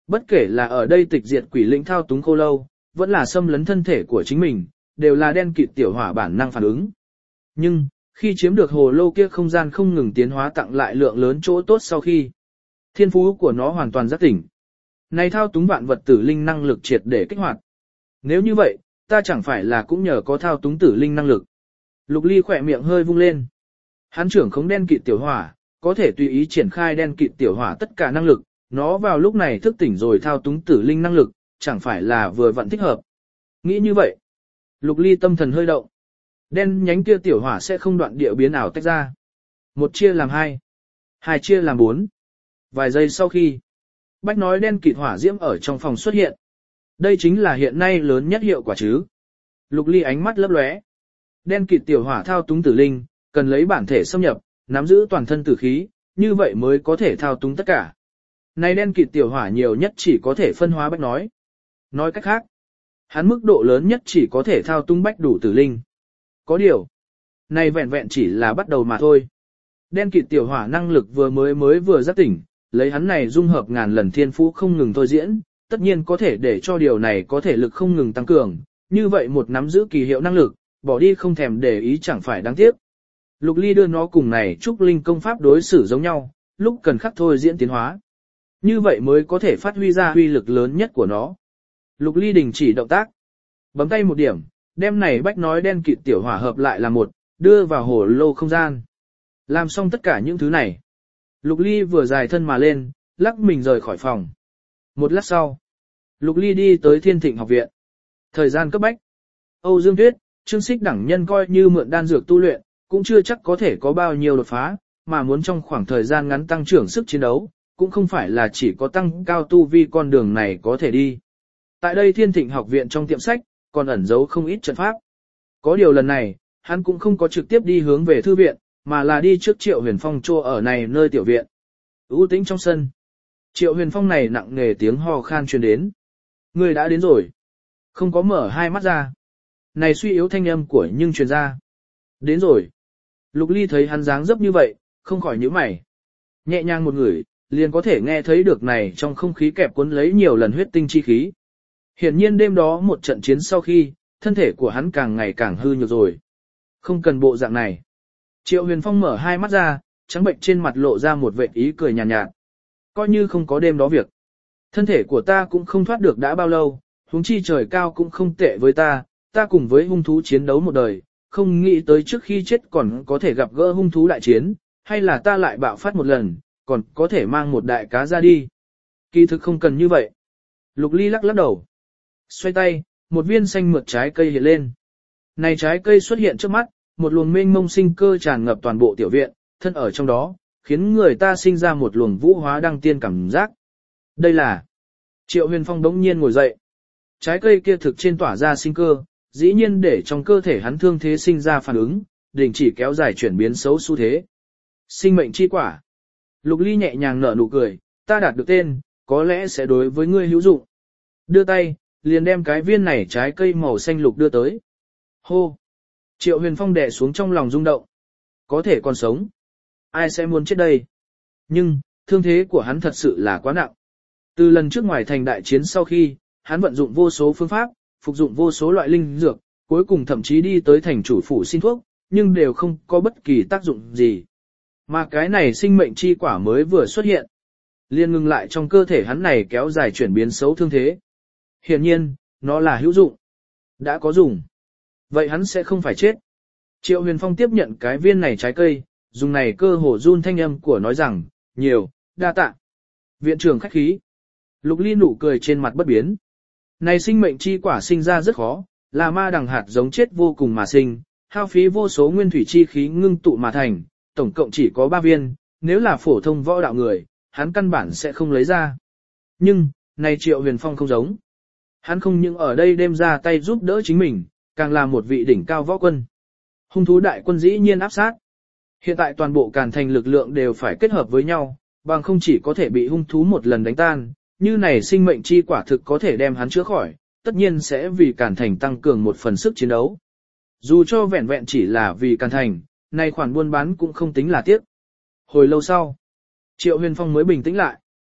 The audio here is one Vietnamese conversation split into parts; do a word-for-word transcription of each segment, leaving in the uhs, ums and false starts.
bất kể là ở đây tịch diệt quỷ lĩnh thao túng khô lâu, vẫn là xâm lấn thân thể của chính mình, đều là đen kịt tiểu hỏa bản năng phản ứng. Nhưng, khi chiếm được hồ lô kia không gian không ngừng tiến hóa tặng lại lượng lớn chỗ tốt sau khi, thiên phú của nó hoàn toàn giác tỉnh. Này thao túng vạn vật tử linh năng lực triệt để kích hoạt. Nếu như vậy, ta chẳng phải là cũng nhờ có thao túng tử linh năng lực. Lục Ly khỏe miệng hơi vung lên. Hắn trưởng khống đen kịt tiểu hỏa, có thể tùy ý triển khai đen kịt tiểu hỏa tất cả năng lực, nó vào lúc này thức tỉnh rồi thao túng tử linh năng lực, chẳng phải là vừa vặn thích hợp. Nghĩ như vậy, Lục Ly tâm thần hơi động. Đen nhánh kia tiểu hỏa sẽ không đoạn địa biến ảo tách ra. Một chia làm hai, hai chia làm bốn. Vài giây sau khi, Bách nói đen kịt hỏa diễm ở trong phòng xuất hiện. Đây chính là hiện nay lớn nhất hiệu quả chứ. Lục Ly ánh mắt lấp lóe. Đen kịt tiểu hỏa thao túng tử linh, cần lấy bản thể xâm nhập, nắm giữ toàn thân tử khí, như vậy mới có thể thao túng tất cả. Này đen kịt tiểu hỏa nhiều nhất chỉ có thể phân hóa Bách nói. Nói cách khác, hắn mức độ lớn nhất chỉ có thể thao túng Bách đủ tử linh. Có điều, này vẹn vẹn chỉ là bắt đầu mà thôi. Đen kịt tiểu hỏa năng lực vừa mới mới vừa giác tỉnh, lấy hắn này dung hợp ngàn lần thiên phú không ngừng thôi diễn, tất nhiên có thể để cho điều này có thể lực không ngừng tăng cường, như vậy một nắm giữ kỳ hiệu năng lực, bỏ đi không thèm để ý chẳng phải đáng tiếc. Lục Ly đưa nó cùng này trúc linh công pháp đối xử giống nhau, lúc cần khắc thôi diễn tiến hóa. Như vậy mới có thể phát huy ra uy lực lớn nhất của nó. Lục Ly đình chỉ động tác, bấm tay một điểm, đem này Bách nói đen kịt tiểu hỏa hợp lại là một, đưa vào hồ lô không gian. Làm xong tất cả những thứ này, Lục Ly vừa dài thân mà lên, lắc mình rời khỏi phòng. Một lát sau, Lục Ly đi tới Thiên Thịnh học viện. Thời gian cấp bách. Âu Dương Tuyết, Trương Xích đẳng nhân coi như mượn đan dược tu luyện, cũng chưa chắc có thể có bao nhiêu đột phá, mà muốn trong khoảng thời gian ngắn tăng trưởng sức chiến đấu, cũng không phải là chỉ có tăng cao tu vi con đường này có thể đi. Tại đây Thiên Thịnh học viện trong tiệm sách, còn ẩn giấu không ít trận pháp. Có điều lần này, hắn cũng không có trực tiếp đi hướng về thư viện, mà là đi trước Triệu Huyền Phong trô ở này nơi tiểu viện. U tĩnh trong sân. Triệu Huyền Phong này nặng nề tiếng ho khan truyền đến. Người đã đến rồi. Không có mở hai mắt ra. Này suy yếu thanh âm của nhưng truyền ra. Đến rồi. Lục Ly thấy hắn dáng dấp như vậy, không khỏi nhíu mày. Nhẹ nhàng một người, liền có thể nghe thấy được này trong không khí kẹp cuốn lấy nhiều lần huyết tinh chi khí. Hiển nhiên đêm đó một trận chiến sau khi, thân thể của hắn càng ngày càng hư nhược rồi. Không cần bộ dạng này. Triệu Huyền Phong mở hai mắt ra, trắng bệnh trên mặt lộ ra một vệt ý cười nhàn nhạt, nhạt. Coi như không có đêm đó việc. Thân thể của ta cũng không thoát được đã bao lâu, huống chi trời cao cũng không tệ với ta, ta cùng với hung thú chiến đấu một đời, không nghĩ tới trước khi chết còn có thể gặp gỡ hung thú đại chiến, hay là ta lại bạo phát một lần, còn có thể mang một đại cá ra đi. Kỳ thực không cần như vậy. Lục Ly lắc lắc đầu. Xoay tay, một viên xanh mượt trái cây hiện lên. Này trái cây xuất hiện trước mắt, một luồng mênh mông sinh cơ tràn ngập toàn bộ tiểu viện, thân ở trong đó, khiến người ta sinh ra một luồng vũ hóa đăng tiên cảm giác. Đây là... Triệu Huyền Phong đống nhiên ngồi dậy. Trái cây kia thực trên tỏa ra sinh cơ, dĩ nhiên để trong cơ thể hắn thương thế sinh ra phản ứng, đình chỉ kéo dài chuyển biến xấu xu thế. Sinh mệnh chi quả. Lục Ly nhẹ nhàng nở nụ cười, ta đạt được tên, có lẽ sẽ đối với ngươi hữu dụng. Đưa tay, liền đem cái viên này trái cây màu xanh lục đưa tới. Hô! Triệu Huyền Phong đè xuống trong lòng rung động. Có thể còn sống. Ai sẽ muốn chết đây? Nhưng, thương thế của hắn thật sự là quá nặng. Từ lần trước ngoài thành đại chiến sau khi, hắn vận dụng vô số phương pháp, phục dụng vô số loại linh dược, cuối cùng thậm chí đi tới thành chủ phủ xin thuốc, nhưng đều không có bất kỳ tác dụng gì. Mà cái này sinh mệnh chi quả mới vừa xuất hiện, liền ngừng lại trong cơ thể hắn này kéo dài chuyển biến xấu thương thế. Hiển nhiên, nó là hữu dụng. Đã có dùng. Vậy hắn sẽ không phải chết. Triệu Huyền Phong tiếp nhận cái viên này trái cây, dùng này cơ hồ run thanh âm của nói rằng, nhiều, đa tạ. Viện trưởng khách khí. Lục Ly nụ cười trên mặt bất biến. Này sinh mệnh chi quả sinh ra rất khó, là ma đằng hạt giống chết vô cùng mà sinh, hao phí vô số nguyên thủy chi khí ngưng tụ mà thành, tổng cộng chỉ có ba viên, nếu là phổ thông võ đạo người, hắn căn bản sẽ không lấy ra. Nhưng, này Triệu Huyền Phong không giống. Hắn không những ở đây đem ra tay giúp đỡ chính mình, càng là một vị đỉnh cao võ quân. Hung thú đại quân dĩ nhiên áp sát. Hiện tại toàn bộ Càn Thành lực lượng đều phải kết hợp với nhau, bằng không chỉ có thể bị hung thú một lần đánh tan, như này sinh mệnh chi quả thực có thể đem hắn chữa khỏi, tất nhiên sẽ vì Càn Thành tăng cường một phần sức chiến đấu. Dù cho vẹn vẹn chỉ là vì Càn Thành, này khoản buôn bán cũng không tính là tiếc. Hồi lâu sau, Triệu Huyền Phong mới bình tĩnh lại.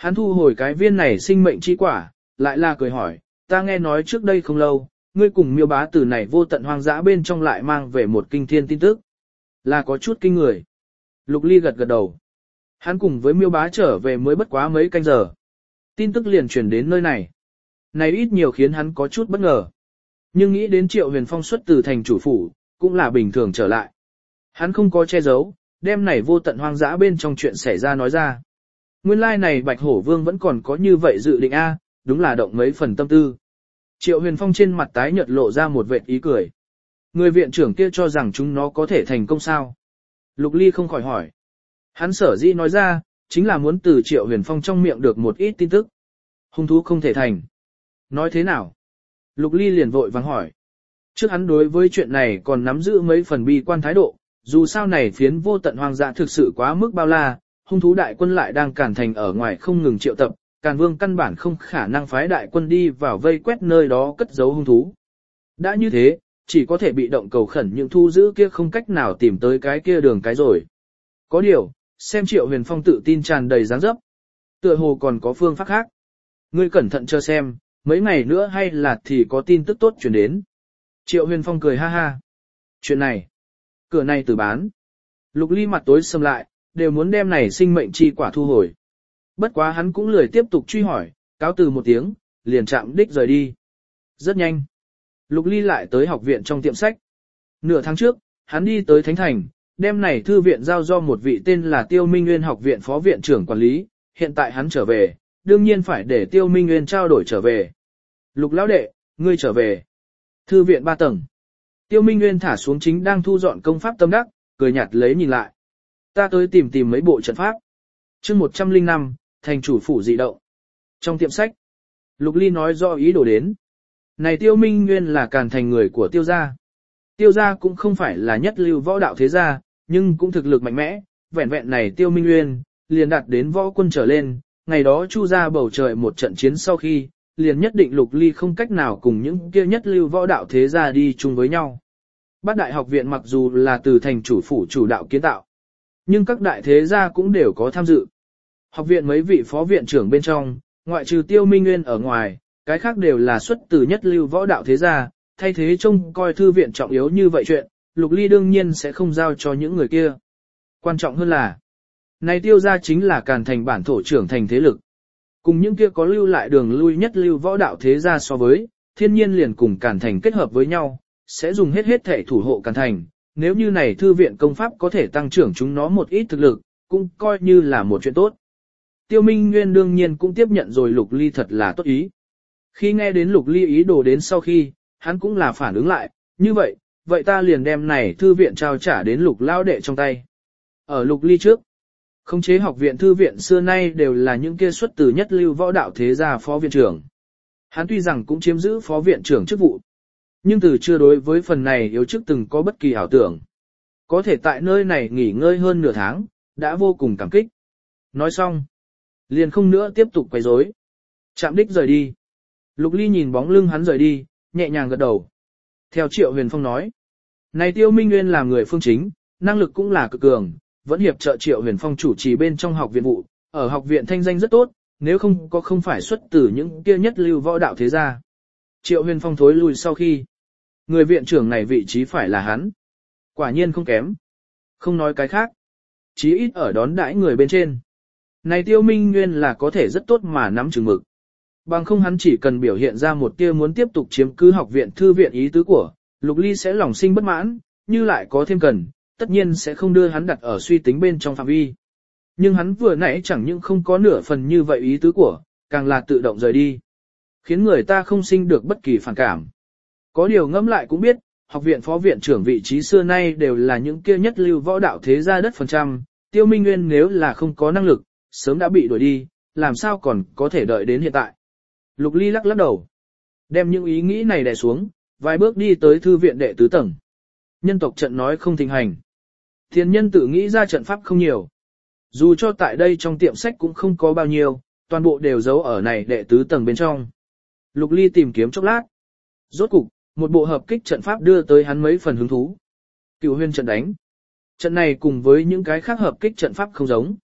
Hắn thu hồi cái viên này sinh mệnh chi quả, lại là cười hỏi, ta nghe nói trước đây không lâu, ngươi cùng miêu bá từ này vô tận hoang dã bên trong lại mang về một kinh thiên tin tức. Là có chút kinh người. Lục Ly gật gật đầu. Hắn cùng với miêu bá trở về mới bất quá mấy canh giờ. Tin tức liền truyền đến nơi này. Này ít nhiều khiến hắn có chút bất ngờ. Nhưng nghĩ đến Triệu Huyền Phong xuất từ thành chủ phủ, cũng là bình thường trở lại. Hắn không có che giấu, đem này vô tận hoang dã bên trong chuyện xảy ra nói ra. Nguyên lai like này Bạch Hổ Vương vẫn còn có như vậy dự định a, đúng là động mấy phần tâm tư. Triệu Huyền Phong trên mặt tái nhợt lộ ra một vệt ý cười. Người viện trưởng kia cho rằng chúng nó có thể thành công sao? Lục Ly không khỏi hỏi. Hắn sở dĩ nói ra, chính là muốn từ Triệu Huyền Phong trong miệng được một ít tin tức. Hung thú không thể thành. Nói thế nào? Lục Ly liền vội vàng hỏi. Trước hắn đối với chuyện này còn nắm giữ mấy phần bi quan thái độ, dù sao này phiến vô tận hoang dã thực sự quá mức bao la, hung thú đại quân lại đang cản thành ở ngoài không ngừng triệu tập, Càn Vương căn bản không khả năng phái đại quân đi vào vây quét nơi đó cất giấu hung thú. Đã như thế, chỉ có thể bị động cầu khẩn những thu giữ kia không cách nào tìm tới cái kia đường cái rồi. Có điều, xem Triệu Huyền Phong tự tin tràn đầy dáng dấp. Tựa hồ còn có phương pháp khác. Ngươi cẩn thận chờ xem, mấy ngày nữa hay là thì có tin tức tốt truyền đến. Triệu Huyền Phong cười ha ha. Chuyện này, cửa này từ bán. Lục Ly mặt tối sầm lại, đều muốn đem này sinh mệnh chi quả thu hồi. Bất quá hắn cũng lười tiếp tục truy hỏi, cáo từ một tiếng, liền chạm đích rời đi. Rất nhanh. Lục Ly lại tới học viện trong tiệm sách. Nửa tháng trước, hắn đi tới Thánh Thành, đem này thư viện giao do một vị tên là Tiêu Minh Nguyên học viện phó viện trưởng quản lý, hiện tại hắn trở về, đương nhiên phải để Tiêu Minh Nguyên trao đổi trở về. Lục lão đệ, ngươi trở về. Thư viện ba tầng. Tiêu Minh Nguyên thả xuống chính đang thu dọn công pháp tâm đắc, cười nhạt lấy nhìn lại. Ta tới tìm tìm mấy bộ trận pháp. Chương một trăm lẻ năm, thành chủ phủ dị động. Trong tiệm sách, Lục Ly nói rõ ý đồ đến. Này Tiêu Minh Nguyên là Càn Thành người của Tiêu gia. Tiêu gia cũng không phải là nhất lưu võ đạo thế gia, nhưng cũng thực lực mạnh mẽ, vẹn vẹn này Tiêu Minh Nguyên, liền đạt đến võ quân trở lên, ngày đó chu ra bầu trời một trận chiến sau khi, liền nhất định Lục Ly không cách nào cùng những kia nhất lưu võ đạo thế gia đi chung với nhau. Bát đại học viện mặc dù là từ thành chủ phủ chủ đạo kiến tạo, nhưng các đại thế gia cũng đều có tham dự. Học viện mấy vị phó viện trưởng bên trong, ngoại trừ Tiêu Minh Nguyên ở ngoài, cái khác đều là xuất từ nhất lưu võ đạo thế gia, thay thế trông coi thư viện trọng yếu như vậy chuyện, Lục Ly đương nhiên sẽ không giao cho những người kia. Quan trọng hơn là, này Tiêu gia chính là Càn Thành bản thổ trưởng thành thế lực. Cùng những kia có lưu lại đường lui nhất lưu võ đạo thế gia so với, thiên nhiên liền cùng Càn Thành kết hợp với nhau, sẽ dùng hết hết thể thủ hộ Càn Thành. Nếu như này thư viện công pháp có thể tăng trưởng chúng nó một ít thực lực, cũng coi như là một chuyện tốt. Tiêu Minh Nguyên đương nhiên cũng tiếp nhận rồi Lục Ly thật là tốt ý. Khi nghe đến Lục Ly ý đồ đến sau khi, hắn cũng là phản ứng lại, như vậy, vậy ta liền đem này thư viện trao trả đến Lục lão đệ trong tay. Ở Lục Ly trước, khống chế học viện thư viện xưa nay đều là những kia xuất từ nhất lưu võ đạo thế gia phó viện trưởng. Hắn tuy rằng cũng chiếm giữ phó viện trưởng chức vụ, nhưng từ chưa đối với phần này yếu chức từng có bất kỳ ảo tưởng. Có thể tại nơi này nghỉ ngơi hơn nửa tháng, đã vô cùng cảm kích. Nói xong, liền không nữa tiếp tục quấy rối. Chạm đích rời đi. Lục Ly nhìn bóng lưng hắn rời đi, nhẹ nhàng gật đầu. Theo Triệu Huyền Phong nói, này Tiêu Minh Nguyên là người phương chính, năng lực cũng là cực cường, vẫn hiệp trợ Triệu Huyền Phong chủ trì bên trong học viện vụ, ở học viện thanh danh rất tốt, nếu không có không phải xuất từ những kia nhất lưu võ đạo thế gia. Triệu Huyền Phong thối lui sau khi, người viện trưởng này vị trí phải là hắn. Quả nhiên không kém. Không nói cái khác, chí ít ở đón đãi người bên trên. Này Tiêu Minh Nguyên là có thể rất tốt mà nắm chừng mực. Bằng không hắn chỉ cần biểu hiện ra một tia muốn tiếp tục chiếm cứ học viện thư viện ý tứ của, Lục Ly sẽ lòng sinh bất mãn, như lại có thêm cần, tất nhiên sẽ không đưa hắn đặt ở suy tính bên trong phạm vi. Nhưng hắn vừa nãy chẳng những không có nửa phần như vậy ý tứ của, càng là tự động rời đi. Khiến người ta không sinh được bất kỳ phản cảm. Có điều ngẫm lại cũng biết, học viện phó viện trưởng vị trí xưa nay đều là những kia nhất lưu võ đạo thế gia đất phần trăm, Tiêu Minh Nguyên nếu là không có năng lực, sớm đã bị đuổi đi, làm sao còn có thể đợi đến hiện tại. Lục Ly lắc lắc đầu, đem những ý nghĩ này đè xuống, vài bước đi tới thư viện đệ tứ tầng. Nhân tộc trận nói không thịnh hành. Thiên nhân tự nghĩ ra trận pháp không nhiều. Dù cho tại đây trong tiệm sách cũng không có bao nhiêu, toàn bộ đều giấu ở này đệ tứ tầng bên trong. Lục Ly tìm kiếm chốc lát. Rốt cục, một bộ hợp kích trận pháp đưa tới hắn mấy phần hứng thú. Cửu Huyền trận đánh. Trận này cùng với những cái khác hợp kích trận pháp không giống.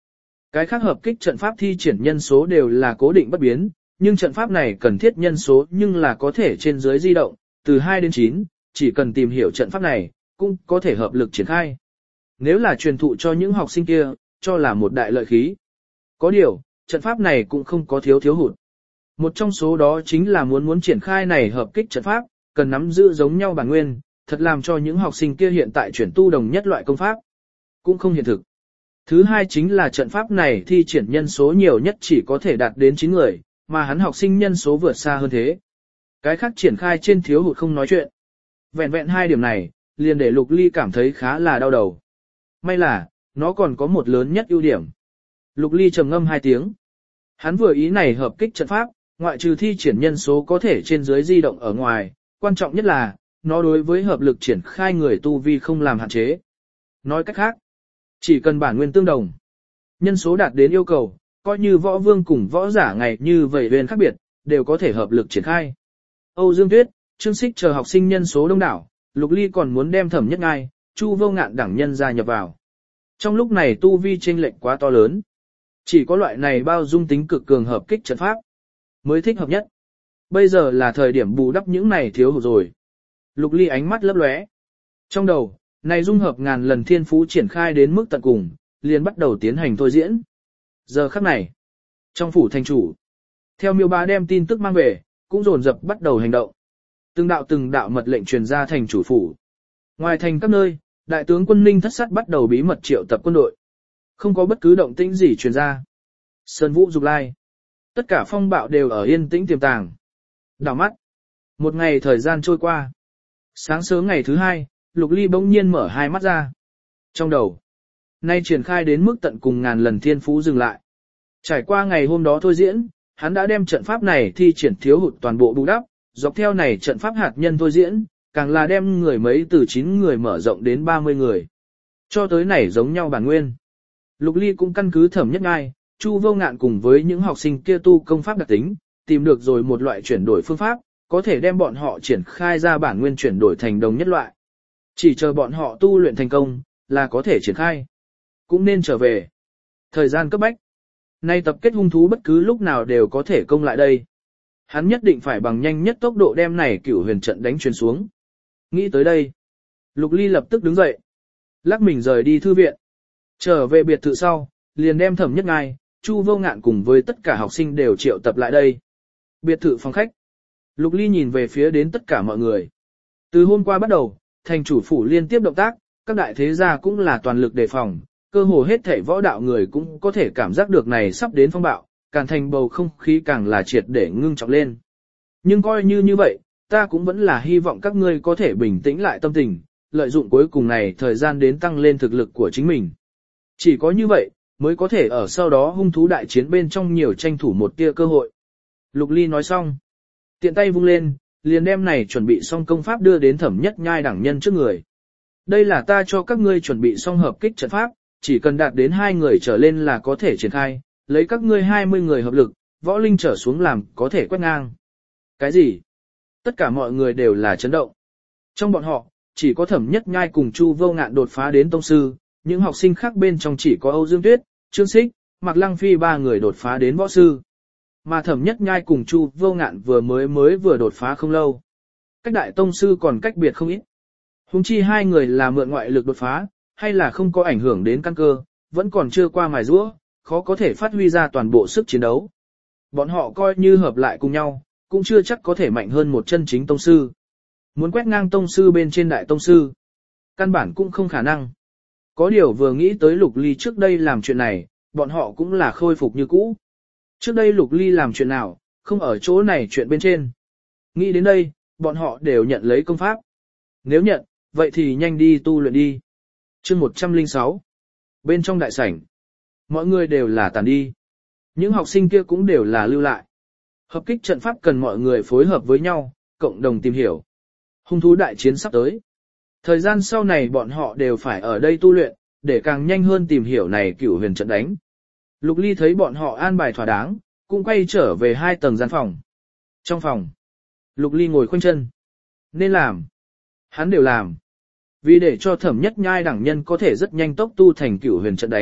Cái khác hợp kích trận pháp thi triển nhân số đều là cố định bất biến, nhưng trận pháp này cần thiết nhân số nhưng là có thể trên dưới di động, từ hai đến chín, chỉ cần tìm hiểu trận pháp này, cũng có thể hợp lực triển khai. Nếu là truyền thụ cho những học sinh kia, cho là một đại lợi khí. Có điều, trận pháp này cũng không có thiếu thiếu hụt. Một trong số đó chính là muốn muốn triển khai này hợp kích trận pháp, cần nắm giữ giống nhau bản nguyên, thật làm cho những học sinh kia hiện tại chuyển tu đồng nhất loại công pháp. Cũng không hiện thực. Thứ hai chính là trận pháp này thi triển nhân số nhiều nhất chỉ có thể đạt đến chín người, mà hắn học sinh nhân số vượt xa hơn thế. Cái khác triển khai trên thiếu hụt không nói chuyện. Vẹn vẹn hai điểm này, liền để Lục Ly cảm thấy khá là đau đầu. May là, nó còn có một lớn nhất ưu điểm. Lục Ly trầm ngâm hai tiếng. Hắn vừa ý này hợp kích trận pháp, ngoại trừ thi triển nhân số có thể trên dưới di động ở ngoài, quan trọng nhất là, nó đối với hợp lực triển khai người tu vi không làm hạn chế. Nói cách khác, chỉ cần bản nguyên tương đồng, nhân số đạt đến yêu cầu, coi như võ vương cùng võ giả ngày như vậy bên khác biệt, đều có thể hợp lực triển khai. Âu Dương Tuyết, Trương Sích chờ học sinh nhân số đông đảo, Lục Ly còn muốn đem Thẩm Nhất Ngai, Chu Vô Ngạn đẳng nhân gia nhập vào. Trong lúc này tu vi chênh lệch quá to lớn. Chỉ có loại này bao dung tính cực cường hợp kích trận pháp mới thích hợp nhất. Bây giờ là thời điểm bù đắp những này thiếu hụt rồi. Lục Ly ánh mắt lấp lóe. Trong đầu, này dung hợp ngàn lần thiên phú triển khai đến mức tận cùng, liền bắt đầu tiến hành thôi diễn. Giờ khắc này, trong phủ thành chủ, theo Miêu Bá đem tin tức mang về, cũng dồn dập bắt đầu hành động. Từng đạo từng đạo mật lệnh truyền ra thành chủ phủ. Ngoài thành các nơi, đại tướng quân Ninh Thất Sát bắt đầu bí mật triệu tập quân đội. Không có bất cứ động tĩnh gì truyền ra. Sơn Vũ Dục Lai, tất cả phong bạo đều ở yên tĩnh tiềm tàng. Đảo mắt, một ngày thời gian trôi qua. Sáng sớm ngày thứ hai, Lục Ly bỗng nhiên mở hai mắt ra. Trong đầu, nay triển khai đến mức tận cùng ngàn lần thiên phú dừng lại. Trải qua ngày hôm đó thôi diễn, hắn đã đem trận pháp này thi triển thiếu hụt toàn bộ bù đắp, dọc theo này trận pháp hạt nhân thôi diễn, càng là đem người mấy từ chín người mở rộng đến ba mươi người. Cho tới này giống nhau bản nguyên. Lục Ly cũng căn cứ Thẩm Nhất Ngai, Chu Vô Ngạn cùng với những học sinh kia tu công pháp đặc tính, tìm được rồi một loại chuyển đổi phương pháp, có thể đem bọn họ triển khai ra bản nguyên chuyển đổi thành đồng nhất loại. Chỉ chờ bọn họ tu luyện thành công, là có thể triển khai. Cũng nên trở về. Thời gian cấp bách. Nay tập kết hung thú bất cứ lúc nào đều có thể công lại đây. Hắn nhất định phải bằng nhanh nhất tốc độ đem này cửu huyền trận đánh truyền xuống. Nghĩ tới đây, Lục Ly lập tức đứng dậy, lắc mình rời đi thư viện. Trở về biệt thự sau, liền đem Thẩm Nhất Ngai, Chu Vô Ngạn cùng với tất cả học sinh đều triệu tập lại đây. Biệt thự phòng khách. Lục Ly nhìn về phía đến tất cả mọi người. Từ hôm qua bắt đầu, thành chủ phủ liên tiếp động tác, các đại thế gia cũng là toàn lực đề phòng, cơ hồ hết thảy võ đạo người cũng có thể cảm giác được này sắp đến phong bạo, càng thành bầu không khí càng là triệt để ngưng trọng lên. Nhưng coi như như vậy, ta cũng vẫn là hy vọng các ngươi có thể bình tĩnh lại tâm tình, lợi dụng cuối cùng này thời gian đến tăng lên thực lực của chính mình. Chỉ có như vậy, mới có thể ở sau đó hung thú đại chiến bên trong nhiều tranh thủ một tia cơ hội. Lục Ly nói xong, tiện tay vung lên, liền đem này chuẩn bị xong công pháp đưa đến Thẩm Nhất Nhai đẳng nhân trước người. Đây là ta cho các ngươi chuẩn bị xong hợp kích trận pháp, chỉ cần đạt đến hai người trở lên là có thể triển khai, lấy các ngươi hai mươi người hợp lực, võ linh trở xuống làm có thể quét ngang. Cái gì? Tất cả mọi người đều là chấn động. Trong bọn họ, chỉ có Thẩm Nhất Nhai cùng Chu Vô Ngạn đột phá đến tông sư, những học sinh khác bên trong chỉ có Âu Dương Tuyết, Trương Sích, Mạc Lăng Phi ba người đột phá đến võ sư. Mà Thẩm Nhất Nhai cùng Chu Vô Ngạn vừa mới mới vừa đột phá không lâu. Cách đại tông sư còn cách biệt không ít. Huống chi hai người là mượn ngoại lực đột phá, hay là không có ảnh hưởng đến căn cơ, vẫn còn chưa qua mài giũa, khó có thể phát huy ra toàn bộ sức chiến đấu. Bọn họ coi như hợp lại cùng nhau, cũng chưa chắc có thể mạnh hơn một chân chính tông sư. Muốn quét ngang tông sư bên trên đại tông sư, căn bản cũng không khả năng. Có điều vừa nghĩ tới Lục Ly trước đây làm chuyện này, bọn họ cũng là khôi phục như cũ. Trước đây Lục Ly làm chuyện nào, không ở chỗ này chuyện bên trên. Nghĩ đến đây, bọn họ đều nhận lấy công pháp. Nếu nhận, vậy thì nhanh đi tu luyện đi. Chương một trăm lẻ sáu. Bên trong đại sảnh, mọi người đều là tàn đi. Những học sinh kia cũng đều là lưu lại. Hợp kích trận pháp cần mọi người phối hợp với nhau, cộng đồng tìm hiểu. Hung thú đại chiến sắp tới. Thời gian sau này bọn họ đều phải ở đây tu luyện, để càng nhanh hơn tìm hiểu này cửu huyền trận đánh. Lục Ly thấy bọn họ an bài thỏa đáng, cũng quay trở về hai tầng gian phòng. Trong phòng, Lục Ly ngồi khoanh chân. Nên làm, hắn đều làm. Vì để cho Thẩm Nhất Nhai đẳng nhân có thể rất nhanh tốc tu thành cửu huyền trận đánh,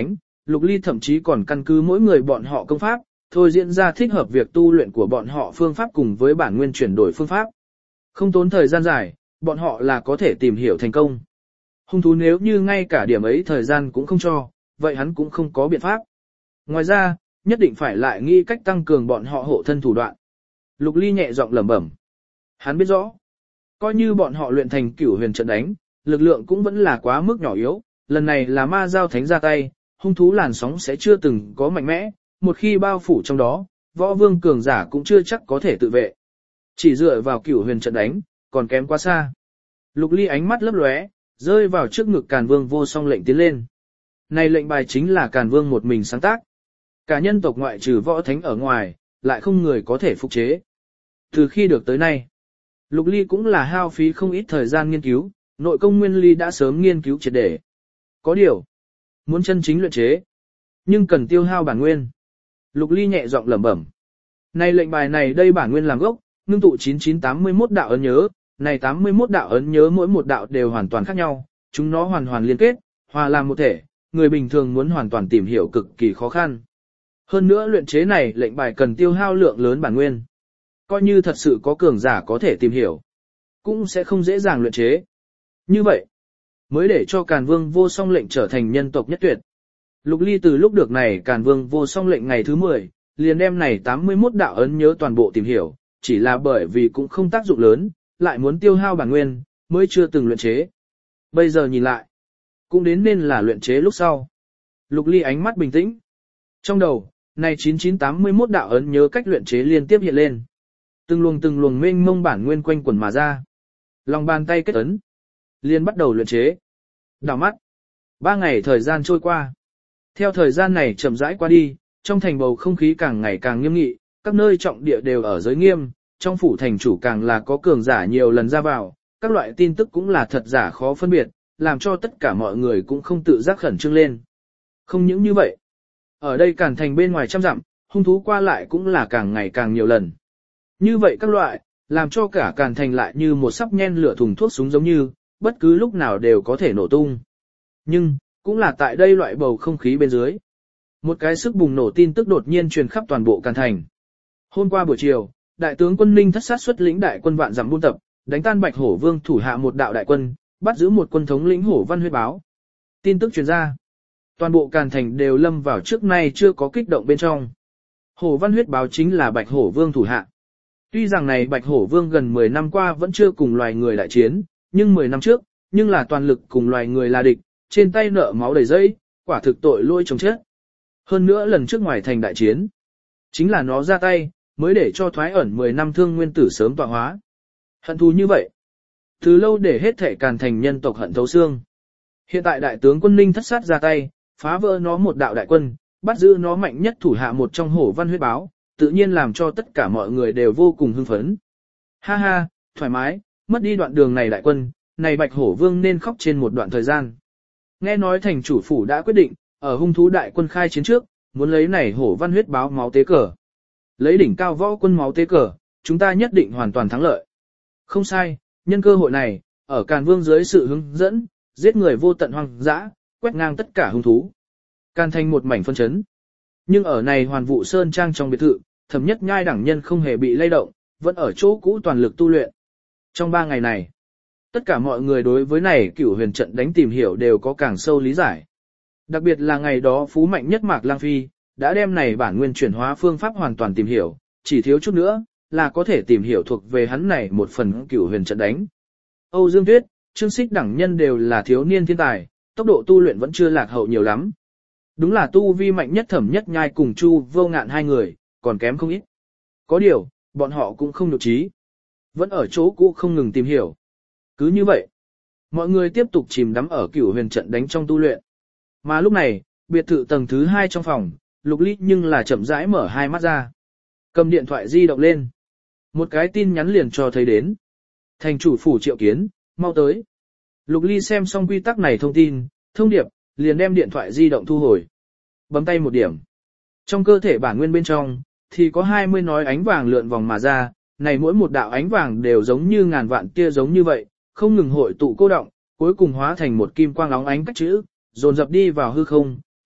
Lục Ly thậm chí còn căn cứ mỗi người bọn họ công pháp, thôi diễn ra thích hợp việc tu luyện của bọn họ phương pháp cùng với bản nguyên chuyển đổi phương pháp. Không tốn thời gian dài, bọn họ là có thể tìm hiểu thành công. Hung thú nếu như ngay cả điểm ấy thời gian cũng không cho, vậy hắn cũng không có biện pháp. Ngoài ra, nhất định phải lại nghĩ cách tăng cường bọn họ hộ thân thủ đoạn. Lục Ly nhẹ giọng lẩm bẩm. Hắn biết rõ, coi như bọn họ luyện thành cửu huyền trận đánh, lực lượng cũng vẫn là quá mức nhỏ yếu, lần này là ma giao thánh ra tay, hung thú làn sóng sẽ chưa từng có mạnh mẽ, một khi bao phủ trong đó, võ vương cường giả cũng chưa chắc có thể tự vệ. Chỉ dựa vào cửu huyền trận đánh, còn kém quá xa. Lục Ly ánh mắt lấp lóe, rơi vào trước ngực Càn Vương vô song lệnh tiến lên. Này lệnh bài chính là Càn Vương một mình sáng tác. Cả nhân tộc ngoại trừ võ thánh ở ngoài, lại không người có thể phục chế. Từ khi được tới nay, Lục Ly cũng là hao phí không ít thời gian nghiên cứu, nội công nguyên ly đã sớm nghiên cứu triệt để. Có điều, muốn chân chính luyện chế, nhưng cần tiêu hao bản nguyên. Lục Ly nhẹ giọng lẩm bẩm. Này lệnh bài này đây bản nguyên làm gốc, ngưng tụ chín chín tám mươi mốt đạo ấn nhớ, này tám mươi mốt đạo ấn nhớ mỗi một đạo đều hoàn toàn khác nhau, chúng nó hoàn hoàn liên kết, hòa làm một thể, người bình thường muốn hoàn toàn tìm hiểu cực kỳ khó khăn. Hơn nữa luyện chế này lệnh bài cần tiêu hao lượng lớn bản nguyên. Coi như thật sự có cường giả có thể tìm hiểu, cũng sẽ không dễ dàng luyện chế. Như vậy, mới để cho Càn Vương vô song lệnh trở thành nhân tộc nhất tuyệt. Lục Ly từ lúc được này Càn Vương vô song lệnh ngày thứ mười, liền đem này tám mươi mốt đạo ấn nhớ toàn bộ tìm hiểu, chỉ là bởi vì cũng không tác dụng lớn, lại muốn tiêu hao bản nguyên, mới chưa từng luyện chế. Bây giờ nhìn lại, cũng đến nên là luyện chế lúc sau. Lục Ly ánh mắt bình tĩnh. Trong đầu, này chín chín tám mươi mốt đạo ấn nhớ cách luyện chế liên tiếp hiện lên. Từng luồng từng luồng mênh mông bản nguyên quanh quẩn mà ra. Lòng bàn tay kết ấn, liền bắt đầu luyện chế. Đảo mắt, ba ngày thời gian trôi qua. Theo thời gian này chậm rãi qua đi, trong thành bầu không khí càng ngày càng nghiêm nghị, các nơi trọng địa đều ở giới nghiêm, trong phủ thành chủ càng là có cường giả nhiều lần ra vào, các loại tin tức cũng là thật giả khó phân biệt, làm cho tất cả mọi người cũng không tự giác khẩn trương lên. Không những như vậy, ở đây Càn thành bên ngoài trăm dặm, hung thú qua lại cũng là càng ngày càng nhiều lần. Như vậy các loại, làm cho cả Càn thành lại như một sắp nhen lửa thùng thuốc súng giống như, bất cứ lúc nào đều có thể nổ tung. Nhưng, cũng là tại đây loại bầu không khí bên dưới. Một cái sức bùng nổ tin tức đột nhiên truyền khắp toàn bộ Càn thành. Hôm qua buổi chiều, đại tướng quân Ninh Thất Sát xuất lĩnh đại quân vạn dặm buôn tập, đánh tan Bạch Hổ Vương thủ hạ một đạo đại quân, bắt giữ một quân thống lĩnh Hổ Văn Huyết Báo. Tin tức truyền ra, toàn bộ Càn thành đều lâm vào trước nay chưa có kích động bên trong. Hổ Văn Huyết Báo chính là Bạch Hổ Vương thủ hạ. Tuy rằng này Bạch Hổ Vương gần mười năm qua vẫn chưa cùng loài người đại chiến, nhưng mười năm trước, nhưng là toàn lực cùng loài người là địch, trên tay nợ máu đầy dây, quả thực tội lỗi chồng chết. Hơn nữa lần trước ngoài thành đại chiến, chính là nó ra tay, mới để cho thoái ẩn mười năm thương nguyên tử sớm tọa hóa. Hận thù như vậy, từ lâu để hết thể Càn thành nhân tộc hận thấu xương. Hiện tại đại tướng quân Ninh Thất Sát ra tay, phá vỡ nó một đạo đại quân, bắt giữ nó mạnh nhất thủ hạ một trong Hổ Văn Huyết Báo, tự nhiên làm cho tất cả mọi người đều vô cùng hưng phấn. Ha ha, thoải mái, mất đi đoạn đường này đại quân, này Bạch Hổ Vương nên khóc trên một đoạn thời gian. Nghe nói thành chủ phủ đã quyết định, ở hung thú đại quân khai chiến trước, muốn lấy này Hổ Văn Huyết Báo máu tế cờ. Lấy đỉnh cao võ quân máu tế cờ, chúng ta nhất định hoàn toàn thắng lợi. Không sai, nhân cơ hội này, ở Càn Vương dưới sự hướng dẫn, giết người vô tận hoang dã, quét ngang tất cả hung thú. Càn thành một mảnh phân chấn. Nhưng ở này Hoàn Vũ Sơn trang trong biệt thự, Thẩm Nhất Nhai đẳng nhân không hề bị lay động, vẫn ở chỗ cũ toàn lực tu luyện. Trong ba ngày này, tất cả mọi người đối với này cửu huyền trận đánh tìm hiểu đều có càng sâu lý giải. Đặc biệt là ngày đó phú mạnh nhất Mạc Lang Phi, đã đem này bản nguyên chuyển hóa phương pháp hoàn toàn tìm hiểu, chỉ thiếu chút nữa, là có thể tìm hiểu thuộc về hắn này một phần cửu huyền trận đánh. Âu Dương Tuyết, Trương Xích đẳng nhân đều là thiếu niên thiên tài, tốc độ tu luyện vẫn chưa lạc hậu nhiều lắm. Đúng là tu vi mạnh nhất Thẩm Nhất Nhai cùng Chu Vô Ngạn hai người, còn kém không ít. Có điều, bọn họ cũng không nhục trí, vẫn ở chỗ cũ không ngừng tìm hiểu. Cứ như vậy, mọi người tiếp tục chìm đắm ở cửu huyền trận đánh trong tu luyện. Mà lúc này, biệt thự tầng thứ hai trong phòng, Lục Ly nhưng là chậm rãi mở hai mắt ra. Cầm điện thoại di động lên. Một cái tin nhắn liền cho thấy đến. Thành chủ phủ triệu kiến, mau tới. Lục Ly xem xong quy tắc này thông tin, thông điệp, liền đem điện thoại di động thu hồi. Bấm tay một điểm. Trong cơ thể bản nguyên bên trong, thì có hai mươi nói ánh vàng lượn vòng mà ra, này mỗi một đạo ánh vàng đều giống như ngàn vạn tia giống như vậy, không ngừng hội tụ cô động, cuối cùng hóa thành một kim quang óng ánh cách chữ, dồn dập đi vào hư không,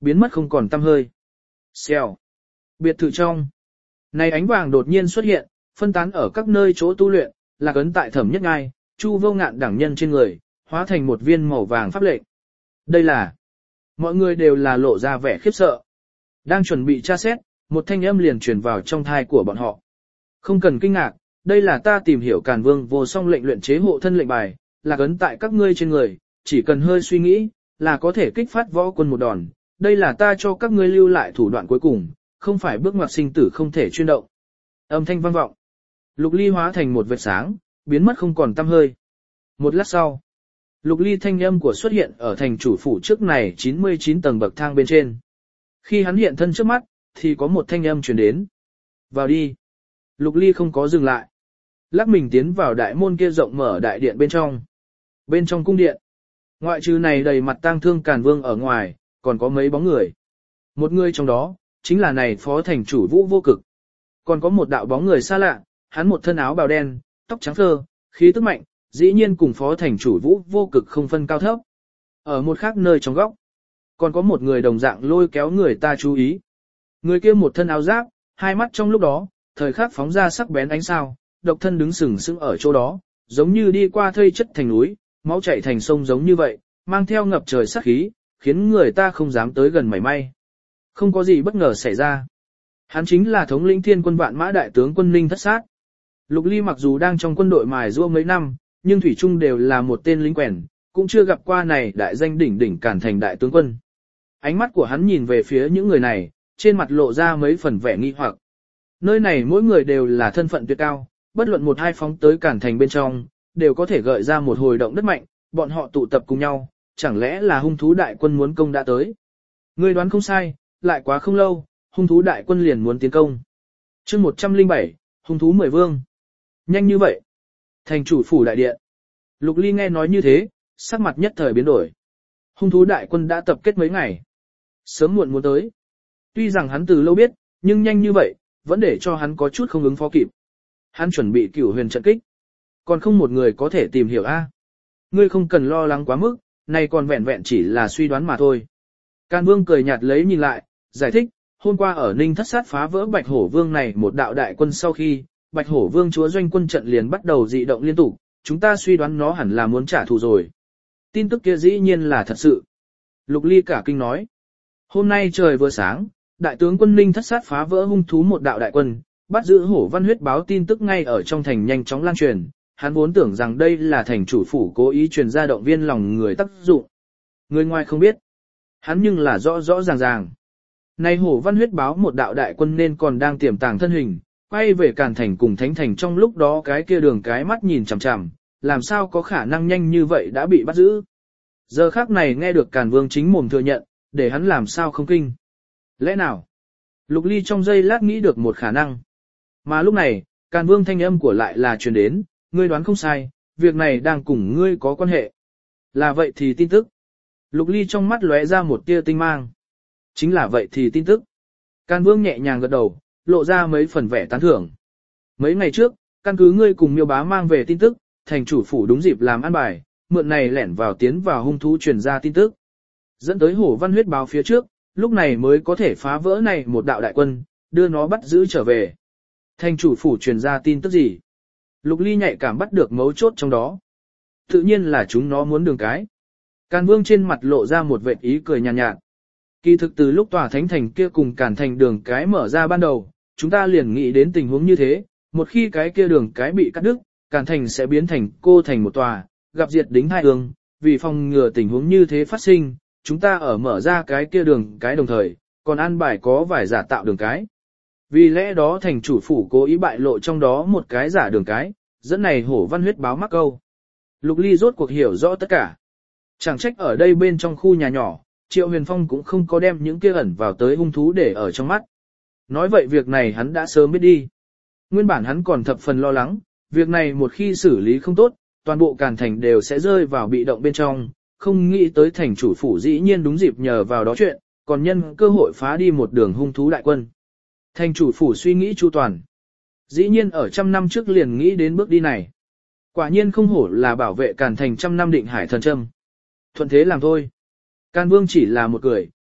biến mất không còn tăm hơi. Xèo. Biệt thự trong. Này ánh vàng đột nhiên xuất hiện, phân tán ở các nơi chỗ tu luyện, lạc ấn tại Thẩm Nhất Ngai, Chu Vô Ngạn đẳng nhân trên người, hóa thành một viên màu vàng pháp lệnh. Đây là. Mọi người đều là lộ ra vẻ khiếp sợ. Đang chuẩn bị tra xét, một thanh âm liền truyền vào trong thai của bọn họ. Không cần kinh ngạc, đây là ta tìm hiểu Càn Vương vô song lệnh luyện chế hộ thân lệnh bài, lạc ấn tại các ngươi trên người, chỉ cần hơi suy nghĩ, là có thể kích phát võ quân một đòn. Đây là ta cho các ngươi lưu lại thủ đoạn cuối cùng, không phải bước ngoặt sinh tử không thể chuyên động. Âm thanh vang vọng. Lục Ly hóa thành một vệt sáng, biến mất không còn tăm hơi. Một lát sau, Lục Ly thanh âm của xuất hiện ở thành chủ phủ trước này chín mươi chín tầng bậc thang bên trên. Khi hắn hiện thân trước mắt, thì có một thanh âm truyền đến. Vào đi. Lục Ly không có dừng lại. Lắc mình tiến vào đại môn kia rộng mở đại điện bên trong. Bên trong cung điện, ngoại trừ này đầy mặt tang thương Càn Vương ở ngoài, còn có mấy bóng người. Một người trong đó, chính là này phó thành chủ Vũ Vô Cực. Còn có một đạo bóng người xa lạ, hắn một thân áo bào đen, tóc trắng phơ, khí tức mạnh, dĩ nhiên cùng phó thành chủ Vũ Vô Cực không phân cao thấp. Ở một khác nơi trong góc, còn có một người đồng dạng lôi kéo người ta chú ý. Người kia một thân áo giáp, hai mắt trong lúc đó, thời khắc phóng ra sắc bén ánh sao, độc thân đứng sừng sững ở chỗ đó, giống như đi qua thây chất thành núi, máu chảy thành sông giống như vậy, mang theo ngập trời sát khí, khiến người ta không dám tới gần mảy may. Không có gì bất ngờ xảy ra. Hắn chính là thống lĩnh thiên quân vạn mã đại tướng quân Ninh Thất Sát. Lục Ly mặc dù đang trong quân đội mài giũa mấy năm, nhưng thủy chung đều là một tên lính quèn, cũng chưa gặp qua này đại danh đỉnh đỉnh Càn Thành đại tướng quân. Ánh mắt của hắn nhìn về phía những người này, trên mặt lộ ra mấy phần vẻ nghi hoặc. Nơi này mỗi người đều là thân phận tuyệt cao, bất luận một hai phóng tới Càn Thành bên trong, đều có thể gợi ra một hồi động đất mạnh, bọn họ tụ tập cùng nhau, chẳng lẽ là hung thú đại quân muốn công đã tới. Ngươi đoán không sai, lại quá không lâu, hung thú đại quân liền muốn tiến công. Chương một trăm lẻ bảy, hung thú mười vương. Nhanh như vậy. Thành chủ phủ đại điện. Lục Ly nghe nói như thế, sắc mặt nhất thời biến đổi. Hung thú đại quân đã tập kết mấy ngày. Sớm muộn muốn tới. Tuy rằng hắn từ lâu biết, nhưng nhanh như vậy, vẫn để cho hắn có chút không ứng phó kịp. Hắn chuẩn bị cửu huyền trận kích. Còn không một người có thể tìm hiểu a. Ngươi không cần lo lắng quá mức, này còn vẹn vẹn chỉ là suy đoán mà thôi. Càn Vương cười nhạt lấy nhìn lại, giải thích, hôm qua ở Ninh Thất Sát phá vỡ Bạch Hổ Vương này một đạo đại quân sau khi, Bạch Hổ Vương chúa doanh quân trận liền bắt đầu dị động liên tục, chúng ta suy đoán nó hẳn là muốn trả thù rồi. Tin tức kia dĩ nhiên là thật sự. Lục Ly cả kinh nói. Hôm nay trời vừa sáng, đại tướng quân Ninh Thất Sát phá vỡ hung thú một đạo đại quân, bắt giữ Hổ Văn Huyết báo tin tức ngay ở trong thành nhanh chóng lan truyền. Hắn vốn tưởng rằng đây là thành chủ phủ cố ý truyền ra động viên lòng người tác dụng. Người ngoài không biết. Hắn nhưng là rõ rõ ràng ràng. Nay Hổ Văn Huyết báo một đạo đại quân nên còn đang tiềm tàng thân hình, quay về Càn Thành cùng Thánh Thành trong lúc đó cái kia đường cái mắt nhìn chằm chằm, làm sao có khả năng nhanh như vậy đã bị bắt giữ. Giờ khắc này nghe được Càn Vương chính mồm thừa nhận, để hắn làm sao không kinh. Lẽ nào? Lục Ly trong giây lát nghĩ được một khả năng. Mà lúc này, Càn Vương thanh âm của lại là truyền đến, ngươi đoán không sai, việc này đang cùng ngươi có quan hệ. Là vậy thì tin tức. Lục Ly trong mắt lóe ra một tia tinh mang. Chính là vậy thì tin tức. Càn Vương nhẹ nhàng gật đầu, lộ ra mấy phần vẻ tán thưởng. Mấy ngày trước, căn cứ ngươi cùng Miêu Bá mang về tin tức, thành chủ phủ đúng dịp làm ăn bài, mượn này lẻn vào tiến vào hung thú truyền ra tin tức. Dẫn tới Hổ Văn Huyết báo phía trước, lúc này mới có thể phá vỡ này một đạo đại quân, đưa nó bắt giữ trở về. Thành chủ phủ truyền ra tin tức gì? Lục Ly nhạy cảm bắt được mấu chốt trong đó. Tự nhiên là chúng nó muốn đường cái. Càn Vương trên mặt lộ ra một vệt ý cười nhàn nhạt, nhạt. Kỳ thực từ lúc tòa thánh thành kia cùng Càn Thành đường cái mở ra ban đầu, chúng ta liền nghĩ đến tình huống như thế, một khi cái kia đường cái bị cắt đứt, Càn Thành sẽ biến thành cô thành một tòa, gặp diệt đính hai ương, vì phòng ngừa tình huống như thế phát sinh, chúng ta ở mở ra cái kia đường cái đồng thời, còn an bài có vài giả tạo đường cái. Vì lẽ đó thành chủ phủ cố ý bại lộ trong đó một cái giả đường cái, dẫn này Hổ Văn Huyết báo mắc câu. Lục Ly rốt cuộc hiểu rõ tất cả. Chẳng trách ở đây bên trong khu nhà nhỏ, Triệu Huyền Phong cũng không có đem những kia ẩn vào tới hung thú để ở trong mắt. Nói vậy việc này hắn đã sớm biết đi. Nguyên bản hắn còn thập phần lo lắng, việc này một khi xử lý không tốt, toàn bộ Càn Thành đều sẽ rơi vào bị động bên trong, không nghĩ tới thành chủ phủ dĩ nhiên đúng dịp nhờ vào đó chuyện, còn nhân cơ hội phá đi một đường hung thú đại quân. Thành chủ phủ suy nghĩ chu toàn. Dĩ nhiên ở trăm năm trước liền nghĩ đến bước đi này. Quả nhiên không hổ là bảo vệ Càn Thành trăm năm định hải thần châm. Thuận thế làm thôi. Càn Vương chỉ là một cười,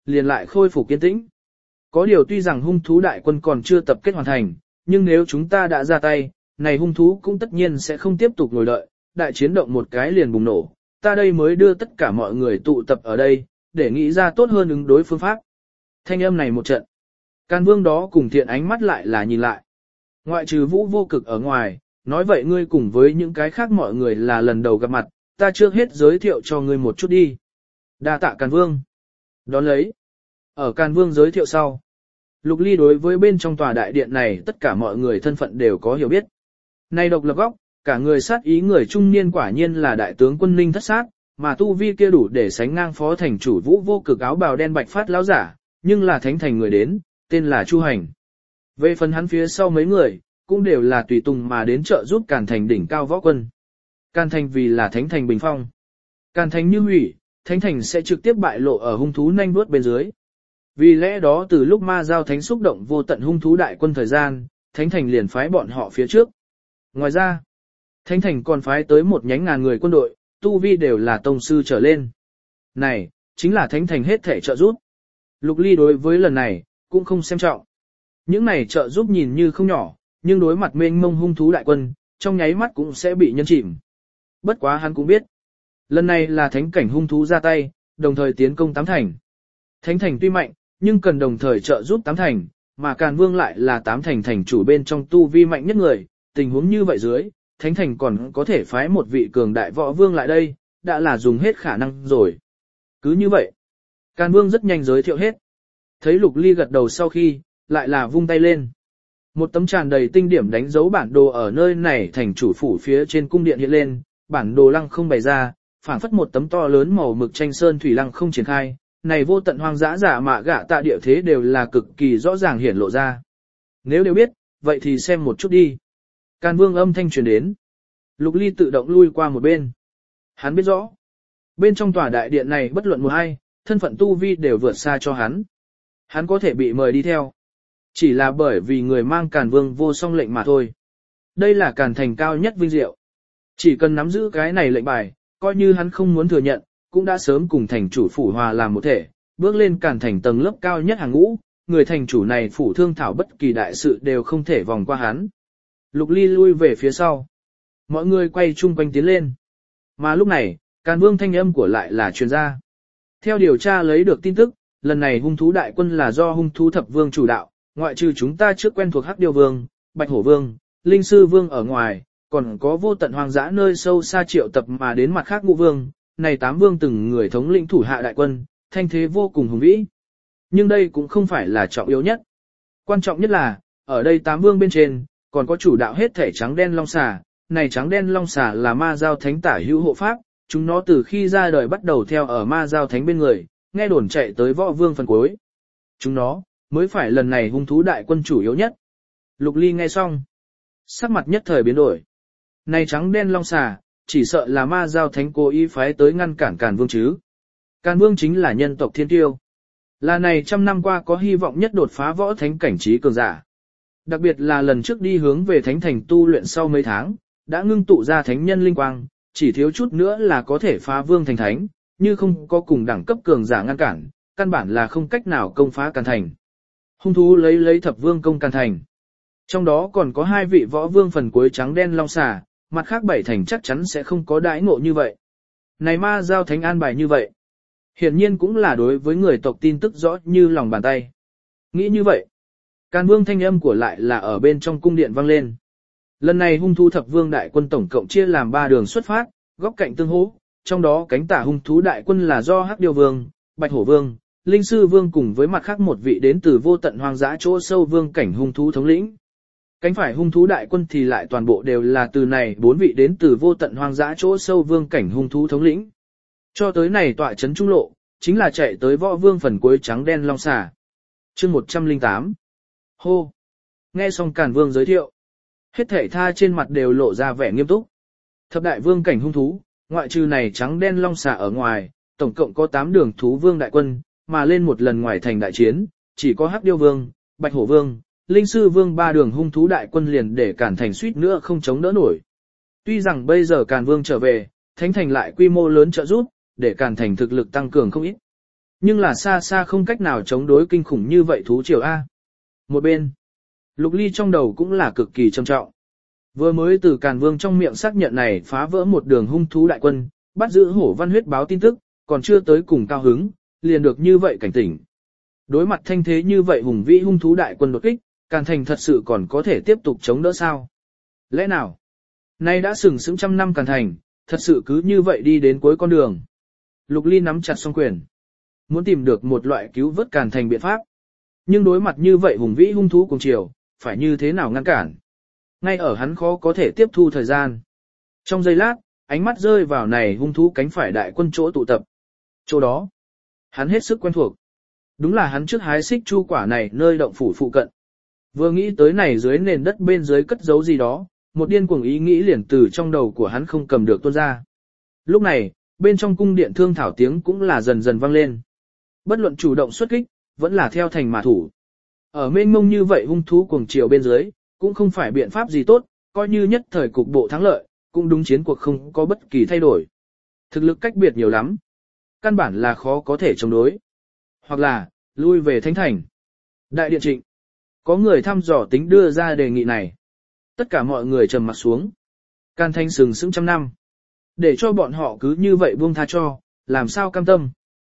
liền lại khôi phục kiên tĩnh. Có điều tuy rằng hung thú đại quân còn chưa tập kết hoàn thành, nhưng nếu chúng ta đã ra tay, này hung thú cũng tất nhiên sẽ không tiếp tục ngồi đợi, đại chiến động một cái liền bùng nổ, ta đây mới đưa tất cả mọi người tụ tập ở đây, để nghĩ ra tốt hơn ứng đối phương pháp. Thanh âm này một trận. Can Vương đó cùng Thiện ánh mắt lại là nhìn lại. Ngoại trừ Vũ Vô Cực ở ngoài, nói vậy ngươi cùng với những cái khác mọi người là lần đầu gặp mặt, ta trước hết giới thiệu cho ngươi một chút đi. Đa tạ Can Vương. Đón lấy. Ở Can Vương giới thiệu sau. Lục Ly đối với bên trong tòa đại điện này tất cả mọi người thân phận đều có hiểu biết. Này độc lập góc, cả người sát ý người trung niên quả nhiên là đại tướng quân Ninh Thất Sát, mà tu vi kia đủ để sánh ngang phó thành chủ Vũ Vô Cực áo bào đen bạch phát lão giả, nhưng là thánh thành người đến, tên là Chu Hành. Về phần hắn phía sau mấy người, cũng đều là tùy tùng mà đến trợ giúp Càn Thành đỉnh cao võ quân. Càn Thành vì là thánh thành bình phong. Càn Thành như hủy, thánh thành sẽ trực tiếp bại lộ ở hung thú nhanh vuốt bên dưới. Vì lẽ đó từ lúc ma giao thánh xúc động vô tận hung thú đại quân thời gian, thánh thành liền phái bọn họ phía trước. Ngoài ra, thánh thành còn phái tới một nhánh ngàn người quân đội, tu vi đều là tông sư trở lên. Này, chính là thánh thành hết thể trợ giúp. Lục Ly đối với lần này, cũng không xem trọng. Những này trợ giúp nhìn như không nhỏ, nhưng đối mặt mênh mông hung thú đại quân, trong nháy mắt cũng sẽ bị nhân chìm. Bất quá hắn cũng biết, lần này là thánh cảnh hung thú ra tay, đồng thời tiến công tám thành. Thánh thành tuy mạnh, nhưng cần đồng thời trợ giúp tám thành, mà Càn Vương lại là tám thành thành chủ bên trong tu vi mạnh nhất người, tình huống như vậy dưới, thánh thành còn có thể phái một vị cường đại võ vương lại đây, đã là dùng hết khả năng rồi. Cứ như vậy, Càn Vương rất nhanh giới thiệu hết. Thấy Lục Ly gật đầu sau khi, lại là vung tay lên. Một tấm tràn đầy tinh điểm đánh dấu bản đồ ở nơi này thành chủ phủ phía trên cung điện hiện lên, bản đồ lăng không bày ra, phảng phất một tấm to lớn màu mực tranh sơn thủy lăng không triển khai, này vô tận hoang dã giả mạ gạ tạ địa thế đều là cực kỳ rõ ràng hiển lộ ra. Nếu đều biết, vậy thì xem một chút đi. Càn Vương âm thanh truyền đến. Lục Ly tự động lui qua một bên. Hắn biết rõ. Bên trong tòa đại điện này bất luận một ai, thân phận tu vi đều vượt xa cho hắn. Hắn có thể bị mời đi theo. Chỉ là bởi vì người mang Càn Vương vô song lệnh mà thôi. Đây là Càn Thành cao nhất vinh diệu. Chỉ cần nắm giữ cái này lệnh bài, coi như hắn không muốn thừa nhận, cũng đã sớm cùng thành chủ phủ hòa làm một thể, bước lên Càn Thành tầng lớp cao nhất hàng ngũ, người thành chủ này phủ thương thảo bất kỳ đại sự đều không thể vòng qua hắn. Lục Ly lui về phía sau. Mọi người quay chung quanh tiến lên. Mà lúc này, Càn Vương thanh âm của lại là truyền ra. Theo điều tra lấy được tin tức, lần này hung thú đại quân là do hung thú thập vương chủ đạo, ngoại trừ chúng ta trước quen thuộc Hắc Điêu Vương, Bạch Hổ Vương, Linh Sư Vương ở ngoài, còn có vô tận hoang dã nơi sâu xa triệu tập mà đến mặt khác ngũ vương, này tám vương từng người thống lĩnh thủ hạ đại quân, thanh thế vô cùng hùng vĩ. Nhưng đây cũng không phải là trọng yếu nhất. Quan trọng nhất là, ở đây tám vương bên trên, còn có chủ đạo hết thể trắng đen long xà, này trắng đen long xà là ma giao thánh tả hữu hộ pháp, chúng nó từ khi ra đời bắt đầu theo ở ma giao thánh bên người, nghe đồn chạy tới võ vương phần cuối. Chúng nó, mới phải lần này hung thú đại quân chủ yếu nhất. Lục Ly nghe xong, sắc mặt nhất thời biến đổi. Này trắng đen long xà, chỉ sợ là ma giao thánh cố ý phái tới ngăn cản Càn Vương chứ. Càn Vương chính là nhân tộc thiên tiêu. Là này trăm năm qua có hy vọng nhất đột phá võ thánh cảnh trí cường giả. Đặc biệt là lần trước đi hướng về thánh thành tu luyện sau mấy tháng, đã ngưng tụ ra thánh nhân linh quang, chỉ thiếu chút nữa là có thể phá vương thành thánh, như không có cùng đẳng cấp cường giả ngăn cản, căn bản là không cách nào công phá Càn Thành. Hung thú lấy lấy thập vương công Càn Thành. Trong đó còn có hai vị võ vương phần cuối trắng đen long xà, mặt khác bảy thành chắc chắn sẽ không có đãi ngộ như vậy. Này ma giao thánh an bài như vậy. Hiển nhiên cũng là đối với người tộc tin tức rõ như lòng bàn tay. Nghĩ như vậy, Càn Vương thanh âm của lại là ở bên trong cung điện vang lên. Lần này hung thú thập vương đại quân tổng cộng chia làm ba đường xuất phát, góc cạnh tương hỗ, trong đó cánh tả hung thú đại quân là do Hắc Điêu Vương, Bạch Hổ Vương, Linh Sư Vương cùng với mặt khác một vị đến từ vô tận hoang dã chỗ sâu vương cảnh hung thú thống lĩnh. Cánh phải hung thú đại quân thì lại toàn bộ đều là từ này bốn vị đến từ vô tận hoang dã chỗ sâu vương cảnh hung thú thống lĩnh. Cho tới này tọa trấn trung lộ, chính là chạy tới võ vương phần cuối trắng đen long xà. Chương một trăm lẻ tám. Hô. Nghe xong Càn Vương giới thiệu, hết thảy tha trên mặt đều lộ ra vẻ nghiêm túc. Thập đại vương cảnh hung thú, ngoại trừ này trắng đen long xà ở ngoài, tổng cộng có tám đường thú vương đại quân, mà lên một lần ngoài thành đại chiến, chỉ có Hắc Điêu Vương, Bạch Hổ Vương, Linh Sư Vương ba đường hung thú đại quân liền để Càn Thành suýt nữa không chống đỡ nổi. Tuy rằng bây giờ Càn Vương trở về, Thánh Thành lại quy mô lớn trợ giúp, để Càn Thành thực lực tăng cường không ít. Nhưng là xa xa không cách nào chống đối kinh khủng như vậy thú triều A. Một bên, Lục Ly trong đầu cũng là cực kỳ trầm trọng. Vừa mới từ Càn Vương trong miệng xác nhận này phá vỡ một đường hung thú đại quân, bắt giữ hổ văn huyết báo tin tức, còn chưa tới cùng cao hứng, liền được như vậy cảnh tỉnh. Đối mặt thanh thế như vậy hùng vĩ hung thú đại quân đột kích, Càn Thành thật sự còn có thể tiếp tục chống đỡ sao? Lẽ nào? Nay đã sừng sững trăm năm Càn Thành, thật sự cứ như vậy đi đến cuối con đường. Lục Ly nắm chặt song quyền, muốn tìm được một loại cứu vớt Càn Thành biện pháp. Nhưng đối mặt như vậy hùng vĩ hung thú cùng chiều, phải như thế nào ngăn cản? Ngay ở hắn khó có thể tiếp thu thời gian. Trong giây lát, ánh mắt rơi vào này hung thú cánh phải đại quân chỗ tụ tập. Chỗ đó, hắn hết sức quen thuộc. Đúng là hắn trước hái xích chu quả này nơi động phủ phụ cận. Vừa nghĩ tới này dưới nền đất bên dưới cất giấu gì đó, một điên cuồng ý nghĩ liền từ trong đầu của hắn không cầm được tuôn ra. Lúc này, bên trong cung điện thương thảo tiếng cũng là dần dần vang lên. Bất luận chủ động xuất kích, vẫn là theo thành mà thủ. Ở mênh mông như vậy hung thú cuồng chiều bên dưới, cũng không phải biện pháp gì tốt, coi như nhất thời cục bộ thắng lợi, cũng đúng chiến cuộc không có bất kỳ thay đổi. Thực lực cách biệt nhiều lắm. Căn bản là khó có thể chống đối. Hoặc là, lui về thánh thành. Đại điện trịnh. Có người thăm dò tính đưa ra đề nghị này. Tất cả mọi người trầm mặt xuống. Can Thanh sừng sững trăm năm. Để cho bọn họ cứ như vậy buông tha cho, làm sao cam tâm.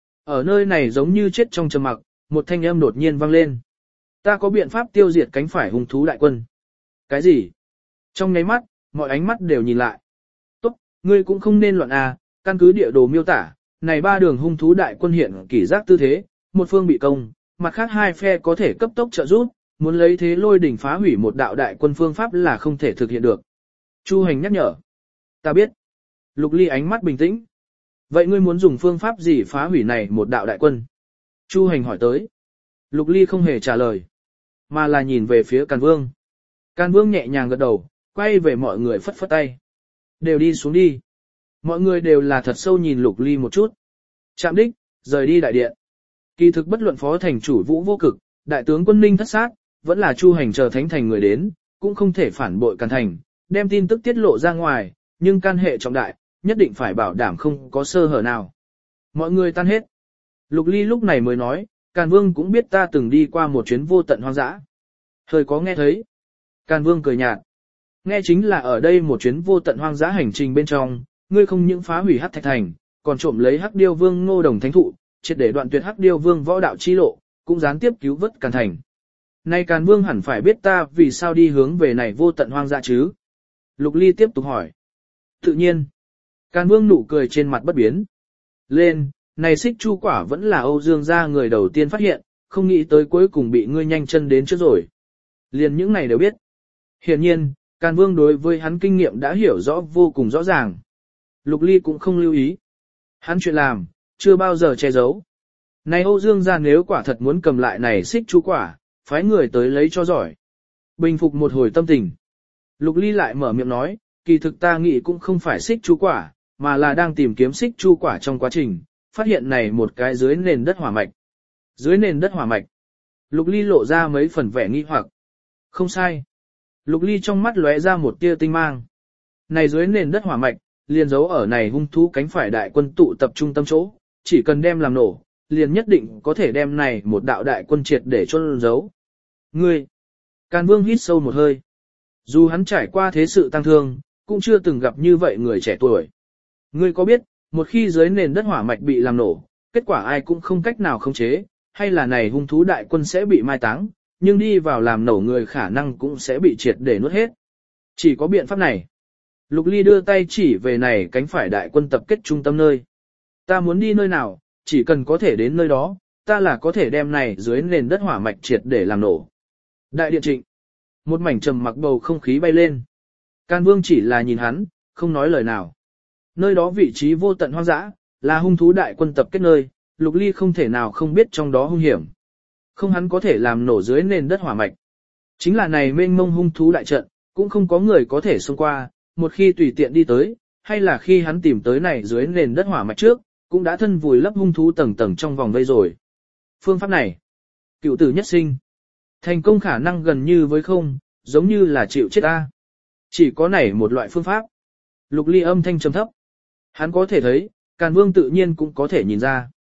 Ở nơi này giống như chết trong trầm mặc, một thanh âm đột nhiên vang lên. Ta có biện pháp tiêu diệt cánh phải hung thú đại quân. Cái gì? Trong nháy mắt, mọi ánh mắt đều nhìn lại. Tốt, ngươi cũng không nên loạn à, căn cứ địa đồ miêu tả, này ba đường hung thú đại quân hiện kỷ giác tư thế, một phương bị công, mặt khác hai phe có thể cấp tốc trợ giúp, muốn lấy thế lôi đỉnh phá hủy một đạo đại quân phương pháp là không thể thực hiện được. Chu Hành nhắc nhở. Ta biết. Lục Ly ánh mắt bình tĩnh. Vậy ngươi muốn dùng phương pháp gì phá hủy này một đạo đại quân? Chu Hành hỏi tới. Lục Ly không hề trả lời, mà là nhìn về phía Càn Vương. Càn Vương nhẹ nhàng gật đầu, quay về mọi người phất phất tay. Đều đi xuống đi. Mọi người đều là thật sâu nhìn Lục Ly một chút. Chạm đích, rời đi đại điện. Kỳ thực bất luận phó thành chủ Vũ Vô Cực, đại tướng quân Ninh thất sát, vẫn là Chu Hành chờ thánh thành người đến, cũng không thể phản bội Càn Thành, đem tin tức tiết lộ ra ngoài, nhưng can hệ trọng đại, nhất định phải bảo đảm không có sơ hở nào. Mọi người tan hết. Lục Ly lúc này mới nói, Càn Vương cũng biết ta từng đi qua một chuyến vô tận hoang dã. Hơi có nghe thấy. Càn Vương cười nhạt. Nghe chính là ở đây một chuyến vô tận hoang dã hành trình bên trong, ngươi không những phá hủy Hắc Thạch Thành, còn trộm lấy Hắc Điêu Vương Ngô Đồng Thánh Thụ, triệt để đoạn tuyệt Hắc Điêu Vương võ đạo chi lộ, cũng gián tiếp cứu vớt Càn Thành. Nay Càn Vương hẳn phải biết ta vì sao đi hướng về này vô tận hoang dã chứ? Lục Ly tiếp tục hỏi. Tự nhiên. Càn Vương nụ cười trên mặt bất biến. Lên, này xích chu quả vẫn là Âu Dương gia người đầu tiên phát hiện, không nghĩ tới cuối cùng bị ngươi nhanh chân đến trước rồi. Liền những này đều biết. Hiển nhiên, Càn Vương đối với hắn kinh nghiệm đã hiểu rõ vô cùng rõ ràng. Lục Ly cũng không lưu ý. Hắn chuyện làm, chưa bao giờ che giấu. Này Âu Dương gia nếu quả thật muốn cầm lại này xích chu quả, phái người tới lấy cho giỏi. Bình phục một hồi tâm tình. Lục Ly lại mở miệng nói, kỳ thực ta nghĩ cũng không phải xích chu quả, mà là đang tìm kiếm xích chu quả trong quá trình, phát hiện này một cái dưới nền đất hỏa mạch. Dưới nền đất hỏa mạch. Lục Ly lộ ra mấy phần vẻ nghi hoặc. Không sai. Lục Ly trong mắt lóe ra một tia tinh mang. Này dưới nền đất hỏa mạch, liền giấu ở này hung thú cánh phải đại quân tụ tập trung tâm chỗ, chỉ cần đem làm nổ, liền nhất định có thể đem này một đạo đại quân triệt để chôn giấu. Ngươi! Càn Vương hít sâu một hơi. Dù hắn trải qua thế sự tăng thương, cũng chưa từng gặp như vậy người trẻ tuổi. Ngươi có biết, một khi dưới nền đất hỏa mạch bị làm nổ, kết quả ai cũng không cách nào khống chế, hay là này hung thú đại quân sẽ bị mai táng, nhưng đi vào làm nổ người khả năng cũng sẽ bị triệt để nuốt hết. Chỉ có biện pháp này. Lục Ly đưa tay chỉ về này cánh phải đại quân tập kết trung tâm nơi. Ta muốn đi nơi nào, chỉ cần có thể đến nơi đó, ta là có thể đem này dưới nền đất hỏa mạch triệt để làm nổ. Đại điện trịnh. Một mảnh trầm mặc bầu không khí bay lên. Càn Vương chỉ là nhìn hắn, không nói lời nào. Nơi đó vị trí vô tận hoang dã, là hung thú đại quân tập kết nơi, Lục Ly không thể nào không biết trong đó hung hiểm. Không hắn có thể làm nổ dưới nền đất hỏa mạch. Chính là này mênh mông hung thú đại trận, cũng không có người có thể xông qua, một khi tùy tiện đi tới, hay là khi hắn tìm tới này dưới nền đất hỏa mạch trước, cũng đã thân vùi lấp hung thú tầng tầng trong vòng vây rồi. Phương pháp này, cựu tử nhất sinh, thành công khả năng gần như với không, giống như là chịu chết ta. Chỉ có này một loại phương pháp. Lục Ly âm thanh trầm thấp. Hắn có thể thấy, Càn Vương tự nhiên cũng có thể nhìn ra.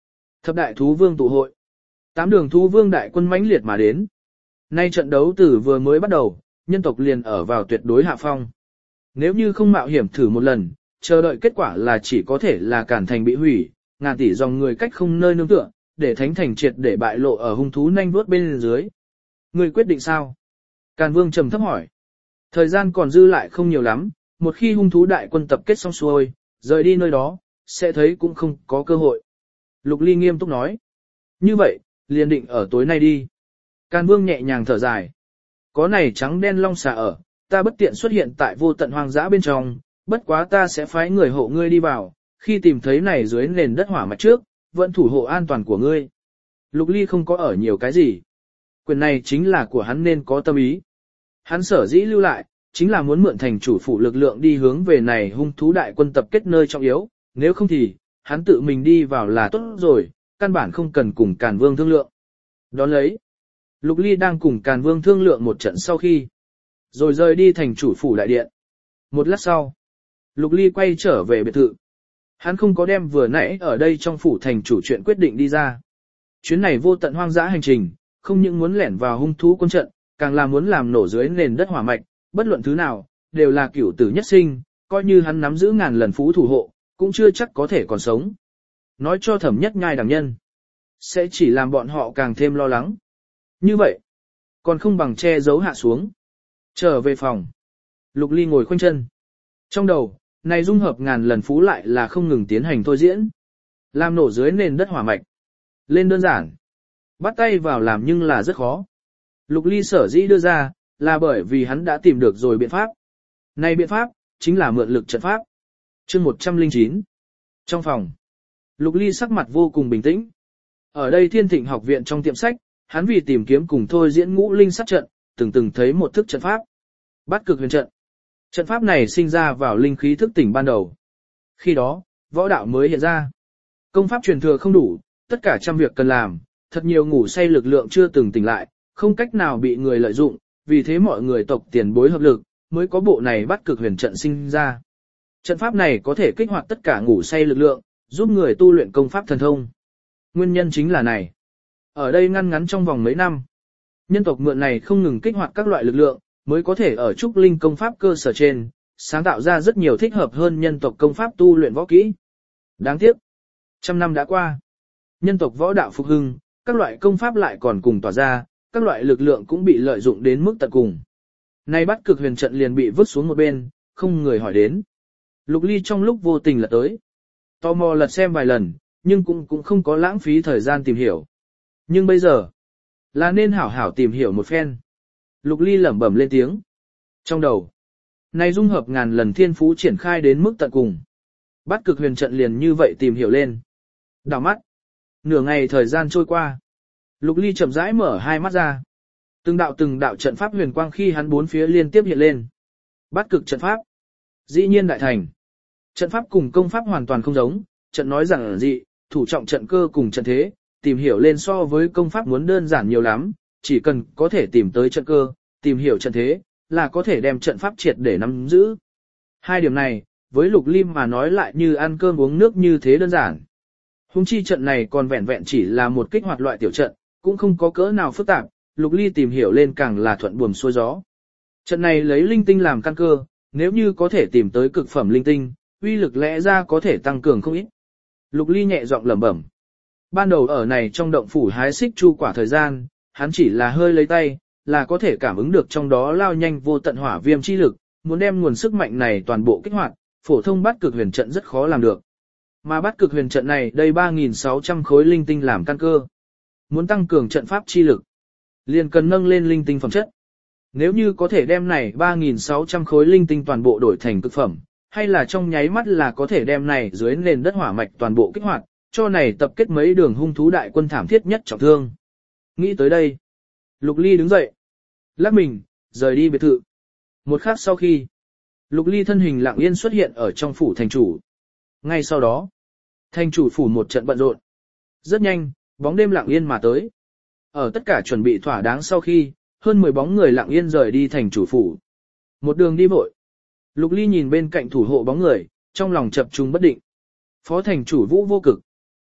Thập đại thú vương tụ hội. Tám đường thú vương đại quân mãnh liệt mà đến. Nay trận đấu từ vừa mới bắt đầu, nhân tộc liền ở vào tuyệt đối hạ phong. Nếu như không mạo hiểm thử một lần, chờ đợi kết quả là chỉ có thể là Càn Thành bị hủy, ngàn tỷ dòng người cách không nơi nương tựa, để Thánh Thành triệt để bại lộ ở hung thú nhanh vuốt bên dưới. Người quyết định sao? Càn Vương trầm thấp hỏi. Thời gian còn dư lại không nhiều lắm, một khi hung thú đại quân tập kết xong xuôi, rời đi nơi đó, sẽ thấy cũng không có cơ hội. Lục Ly nghiêm túc nói. Như vậy, liền định ở tối nay đi. Càn Vương nhẹ nhàng thở dài. Có này trắng đen long xà ở, ta bất tiện xuất hiện tại vô tận hoang dã bên trong, bất quá ta sẽ phái người hộ ngươi đi vào, khi tìm thấy này dưới nền đất hỏa mạch trước, vẫn thủ hộ an toàn của ngươi. Lục Ly không có ở nhiều cái gì. Quyền này chính là của hắn nên có tâm ý. Hắn sở dĩ lưu lại, chính là muốn mượn thành chủ phủ lực lượng đi hướng về này hung thú đại quân tập kết nơi trọng yếu, nếu không thì, hắn tự mình đi vào là tốt rồi, căn bản không cần cùng Càn Vương thương lượng. Đón lấy, Lục Ly đang cùng Càn Vương thương lượng một trận sau khi, rồi rời đi thành chủ phủ đại điện. Một lát sau, Lục Ly quay trở về biệt thự. Hắn không có đem vừa nãy ở đây trong phủ thành chủ chuyện quyết định đi ra. Chuyến này vô tận hoang dã hành trình, không những muốn lẻn vào hung thú quân trận, càng là muốn làm nổ dưới nền đất hỏa mạch, bất luận thứ nào, đều là cửu tử nhất sinh, coi như hắn nắm giữ ngàn lần phú thủ hộ, cũng chưa chắc có thể còn sống. Nói cho Thẩm Nhất Nhai đẳng nhân, sẽ chỉ làm bọn họ càng thêm lo lắng. Như vậy, còn không bằng che giấu hạ xuống. Trở về phòng, Lục Ly ngồi khoanh chân. Trong đầu, này dung hợp ngàn lần phú lại là không ngừng tiến hành thôi diễn. Làm nổ dưới nền đất hỏa mạch. Lên đơn giản. Bắt tay vào làm nhưng là rất khó. Lục Ly sở dĩ đưa ra, là bởi vì hắn đã tìm được rồi biện pháp. Này biện pháp, chính là mượn lực trận pháp. Chương một trăm lẻ chín. Trong phòng, Lục Ly sắc mặt vô cùng bình tĩnh. Ở đây Thiên Thịnh học viện trong tiệm sách, hắn vì tìm kiếm cùng thôi diễn ngũ linh sát trận, từng từng thấy một thức trận pháp. Bát cực huyền trận. Trận pháp này sinh ra vào linh khí thức tỉnh ban đầu. Khi đó, võ đạo mới hiện ra. Công pháp truyền thừa không đủ, tất cả trăm việc cần làm, thật nhiều ngủ say lực lượng chưa từng tỉnh lại, không cách nào bị người lợi dụng, vì thế mọi người tộc tiền bối hợp lực, mới có bộ này bát cực huyền trận sinh ra. Trận pháp này có thể kích hoạt tất cả ngủ say lực lượng, giúp người tu luyện công pháp thần thông. Nguyên nhân chính là này. Ở đây ngăn ngắn trong vòng mấy năm, nhân tộc mượn này không ngừng kích hoạt các loại lực lượng, mới có thể ở trúc linh công pháp cơ sở trên, sáng tạo ra rất nhiều thích hợp hơn nhân tộc công pháp tu luyện võ kỹ. Đáng tiếc, trăm năm đã qua, nhân tộc võ đạo phục hưng, các loại công pháp lại còn cùng tỏa ra, các loại lực lượng cũng bị lợi dụng đến mức tận cùng. Nay bắt cực huyền trận liền bị vứt xuống một bên, không người hỏi đến. Lục Ly trong lúc vô tình lật tới, tò mò lật xem vài lần, nhưng cũng cũng không có lãng phí thời gian tìm hiểu. Nhưng bây giờ, là nên hảo hảo tìm hiểu một phen. Lục Ly lẩm bẩm lên tiếng. Trong đầu, này dung hợp ngàn lần thiên phú triển khai đến mức tận cùng. Bát cực huyền trận liền như vậy tìm hiểu lên. Đảo mắt, nửa ngày thời gian trôi qua. Lục Ly chậm rãi mở hai mắt ra. Từng đạo từng đạo trận pháp huyền quang khi hắn bốn phía liên tiếp hiện lên. Bát cực trận pháp. Dĩ nhiên đại thành. Trận pháp cùng công pháp hoàn toàn không giống, trận nói rằng dị, thủ trọng trận cơ cùng trận thế, tìm hiểu lên so với công pháp muốn đơn giản nhiều lắm, chỉ cần có thể tìm tới trận cơ, tìm hiểu trận thế, là có thể đem trận pháp triệt để nắm giữ. Hai điểm này, với Lục Ly mà nói lại như ăn cơm uống nước như thế đơn giản. Hùng chi trận này còn vẹn vẹn chỉ là một kích hoạt loại tiểu trận, cũng không có cỡ nào phức tạp, Lục Ly tìm hiểu lên càng là thuận buồm xuôi gió. Trận này lấy linh tinh làm căn cơ, nếu như có thể tìm tới cực phẩm linh tinh, uy lực lẽ ra có thể tăng cường không ít. Lục Ly nhẹ giọng lẩm bẩm. Ban đầu ở này trong động phủ hái xích chu quả thời gian, hắn chỉ là hơi lấy tay, là có thể cảm ứng được trong đó lao nhanh vô tận hỏa viêm chi lực, muốn đem nguồn sức mạnh này toàn bộ kích hoạt, phổ thông bát cực huyền trận rất khó làm được. Mà bát cực huyền trận này đây ba nghìn sáu trăm khối linh tinh làm căn cơ. Muốn tăng cường trận pháp chi lực, liền cần nâng lên linh tinh phẩm chất. Nếu như có thể đem này ba nghìn sáu trăm khối linh tinh toàn bộ đổi thành cực phẩm, hay là trong nháy mắt là có thể đem này dưới nền đất hỏa mạch toàn bộ kích hoạt, cho này tập kết mấy đường hung thú đại quân thảm thiết nhất trọng thương. Nghĩ tới đây, Lục Ly đứng dậy, lắc mình, rời đi biệt thự. Một khắc sau khi, Lục Ly thân hình lặng yên xuất hiện ở trong phủ thành chủ. Ngay sau đó, thành chủ phủ một trận bận rộn. Rất nhanh, bóng đêm lặng yên mà tới. Ở tất cả chuẩn bị thỏa đáng sau khi, hơn mười bóng người lặng yên rời đi thành chủ phủ. Một đường đi vội. Lục Ly nhìn bên cạnh thủ hộ bóng người, trong lòng chập trùng bất định. Phó thành chủ Vũ Vô Cực.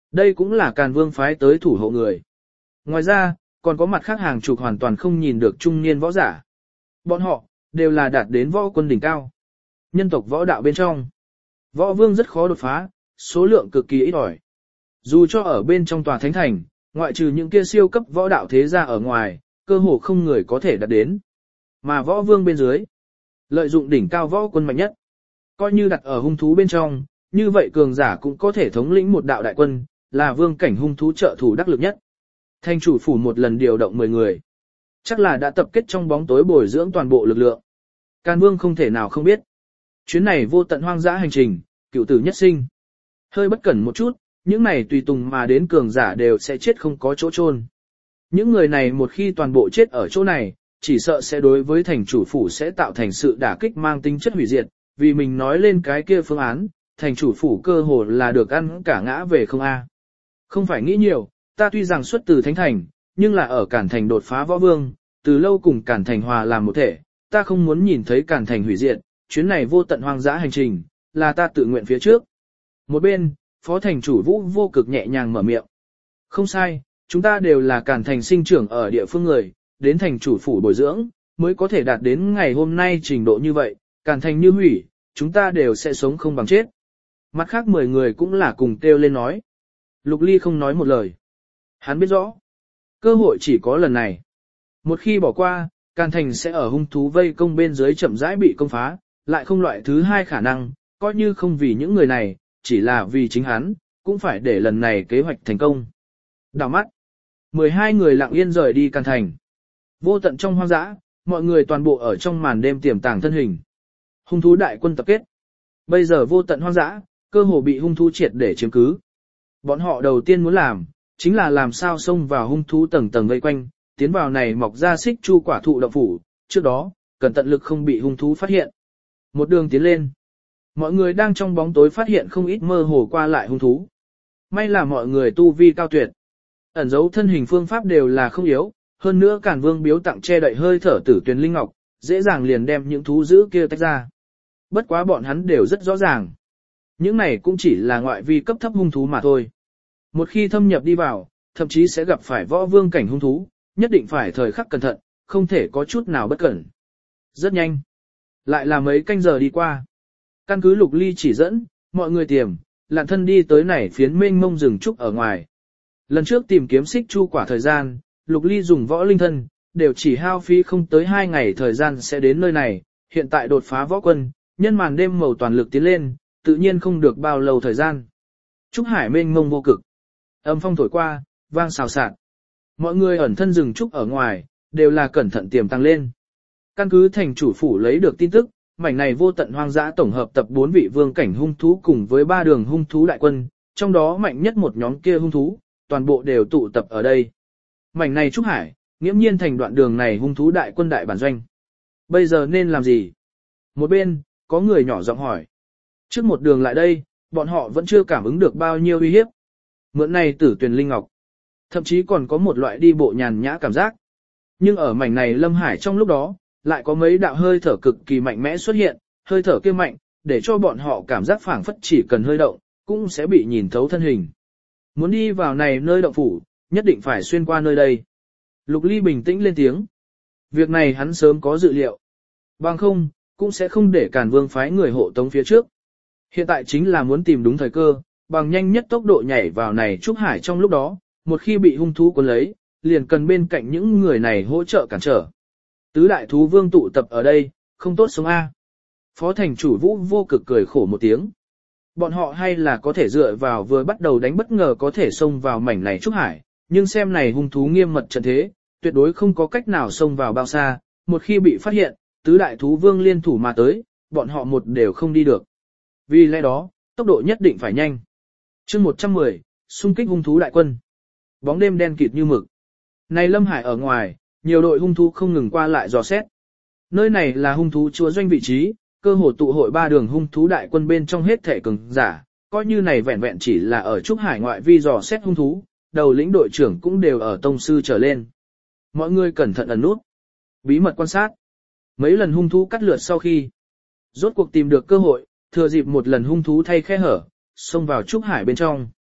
Đây cũng là Càn Vương phái tới thủ hộ người. Ngoài ra, còn có mặt khác hàng chục hoàn toàn không nhìn được trung niên võ giả. Bọn họ, đều là đạt đến võ quân đỉnh cao. Nhân tộc võ đạo bên trong. Võ vương rất khó đột phá, số lượng cực kỳ ít ỏi. Dù cho ở bên trong tòa thánh thành, ngoại trừ những kia siêu cấp võ đạo thế gia ở ngoài, cơ hồ không người có thể đạt đến. Mà võ vương bên dưới, lợi dụng đỉnh cao võ quân mạnh nhất. Coi như đặt ở hung thú bên trong, như vậy cường giả cũng có thể thống lĩnh một đạo đại quân, là vương cảnh hung thú trợ thủ đắc lực nhất. Thành chủ phủ một lần điều động mười người. Chắc là đã tập kết trong bóng tối bồi dưỡng toàn bộ lực lượng. Càn Vương không thể nào không biết. Chuyến này vô tận hoang dã hành trình, cựu tử nhất sinh. Hơi bất cẩn một chút, những này tùy tùng mà đến cường giả đều sẽ chết không có chỗ chôn. Những người này một khi toàn bộ chết ở chỗ này, chỉ sợ sẽ đối với thành chủ phủ sẽ tạo thành sự đả kích mang tính chất hủy diệt, vì mình nói lên cái kia phương án, thành chủ phủ cơ hồ là được ăn cả ngã về không a. Không phải nghĩ nhiều, ta tuy rằng xuất từ thánh thành, nhưng là ở Cản Thành đột phá võ vương, từ lâu cùng Cản Thành hòa làm một thể, ta không muốn nhìn thấy Cản Thành hủy diệt, chuyến này vô tận hoang dã hành trình, là ta tự nguyện phía trước. Một bên, phó thành chủ Vũ vô cực nhẹ nhàng mở miệng. Không sai, chúng ta đều là Cản Thành sinh trưởng ở địa phương người, đến thành chủ phủ bồi dưỡng, mới có thể đạt đến ngày hôm nay trình độ như vậy, Cản Thành như hủy, chúng ta đều sẽ sống không bằng chết. Mặt khác mười người cũng là cùng kêu lên nói. Lục Ly không nói một lời. Hắn biết rõ, cơ hội chỉ có lần này. Một khi bỏ qua, Càn Thành sẽ ở hung thú vây công bên dưới chậm rãi bị công phá, lại không loại thứ hai khả năng, coi như không vì những người này, chỉ là vì chính hắn, cũng phải để lần này kế hoạch thành công. Đảo mắt, mười hai người lặng yên rời đi Càn Thành. Vô tận trong hoang dã, mọi người toàn bộ ở trong màn đêm tiềm tàng thân hình. Hung thú đại quân tập kết. Bây giờ vô tận hoang dã, cơ hồ bị hung thú triệt để chiếm cứ. Bọn họ đầu tiên muốn làm, chính là làm sao xông vào hung thú tầng tầng vây quanh, tiến vào này mọc ra xích chu quả thụ động phủ, trước đó, cần tận lực không bị hung thú phát hiện. Một đường tiến lên, mọi người đang trong bóng tối phát hiện không ít mơ hồ qua lại hung thú. May là mọi người tu vi cao tuyệt, ẩn giấu thân hình phương pháp đều là không yếu, hơn nữa Càn Vương biếu tặng che đậy hơi thở tử tuyền linh ngọc, dễ dàng liền đem những thú dữ kia tách ra. Bất quá bọn hắn đều rất rõ ràng. Những này cũng chỉ là ngoại vi cấp thấp hung thú mà thôi. Một khi thâm nhập đi vào, thậm chí sẽ gặp phải võ vương cảnh hung thú, nhất định phải thời khắc cẩn thận, không thể có chút nào bất cẩn. Rất nhanh. Lại là mấy canh giờ đi qua. Căn cứ Lục Ly chỉ dẫn, mọi người tiềm, lặn thân đi tới này phiến mênh mông rừng trúc ở ngoài. Lần trước tìm kiếm xích chu quả thời gian, Lục Ly dùng võ linh thân, đều chỉ hao phí không tới hai ngày thời gian sẽ đến nơi này, hiện tại đột phá võ quân, nhân màn đêm màu toàn lực tiến lên, tự nhiên không được bao lâu thời gian. Trúc hải mênh mông vô cực. Âm phong thổi qua, vang xào xạc. Mọi người ẩn thân rừng trúc ở ngoài, đều là cẩn thận tiềm tăng lên. Căn cứ thành chủ phủ lấy được tin tức, mảnh này vô tận hoang dã tổng hợp tập bốn vị vương cảnh hung thú cùng với ba đường hung thú đại quân, trong đó mạnh nhất một nhóm kia hung thú, toàn bộ đều tụ tập ở đây. Mảnh này Trúc Hải, nghiễm nhiên thành đoạn đường này hung thú đại quân đại bản doanh. Bây giờ nên làm gì? Một bên, có người nhỏ giọng hỏi. Trước một đường lại đây, bọn họ vẫn chưa cảm ứng được bao nhiêu uy hiếp. Mượn này tử tuyền linh ngọc. Thậm chí còn có một loại đi bộ nhàn nhã cảm giác. Nhưng ở mảnh này lâm hải trong lúc đó, lại có mấy đạo hơi thở cực kỳ mạnh mẽ xuất hiện, hơi thở kia mạnh, để cho bọn họ cảm giác phảng phất chỉ cần hơi động, cũng sẽ bị nhìn thấu thân hình. Muốn đi vào này nơi động phủ, nhất định phải xuyên qua nơi đây. Lục Ly bình tĩnh lên tiếng. Việc này hắn sớm có dự liệu. Bằng không, cũng sẽ không để Càn Vương phái người hộ tống phía trước. Hiện tại chính là muốn tìm đúng thời cơ, bằng nhanh nhất tốc độ nhảy vào này Trúc Hải trong lúc đó, một khi bị hung thú cuốn lấy, liền cần bên cạnh những người này hỗ trợ cản trở. Tứ đại thú vương tụ tập ở đây, không tốt sống A. Phó thành chủ Vũ vô cực cười khổ một tiếng. Bọn họ hay là có thể dựa vào vừa bắt đầu đánh bất ngờ có thể xông vào mảnh này Trúc Hải, nhưng xem này hung thú nghiêm mật trận thế, tuyệt đối không có cách nào xông vào bao xa, một khi bị phát hiện, tứ đại thú vương liên thủ mà tới, bọn họ một đều không đi được. Vì lẽ đó, tốc độ nhất định phải nhanh. chương một trăm mười, xung kích hung thú đại quân. Bóng đêm đen kịt như mực. Này lâm hải ở ngoài, nhiều đội hung thú không ngừng qua lại dò xét. Nơi này là hung thú chúa doanh vị trí, cơ hồ tụ hội ba đường hung thú đại quân bên trong hết thể cường giả, coi như này vẹn vẹn chỉ là ở Trúc Hải ngoại vi dò xét hung thú, đầu lĩnh đội trưởng cũng đều ở tông sư trở lên. Mọi người cẩn thận ẩn nút, bí mật quan sát. Mấy lần hung thú cắt lượt sau khi, rốt cuộc tìm được cơ hội, thừa dịp một lần hung thú thay khe hở, xông vào Trúc Hải bên trong.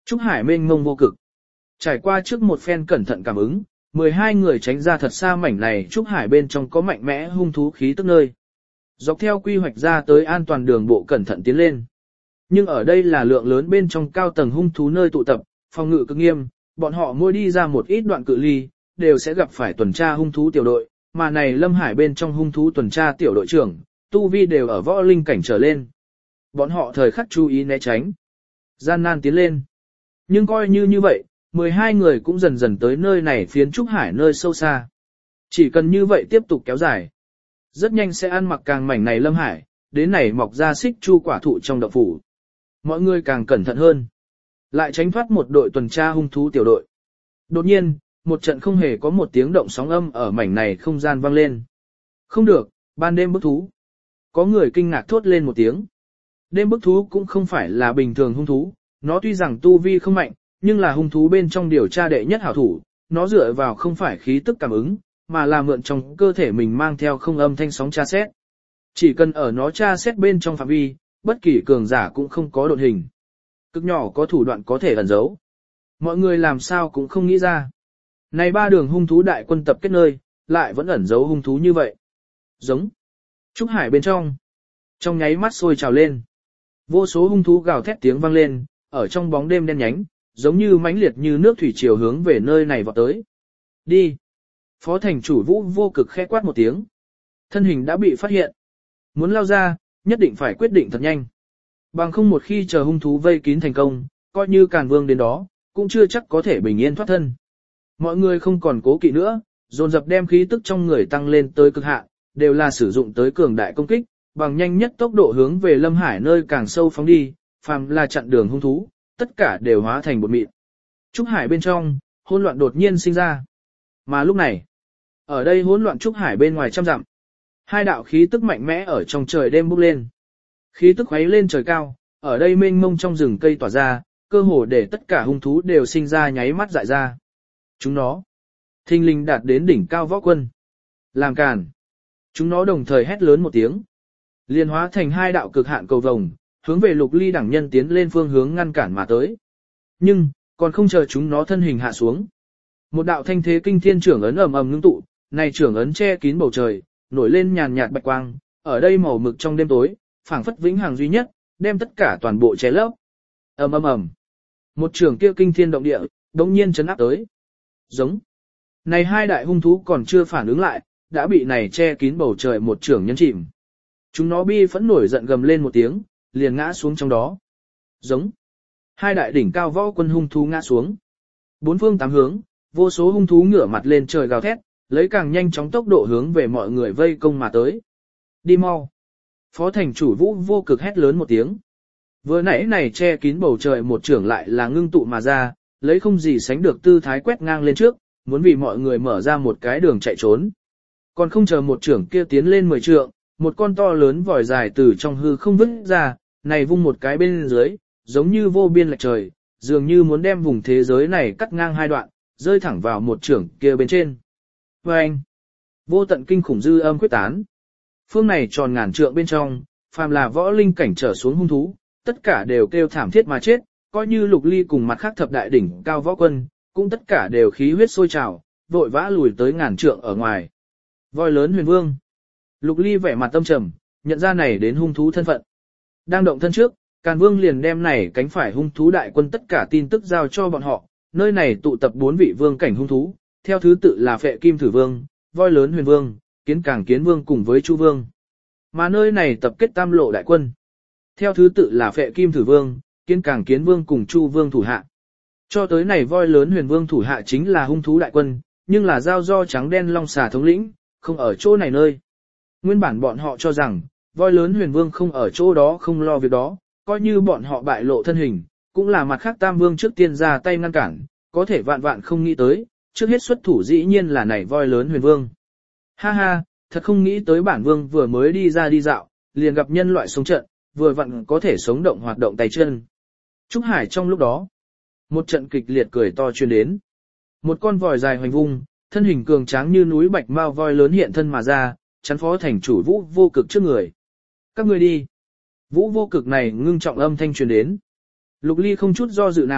Trúc Hải mênh mông vô cực. Trải qua trước một phen cẩn thận cảm ứng, mười hai người tránh ra thật xa mảnh này Trúc Hải bên trong có mạnh mẽ hung thú khí tức nơi. Dọc theo quy hoạch ra tới an toàn đường bộ cẩn thận tiến lên. Nhưng ở đây là lượng lớn bên trong cao tầng hung thú nơi tụ tập, phòng ngự cực nghiêm, bọn họ mỗi đi ra một ít đoạn cự ly, đều sẽ gặp phải tuần tra hung thú tiểu đội, mà này Lâm Hải bên trong hung thú tuần tra tiểu đội trưởng, tu vi đều ở võ linh cảnh trở lên. Bọn họ thời khắc chú ý né tránh, gian nan tiến lên. Nhưng coi như như vậy, mười hai người cũng dần dần tới nơi này phiến Trúc Hải nơi sâu xa. Chỉ cần như vậy tiếp tục kéo dài, rất nhanh sẽ ăn mặc càng mảnh này Lâm Hải, đến này mọc ra xích chu quả thụ trong động phủ. Mọi người càng cẩn thận hơn, lại tránh thoát một đội tuần tra hung thú tiểu đội. Đột nhiên, một trận không hề có một tiếng động sóng âm ở mảnh này không gian vang lên. Không được, ban đêm bức thú. Có người kinh ngạc thốt lên một tiếng. Đêm bức thú cũng không phải là bình thường hung thú, nó tuy rằng tu vi không mạnh, nhưng là hung thú bên trong điều tra đệ nhất hảo thủ, nó dựa vào không phải khí tức cảm ứng, mà là mượn trong cơ thể mình mang theo không âm thanh sóng tra xét. Chỉ cần ở nó tra xét bên trong phạm vi, bất kỳ cường giả cũng không có độn hình. Cực nhỏ có thủ đoạn có thể ẩn giấu. Mọi người làm sao cũng không nghĩ ra. Này ba đường hung thú đại quân tập kết nơi, lại vẫn ẩn giấu hung thú như vậy. Giống. Trúc Hải bên trong. Trong nháy mắt sôi trào lên. Vô số hung thú gào thét tiếng vang lên, ở trong bóng đêm đen nhánh, giống như mãnh liệt như nước thủy triều hướng về nơi này vọt tới. Đi. Phó thành chủ Vũ vô cực khẽ quát một tiếng. Thân hình đã bị phát hiện. Muốn lao ra, nhất định phải quyết định thật nhanh. Bằng không một khi chờ hung thú vây kín thành công, coi như Càn Vương đến đó, cũng chưa chắc có thể bình yên thoát thân. Mọi người không còn cố kỵ nữa, dồn dập đem khí tức trong người tăng lên tới cực hạn, đều là sử dụng tới cường đại công kích, bằng nhanh nhất tốc độ hướng về Lâm Hải nơi càng sâu phóng đi, phàm là chặn đường hung thú, tất cả đều hóa thành bột mịn. Trúc Hải bên trong, hỗn loạn đột nhiên sinh ra. Mà lúc này, ở đây hỗn loạn Trúc Hải bên ngoài trăm dặm, hai đạo khí tức mạnh mẽ ở trong trời đêm bốc lên. Khí tức khuấy lên trời cao, ở đây mênh mông trong rừng cây tỏa ra, cơ hồ để tất cả hung thú đều sinh ra nháy mắt dại ra. Chúng nó, thinh linh đạt đến đỉnh cao võ quân. Làm càn. Chúng nó đồng thời hét lớn một tiếng. Liên hóa thành hai đạo cực hạn cầu vồng, hướng về Lục Ly đẳng nhân tiến lên phương hướng ngăn cản mà tới. Nhưng, còn không chờ chúng nó thân hình hạ xuống. Một đạo thanh thế kinh thiên trưởng ấn ầm ầm ngưng tụ, này trưởng ấn che kín bầu trời, nổi lên nhàn nhạt bạch quang, ở đây màu mực trong đêm tối, phảng phất vĩnh hằng duy nhất, đem tất cả toàn bộ che lấp. Ầm ầm ầm. Một trường kia kinh thiên động địa, đống nhiên chấn áp tới. Giống. Này hai đại hung thú còn chưa phản ứng lại, đã bị này che kín bầu trời một trường nhấn chìm. Chúng nó bi phẫn nổi giận gầm lên một tiếng, liền ngã xuống trong đó. Giống. Hai đại đỉnh cao võ quân hung thú ngã xuống. Bốn phương tám hướng, vô số hung thú ngửa mặt lên trời gào thét, lấy càng nhanh chóng tốc độ hướng về mọi người vây công mà tới. Đi mau. Phó thành chủ Vũ vô cực hét lớn một tiếng. Vừa nãy này che kín bầu trời một trưởng lại là ngưng tụ mà ra, lấy không gì sánh được tư thái quét ngang lên trước, muốn vì mọi người mở ra một cái đường chạy trốn. Còn không chờ một trưởng kia tiến lên mười trượng, một con to lớn vòi dài từ trong hư không vứt ra, này vung một cái bên dưới, giống như vô biên lệch trời, dường như muốn đem vùng thế giới này cắt ngang hai đoạn, rơi thẳng vào một trưởng kia bên trên. Và anh, vô tận kinh khủng dư âm quyết tán. Phương này tròn ngàn trượng bên trong, phàm là võ linh cảnh trở xuống hung thú, tất cả đều kêu thảm thiết mà chết, coi như Lục Ly cùng mặt khác thập đại đỉnh cao võ quân, cũng tất cả đều khí huyết sôi trào, vội vã lùi tới ngàn trượng ở ngoài. Voi lớn huyền vương. Lục Ly vẻ mặt tâm trầm, nhận ra này đến hung thú thân phận. Đang động thân trước, Càn Vương liền đem này cánh phải hung thú đại quân tất cả tin tức giao cho bọn họ, nơi này tụ tập bốn vị vương cảnh hung thú, theo thứ tự là Phệ Kim Thử Vương, Voi lớn huyền vương, Kiến Càng Kiến Vương cùng với Chu Vương. Mà nơi này tập kết tam lộ đại quân. Theo thứ tự là Phệ Kim Thử Vương, Kiến Càng Kiến Vương cùng Chu Vương thủ hạ. Cho tới này Voi lớn huyền vương thủ hạ chính là hung thú đại quân, nhưng là giao do trắng đen long xà thống lĩnh, không ở chỗ này nơi. Nguyên bản bọn họ cho rằng, Voi lớn huyền vương không ở chỗ đó không lo việc đó, coi như bọn họ bại lộ thân hình, cũng là mặt khác tam vương trước tiên ra tay ngăn cản, có thể vạn vạn không nghĩ tới, trước hết xuất thủ dĩ nhiên là này Voi lớn huyền vương. Ha ha, thật không nghĩ tới bản vương vừa mới đi ra đi dạo, liền gặp nhân loại sống trận, vừa vặn có thể sống động hoạt động tay chân. Trúc Hải trong lúc đó, một trận kịch liệt cười to truyền đến. Một con vòi dài hoành vung, thân hình cường tráng như núi bạch mao voi lớn hiện thân mà ra, chắn phó thành chủ Vũ vô cực trước người. Các ngươi đi. Vũ vô cực này ngưng trọng âm thanh truyền đến. Lục Ly không chút do dự nào,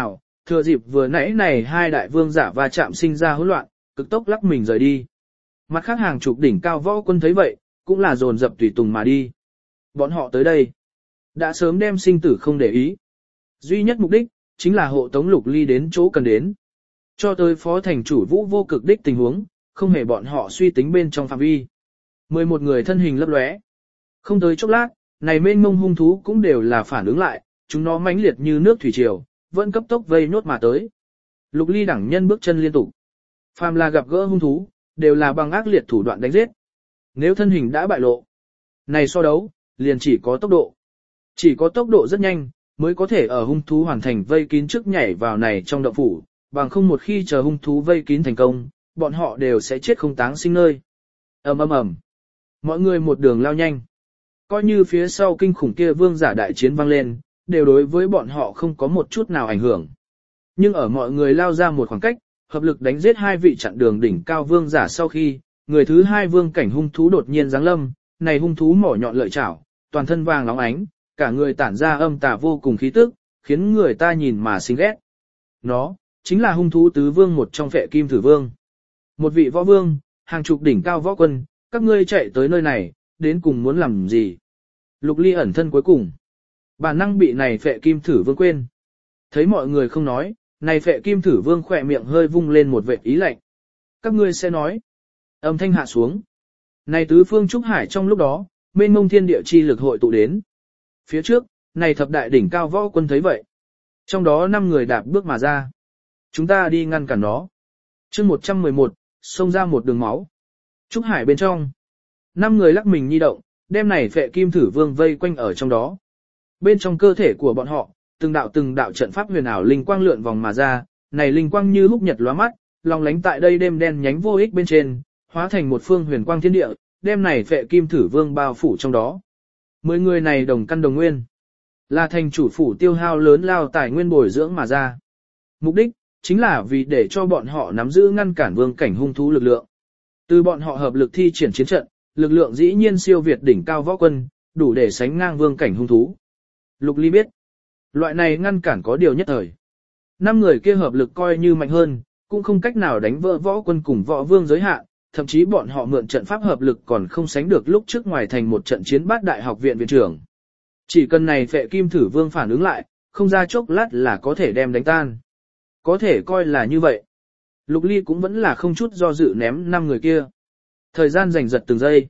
thừa dịp vừa nãy này hai đại vương giả va chạm sinh ra hỗn loạn, cực tốc lắc mình rời đi. Mặt khác hàng chục đỉnh cao võ quân thấy vậy, cũng là dồn dập tùy tùng mà đi. Bọn họ tới đây, đã sớm đem sinh tử không để ý. Duy nhất mục đích, chính là hộ tống Lục Ly đến chỗ cần đến. Cho tới phó thành chủ Vũ Vô Cực đích tình huống, không hề bọn họ suy tính bên trong phạm vi. mười một người thân hình lấp lóe. Không tới chốc lát, này mênh mông hung thú cũng đều là phản ứng lại, chúng nó mãnh liệt như nước thủy triều, vẫn cấp tốc vây nốt mà tới. Lục Ly đẳng nhân bước chân liên tục. Phàm là gặp gỡ hung thú, đều là bằng ác liệt thủ đoạn đánh giết. Nếu thân hình đã bại lộ, này so đấu, liền chỉ có tốc độ. Chỉ có tốc độ rất nhanh, mới có thể ở hung thú hoàn thành vây kín trước nhảy vào này trong động phủ, bằng không một khi chờ hung thú vây kín thành công, bọn họ đều sẽ chết không táng sinh nơi. Ầm ầm ầm. Mọi người một đường lao nhanh. Coi như phía sau kinh khủng kia vương giả đại chiến vang lên, đều đối với bọn họ không có một chút nào ảnh hưởng. Nhưng ở mọi người lao ra một khoảng cách, hợp lực đánh giết hai vị chặn đường đỉnh cao vương giả sau khi, người thứ hai vương cảnh hung thú đột nhiên giáng lâm, này hung thú mỏ nhọn lợi chảo, toàn thân vàng óng ánh, cả người tản ra âm tà vô cùng khí tức, khiến người ta nhìn mà sinh ghét. Nó, chính là hung thú tứ vương một trong Phệ Kim Thử Vương. Một vị võ vương, hàng chục đỉnh cao võ quân, các ngươi chạy tới nơi này, đến cùng muốn làm gì? Lục Ly ẩn thân cuối cùng. Bản năng bị này Phệ Kim Thử Vương quên. Thấy mọi người không nói, này Phệ Kim Thử Vương khỏe miệng hơi vung lên một vệt ý lạnh. Các ngươi sẽ nói. Âm thanh hạ xuống. Này tứ phương trúc hải trong lúc đó, mênh mông thiên địa chi lực hội tụ đến. Phía trước, này thập đại đỉnh cao võ quân thấy vậy. Trong đó năm người đạp bước mà ra. Chúng ta đi ngăn cản nó. chương một trăm mười một, xông ra một đường máu. Trúc hải bên trong. Năm người lắc mình nhi động, đem này Phệ Kim Thử Vương vây quanh ở trong đó. Bên trong cơ thể của bọn họ, từng đạo từng đạo trận pháp huyền ảo linh quang lượn vòng mà ra, này linh quang như húc nhật lóa mắt, long lánh tại đây đêm đen nhánh vô ích bên trên, hóa thành một phương huyền quang thiên địa, đem này Phệ Kim Thử Vương bao phủ trong đó. Mười người này đồng căn đồng nguyên, là thành chủ phủ tiêu hao lớn lao tài nguyên bồi dưỡng mà ra. Mục đích, chính là vì để cho bọn họ nắm giữ ngăn cản vương cảnh hung thú lực lượng. Từ bọn họ hợp lực thi triển chiến trận, lực lượng dĩ nhiên siêu việt đỉnh cao võ quân, đủ để sánh ngang vương cảnh hung thú. Lục Ly biết, loại này ngăn cản có điều nhất thời. Năm người kia hợp lực coi như mạnh hơn, cũng không cách nào đánh vỡ võ quân cùng võ vương giới hạn, thậm chí bọn họ mượn trận pháp hợp lực còn không sánh được lúc trước ngoài thành một trận chiến bát đại học viện viện trưởng. Chỉ cần này Phệ Kim Thử Vương phản ứng lại, không ra chốc lát là có thể đem đánh tan. Có thể coi là như vậy. Lục Ly cũng vẫn là không chút do dự ném năm người kia. Thời gian giành giật từng giây.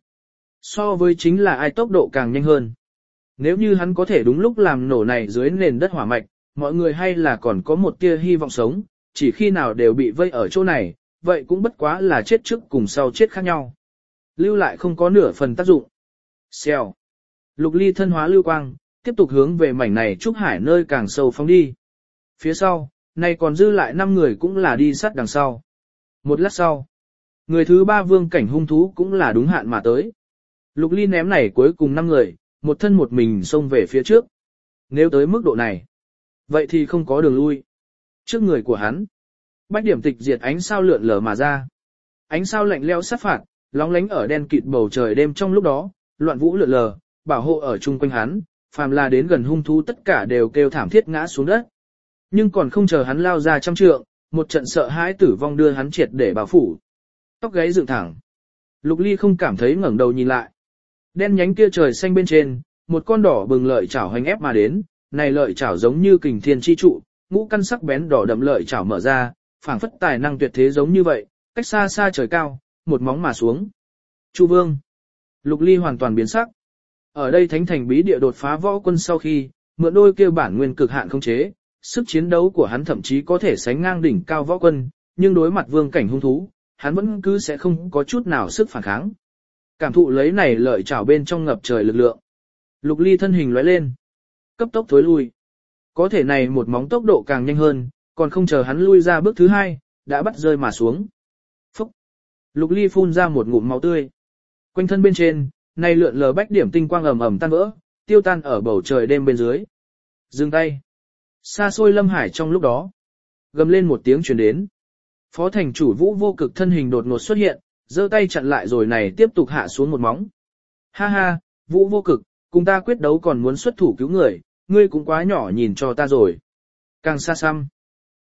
So với chính là ai tốc độ càng nhanh hơn. Nếu như hắn có thể đúng lúc làm nổ này dưới nền đất hỏa mạch, mọi người hay là còn có một tia hy vọng sống, chỉ khi nào đều bị vây ở chỗ này, vậy cũng bất quá là chết trước cùng sau chết khác nhau. Lưu lại không có nửa phần tác dụng. Xèo. Lục Ly thân hóa lưu quang, tiếp tục hướng về mảnh này trúc hải nơi càng sâu phóng đi. Phía sau, này còn dư lại năm người cũng là đi sát đằng sau. Một lát sau, người thứ ba vương cảnh hung thú cũng là đúng hạn mà tới. Lục Ly ném này cuối cùng năm người, một thân một mình xông về phía trước. Nếu tới mức độ này, vậy thì không có đường lui. Trước người của hắn, bách điểm tịch diệt ánh sao lượn lờ mà ra. Ánh sao lạnh lẽo sát phạt, lóng lánh ở đen kịt bầu trời đêm trong lúc đó, loạn vũ lượn lờ, bảo hộ ở chung quanh hắn, phàm là đến gần hung thú tất cả đều kêu thảm thiết ngã xuống đất. Nhưng còn không chờ hắn lao ra trăm trượng, một trận sợ hãi tử vong đưa hắn triệt để bao phủ. Tóc gáy dựng thẳng. Lục Ly không cảm thấy ngẩng đầu nhìn lại. Đen nhánh kia trời xanh bên trên, một con đỏ bừng lợi chảo hành ép mà đến, này lợi chảo giống như kình thiên chi trụ, ngũ căn sắc bén đỏ đậm lợi chảo mở ra, phảng phất tài năng tuyệt thế giống như vậy, cách xa xa trời cao, một móng mà xuống. Chu Vương. Lục Ly hoàn toàn biến sắc. Ở đây thánh thành bí địa đột phá võ quân sau khi, mượn đôi kia bản nguyên cực hạn không chế, sức chiến đấu của hắn thậm chí có thể sánh ngang đỉnh cao võ quân, nhưng đối mặt vương cảnh hung thú, hắn vẫn cứ sẽ không có chút nào sức phản kháng. Cảm thụ lấy này lợi chảo bên trong ngập trời lực lượng. Lục Ly thân hình lóe lên, cấp tốc thối lui. Có thể này một móng tốc độ càng nhanh hơn, còn không chờ hắn lui ra bước thứ hai, đã bắt rơi mà xuống. Phúc! Lục Ly phun ra một ngụm máu tươi. Quanh thân bên trên, này lượn lờ bách điểm tinh quang ầm ầm tan vỡ, tiêu tan ở bầu trời đêm bên dưới. Dừng tay! Xa xôi lâm hải trong lúc đó, gầm lên một tiếng truyền đến. Phó thành chủ Vũ Vô Cực thân hình đột ngột xuất hiện, giơ tay chặn lại rồi này tiếp tục hạ xuống một móng. Ha ha, Vũ Vô Cực, cùng ta quyết đấu còn muốn xuất thủ cứu người, ngươi cũng quá nhỏ nhìn cho ta rồi. Càng xa xăm.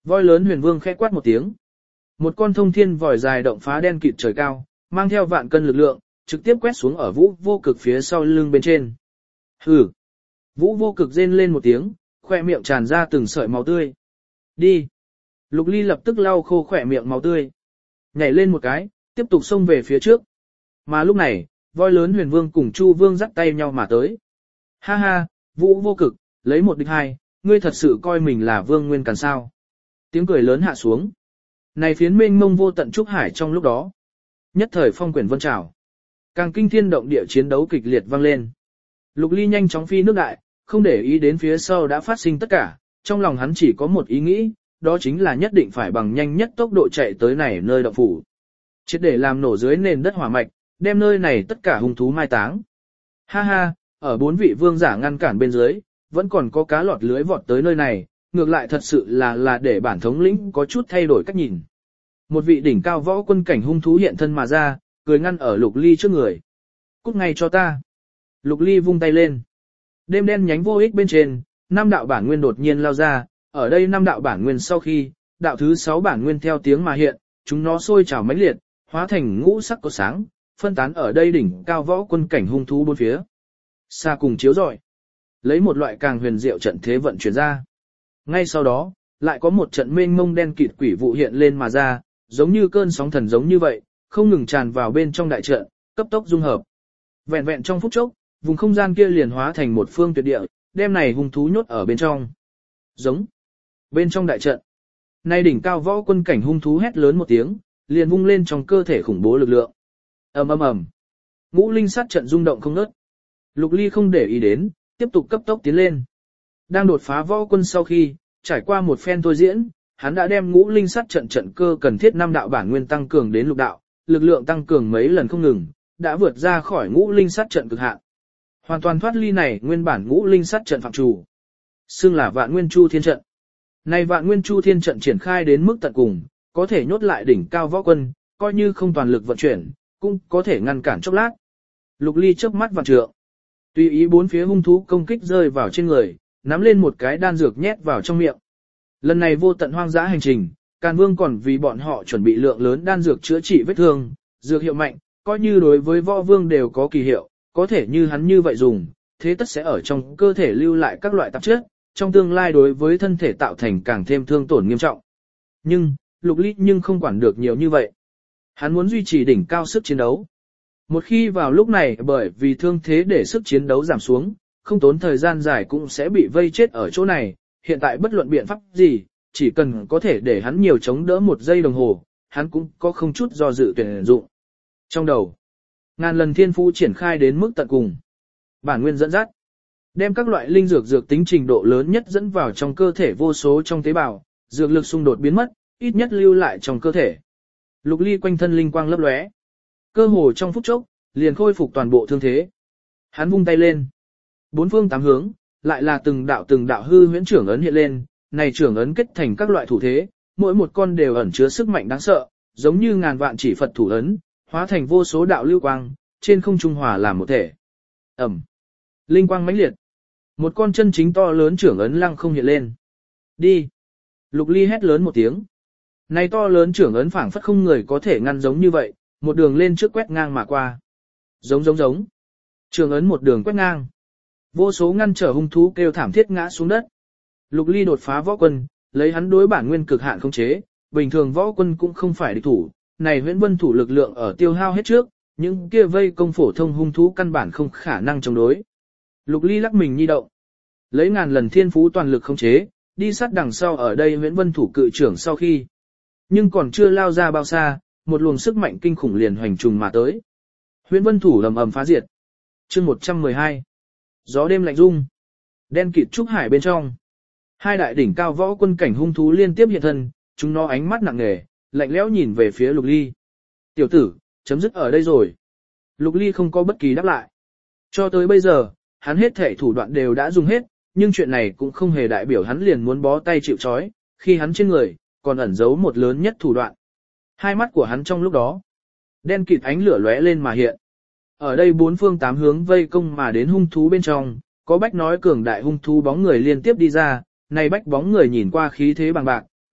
Voi lớn huyền vương khẽ quát một tiếng. Một con thông thiên vòi dài động phá đen kịt trời cao, mang theo vạn cân lực lượng, trực tiếp quét xuống ở vũ vô cực phía sau lưng bên trên. Hừ. Vũ vô cực rên lên một tiếng, khỏe miệng tràn ra từng sợi máu tươi. Đi. Lục Ly lập tức lau khô khỏe miệng máu tươi. Nhảy lên một cái, tiếp tục xông về phía trước. Mà lúc này, voi lớn huyền vương cùng Chu vương dắt tay nhau mà tới. Ha ha, Vũ vô cực, lấy một địch hai, ngươi thật sự coi mình là vương nguyên càn sao. Tiếng cười lớn hạ xuống. Này phiến mênh mông vô tận trúc hải trong lúc đó. Nhất thời phong quyển vân trào. Càng kinh thiên động địa chiến đấu kịch liệt vang lên. Lục Ly nhanh chóng phi nước đại, không để ý đến phía sau đã phát sinh tất cả, trong lòng hắn chỉ có một ý nghĩ, đó chính là nhất định phải bằng nhanh nhất tốc độ chạy tới này nơi động phủ. Triệt để làm nổ dưới nền đất hỏa mạch, đem nơi này tất cả hung thú mai táng. Ha ha, ở bốn vị vương giả ngăn cản bên dưới, vẫn còn có cá lọt lưới vọt tới nơi này, ngược lại thật sự là là để bản thống lĩnh có chút thay đổi cách nhìn. Một vị đỉnh cao võ quân cảnh hung thú hiện thân mà ra, cười ngăn ở Lục Ly trước người. Cút ngay cho ta. Lục Ly vung tay lên. Đêm đen nhánh vô ích bên trên, năm đạo bản nguyên đột nhiên lao ra, ở đây năm đạo bản nguyên sau khi, đạo thứ sáu bản nguyên theo tiếng mà hiện, chúng nó sôi trào mãnh liệt, hóa thành ngũ sắc có sáng, phân tán ở đây đỉnh cao võ quân cảnh hung thú bốn phía. Xa cùng chiếu rọi, lấy một loại càng huyền diệu trận thế vận chuyển ra. Ngay sau đó, lại có một trận mênh mông đen kịt quỷ vụ hiện lên mà ra, giống như cơn sóng thần giống như vậy, không ngừng tràn vào bên trong đại trận, cấp tốc dung hợp. Vẹn vẹn trong phút chốc, vùng không gian kia liền hóa thành một phương tuyệt địa, đem này hung thú nhốt ở bên trong. Giống. Bên trong đại trận, nay đỉnh cao võ quân cảnh hung thú hét lớn một tiếng, liền vung lên trong cơ thể khủng bố lực lượng. Ầm ầm ầm. Ngũ linh sát trận rung động không ngớt. Lục Ly không để ý đến, tiếp tục cấp tốc tiến lên. Đang đột phá võ quân sau khi, trải qua một phen thôi diễn, hắn đã đem ngũ linh sát trận trận cơ cần thiết năm đạo bản nguyên tăng cường đến lục đạo, lực lượng tăng cường mấy lần không ngừng, đã vượt ra khỏi ngũ linh sát trận cực hạn. Hoàn toàn thoát ly này nguyên bản ngũ linh sát trận phạm chủ. Xưng là Vạn Nguyên Chu Thiên trận. Này Vạn Nguyên Chu Thiên trận triển khai đến mức tận cùng, có thể nhốt lại đỉnh cao võ quân, coi như không toàn lực vận chuyển, cũng có thể ngăn cản chốc lát. Lục Ly chớp mắt vạn trượng, tùy ý bốn phía hung thú công kích rơi vào trên người, nắm lên một cái đan dược nhét vào trong miệng. Lần này vô tận hoang dã hành trình, Càn Vương còn vì bọn họ chuẩn bị lượng lớn đan dược chữa trị vết thương, dược hiệu mạnh, coi như đối với võ vương đều có kỳ hiệu, có thể như hắn như vậy dùng, thế tất sẽ ở trong cơ thể lưu lại các loại tạp chất, trong tương lai đối với thân thể tạo thành càng thêm thương tổn nghiêm trọng. Nhưng, Lục Ly nhưng không quản được nhiều như vậy. Hắn muốn duy trì đỉnh cao sức chiến đấu. Một khi vào lúc này bởi vì thương thế để sức chiến đấu giảm xuống, không tốn thời gian dài cũng sẽ bị vây chết ở chỗ này, hiện tại bất luận biện pháp gì, chỉ cần có thể để hắn nhiều chống đỡ một giây đồng hồ, hắn cũng có không chút do dự tuyển dụng. Trong đầu, ngàn lần thiên phú triển khai đến mức tận cùng. Bản nguyên dẫn dắt, đem các loại linh dược dược tính trình độ lớn nhất dẫn vào trong cơ thể vô số trong tế bào, dược lực xung đột biến mất, ít nhất lưu lại trong cơ thể. Lục Ly quanh thân linh quang lấp lóe, cơ hồ trong phút chốc, liền khôi phục toàn bộ thương thế. Hắn vung tay lên, bốn phương tám hướng, lại là từng đạo từng đạo hư huyễn trưởng ấn hiện lên, này trưởng ấn kết thành các loại thủ thế, mỗi một con đều ẩn chứa sức mạnh đáng sợ, giống như ngàn vạn chỉ Phật thủ ấn, hóa thành vô số đạo lưu quang, trên không trung hòa làm một thể. Ẩm. Linh quang mãnh liệt. Một con chân chính to lớn trưởng ấn lăng không hiện lên. Đi. Lục Ly hét lớn một tiếng. Này to lớn trưởng ấn phảng phất không người có thể ngăn giống như vậy, một đường lên trước quét ngang mà qua. Giống giống giống. Trưởng ấn một đường quét ngang. Vô số ngăn trở hung thú kêu thảm thiết ngã xuống đất. Lục Ly đột phá võ quân, lấy hắn đối bản nguyên cực hạn khống chế, bình thường võ quân cũng không phải địch thủ, này Huyễn Vân thủ lực lượng ở tiêu hao hết trước, những kia vây công phổ thông hung thú căn bản không khả năng chống đối. Lục Ly lắc mình nhi động, lấy ngàn lần thiên phú toàn lực khống chế, đi sát đằng sau ở đây Huyễn Vân thủ cự trưởng sau khi, nhưng còn chưa lao ra bao xa, một luồng sức mạnh kinh khủng liền hoành trùng mà tới. Huyễn Vân thủ ầm ầm phá diệt. Chương một trăm mười hai. Gió đêm lạnh rung, đen kịt trúc hải bên trong. Hai đại đỉnh cao võ quân cảnh hung thú liên tiếp hiện thân, chúng nó ánh mắt nặng nề, lạnh lẽo nhìn về phía Lục Ly. Tiểu tử, chấm dứt ở đây rồi. Lục Ly không có bất kỳ đáp lại. Cho tới bây giờ, hắn hết thể thủ đoạn đều đã dùng hết, nhưng chuyện này cũng không hề đại biểu hắn liền muốn bó tay chịu trói, khi hắn trên người, còn ẩn giấu một lớn nhất thủ đoạn. Hai mắt của hắn trong lúc đó, đen kịt ánh lửa lóe lên mà hiện. Ở đây bốn phương tám hướng vây công mà đến hung thú bên trong, có bách nói cường đại hung thú bóng người liên tiếp đi ra, này bách bóng người nhìn qua khí thế bằng bạc,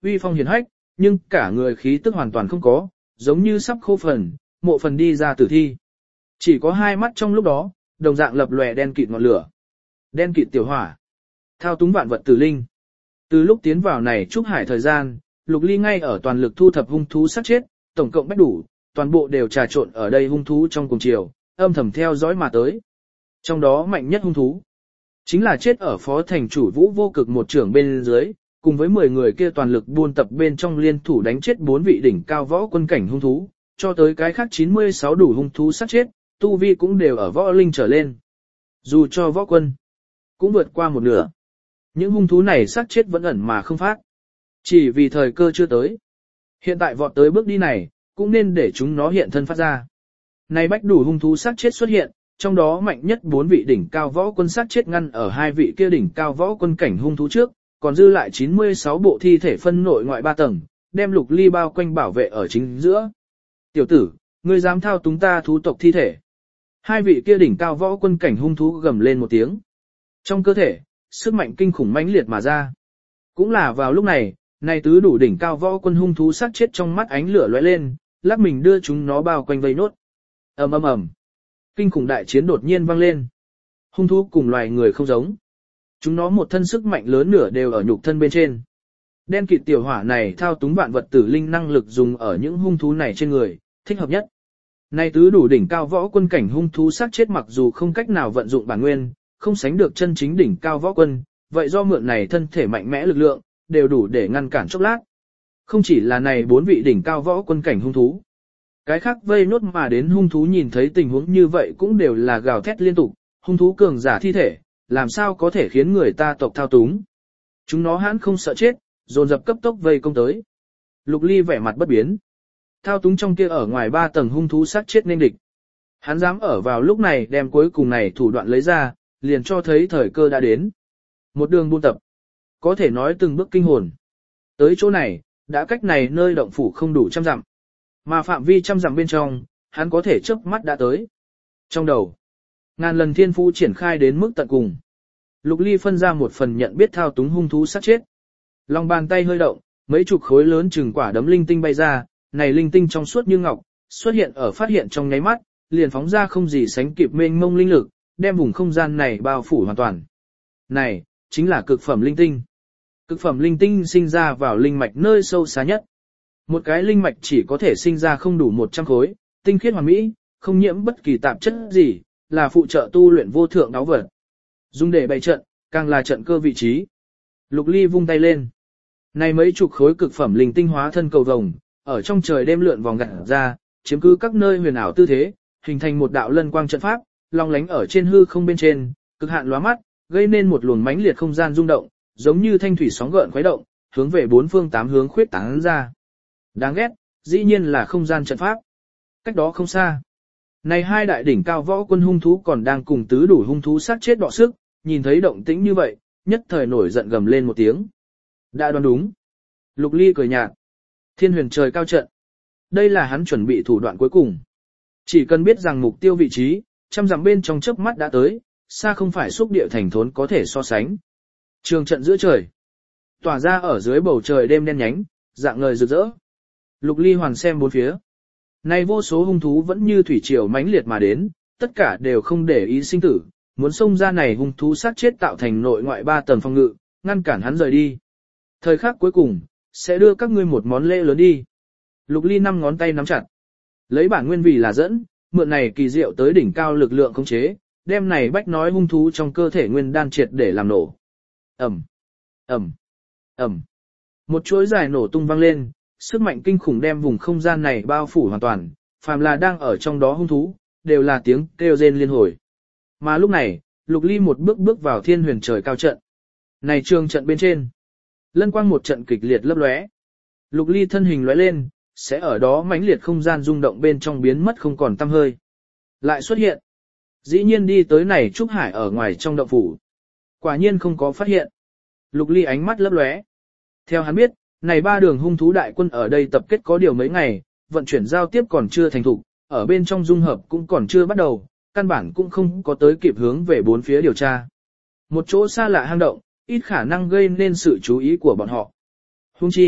uy phong hiển hách, nhưng cả người khí tức hoàn toàn không có, giống như sắp khô phần, mộ phần đi ra tử thi. Chỉ có hai mắt trong lúc đó, đồng dạng lập lòe đen kịt ngọn lửa. Đen kịt tiểu hỏa. Thao túng vạn vật tử linh. Từ lúc tiến vào này trúc hải thời gian, Lục Ly ngay ở toàn lực thu thập hung thú sát chết, tổng cộng bách đủ, toàn bộ đều trà trộn ở đây hung thú trong cùng chiều, âm thầm theo dõi mà tới. Trong đó mạnh nhất hung thú, chính là chết ở phó thành chủ Vũ Vô Cực một trưởng bên dưới, cùng với mười người kia toàn lực buôn tập bên trong liên thủ đánh chết bốn vị đỉnh cao võ quân cảnh hung thú, cho tới cái khác chín mươi sáu đủ hung thú sát chết, tu vi cũng đều ở võ linh trở lên. Dù cho võ quân, cũng vượt qua một nửa. Những hung thú này sát chết vẫn ẩn mà không phát. Chỉ vì thời cơ chưa tới. Hiện tại vọt tới bước đi này, cũng nên để chúng nó hiện thân phát ra. Này bách đủ hung thú sát chết xuất hiện, trong đó mạnh nhất bốn vị đỉnh cao võ quân sát chết ngăn ở hai vị kia đỉnh cao võ quân cảnh hung thú trước, còn dư lại chín mươi sáu bộ thi thể phân nội ngoại ba tầng, đem Lục Ly bao quanh bảo vệ ở chính giữa. Tiểu tử, ngươi dám thao túng ta thú tộc thi thể. Hai vị kia đỉnh cao võ quân cảnh hung thú gầm lên một tiếng. Trong cơ thể, sức mạnh kinh khủng mãnh liệt mà ra. Cũng là vào lúc này, này tứ đủ đỉnh cao võ quân hung thú sát chết trong mắt ánh lửa lóe lên, lắc mình đưa chúng nó bao quanh vây nốt. Ầm ầm ầm. Kinh khủng đại chiến đột nhiên vang lên. Hung thú cùng loài người không giống. Chúng nó một thân sức mạnh lớn nửa đều ở nhục thân bên trên. Đen kịt tiểu hỏa này thao túng vạn vật tử linh năng lực dùng ở những hung thú này trên người, thích hợp nhất. Này tứ đủ đỉnh cao võ quân cảnh hung thú sát chết mặc dù không cách nào vận dụng bản nguyên, không sánh được chân chính đỉnh cao võ quân, vậy do mượn này thân thể mạnh mẽ lực lượng, đều đủ để ngăn cản chốc lát. Không chỉ là này bốn vị đỉnh cao võ quân cảnh hung thú. Cái khác vây nốt mà đến hung thú nhìn thấy tình huống như vậy cũng đều là gào thét liên tục, hung thú cường giả thi thể, làm sao có thể khiến người ta tộc thao túng. Chúng nó hãn không sợ chết, dồn dập cấp tốc vây công tới. Lục Ly vẻ mặt bất biến. Thao túng trong kia ở ngoài ba tầng hung thú sát chết nên địch. Hắn dám ở vào lúc này đem cuối cùng này thủ đoạn lấy ra, liền cho thấy thời cơ đã đến. Một đường buôn tập. Có thể nói từng bước kinh hồn. Tới chỗ này, đã cách này nơi động phủ không đủ trăm dặm. Mà phạm vi trăm dặm bên trong, hắn có thể chớp mắt đã tới. Trong đầu, ngàn lần thiên phú triển khai đến mức tận cùng. Lục Ly phân ra một phần nhận biết thao túng hung thú sát chết. Lòng bàn tay hơi động, mấy chục khối lớn chừng quả đấm linh tinh bay ra, này linh tinh trong suốt như ngọc, xuất hiện ở phát hiện trong nháy mắt, liền phóng ra không gì sánh kịp mênh mông linh lực, đem vùng không gian này bao phủ hoàn toàn. Này, chính là cực phẩm linh tinh. Cực phẩm linh tinh sinh ra vào linh mạch nơi sâu xa nhất. Một cái linh mạch chỉ có thể sinh ra không đủ một trăm khối, tinh khiết hoàn mỹ, không nhiễm bất kỳ tạp chất gì, là phụ trợ tu luyện vô thượng đáo vật. Dùng để bày trận, càng là trận cơ vị trí. Lục Ly vung tay lên. Này mấy chục khối cực phẩm linh tinh hóa thân cầu vồng, ở trong trời đêm lượn vòng gặt ra, chiếm cứ các nơi huyền ảo tư thế, hình thành một đạo lân quang trận pháp, long lánh ở trên hư không bên trên, cực hạn lóa mắt, gây nên một luồng mãnh liệt không gian rung động, giống như thanh thủy sóng gợn khuấy động, hướng về bốn phương tám hướng khuyết tán ra. Đáng ghét, dĩ nhiên là không gian trận pháp. Cách đó không xa. Này hai đại đỉnh cao võ quân hung thú còn đang cùng tứ đủ hung thú sát chết đọ sức, nhìn thấy động tĩnh như vậy, nhất thời nổi giận gầm lên một tiếng. Đã đoán đúng. Lục Ly cười nhạt. Thiên huyền trời cao trận. Đây là hắn chuẩn bị thủ đoạn cuối cùng. Chỉ cần biết rằng mục tiêu vị trí, trăm dặm bên trong chớp mắt đã tới, xa không phải xúc địa thành thốn có thể so sánh. Trường trận giữa trời. Tỏa ra ở dưới bầu trời đêm đen nhánh, dạng ngời rực rỡ. Lục Ly hoàn xem bốn phía. Này vô số hung thú vẫn như thủy triều mãnh liệt mà đến, tất cả đều không để ý sinh tử, muốn xông ra này hung thú sát chết tạo thành nội ngoại ba tầng phòng ngự, ngăn cản hắn rời đi. Thời khắc cuối cùng, sẽ đưa các ngươi một món lễ lớn đi. Lục Ly năm ngón tay nắm chặt. Lấy bản nguyên vì là dẫn, mượn này kỳ diệu tới đỉnh cao lực lượng khống chế, đem này bách nói hung thú trong cơ thể nguyên đan triệt để làm nổ. Ầm, ầm, ầm. Một chuỗi dài nổ tung vang lên, sức mạnh kinh khủng đem vùng không gian này bao phủ hoàn toàn, phàm là đang ở trong đó hung thú, đều là tiếng kêu rên liên hồi. Mà lúc này, Lục Ly một bước bước vào thiên huyền trời cao trận. Này trường trận bên trên, lân quang một trận kịch liệt lấp lóe. Lục Ly thân hình lóe lên, sẽ ở đó mãnh liệt không gian rung động bên trong biến mất không còn tăm hơi. Lại xuất hiện. Dĩ nhiên đi tới này Trúc Hải ở ngoài trong động phủ. Quả nhiên không có phát hiện. Lục Ly ánh mắt lấp lóe. Theo hắn biết, này ba đường hung thú đại quân ở đây tập kết có điều mấy ngày, vận chuyển giao tiếp còn chưa thành thục, ở bên trong dung hợp cũng còn chưa bắt đầu, căn bản cũng không có tới kịp hướng về bốn phía điều tra. Một chỗ xa lạ hang động, ít khả năng gây nên sự chú ý của bọn họ. Huống chi,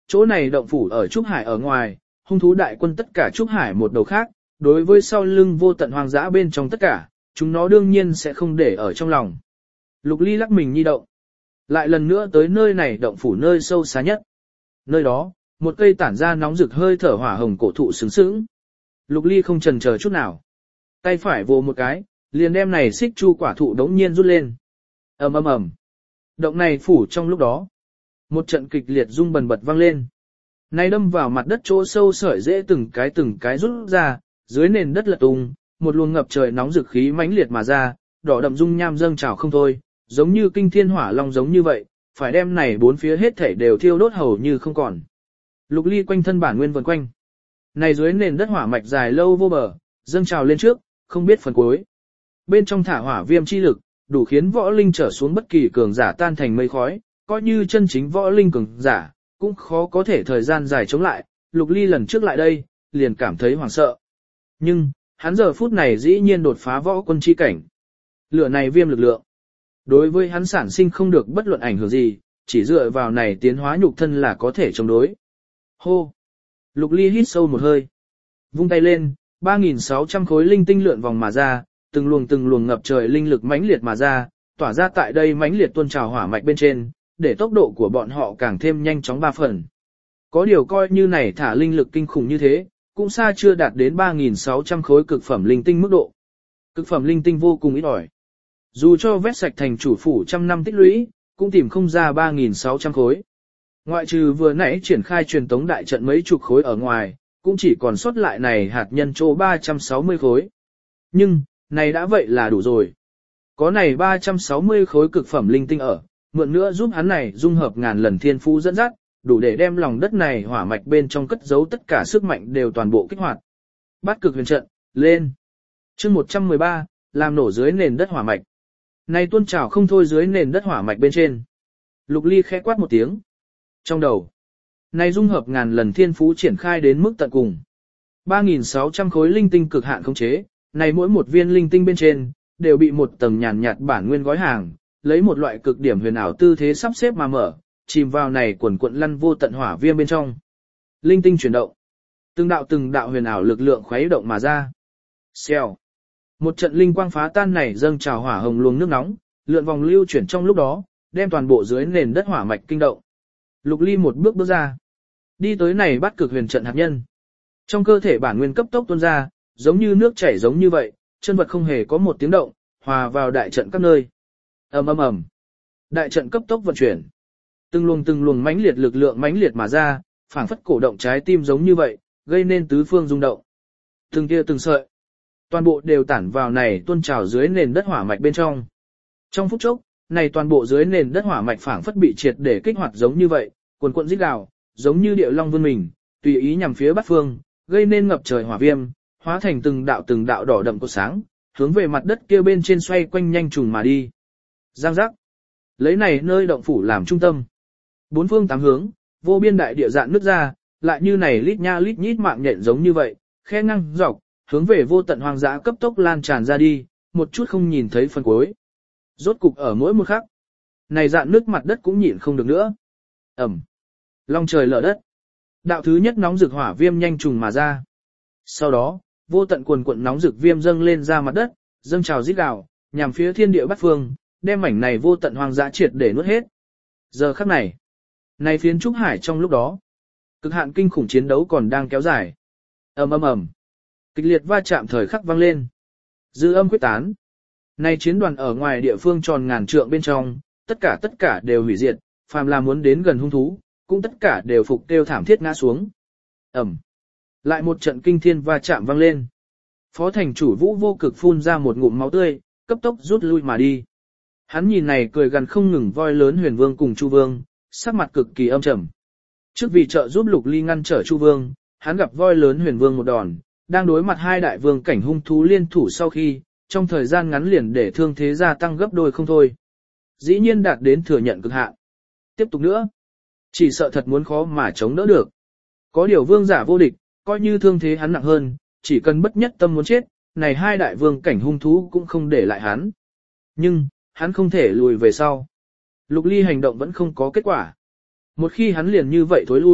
chỗ này động phủ ở Trúc Hải ở ngoài, hung thú đại quân tất cả Trúc Hải một đầu khác, đối với sau lưng vô tận hoang dã bên trong tất cả, chúng nó đương nhiên sẽ không để ở trong lòng. Lục Ly lắc mình nhi động. Lại lần nữa tới nơi này động phủ nơi sâu xa nhất. Nơi đó, một cây tản ra nóng rực hơi thở hỏa hồng cổ thụ sướng sướng. Lục Ly không chần chờ chút nào. Tay phải vồ một cái, liền đem này xích chu quả thụ đống nhiên rút lên. ầm ầm ầm. Động này phủ trong lúc đó. Một trận kịch liệt rung bần bật vang lên. Này đâm vào mặt đất chỗ sâu sợi dễ từng cái từng cái rút ra, dưới nền đất lật tung, một luồng ngập trời nóng rực khí mãnh liệt mà ra, đỏ đậm dung nham dâng trào không thôi, giống như kinh thiên hỏa long giống như vậy, phải đem này bốn phía hết thảy đều thiêu đốt hầu như không còn. Lục Ly quanh thân bản nguyên vần quanh. Này dưới nền đất hỏa mạch dài lâu vô bờ, dâng trào lên trước, không biết phần cuối. Bên trong thả hỏa viêm chi lực, đủ khiến võ linh trở xuống bất kỳ cường giả tan thành mây khói, coi như chân chính võ linh cường giả, cũng khó có thể thời gian dài chống lại. Lục Ly lần trước lại đây, liền cảm thấy hoảng sợ. Nhưng, hắn giờ phút này dĩ nhiên đột phá võ quân chi cảnh. Lửa này viêm lực lượng. Đối với hắn sản sinh không được bất luận ảnh hưởng gì, chỉ dựa vào này tiến hóa nhục thân là có thể chống đối. Hô! Lục Ly hít sâu một hơi. Vung tay lên, ba nghìn sáu trăm khối linh tinh lượn vòng mà ra, từng luồng từng luồng ngập trời linh lực mãnh liệt mà ra, tỏa ra tại đây mãnh liệt tuôn trào hỏa mạch bên trên, để tốc độ của bọn họ càng thêm nhanh chóng ba phần. Có điều coi như này thả linh lực kinh khủng như thế, cũng xa chưa đạt đến ba nghìn sáu trăm khối cực phẩm linh tinh mức độ. Cực phẩm linh tinh vô cùng ít ỏi. Dù cho vét sạch thành chủ phủ trăm năm tích lũy, cũng tìm không ra ba nghìn sáu trăm khối. Ngoại trừ vừa nãy triển khai truyền tống đại trận mấy chục khối ở ngoài, cũng chỉ còn sót lại này hạt nhân chỗ ba trăm sáu mươi khối. Nhưng, này đã vậy là đủ rồi. Có này ba trăm sáu mươi khối cực phẩm linh tinh ở, mượn nữa giúp hắn này dung hợp ngàn lần thiên phú dẫn dắt, đủ để đem lòng đất này hỏa mạch bên trong cất giấu tất cả sức mạnh đều toàn bộ kích hoạt. Bát cực huyền trận, lên. Chương một trăm mười ba, làm nổ dưới nền đất hỏa mạch. Này tuôn trào không thôi dưới nền đất hỏa mạch bên trên. Lục Ly khẽ quát một tiếng. Trong đầu, này dung hợp ngàn lần thiên phú triển khai đến mức tận cùng. ba nghìn sáu trăm khối linh tinh cực hạn khống chế, này mỗi một viên linh tinh bên trên, đều bị một tầng nhàn nhạt bản nguyên gói hàng, lấy một loại cực điểm huyền ảo tư thế sắp xếp mà mở, chìm vào này quần cuộn lăn vô tận hỏa viêm bên trong. Linh tinh chuyển động. Từng đạo từng đạo huyền ảo lực lượng khuấy động mà ra. Xèo. Một trận linh quang phá tan này dâng trào hỏa hồng luồng nước nóng, lượn vòng lưu chuyển trong lúc đó, đem toàn bộ dưới nền đất hỏa mạch kinh động. Lục Ly một bước bước ra, đi tới này bắt cực huyền trận hạt nhân. Trong cơ thể bản nguyên cấp tốc tuôn ra, giống như nước chảy giống như vậy, chân vật không hề có một tiếng động, hòa vào đại trận các nơi. Ầm ầm ầm. Đại trận cấp tốc vận chuyển. Từng luồng từng luồng mãnh liệt lực lượng mãnh liệt mà ra, phảng phất cổ động trái tim giống như vậy, gây nên tứ phương rung động. Từng tia từng sợi, toàn bộ đều tản vào này tuôn trào dưới nền đất hỏa mạch bên trong. Trong phút chốc, này toàn bộ dưới nền đất hỏa mạch phảng phất bị triệt để kích hoạt giống như vậy, cuồn cuộn rít gào, giống như điệu long vươn mình, tùy ý nhằm phía bát phương, gây nên ngập trời hỏa viêm, hóa thành từng đạo từng đạo đỏ đậm cột sáng, hướng về mặt đất kia bên trên xoay quanh nhanh trùng mà đi. Giang giác. Lấy này nơi động phủ làm trung tâm. Bốn phương tám hướng, vô biên đại địa dạn nứt ra, lại như này lít nha lít nhít mạng nhện giống như vậy, khe ngang dọc, hướng về vô tận hoang dã cấp tốc lan tràn ra đi, một chút không nhìn thấy phần cuối. Rốt cục ở mỗi một khắc, này dạn nứt mặt đất cũng nhịn không được nữa. Ẩm. Long trời lở đất. Đạo thứ nhất nóng rực hỏa viêm nhanh trùng mà ra. Sau đó, vô tận cuồn cuộn nóng rực viêm dâng lên ra mặt đất, dâng trào rít gào, nhằm phía thiên địa bát phương, đem mảnh này vô tận hoang dã triệt để nuốt hết. Giờ khắc này, này phiến trúc hải trong lúc đó, cực hạn kinh khủng chiến đấu còn đang kéo dài. Ầm ầm ầm. Kịch liệt va chạm thời khắc vang lên. Dư âm quyết tán. Này chiến đoàn ở ngoài địa phương tròn ngàn trượng bên trong, tất cả tất cả đều hủy diệt, phàm là muốn đến gần hung thú, cũng tất cả đều phục tiêu thảm thiết ngã xuống. Ầm. Lại một trận kinh thiên va chạm vang lên. Phó thành chủ Vũ Vô Cực phun ra một ngụm máu tươi, cấp tốc rút lui mà đi. Hắn nhìn này cười gần không ngừng voi lớn Huyền Vương cùng Chu Vương, sắc mặt cực kỳ âm trầm. Trước vì trợ giúp Lục Ly ngăn trở Chu Vương, hắn gặp voi lớn Huyền Vương một đòn, đang đối mặt hai đại vương cảnh hung thú liên thủ sau khi, trong thời gian ngắn liền để thương thế gia tăng gấp đôi không thôi. Dĩ nhiên đạt đến thừa nhận cực hạn. Tiếp tục nữa, chỉ sợ thật muốn khó mà chống đỡ được. Có điều vương giả vô địch, coi như thương thế hắn nặng hơn, chỉ cần bất nhất tâm muốn chết, này hai đại vương cảnh hung thú cũng không để lại hắn. Nhưng, hắn không thể lùi về sau. Lục Ly hành động vẫn không có kết quả. Một khi hắn liền như vậy thối lui,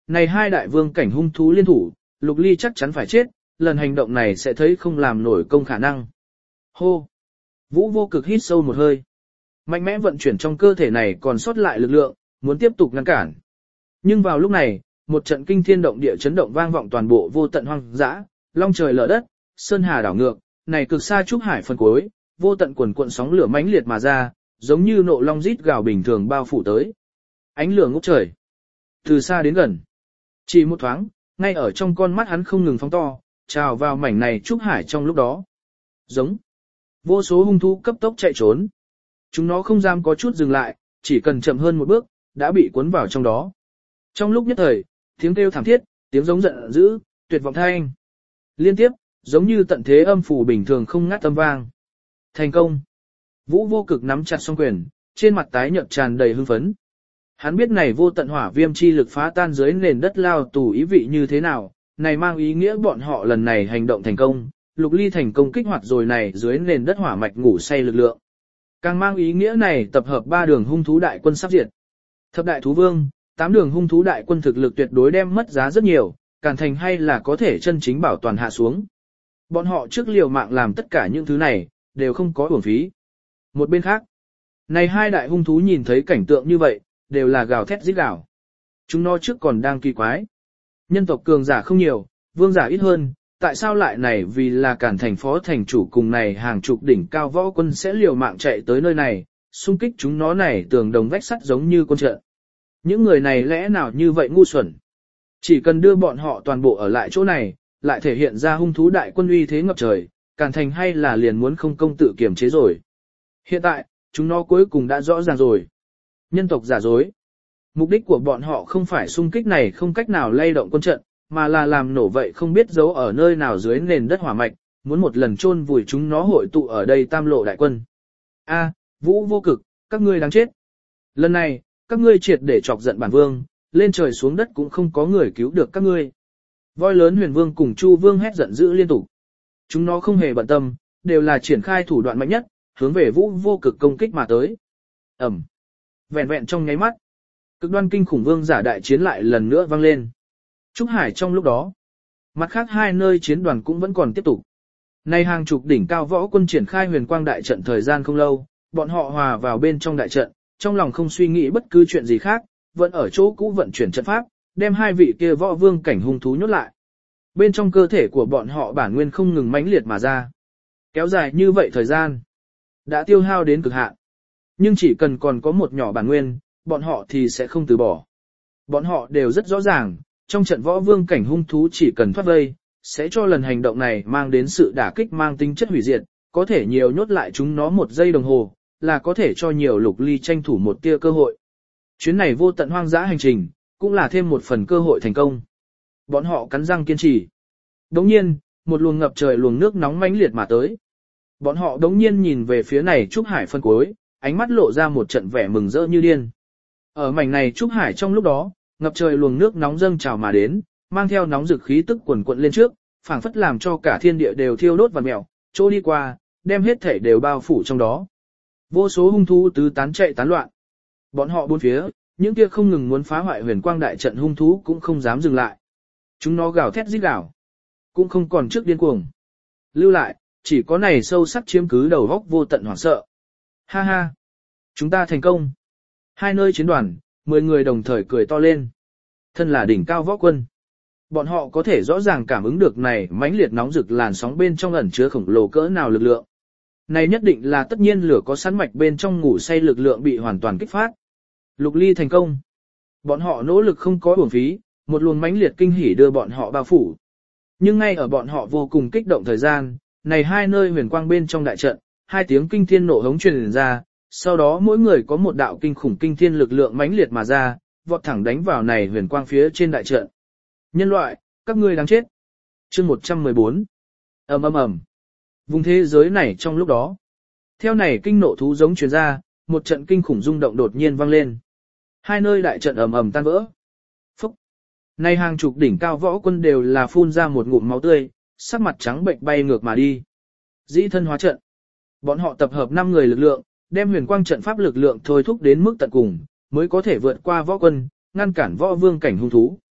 Này hai đại vương cảnh hung thú liên thủ, Lục Ly chắc chắn phải chết, lần hành động này sẽ thấy không làm nổi công khả năng. Hô! Vũ Vô Cực hít sâu một hơi. Mạnh mẽ vận chuyển trong cơ thể này còn sót lại lực lượng, muốn tiếp tục ngăn cản. Nhưng vào lúc này, một trận kinh thiên động địa chấn động vang vọng toàn bộ vô tận hoang dã, long trời lở đất, sơn hà đảo ngược, này cực xa trúc hải phần cuối, vô tận quần cuộn sóng lửa mãnh liệt mà ra, giống như nộ long rít gào bình thường bao phủ tới. Ánh lửa ngút trời, từ xa đến gần. Chỉ một thoáng, ngay ở trong con mắt hắn không ngừng phóng to, trào vào mảnh này trúc hải trong lúc đó. Giống. Vô số hung thú cấp tốc chạy trốn. Chúng nó không dám có chút dừng lại, chỉ cần chậm hơn một bước, đã bị cuốn vào trong đó. Trong lúc nhất thời, tiếng kêu thảm thiết, tiếng giống giận dữ, tuyệt vọng thanh. Liên tiếp, giống như tận thế âm phủ bình thường không ngắt âm vang. Thành công. Vũ Vô Cực nắm chặt song quyền, trên mặt tái nhợt tràn đầy hưng phấn. Hắn biết này vô tận hỏa viêm chi lực phá tan dưới nền đất lao tù ý vị như thế nào, này mang ý nghĩa bọn họ lần này hành động thành công, Lục Ly thành công kích hoạt rồi này dưới nền đất hỏa mạch ngủ say lực lượng. Càng mang ý nghĩa này tập hợp ba đường hung thú đại quân sắp diệt. Thập đại thú vương, tám đường hung thú đại quân thực lực tuyệt đối đem mất giá rất nhiều, Càn Thành hay là có thể chân chính bảo toàn hạ xuống. Bọn họ trước liều mạng làm tất cả những thứ này, đều không có uổng phí. Một bên khác, này hai đại hung thú nhìn thấy cảnh tượng như vậy, đều là gào thét rít gào. Chúng nó trước còn đang kỳ quái. Nhân tộc cường giả không nhiều, vương giả ít hơn, tại sao lại này vì là Càn Thành phó thành chủ cùng này hàng chục đỉnh cao võ quân sẽ liều mạng chạy tới nơi này, xung kích chúng nó này tường đồng vách sắt giống như quân trận. Những người này lẽ nào như vậy ngu xuẩn? Chỉ cần đưa bọn họ toàn bộ ở lại chỗ này, lại thể hiện ra hung thú đại quân uy thế ngập trời, Càn Thành hay là liền muốn không công tự kiểm chế rồi. Hiện tại, chúng nó cuối cùng đã rõ ràng rồi. Nhân tộc giả dối. Mục đích của bọn họ không phải xung kích này không cách nào lay động quân trận, mà là làm nổ vậy không biết giấu ở nơi nào dưới nền đất hỏa mạch, muốn một lần chôn vùi chúng nó hội tụ ở đây tam lộ đại quân. A, Vũ Vô Cực, các ngươi đáng chết. Lần này, các ngươi triệt để chọc giận bản vương, lên trời xuống đất cũng không có người cứu được các ngươi. Voi lớn Huyền Vương cùng Chu Vương hét giận dữ liên tục. Chúng nó không hề bận tâm, đều là triển khai thủ đoạn mạnh nhất, hướng về Vũ Vô Cực công kích mà tới. Ẩm. Vẹn vẹn trong nháy mắt, cực đoan kinh khủng vương giả đại chiến lại lần nữa vang lên. Trúc Hải trong lúc đó, mặt khác hai nơi chiến đoàn cũng vẫn còn tiếp tục. Nay hàng chục đỉnh cao võ quân triển khai huyền quang đại trận thời gian không lâu, bọn họ hòa vào bên trong đại trận, trong lòng không suy nghĩ bất cứ chuyện gì khác, vẫn ở chỗ cũ vận chuyển trận pháp, đem hai vị kia võ vương cảnh hung thú nhốt lại. Bên trong cơ thể của bọn họ bản nguyên không ngừng mãnh liệt mà ra. Kéo dài như vậy thời gian, đã tiêu hao đến cực hạn. Nhưng chỉ cần còn có một nhỏ bản nguyên, bọn họ thì sẽ không từ bỏ. Bọn họ đều rất rõ ràng, trong trận võ vương cảnh hung thú chỉ cần thoát vây, sẽ cho lần hành động này mang đến sự đả kích mang tính chất hủy diệt, có thể nhiều nhốt lại chúng nó một giây đồng hồ, là có thể cho nhiều Lục Ly tranh thủ một tia cơ hội. Chuyến này vô tận hoang dã hành trình, cũng là thêm một phần cơ hội thành công. Bọn họ cắn răng kiên trì. Đống nhiên, một luồng ngập trời luồng nước nóng mãnh liệt mà tới. Bọn họ đống nhiên nhìn về phía này Trúc Hải phân cuối, ánh mắt lộ ra một trận vẻ mừng rỡ như điên. Ở mảnh này Trúc Hải trong lúc đó, ngập trời luồng nước nóng dâng trào mà đến, mang theo nóng dực khí tức quần quận lên trước, phảng phất làm cho cả thiên địa đều thiêu đốt và mèo, chỗ đi qua, đem hết thể đều bao phủ trong đó. Vô số hung thú tứ tán chạy tán loạn. Bọn họ bốn phía, những kia không ngừng muốn phá hoại huyền quang đại trận hung thú cũng không dám dừng lại. Chúng nó gào thét rít gào, cũng không còn trước điên cuồng. Lưu lại, chỉ có này sâu sắc chiếm cứ đầu góc vô tận hoảng sợ. Ha ha, chúng ta thành công. Hai nơi chiến đoàn, mười người đồng thời cười to lên. Thân là đỉnh cao võ quân. Bọn họ có thể rõ ràng cảm ứng được này mãnh liệt nóng rực làn sóng bên trong ẩn chứa khổng lồ cỡ nào lực lượng. Này nhất định là tất nhiên lửa có sẵn mạch bên trong ngủ say lực lượng bị hoàn toàn kích phát. Lục Ly thành công. Bọn họ nỗ lực không có uổng phí, một luồng mãnh liệt kinh hỉ đưa bọn họ bao phủ. Nhưng ngay ở bọn họ vô cùng kích động thời gian, này hai nơi huyền quang bên trong đại trận, hai tiếng kinh thiên nổ hống truyền ra, sau đó mỗi người có một đạo kinh khủng kinh thiên lực lượng mãnh liệt mà ra, vọt thẳng đánh vào này huyền quang phía trên đại trận. Nhân loại, các ngươi đáng chết. Chương một trăm mười bốn. Ầm ầm ầm. Vùng thế giới này trong lúc đó, theo này kinh nộ thú giống truyền ra, một trận kinh khủng rung động đột nhiên vang lên. Hai nơi đại trận ầm ầm tan vỡ. Phúc. Này hàng chục đỉnh cao võ quân đều là phun ra một ngụm máu tươi, sắc mặt trắng bệnh bay ngược mà đi. Dĩ thân hóa trận. Bọn họ tập hợp năm người lực lượng, đem huyền quang trận pháp lực lượng thôi thúc đến mức tận cùng, mới có thể vượt qua võ quân, ngăn cản võ vương cảnh hung thú.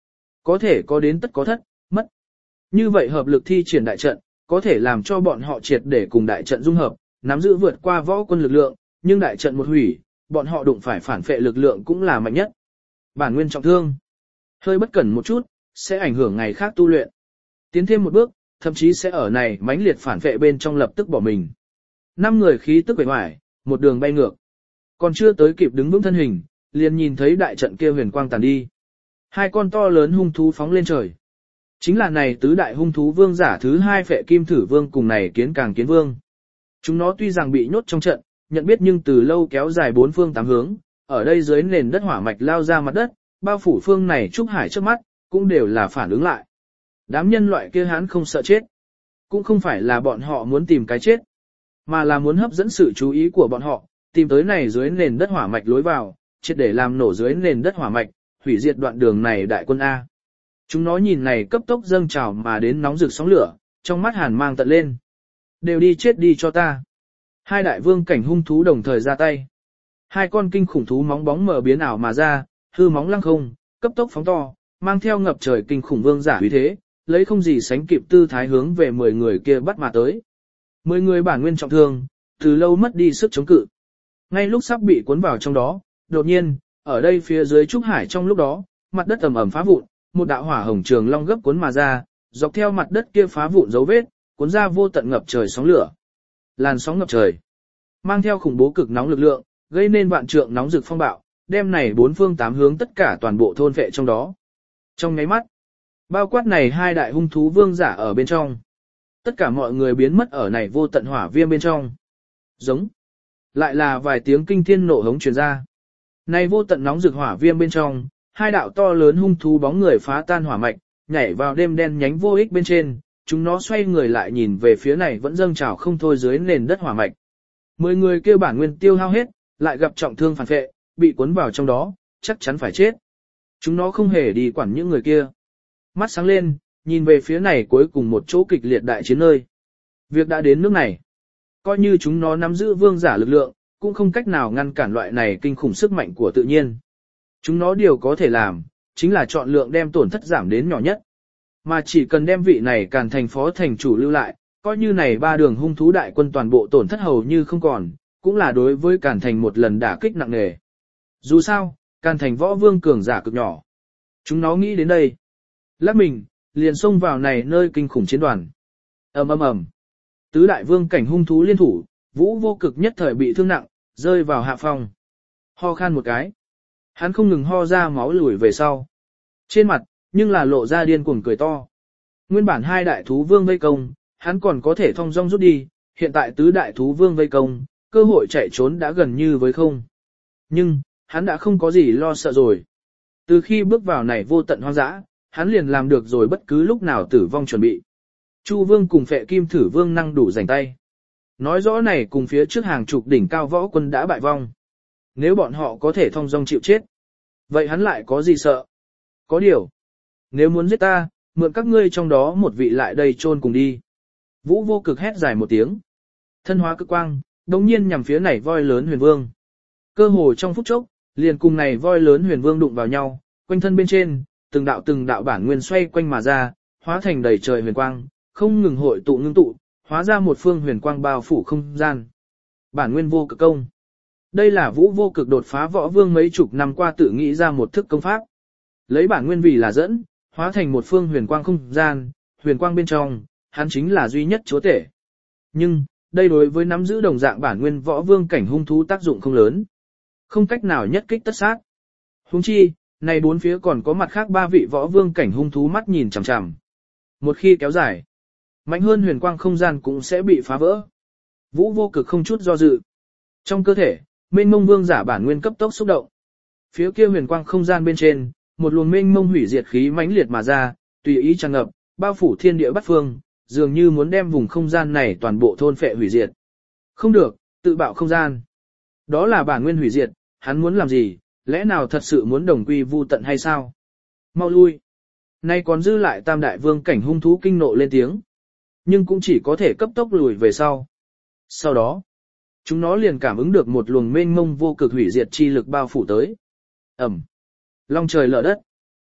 Có thể có đến tất có thất, mất. Như vậy hợp lực thi triển đại trận, có thể làm cho bọn họ triệt để cùng đại trận dung hợp, nắm giữ vượt qua võ quân lực lượng, nhưng đại trận một hủy, bọn họ đụng phải phản phệ lực lượng cũng là mạnh nhất. Bản nguyên trọng thương, hơi bất cẩn một chút, sẽ ảnh hưởng ngày khác tu luyện. Tiến thêm một bước, thậm chí sẽ ở này mãnh liệt phản phệ bên trong lập tức bỏ mình. Năm người khí tức bề ngoài, một đường bay ngược. Còn chưa tới kịp đứng vững thân hình, liền nhìn thấy đại trận kia huyền quang tàn đi. Hai con to lớn hung thú phóng lên trời. Chính là này tứ đại hung thú vương giả thứ hai phệ kim thử vương cùng này kiến càng kiến vương. Chúng nó tuy rằng bị nhốt trong trận, nhận biết nhưng từ lâu kéo dài bốn phương tám hướng, ở đây dưới nền đất hỏa mạch lao ra mặt đất, bao phủ phương này trúc hải trước mắt, cũng đều là phản ứng lại. Đám nhân loại kia hắn không sợ chết. Cũng không phải là bọn họ muốn tìm cái chết, mà là muốn hấp dẫn sự chú ý của bọn họ, tìm tới này dưới nền đất hỏa mạch lối vào, triệt để làm nổ dưới nền đất hỏa mạch, hủy diệt đoạn đường này đại quân A. Chúng nó nhìn này cấp tốc dâng trào mà đến nóng rực sóng lửa, trong mắt hàn mang tận lên. Đều đi chết đi cho ta. Hai đại vương cảnh hung thú đồng thời ra tay. Hai con kinh khủng thú móng bóng mở biến ảo mà ra, hư móng lăng không, cấp tốc phóng to, mang theo ngập trời kinh khủng vương giả uy thế, lấy không gì sánh kịp tư thái hướng về mười người kia bắt mà tới. Mười người bản nguyên trọng thương, từ lâu mất đi sức chống cự. Ngay lúc sắp bị cuốn vào trong đó, đột nhiên, ở đây phía dưới trúc hải trong lúc đó, mặt đất ầm ầm phá vụn, một đạo hỏa hồng trường long gấp cuốn mà ra, dọc theo mặt đất kia phá vụn dấu vết, cuốn ra vô tận ngập trời sóng lửa. Làn sóng ngập trời, mang theo khủng bố cực nóng lực lượng, gây nên vạn trượng nóng rực phong bạo, đem này bốn phương tám hướng tất cả toàn bộ thôn vệ trong đó. Trong nháy mắt, bao quát này hai đại hung thú vương giả ở bên trong. Tất cả mọi người biến mất ở này vô tận hỏa viêm bên trong. Giống. Lại là vài tiếng kinh thiên nổ hống truyền ra. Này vô tận nóng rực hỏa viêm bên trong, hai đạo to lớn hung thú bóng người phá tan hỏa mạch, nhảy vào đêm đen nhánh vô ích bên trên, chúng nó xoay người lại nhìn về phía này vẫn dâng trào không thôi dưới nền đất hỏa mạch. Mười người kêu bản nguyên tiêu hao hết, lại gặp trọng thương phản phệ, bị cuốn vào trong đó, chắc chắn phải chết. Chúng nó không hề đi quản những người kia. Mắt sáng lên, nhìn về phía này cuối cùng một chỗ kịch liệt đại chiến nơi. Việc đã đến nước này. Coi như chúng nó nắm giữ vương giả lực lượng, cũng không cách nào ngăn cản loại này kinh khủng sức mạnh của tự nhiên. Chúng nó điều có thể làm, chính là chọn lượng đem tổn thất giảm đến nhỏ nhất. Mà chỉ cần đem vị này càn thành phó thành chủ lưu lại, coi như này ba đường hung thú đại quân toàn bộ tổn thất hầu như không còn, cũng là đối với càn thành một lần đả kích nặng nề. Dù sao, càn thành võ vương cường giả cực nhỏ. Chúng nó nghĩ đến đây. Lát mình, liền xông vào này nơi kinh khủng chiến đoàn. ầm ầm ầm, tứ đại vương cảnh hung thú liên thủ, Vũ Vô Cực nhất thời bị thương nặng, rơi vào hạ phong. Ho khan một cái, hắn không ngừng ho ra máu lùi về sau. Trên mặt, nhưng là lộ ra điên cuồng cười to. Nguyên bản hai đại thú vương vây công, hắn còn có thể thong dong rút đi, hiện tại tứ đại thú vương vây công, cơ hội chạy trốn đã gần như với không. Nhưng, hắn đã không có gì lo sợ rồi. Từ khi bước vào này vô tận hoang dã, hắn liền làm được rồi bất cứ lúc nào tử vong chuẩn bị. Chu vương cùng phệ kim thử vương năng đủ rảnh tay. Nói rõ này cùng phía trước hàng chục đỉnh cao võ quân đã bại vong. Nếu bọn họ có thể thong dong chịu chết, vậy hắn lại có gì sợ? Có điều, nếu muốn giết ta, mượn các ngươi trong đó một vị lại đây chôn cùng đi. Vũ Vô Cực hét dài một tiếng. Thân hóa cực quang, đồng nhiên nhằm phía này voi lớn huyền vương. Cơ hồ trong phút chốc, liền cùng này voi lớn huyền vương đụng vào nhau, quanh thân bên trên, từng đạo từng đạo bản nguyên xoay quanh mà ra, hóa thành đầy trời huyền quang, không ngừng hội tụ ngưng tụ, hóa ra một phương huyền quang bao phủ không gian. Bản nguyên vô cực công. Đây là Vũ Vô Cực đột phá võ vương mấy chục năm qua tự nghĩ ra một thức công pháp. Lấy bản nguyên vì là dẫn, hóa thành một phương huyền quang không gian, huyền quang bên trong, hắn chính là duy nhất chúa tể. Nhưng, đây đối với nắm giữ đồng dạng bản nguyên võ vương cảnh hung thú tác dụng không lớn. Không cách nào nhất kích tất sát. Huống chi, này bốn phía còn có mặt khác ba vị võ vương cảnh hung thú mắt nhìn chằm chằm. Một khi kéo dài, mạnh hơn huyền quang không gian cũng sẽ bị phá vỡ. Vũ Vô Cực không chút do dự. Trong cơ thể, mênh mông vương giả bản nguyên cấp tốc xúc động. Phía kia huyền quang không gian bên trên, một luồng mênh mông hủy diệt khí mãnh liệt mà ra, tùy ý tràn ngập, bao phủ thiên địa bát phương, dường như muốn đem vùng không gian này toàn bộ thôn phệ hủy diệt. Không được, tự bạo không gian. Đó là bản nguyên hủy diệt, hắn muốn làm gì, lẽ nào thật sự muốn đồng quy vu tận hay sao? Mau lui. Nay còn dư lại tam đại vương cảnh hung thú kinh nộ lên tiếng. Nhưng cũng chỉ có thể cấp tốc lùi về sau. Sau đó, chúng nó liền cảm ứng được một luồng mênh mông vô cực hủy diệt chi lực bao phủ tới. Ẩm. Long trời lở đất.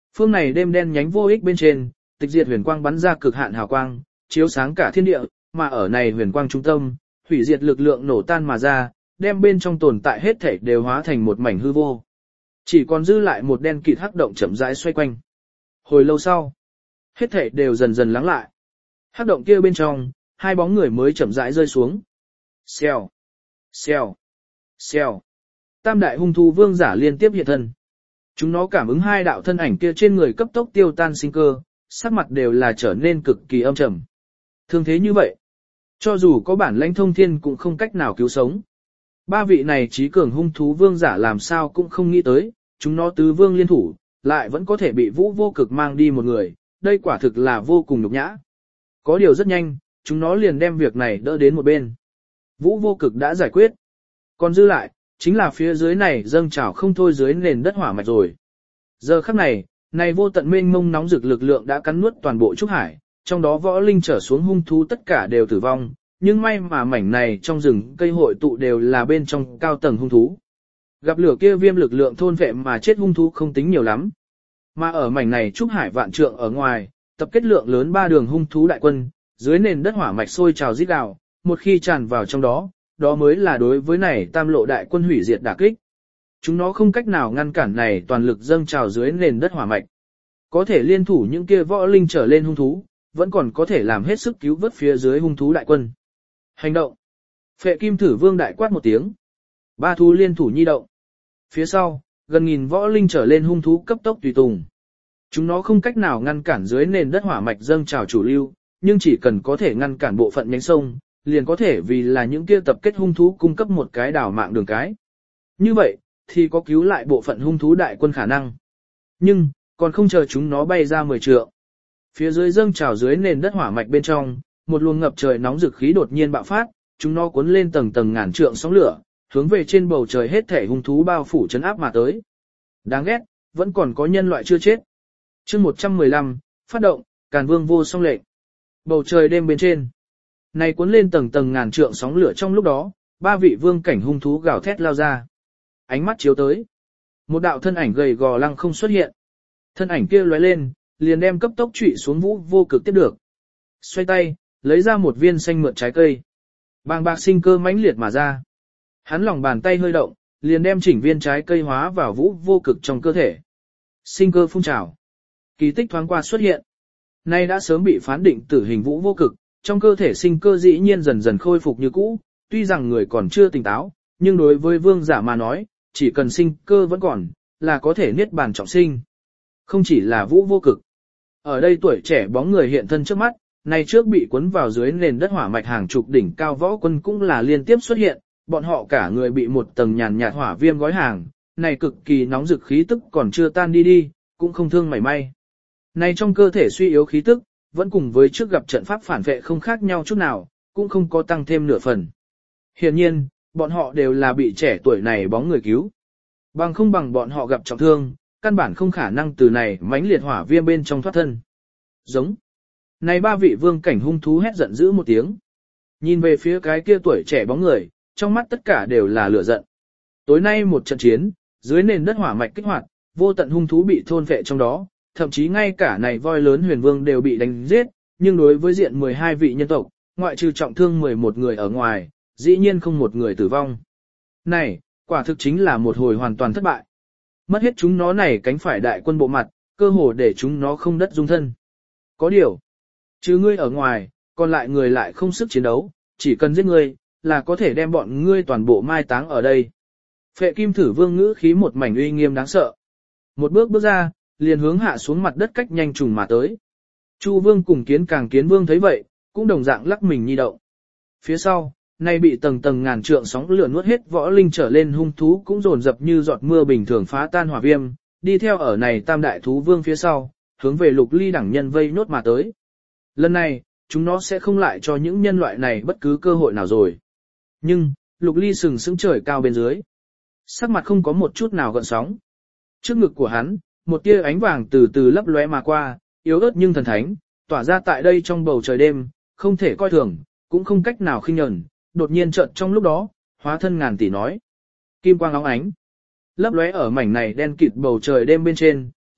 Phương này đêm đen nhánh vô ích bên trên, tịch diệt huyền quang bắn ra cực hạn hào quang, chiếu sáng cả thiên địa, mà ở này huyền quang trung tâm, hủy diệt lực lượng nổ tan mà ra, đem bên trong tồn tại hết thảy đều hóa thành một mảnh hư vô. Chỉ còn dư lại một đen kịt hắc động chậm rãi xoay quanh. Hồi lâu sau, hết thảy đều dần dần lắng lại. Hắc động kia bên trong, hai bóng người mới chậm rãi rơi xuống. Xèo, xèo, xèo. Tam đại hung thú vương giả liên tiếp hiện thân. Chúng nó cảm ứng hai đạo thân ảnh kia trên người cấp tốc tiêu tan sinh cơ, sắc mặt đều là trở nên cực kỳ âm trầm. Thương thế như vậy, cho dù có bản lãnh thông thiên cũng không cách nào cứu sống. Ba vị này trí cường hung thú vương giả làm sao cũng không nghĩ tới, chúng nó tứ vương liên thủ, lại vẫn có thể bị vũ vô cực mang đi một người, đây quả thực là vô cùng nhục nhã. Có điều rất nhanh, chúng nó liền đem việc này đỡ đến một bên. Vũ vô cực đã giải quyết. Còn dư lại, chính là phía dưới này dâng trào không thôi dưới nền đất hỏa mạch rồi. Giờ khắc này, này vô tận mênh mông nóng rực lực lượng đã cắn nuốt toàn bộ trúc hải, trong đó võ linh trở xuống hung thú tất cả đều tử vong, nhưng may mà mảnh này trong rừng cây hội tụ đều là bên trong cao tầng hung thú. Gặp lửa kia viêm lực lượng thôn vệ mà chết hung thú không tính nhiều lắm. Mà ở mảnh này trúc hải vạn trượng ở ngoài, tập kết lượng lớn ba đường hung thú đại quân, dưới nền đất hỏa mạch sôi trào rít gào, một khi tràn vào trong đó, đó mới là đối với này tam lộ đại quân hủy diệt đả kích. Chúng nó không cách nào ngăn cản này toàn lực dâng trào dưới nền đất hỏa mạch. Có thể liên thủ những kia võ linh trở lên hung thú, vẫn còn có thể làm hết sức cứu vớt phía dưới hung thú đại quân. Hành động. Phệ Kim Thử Vương đại quát một tiếng. Ba thú liên thủ nhi động. Phía sau, gần nghìn võ linh trở lên hung thú cấp tốc tùy tùng. Chúng nó không cách nào ngăn cản dưới nền đất hỏa mạch dâng trào chủ lưu, nhưng chỉ cần có thể ngăn cản bộ phận nhánh sông, liền có thể vì là những kia tập kết hung thú cung cấp một cái đảo mạng đường cái. Như vậy, thì có cứu lại bộ phận hung thú đại quân khả năng. Nhưng, còn không chờ chúng nó bay ra mười trượng. Phía dưới dâng trào dưới nền đất hỏa mạch bên trong, một luồng ngập trời nóng rực khí đột nhiên bạo phát, chúng nó cuốn lên tầng tầng ngàn trượng sóng lửa, hướng về trên bầu trời hết thể hung thú bao phủ chấn áp mà tới. Đáng ghét, vẫn còn có nhân loại chưa chết. Chương một trăm mười lăm, phát động, Càn Vương vô song lệnh. Bầu trời đêm bên trên, này cuốn lên tầng tầng ngàn trượng sóng lửa trong lúc đó, ba vị vương cảnh hung thú gào thét lao ra. Ánh mắt chiếu tới, một đạo thân ảnh gầy gò lăng không xuất hiện. Thân ảnh kia lóe lên, liền đem cấp tốc trụy xuống vũ vô cực tiếp được. Xoay tay, lấy ra một viên xanh mượt trái cây. Bàng bạc sinh cơ mãnh liệt mà ra. Hắn lòng bàn tay hơi động, liền đem chỉnh viên trái cây hóa vào vũ vô cực trong cơ thể. Sinh cơ phun trào. Kỳ tích thoáng qua xuất hiện. Nay đã sớm bị phán định tử hình vũ vô cực, trong cơ thể sinh cơ dĩ nhiên dần dần khôi phục như cũ, tuy rằng người còn chưa tỉnh táo, nhưng đối với vương giả mà nói, chỉ cần sinh cơ vẫn còn, là có thể niết bàn trọng sinh. Không chỉ là vũ vô cực. Ở đây tuổi trẻ bóng người hiện thân trước mắt, nay trước bị cuốn vào dưới nền đất hỏa mạch hàng chục đỉnh cao võ quân cũng là liên tiếp xuất hiện, bọn họ cả người bị một tầng nhàn nhạt hỏa viêm gói hàng, này cực kỳ nóng rực khí tức còn chưa tan đi đi, cũng không thương mảy may. Này trong cơ thể suy yếu khí tức, vẫn cùng với trước gặp trận pháp phản vệ không khác nhau chút nào, cũng không có tăng thêm nửa phần. Hiển nhiên, bọn họ đều là bị trẻ tuổi này bóng người cứu. Bằng không bằng bọn họ gặp trọng thương, căn bản không khả năng từ này mãnh liệt hỏa viêm bên trong thoát thân. Giống. Này ba vị vương cảnh hung thú hét giận dữ một tiếng. Nhìn về phía cái kia tuổi trẻ bóng người, trong mắt tất cả đều là lửa giận. Tối nay một trận chiến, dưới nền đất hỏa mạch kích hoạt, vô tận hung thú bị thôn phệ trong đó, thậm chí ngay cả này voi lớn huyền vương đều bị đánh giết, nhưng đối với diện mười hai vị nhân tộc, ngoại trừ trọng thương mười một người ở ngoài, dĩ nhiên không một người tử vong. Này, quả thực chính là một hồi hoàn toàn thất bại. Mất hết chúng nó này cánh phải đại quân bộ mặt, cơ hồ để chúng nó không đất dung thân. Có điều, chứ ngươi ở ngoài, còn lại người lại không sức chiến đấu, chỉ cần giết ngươi, là có thể đem bọn ngươi toàn bộ mai táng ở đây. Phệ Kim Thử Vương ngữ khí một mảnh uy nghiêm đáng sợ. Một bước bước ra, liền hướng hạ xuống mặt đất cách nhanh trùng mà tới. Chu Vương cùng Kiến Càng Kiến Vương thấy vậy, cũng đồng dạng lắc mình nhi động. Phía sau, nay bị tầng tầng ngàn trượng sóng lửa nuốt hết võ linh trở lên hung thú cũng dồn dập như giọt mưa bình thường phá tan hỏa viêm, đi theo ở này tam đại thú vương phía sau, hướng về Lục Ly đẳng nhân vây nốt mà tới. Lần này, chúng nó sẽ không lại cho những nhân loại này bất cứ cơ hội nào rồi. Nhưng, Lục Ly sừng sững trời cao bên dưới. Sắc mặt không có một chút nào gợn sóng. Trước ngực của hắn, một tia ánh vàng từ từ lấp lóe mà qua, yếu ớt nhưng thần thánh, tỏa ra tại đây trong bầu trời đêm, không thể coi thường, cũng không cách nào khinh nhẫn, đột nhiên chợt trong lúc đó, hóa thân ngàn tỷ nói. Kim quang óng ánh, lấp lóe ở mảnh này đen kịt bầu trời đêm bên trên,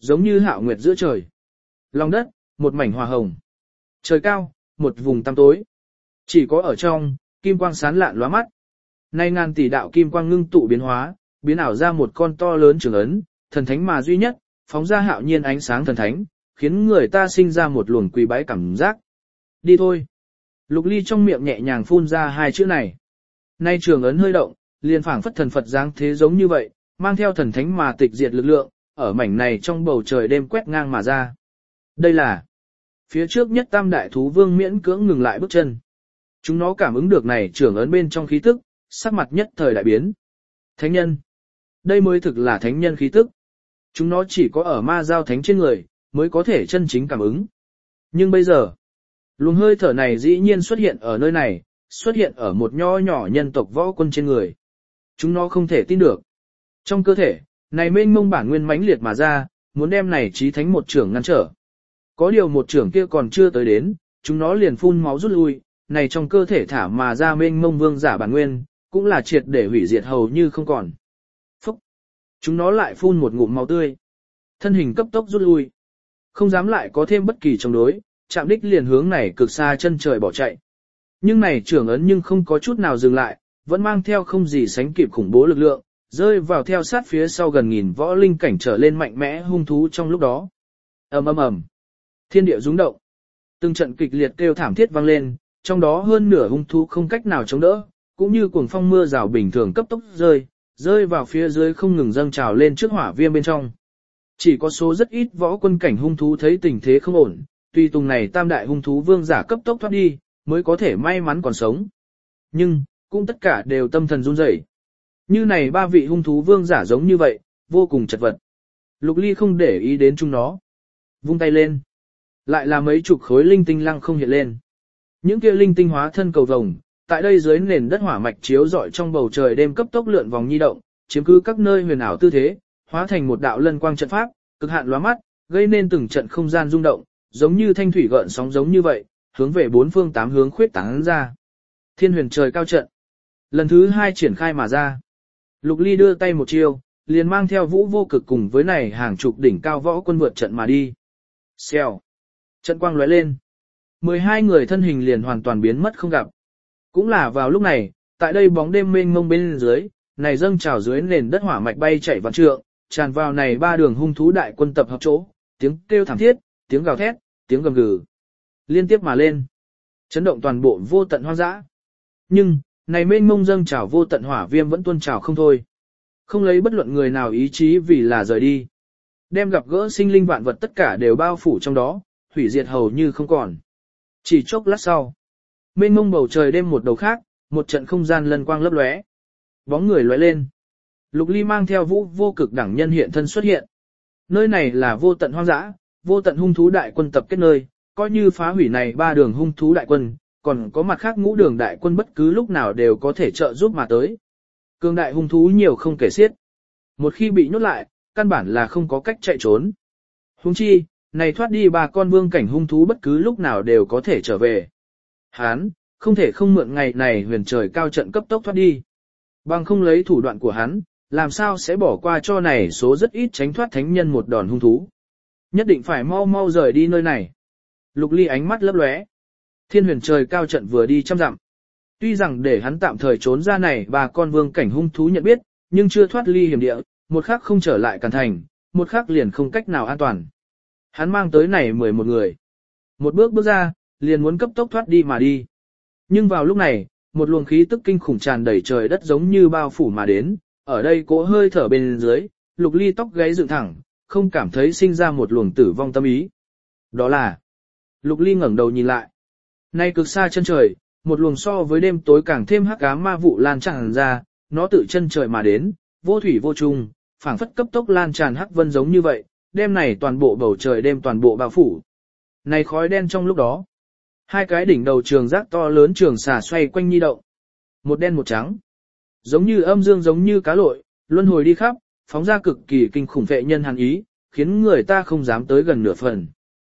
giống như hạo nguyệt giữa trời. Lòng đất, một mảnh hòa hồng. Trời cao, một vùng tăm tối. Chỉ có ở trong, kim quang sáng lạn lóa mắt. Nay ngàn tỷ đạo kim quang ngưng tụ biến hóa, biến ảo ra một con to lớn trường ấn, thần thánh mà duy nhất, phóng ra hạo nhiên ánh sáng thần thánh, khiến người ta sinh ra một luồng quỳ bái cảm giác. Đi thôi. Lục Ly trong miệng nhẹ nhàng phun ra hai chữ này. Nay trường ấn hơi động, liền phảng phất thần Phật dáng thế giống như vậy, mang theo thần thánh mà tịch diệt lực lượng, ở mảnh này trong bầu trời đêm quét ngang mà ra. Đây là phía trước nhất tam đại thú vương miễn cưỡng ngừng lại bước chân. Chúng nó cảm ứng được này trường ấn bên trong khí tức, sắc mặt nhất thời đại biến. Thánh nhân. Đây mới thực là thánh nhân khí tức. Chúng nó chỉ có ở ma giao thánh trên người, mới có thể chân chính cảm ứng. Nhưng bây giờ, luồng hơi thở này dĩ nhiên xuất hiện ở nơi này, xuất hiện ở một nho nhỏ nhân tộc võ quân trên người. Chúng nó không thể tin được. Trong cơ thể, này mênh mông bản nguyên mãnh liệt mà ra, muốn đem này chí thánh một trưởng ngăn trở. Có điều một trưởng kia còn chưa tới đến, chúng nó liền phun máu rút lui, này trong cơ thể thả mà ra mênh mông vương giả bản nguyên, cũng là triệt để hủy diệt hầu như không còn. Phúc! Chúng nó lại phun một ngụm máu tươi. Thân hình cấp tốc rút lui. Không dám lại có thêm bất kỳ chống đối, chạm đích liền hướng này cực xa chân trời bỏ chạy. Nhưng này trưởng ấn nhưng không có chút nào dừng lại, vẫn mang theo không gì sánh kịp khủng bố lực lượng, rơi vào theo sát phía sau gần nghìn võ linh cảnh trở lên mạnh mẽ hung thú trong lúc đó. Ầm ầm ầm. Thiên địa rung động. Từng trận kịch liệt kêu thảm thiết vang lên, trong đó hơn nửa hung thú không cách nào chống đỡ, cũng như cuồng phong mưa rào bình thường cấp tốc rơi, rơi vào phía dưới không ngừng dâng trào lên trước hỏa viêm bên trong. Chỉ có số rất ít võ quân cảnh hung thú thấy tình thế không ổn, tuy tùng này tam đại hung thú vương giả cấp tốc thoát đi, mới có thể may mắn còn sống. Nhưng, cũng tất cả đều tâm thần run rẩy. Như này ba vị hung thú vương giả giống như vậy, vô cùng chật vật. Lục Ly không để ý đến chúng nó. Vung tay lên. Lại là mấy chục khối linh tinh lăng không hiện lên. Những kia linh tinh hóa thân cầu vồng, tại đây dưới nền đất hỏa mạch chiếu rọi trong bầu trời đêm cấp tốc lượn vòng nhi động, chiếm cứ các nơi huyền ảo tư thế, hóa thành một đạo lân quang trận pháp, cực hạn lóa mắt, gây nên từng trận không gian rung động, giống như thanh thủy gợn sóng giống như vậy, hướng về bốn phương tám hướng khuyết tán ra. Thiên huyền trời cao trận. Lần thứ hai triển khai mà ra. Lục Ly đưa tay một chiêu, liền mang theo vũ vô cực cùng với này hàng chục đỉnh cao võ quân vượt trận mà đi. Xèo. Trận quang lóe lên. mười hai người thân hình liền hoàn toàn biến mất không gặp. Cũng là vào lúc này, tại đây bóng đêm mênh mông bên dưới, này dâng trào dưới nền đất hỏa mạch bay chạy vạn trượng, tràn vào này ba đường hung thú đại quân tập hợp chỗ, tiếng kêu thảm thiết, tiếng gào thét, tiếng gầm gừ, liên tiếp mà lên, chấn động toàn bộ vô tận hoang dã. Nhưng, này mênh mông dâng trào vô tận hỏa viêm vẫn tuôn trào không thôi. Không lấy bất luận người nào ý chí vì là rời đi. Đem gặp gỡ sinh linh vạn vật tất cả đều bao phủ trong đó, hủy diệt hầu như không còn. Chỉ chốc lát sau, mênh mông bầu trời đêm một đầu khác, một trận không gian lân quang lấp lóe. Bóng người lóe lên. Lục Ly mang theo vũ vô cực đẳng nhân hiện thân xuất hiện. Nơi này là vô tận hoang dã, vô tận hung thú đại quân tập kết nơi, coi như phá hủy này ba đường hung thú đại quân, còn có mặt khác ngũ đường đại quân bất cứ lúc nào đều có thể trợ giúp mà tới. Cường đại hung thú nhiều không kể xiết. Một khi bị nhốt lại, căn bản là không có cách chạy trốn. Huống chi, này thoát đi ba con vương cảnh hung thú bất cứ lúc nào đều có thể trở về. Hán, không thể không mượn ngày này huyền trời cao trận cấp tốc thoát đi. Bằng không lấy thủ đoạn của hắn, làm sao sẽ bỏ qua cho này số rất ít tránh thoát thánh nhân một đòn hung thú. Nhất định phải mau mau rời đi nơi này. Lục Ly ánh mắt lấp lóe. Thiên huyền trời cao trận vừa đi trăm dặm. Tuy rằng để hắn tạm thời trốn ra này ba con vương cảnh hung thú nhận biết, nhưng chưa thoát ly hiểm địa, một khắc không trở lại Càn Thành, một khắc liền không cách nào an toàn. Hắn mang tới này mười một người. Một bước bước ra, liền muốn cấp tốc thoát đi mà đi. Nhưng vào lúc này, một luồng khí tức kinh khủng tràn đầy trời đất giống như bao phủ mà đến, ở đây cỗ hơi thở bên dưới, Lục Ly tóc gáy dựng thẳng, không cảm thấy sinh ra một luồng tử vong tâm ý. Đó là, Lục Ly ngẩng đầu nhìn lại. Nay cực xa chân trời, một luồng so với đêm tối càng thêm hắc ám ma vụ lan tràn ra, nó tự chân trời mà đến, vô thủy vô chung, phảng phất cấp tốc lan tràn hắc vân giống như vậy, đêm này toàn bộ bầu trời đêm toàn bộ bao phủ. Này khói đen trong lúc đó, hai cái đỉnh đầu trường giác to lớn trường xà xoay quanh nhi động. Một đen một trắng, giống như âm dương giống như cá lội, luân hồi đi khắp, phóng ra cực kỳ kinh khủng vệ nhân hàn ý, khiến người ta không dám tới gần nửa phần.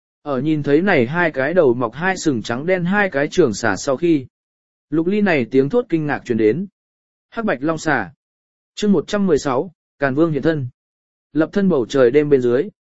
Ở nhìn thấy này hai cái đầu mọc hai sừng trắng đen hai cái trường xà sau khi, Lục Ly này tiếng thốt kinh ngạc truyền đến. Hắc bạch long xà. Chương một trăm mười sáu, Càn Vương hiện thân. Lập thân bầu trời đêm bên dưới.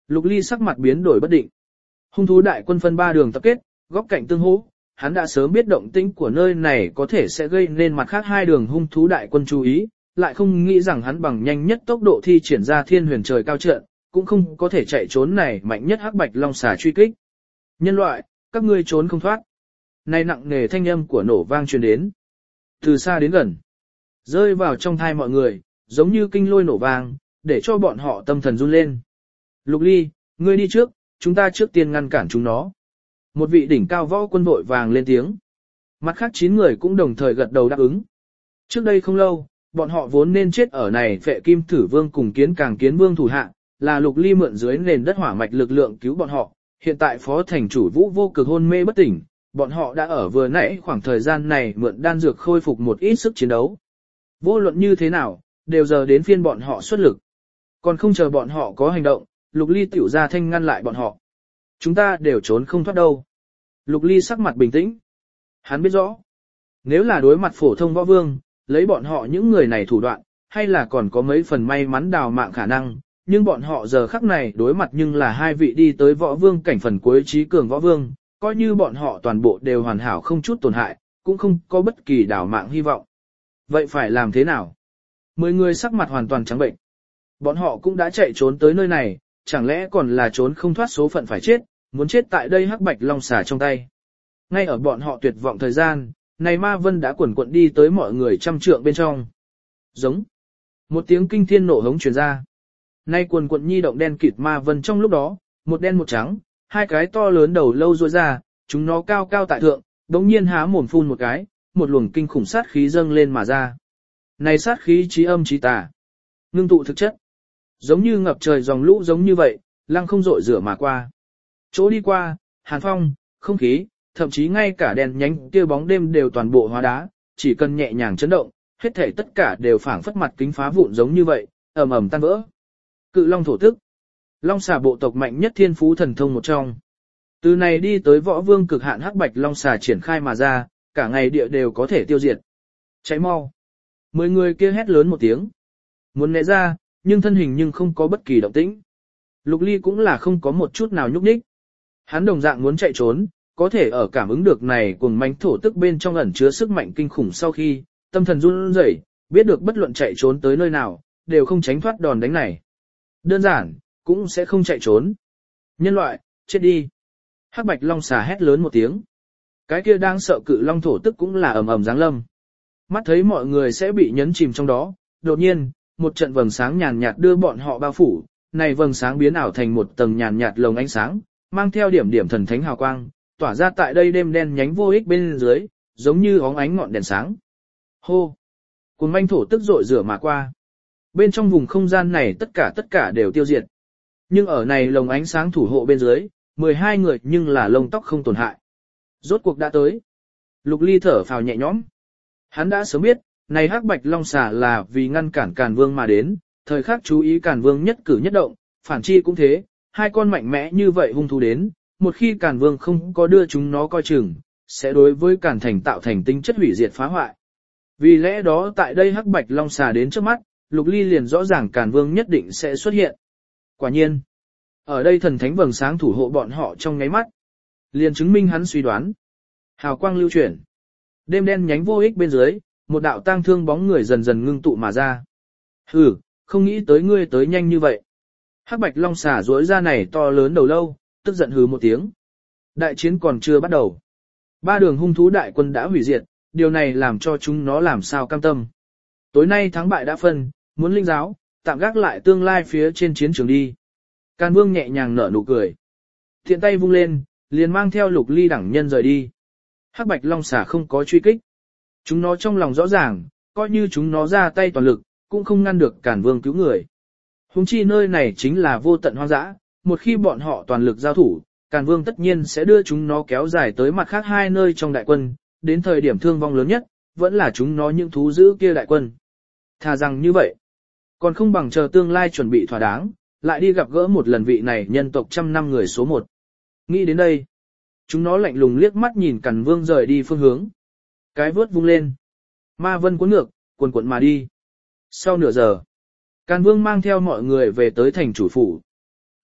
Lục Ly sắc mặt biến đổi bất định. Hung thú đại quân phân ba đường tập kết, góc cạnh tương hỗ, hắn đã sớm biết động tĩnh của nơi này có thể sẽ gây nên mặt khác hai đường hung thú đại quân chú ý, lại không nghĩ rằng hắn bằng nhanh nhất tốc độ thi triển ra thiên huyền trời cao trận, cũng không có thể chạy trốn này mạnh nhất hắc bạch long xà truy kích. Nhân loại, các ngươi trốn không thoát. Này nặng nề thanh âm của nổ vang truyền đến. Từ xa đến gần, rơi vào trong thai mọi người, giống như kinh lôi nổ vang, để cho bọn họ tâm thần run lên. Lục Ly, ngươi đi trước, chúng ta trước tiên ngăn cản chúng nó. Một vị đỉnh cao võ quân vội vàng lên tiếng. Mặt khác chín người cũng đồng thời gật đầu đáp ứng. Trước đây không lâu, bọn họ vốn nên chết ở này Phệ Kim Thử Vương cùng Kiến Càng Kiến Vương thủ hạ, là Lục Ly mượn dưới nền đất hỏa mạch lực lượng cứu bọn họ. Hiện tại phó thành chủ Vũ Vô Cực hôn mê bất tỉnh, bọn họ đã ở vừa nãy khoảng thời gian này mượn đan dược khôi phục một ít sức chiến đấu. Vô luận như thế nào, đều giờ đến phiên bọn họ xuất lực. Còn không chờ bọn họ có hành động, Lục Ly tiểu ra thanh ngăn lại bọn họ. Chúng ta đều trốn không thoát đâu. Lục Ly sắc mặt bình tĩnh. Hắn biết rõ, nếu là đối mặt phổ thông võ vương, lấy bọn họ những người này thủ đoạn, hay là còn có mấy phần may mắn đào mạng khả năng, nhưng bọn họ giờ khắc này đối mặt nhưng là hai vị đi tới võ vương cảnh phần cuối trí cường võ vương, coi như bọn họ toàn bộ đều hoàn hảo không chút tổn hại, cũng không có bất kỳ đào mạng hy vọng. Vậy phải làm thế nào? Mười người sắc mặt hoàn toàn trắng bệnh. Bọn họ cũng đã chạy trốn tới nơi này, chẳng lẽ còn là trốn không thoát số phận phải chết, muốn chết tại đây hắc bạch long xà trong tay. Ngay ở bọn họ tuyệt vọng thời gian, này ma vân đã quần quận đi tới mọi người trăm trượng bên trong. Giống. Một tiếng kinh thiên nổ hống truyền ra. Nay quần quận nhi động đen kịt ma vân trong lúc đó, một đen một trắng, hai cái to lớn đầu lâu rôi ra, chúng nó cao cao tại thượng, đống nhiên há mồm phun một cái, một luồng kinh khủng sát khí dâng lên mà ra. Này sát khí trí âm trí tà, ngưng tụ thực chất, giống như ngập trời dòng lũ giống như vậy, lăng không dội rửa mà qua. Chỗ đi qua, hàn phong, không khí, thậm chí ngay cả đèn nhánh kia bóng đêm đều toàn bộ hóa đá, chỉ cần nhẹ nhàng chấn động, hết thảy tất cả đều phảng phất mặt kính phá vụn giống như vậy, ầm ầm tan vỡ. Cự long thổ tức, long xà bộ tộc mạnh nhất thiên phú thần thông một trong. Từ này đi tới võ vương cực hạn hắc bạch long xà triển khai mà ra, cả ngày địa đều có thể tiêu diệt. Cháy mau. Mười người kia hét lớn một tiếng. Muốn né ra, nhưng thân hình nhưng không có bất kỳ động tĩnh. Lục Ly cũng là không có một chút nào nhúc nhích. Hắn đồng dạng muốn chạy trốn, có thể ở cảm ứng được này cuồng mãnh thổ tức bên trong ẩn chứa sức mạnh kinh khủng sau khi, tâm thần run rẩy, biết được bất luận chạy trốn tới nơi nào, đều không tránh thoát đòn đánh này. Đơn giản, cũng sẽ không chạy trốn. Nhân loại, chết đi. Hắc bạch long xà hét lớn một tiếng. Cái kia đang sợ cự long thổ tức cũng là ầm ầm giáng lâm. Mắt thấy mọi người sẽ bị nhấn chìm trong đó, đột nhiên, một trận vầng sáng nhàn nhạt đưa bọn họ bao phủ, này vầng sáng biến ảo thành một tầng nhàn nhạt lồng ánh sáng, mang theo điểm điểm thần thánh hào quang, tỏa ra tại đây đêm đen nhánh vô ích bên dưới, giống như óng ánh ngọn đèn sáng. Hô! Cuồng manh thổ tức rội rửa mà qua. Bên trong vùng không gian này tất cả tất cả đều tiêu diệt. Nhưng ở này lồng ánh sáng thủ hộ bên dưới, mười hai người nhưng là lông tóc không tổn hại. Rốt cuộc đã tới. Lục Ly thở phào nhẹ nhõm. Hắn đã sớm biết, này hắc bạch long xà là vì ngăn cản Càn Vương mà đến, thời khắc chú ý Càn Vương nhất cử nhất động, phản chi cũng thế, hai con mạnh mẽ như vậy hung thú đến, một khi Càn Vương không có đưa chúng nó coi chừng, sẽ đối với Càn Thành tạo thành tính chất hủy diệt phá hoại. Vì lẽ đó tại đây hắc bạch long xà đến trước mắt, Lục Ly liền rõ ràng Càn Vương nhất định sẽ xuất hiện. Quả nhiên, ở đây thần thánh vầng sáng thủ hộ bọn họ trong nháy mắt, liền chứng minh hắn suy đoán. Hào quang lưu chuyển, đêm đen nhánh vô ích bên dưới, một đạo tang thương bóng người dần dần ngưng tụ mà ra. Hừ, không nghĩ tới ngươi tới nhanh như vậy. Hắc bạch long xà duỗi ra này to lớn đầu lâu, tức giận hừ một tiếng. Đại chiến còn chưa bắt đầu. Ba đường hung thú đại quân đã hủy diệt, điều này làm cho chúng nó làm sao cam tâm. Tối nay thắng bại đã phân, muốn linh giáo, tạm gác lại tương lai phía trên chiến trường đi. Càn Vương nhẹ nhàng nở nụ cười. Thiện tay vung lên, liền mang theo Lục Ly đẳng nhân rời đi. Hắc bạch long xà không có truy kích. Chúng nó trong lòng rõ ràng, coi như chúng nó ra tay toàn lực, cũng không ngăn được Càn Vương cứu người. Hùng chi nơi này chính là vô tận hoang dã, một khi bọn họ toàn lực giao thủ, Càn Vương tất nhiên sẽ đưa chúng nó kéo dài tới mặt khác hai nơi trong đại quân, đến thời điểm thương vong lớn nhất, vẫn là chúng nó những thú dữ kia đại quân. Thà rằng như vậy, còn không bằng chờ tương lai chuẩn bị thỏa đáng, lại đi gặp gỡ một lần vị này nhân tộc trăm năm người số một. Nghĩ đến đây, chúng nó lạnh lùng liếc mắt nhìn Càn Vương rời đi phương hướng. Cái vớt vung lên. Ma vân cuốn ngược, cuồn cuộn mà đi. Sau nửa giờ, Càn Vương mang theo mọi người về tới thành chủ phủ.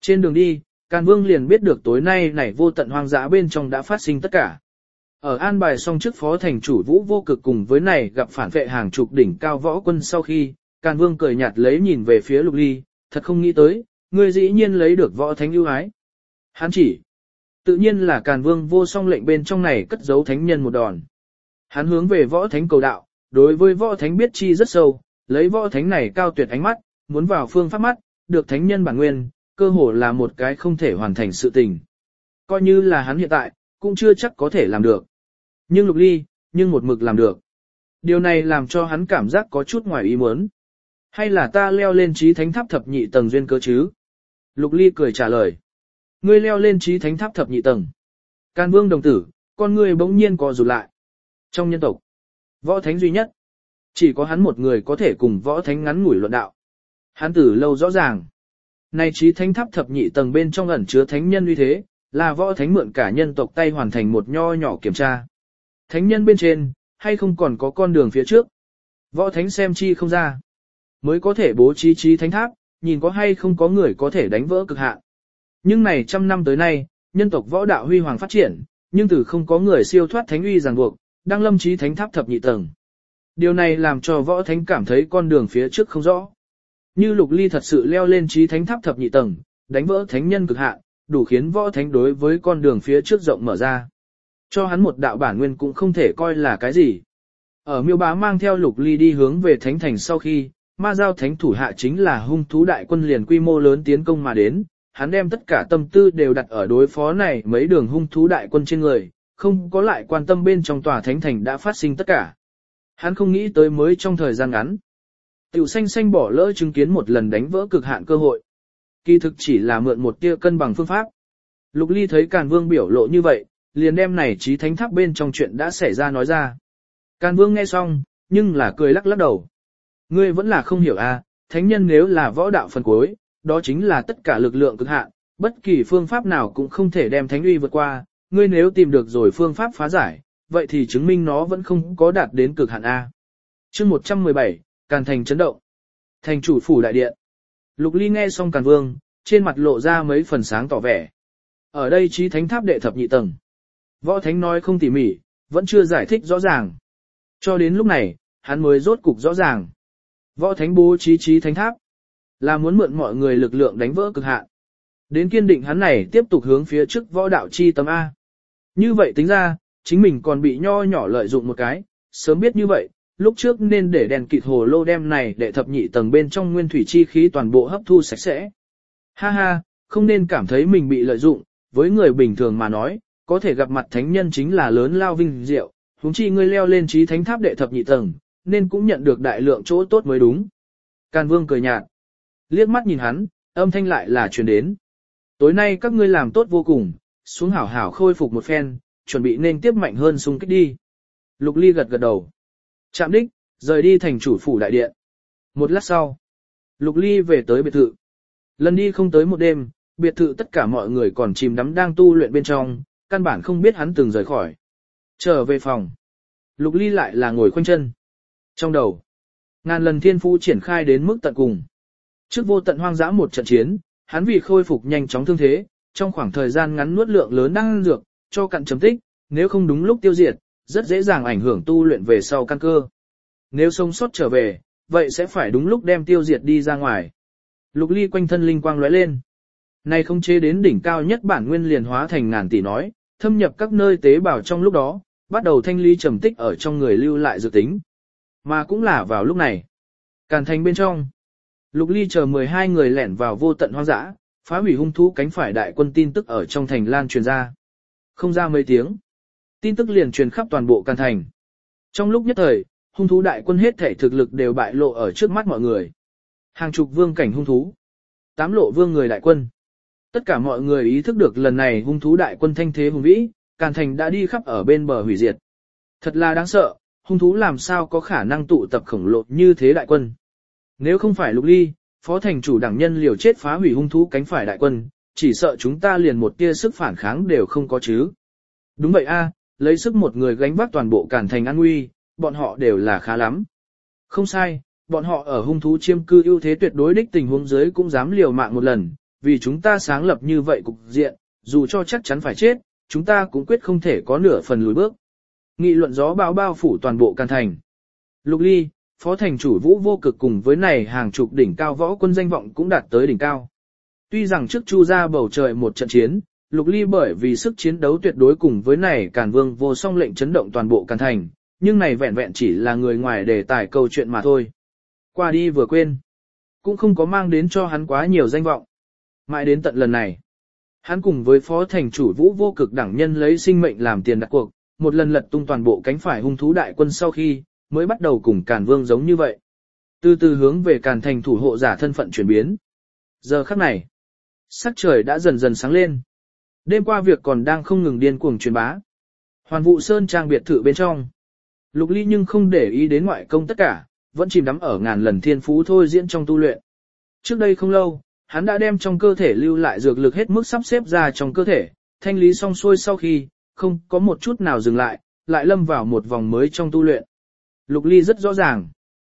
Trên đường đi, Càn Vương liền biết được tối nay này vô tận hoang dã bên trong đã phát sinh tất cả. Ở an bài xong trước phó thành chủ Vũ Vô Cực cùng với này gặp phản vệ hàng chục đỉnh cao võ quân sau khi, Càn Vương cười nhạt lấy nhìn về phía Lục Ly, thật không nghĩ tới, ngươi dĩ nhiên lấy được võ thánh ưu ái. Hắn chỉ, tự nhiên là Càn Vương vô song lệnh bên trong này cất giấu thánh nhân một đòn. Hắn hướng về võ thánh cầu đạo, đối với võ thánh biết chi rất sâu, lấy võ thánh này cao tuyệt ánh mắt, muốn vào phương pháp mắt, được thánh nhân bản nguyên, cơ hồ là một cái không thể hoàn thành sự tình. Coi như là hắn hiện tại, cũng chưa chắc có thể làm được. Nhưng Lục Ly, nhưng một mực làm được. Điều này làm cho hắn cảm giác có chút ngoài ý muốn. Hay là ta leo lên trí thánh tháp thập nhị tầng duyên cơ chứ? Lục Ly cười trả lời. Ngươi leo lên trí thánh tháp thập nhị tầng. Càn Vương đồng tử, con ngươi bỗng nhiên co rụt lại. Trong nhân tộc, võ thánh duy nhất. Chỉ có hắn một người có thể cùng võ thánh ngắn ngủi luận đạo. Hắn từ lâu rõ ràng. Này trí thánh tháp thập nhị tầng bên trong ẩn chứa thánh nhân uy thế, là võ thánh mượn cả nhân tộc tay hoàn thành một nho nhỏ kiểm tra. Thánh nhân bên trên, hay không còn có con đường phía trước. Võ thánh xem chi không ra. Mới có thể bố trí trí thánh tháp, nhìn có hay không có người có thể đánh vỡ cực hạn. Nhưng này trăm năm tới nay, nhân tộc võ đạo huy hoàng phát triển, nhưng từ không có người siêu thoát thánh uy ràng buộc, đang lâm trí thánh tháp thập nhị tầng. Điều này làm cho võ thánh cảm thấy con đường phía trước không rõ. Như Lục Ly thật sự leo lên trí thánh tháp thập nhị tầng, đánh vỡ thánh nhân cực hạn, đủ khiến võ thánh đối với con đường phía trước rộng mở ra. Cho hắn một đạo bản nguyên cũng không thể coi là cái gì. Ở Miêu Bá mang theo Lục Ly đi hướng về thánh thành sau khi, Ma Giao thánh thủ hạ chính là hung thú đại quân liền quy mô lớn tiến công mà đến, hắn đem tất cả tâm tư đều đặt ở đối phó này mấy đường hung thú đại quân trên người, không có lại quan tâm bên trong tòa thánh thành đã phát sinh tất cả. Hắn không nghĩ tới mới trong thời gian ngắn. Tiểu xanh xanh bỏ lỡ chứng kiến một lần đánh vỡ cực hạn cơ hội. Kỳ thực chỉ là mượn một tia cân bằng phương pháp. Lục Ly thấy Càn Vương biểu lộ như vậy, liền đem này trí thánh tháp bên trong chuyện đã xảy ra nói ra. Càn Vương nghe xong, nhưng là cười lắc lắc đầu. Ngươi vẫn là không hiểu à, thánh nhân nếu là võ đạo phần cuối, đó chính là tất cả lực lượng cực hạn, bất kỳ phương pháp nào cũng không thể đem thánh uy vượt qua, ngươi nếu tìm được rồi phương pháp phá giải, vậy thì chứng minh nó vẫn không có đạt đến cực hạn A. Chương một trăm mười bảy, Càn Thành chấn động. Thành chủ phủ đại điện. Lục Ly nghe xong Càn Vương, trên mặt lộ ra mấy phần sáng tỏ vẻ. Ở đây trí thánh tháp đệ thập nhị tầng. Võ thánh nói không tỉ mỉ, vẫn chưa giải thích rõ ràng. Cho đến lúc này, hắn mới rốt cục rõ ràng. Võ thánh bố trí trí thánh tháp, là muốn mượn mọi người lực lượng đánh vỡ cực hạn. Đến kiên định hắn này tiếp tục hướng phía trước võ đạo chi tấm A. Như vậy tính ra, chính mình còn bị nho nhỏ lợi dụng một cái, sớm biết như vậy, lúc trước nên để đèn kịt hồ lô đem này để thập nhị tầng bên trong nguyên thủy chi khí toàn bộ hấp thu sạch sẽ. Ha ha, không nên cảm thấy mình bị lợi dụng, với người bình thường mà nói, có thể gặp mặt thánh nhân chính là lớn lao vinh diệu, huống chi ngươi leo lên trí thánh tháp đệ thập nhị tầng, nên cũng nhận được đại lượng chỗ tốt mới đúng. Càn Vương cười nhạt, liếc mắt nhìn hắn, âm thanh lại là truyền đến. Tối nay các ngươi làm tốt vô cùng, xuống hảo hảo khôi phục một phen, chuẩn bị nên tiếp mạnh hơn xung kích đi. Lục Ly gật gật đầu. Chạm đích, rời đi thành chủ phủ đại điện. Một lát sau, Lục Ly về tới biệt thự. Lần đi không tới một đêm, biệt thự tất cả mọi người còn chìm đắm đang tu luyện bên trong, căn bản không biết hắn từng rời khỏi. Trở về phòng, Lục Ly lại là ngồi khoanh chân. Trong đầu, ngàn lần thiên phú triển khai đến mức tận cùng. Trước vô tận hoang dã một trận chiến, hắn vì khôi phục nhanh chóng thương thế, trong khoảng thời gian ngắn nuốt lượng lớn đan dược, cho cặn chấm tích, nếu không đúng lúc tiêu diệt, rất dễ dàng ảnh hưởng tu luyện về sau căn cơ. Nếu sống sót trở về, vậy sẽ phải đúng lúc đem tiêu diệt đi ra ngoài. Lục Ly quanh thân linh quang lóe lên. Này không chế đến đỉnh cao nhất bản nguyên liền hóa thành ngàn tỷ nói, thâm nhập các nơi tế bào trong lúc đó, bắt đầu thanh lý trầm tích ở trong người lưu lại dự tính. Mà cũng là vào lúc này. Càn Thành bên trong, Lục Ly chờ mười hai người lẻn vào vô tận hoang dã, phá hủy hung thú cánh phải đại quân tin tức ở trong thành lan truyền ra. Không ra mấy tiếng, tin tức liền truyền khắp toàn bộ Càn Thành. Trong lúc nhất thời, hung thú đại quân hết thể thực lực đều bại lộ ở trước mắt mọi người. Hàng chục vương cảnh hung thú, tám lộ vương người đại quân. Tất cả mọi người ý thức được lần này hung thú đại quân thanh thế hùng vĩ, Càn Thành đã đi khắp ở bên bờ hủy diệt. Thật là đáng sợ, hung thú làm sao có khả năng tụ tập khổng lồ như thế đại quân. Nếu không phải Lục Ly, phó thành chủ đảng nhân liều chết phá hủy hung thú cánh phải đại quân, chỉ sợ chúng ta liền một tia sức phản kháng đều không có chứ. Đúng vậy a, lấy sức một người gánh vác toàn bộ Càn Thành an nguy, bọn họ đều là khá lắm. Không sai, bọn họ ở hung thú chiêm cư ưu thế tuyệt đối đích tình huống dưới cũng dám liều mạng một lần, vì chúng ta sáng lập như vậy cục diện, dù cho chắc chắn phải chết, chúng ta cũng quyết không thể có nửa phần lùi bước. Nghị luận gió bão bao phủ toàn bộ Càn Thành. Lục Ly, phó thành chủ Vũ Vô Cực cùng với này hàng chục đỉnh cao võ quân danh vọng cũng đạt tới đỉnh cao. Tuy rằng trước Chu ra bầu trời một trận chiến, Lục Ly bởi vì sức chiến đấu tuyệt đối cùng với này Càn Vương vô song lệnh chấn động toàn bộ Càn Thành, nhưng này vẹn vẹn chỉ là người ngoài đề tài câu chuyện mà thôi. Qua đi vừa quên, cũng không có mang đến cho hắn quá nhiều danh vọng. Mãi đến tận lần này, hắn cùng với phó thành chủ Vũ Vô Cực đẳng nhân lấy sinh mệnh làm tiền đặt cuộc, một lần lật tung toàn bộ cánh phải hung thú đại quân sau khi, mới bắt đầu cùng Càn Vương giống như vậy. Từ từ hướng về Càn Thành thủ hộ giả thân phận chuyển biến. Giờ khắc này, sắc trời đã dần dần sáng lên. Đêm qua việc còn đang không ngừng điên cuồng truyền bá. Hoàn Vũ Sơn trang biệt thự bên trong. Lục Ly nhưng không để ý đến ngoại công tất cả, vẫn chìm đắm ở ngàn lần thiên phú thôi diễn trong tu luyện. Trước đây không lâu, hắn đã đem trong cơ thể lưu lại dược lực hết mức sắp xếp ra trong cơ thể, thanh lý xong xuôi sau khi, không có một chút nào dừng lại, lại lâm vào một vòng mới trong tu luyện. Lục Ly rất rõ ràng.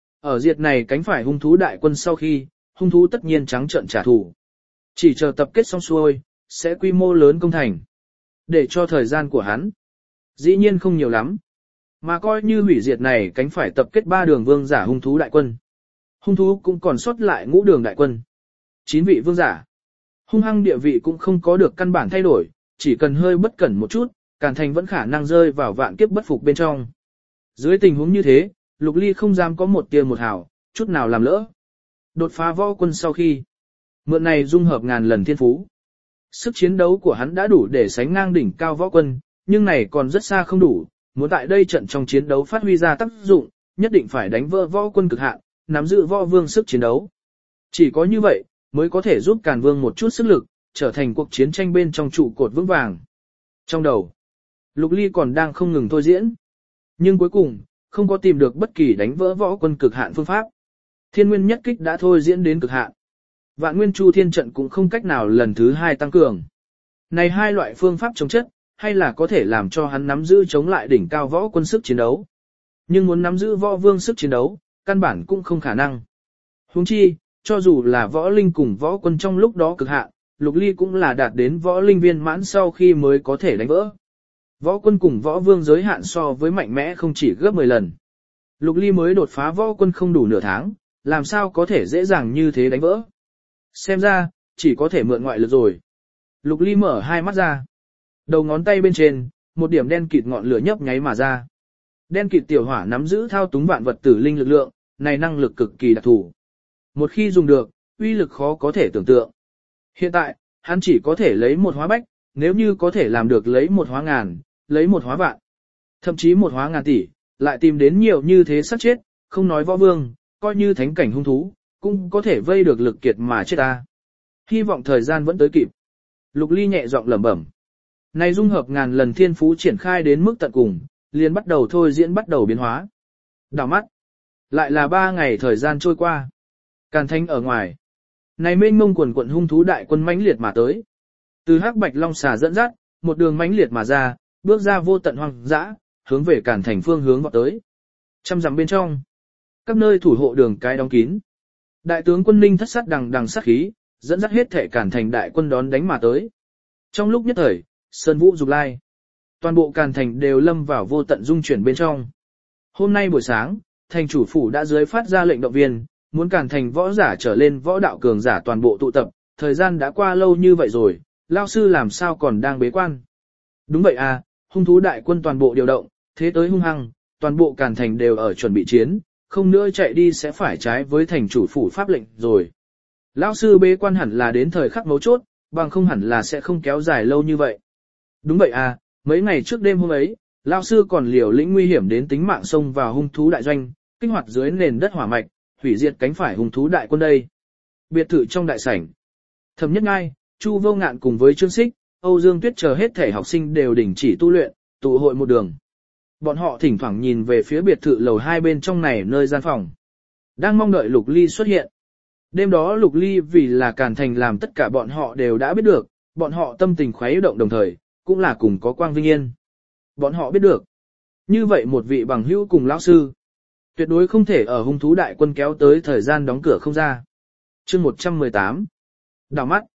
Ở diệt này cánh phải hung thú đại quân sau khi, hung thú tất nhiên trắng trợn trả thù. Chỉ chờ tập kết xong xuôi, sẽ quy mô lớn công thành. Để cho thời gian của hắn, dĩ nhiên không nhiều lắm. Mà coi như hủy diệt này cánh phải tập kết ba đường vương giả hung thú đại quân. Hung thú cũng còn sót lại ngũ đường đại quân. Chín vị vương giả. Hung hăng địa vị cũng không có được căn bản thay đổi, chỉ cần hơi bất cẩn một chút, Càn Thành vẫn khả năng rơi vào vạn kiếp bất phục bên trong. Dưới tình huống như thế, Lục Ly không dám có một tia một hào, chút nào làm lỡ. Đột phá võ quân sau khi, mượn này dung hợp ngàn lần thiên phú. Sức chiến đấu của hắn đã đủ để sánh ngang đỉnh cao võ quân, nhưng này còn rất xa không đủ, muốn tại đây trận trong chiến đấu phát huy ra tác dụng, nhất định phải đánh vỡ võ quân cực hạn, nắm giữ võ vương sức chiến đấu. Chỉ có như vậy, mới có thể giúp Càn Vương một chút sức lực, trở thành cuộc chiến tranh bên trong trụ cột vững vàng. Trong đầu, Lục Ly còn đang không ngừng thôi diễn. Nhưng cuối cùng, không có tìm được bất kỳ đánh vỡ võ quân cực hạn phương pháp. Thiên nguyên nhất kích đã thôi diễn đến cực hạn. Vạn nguyên chu thiên trận cũng không cách nào lần thứ hai tăng cường. Này hai loại phương pháp chống chất, hay là có thể làm cho hắn nắm giữ chống lại đỉnh cao võ quân sức chiến đấu. Nhưng muốn nắm giữ võ vương sức chiến đấu, căn bản cũng không khả năng. Huống chi, cho dù là võ linh cùng võ quân trong lúc đó cực hạn, Lục Ly cũng là đạt đến võ linh viên mãn sau khi mới có thể đánh vỡ. Võ quân cùng võ vương giới hạn so với mạnh mẽ không chỉ gấp mười lần. Lục Ly mới đột phá võ quân không đủ nửa tháng, làm sao có thể dễ dàng như thế đánh vỡ. Xem ra, chỉ có thể mượn ngoại lực rồi. Lục Ly mở hai mắt ra. Đầu ngón tay bên trên, một điểm đen kịt ngọn lửa nhấp nháy mà ra. Đen kịt tiểu hỏa nắm giữ thao túng vạn vật tử linh lực lượng, này năng lực cực kỳ đặc thù. Một khi dùng được, uy lực khó có thể tưởng tượng. Hiện tại, hắn chỉ có thể lấy một hóa bách, nếu như có thể làm được lấy một hóa ngàn, lấy một hóa vạn, thậm chí một hóa ngàn tỷ, lại tìm đến nhiều như thế sát chết, không nói võ vương, coi như thánh cảnh hung thú, cũng có thể vây được lực kiệt mà chết ta. Hy vọng thời gian vẫn tới kịp. Lục Ly nhẹ giọng lẩm bẩm. Này dung hợp ngàn lần thiên phú triển khai đến mức tận cùng, liền bắt đầu thôi diễn bắt đầu biến hóa. Đảo mắt. Lại là ba ngày thời gian trôi qua. Càn Thành ở ngoài. Này mênh mông quần quận hung thú đại quân mãnh liệt mà tới. Từ hắc bạch long xà dẫn dắt, một đường mãnh liệt mà ra, bước ra vô tận hoang dã, hướng về Càn Thành phương hướng vọt tới. Trăm dặm bên trong, các nơi thủ hộ đường cái đóng kín. Đại tướng quân Ninh thất sát đằng đằng sát khí, dẫn dắt hết thể Càn Thành đại quân đón đánh mà tới. Trong lúc nhất thời, sơn vũ dục lai, toàn bộ Càn Thành đều lâm vào vô tận dung chuyển bên trong. Hôm nay buổi sáng, thành chủ phủ đã dưới phát ra lệnh động viên, muốn Càn Thành võ giả trở lên võ đạo cường giả toàn bộ tụ tập, thời gian đã qua lâu như vậy rồi, lao sư làm sao còn đang bế quan. Đúng vậy à, hung thú đại quân toàn bộ điều động, thế tới hung hăng, toàn bộ Càn Thành đều ở chuẩn bị chiến, không nữa chạy đi sẽ phải trái với thành chủ phủ pháp lệnh rồi. Lão sư bế quan hẳn là đến thời khắc mấu chốt, bằng không hẳn là sẽ không kéo dài lâu như vậy. Đúng vậy à, mấy ngày trước đêm hôm ấy, lão sư còn liều lĩnh nguy hiểm đến tính mạng xông vào hung thú đại doanh, kích hoạt dưới nền đất hỏa mạch, hủy diệt cánh phải hung thú đại quân đây. Biệt thự trong đại sảnh. Thẩm Nhất Ngai, Chu Vô Ngạn cùng với Trương Sích, Âu Dương Tuyết chờ hết thể học sinh đều đình chỉ tu luyện, tụ hội một đường. Bọn họ thỉnh thoảng nhìn về phía biệt thự lầu hai bên trong này nơi gian phòng. Đang mong đợi Lục Ly xuất hiện. Đêm đó Lục Ly vì là Càn Thành làm tất cả bọn họ đều đã biết được, bọn họ tâm tình khuấy động đồng thời, cũng là cùng có quang vinh yên. Bọn họ biết được. Như vậy một vị bằng hữu cùng lão sư, tuyệt đối không thể ở hung thú đại quân kéo tới thời gian đóng cửa không ra. Chương một trăm mười tám. Đảo mắt.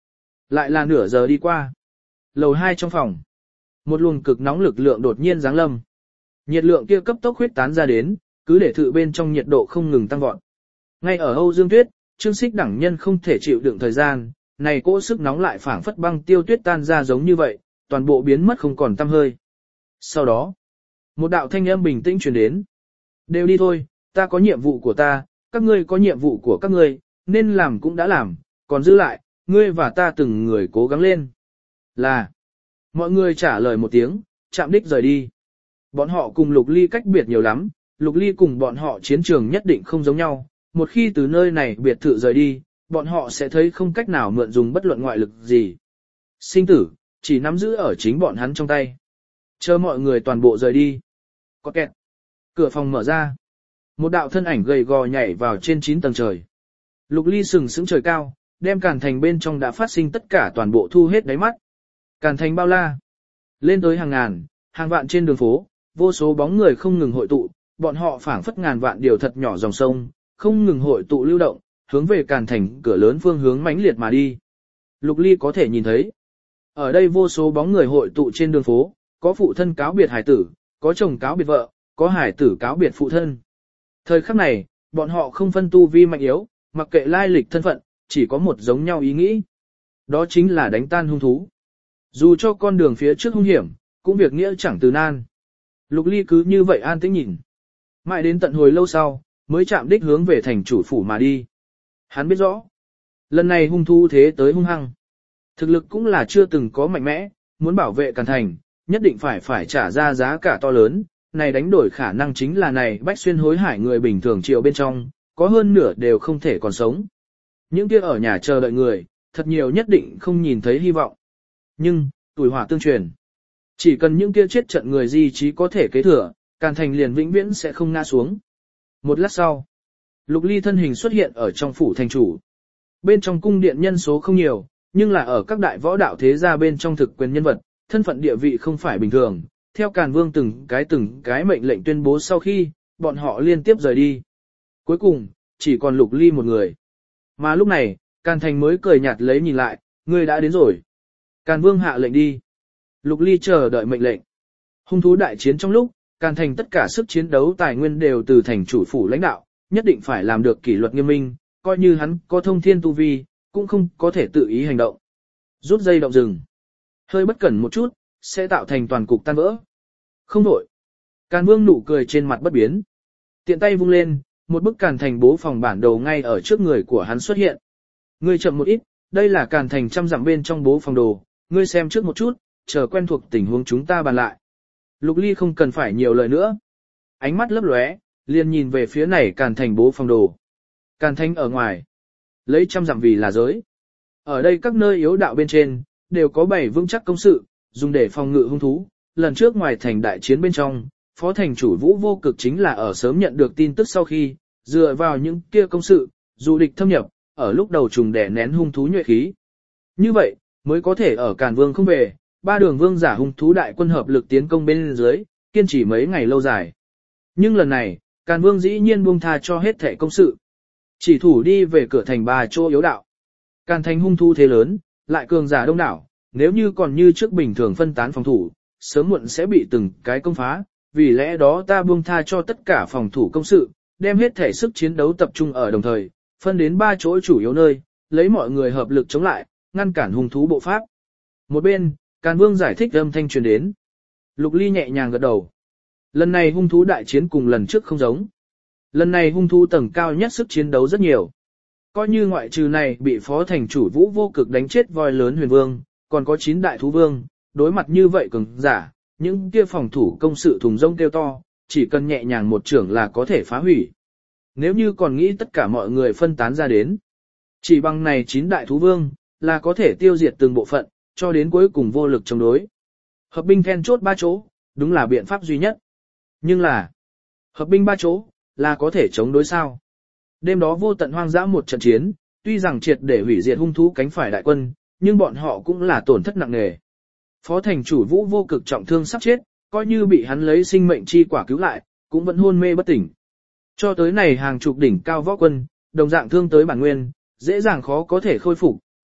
Lại là nửa giờ đi qua. Lầu hai trong phòng. Một luồng cực nóng lực lượng đột nhiên giáng lâm. Nhiệt lượng kia cấp tốc huyết tán ra đến, cứ để thự bên trong nhiệt độ không ngừng tăng vọt. Ngay ở Âu Dương Tuyết, Trương Xích đẳng nhân không thể chịu đựng thời gian, này cỗ sức nóng lại phảng phất băng tiêu tuyết tan ra giống như vậy, toàn bộ biến mất không còn tăm hơi. Sau đó, một đạo thanh âm bình tĩnh truyền đến. Đều đi thôi, ta có nhiệm vụ của ta, các ngươi có nhiệm vụ của các ngươi, nên làm cũng đã làm, còn giữ lại, ngươi và ta từng người cố gắng lên. Là, mọi người trả lời một tiếng, chạm đích rời đi. Bọn họ cùng Lục Ly cách biệt nhiều lắm, Lục Ly cùng bọn họ chiến trường nhất định không giống nhau, một khi từ nơi này biệt thự rời đi, bọn họ sẽ thấy không cách nào mượn dùng bất luận ngoại lực gì. Sinh tử, chỉ nắm giữ ở chính bọn hắn trong tay. Chờ mọi người toàn bộ rời đi. Có kẹt. Cửa phòng mở ra. Một đạo thân ảnh gầy gò nhảy vào trên chín tầng trời. Lục Ly sừng sững trời cao, đem Càn Thành bên trong đã phát sinh tất cả toàn bộ thu hết đáy mắt. Càn Thành bao la. Lên tới hàng ngàn, hàng vạn trên đường phố, vô số bóng người không ngừng hội tụ, bọn họ phảng phất ngàn vạn điều thật nhỏ dòng sông, không ngừng hội tụ lưu động, hướng về Càn Thành cửa lớn phương hướng mãnh liệt mà đi. Lục Ly có thể nhìn thấy. Ở đây vô số bóng người hội tụ trên đường phố, có phụ thân cáo biệt hải tử, có chồng cáo biệt vợ, có hải tử cáo biệt phụ thân. Thời khắc này, bọn họ không phân tu vi mạnh yếu, mặc kệ lai lịch thân phận, chỉ có một giống nhau ý nghĩ. Đó chính là đánh tan hung thú. Dù cho con đường phía trước hung hiểm, cũng việc nghĩa chẳng từ nan. Lục Ly cứ như vậy an tĩnh nhìn. Mãi đến tận hồi lâu sau, mới chạm đích hướng về thành chủ phủ mà đi. Hắn biết rõ, lần này hung thú thế tới hung hăng. Thực lực cũng là chưa từng có mạnh mẽ, muốn bảo vệ Càn Thành, nhất định phải phải trả ra giá cả to lớn. Này đánh đổi khả năng chính là này bách xuyên hối hải người bình thường triệu bên trong, có hơn nửa đều không thể còn sống. Những kia ở nhà chờ đợi người, thật nhiều nhất định không nhìn thấy hy vọng. Nhưng, tuổi hỏa tương truyền. Chỉ cần những kia chết trận người di trí có thể kế thừa, Càn Thành liền vĩnh viễn sẽ không ngã xuống. Một lát sau, Lục Ly thân hình xuất hiện ở trong phủ thành chủ. Bên trong cung điện nhân số không nhiều, nhưng là ở các đại võ đạo thế gia bên trong thực quyền nhân vật, thân phận địa vị không phải bình thường. Theo Càn Vương từng cái từng cái mệnh lệnh tuyên bố sau khi, bọn họ liên tiếp rời đi. Cuối cùng, chỉ còn Lục Ly một người. Mà lúc này, Càn Thành mới cười nhạt lấy nhìn lại, ngươi đã đến rồi. Càn Vương hạ lệnh đi. Lục Ly chờ đợi mệnh lệnh. Hung thú đại chiến trong lúc, Càn Thành tất cả sức chiến đấu tài nguyên đều từ thành chủ phủ lãnh đạo, nhất định phải làm được kỷ luật nghiêm minh, coi như hắn có thông thiên tu vi, cũng không có thể tự ý hành động. Rút dây động rừng. Hơi bất cẩn một chút, sẽ tạo thành toàn cục tan vỡ. Không đổi. Càn Vương nụ cười trên mặt bất biến. Tiện tay vung lên, một bức Càn Thành bố phòng bản đồ ngay ở trước người của hắn xuất hiện. Ngươi chậm một ít, đây là Càn Thành trăm dặm bên trong bố phòng đồ, ngươi xem trước một chút, chờ quen thuộc tình huống chúng ta bàn lại. Lục Ly không cần phải nhiều lời nữa. Ánh mắt lấp lóe, liền nhìn về phía này Càn Thành bố phòng đồ. Càn Thành ở ngoài, lấy trăm dặm vì là giới. Ở đây các nơi yếu đạo bên trên, đều có bảy vững chắc công sự, dùng để phòng ngự hung thú. Lần trước ngoài thành đại chiến bên trong, phó thành chủ Vũ Vô Cực chính là ở sớm nhận được tin tức sau khi, dựa vào những kia công sự, dù địch thâm nhập, ở lúc đầu trùng đẻ nén hung thú nhuệ khí. Như vậy, mới có thể ở Càn Vương không về, ba đường vương giả hung thú đại quân hợp lực tiến công bên dưới, kiên trì mấy ngày lâu dài. Nhưng lần này, Càn Vương dĩ nhiên buông tha cho hết thẻ công sự. Chỉ thủ đi về cửa thành ba chỗ yếu đạo. Càn Thành hung thú thế lớn, lại cường giả đông đảo, nếu như còn như trước bình thường phân tán phòng thủ, sớm muộn sẽ bị từng cái công phá, vì lẽ đó ta buông tha cho tất cả phòng thủ công sự, đem hết thể sức chiến đấu tập trung ở đồng thời, phân đến ba chỗ chủ yếu nơi, lấy mọi người hợp lực chống lại, ngăn cản hung thú bộ pháp. Một bên, Càn Vương giải thích âm thanh truyền đến. Lục Ly nhẹ nhàng gật đầu. Lần này hung thú đại chiến cùng lần trước không giống. Lần này hung thú tầng cao nhất sức chiến đấu rất nhiều. Coi như ngoại trừ này bị phó thành chủ Vũ Vô Cực đánh chết voi lớn huyền vương, còn có chín đại thú vương, đối mặt như vậy cường giả, những kia phòng thủ công sự thùng rông kêu to, chỉ cần nhẹ nhàng một trưởng là có thể phá hủy. Nếu như còn nghĩ tất cả mọi người phân tán ra đến, chỉ bằng này chín đại thú vương, là có thể tiêu diệt từng bộ phận, cho đến cuối cùng vô lực chống đối. Hợp binh then chốt ba chỗ, đúng là biện pháp duy nhất. Nhưng là, hợp binh ba chỗ, là có thể chống đối sao? Đêm đó vô tận hoang dã một trận chiến, tuy rằng triệt để hủy diệt hung thú cánh phải đại quân, nhưng bọn họ cũng là tổn thất nặng nề. Phó thành chủ Vũ Vô Cực trọng thương sắp chết, coi như bị hắn lấy sinh mệnh chi quả cứu lại, cũng vẫn hôn mê bất tỉnh. Cho tới này hàng chục đỉnh cao võ quân, đồng dạng thương tới bản nguyên, dễ dàng khó có thể khôi phục,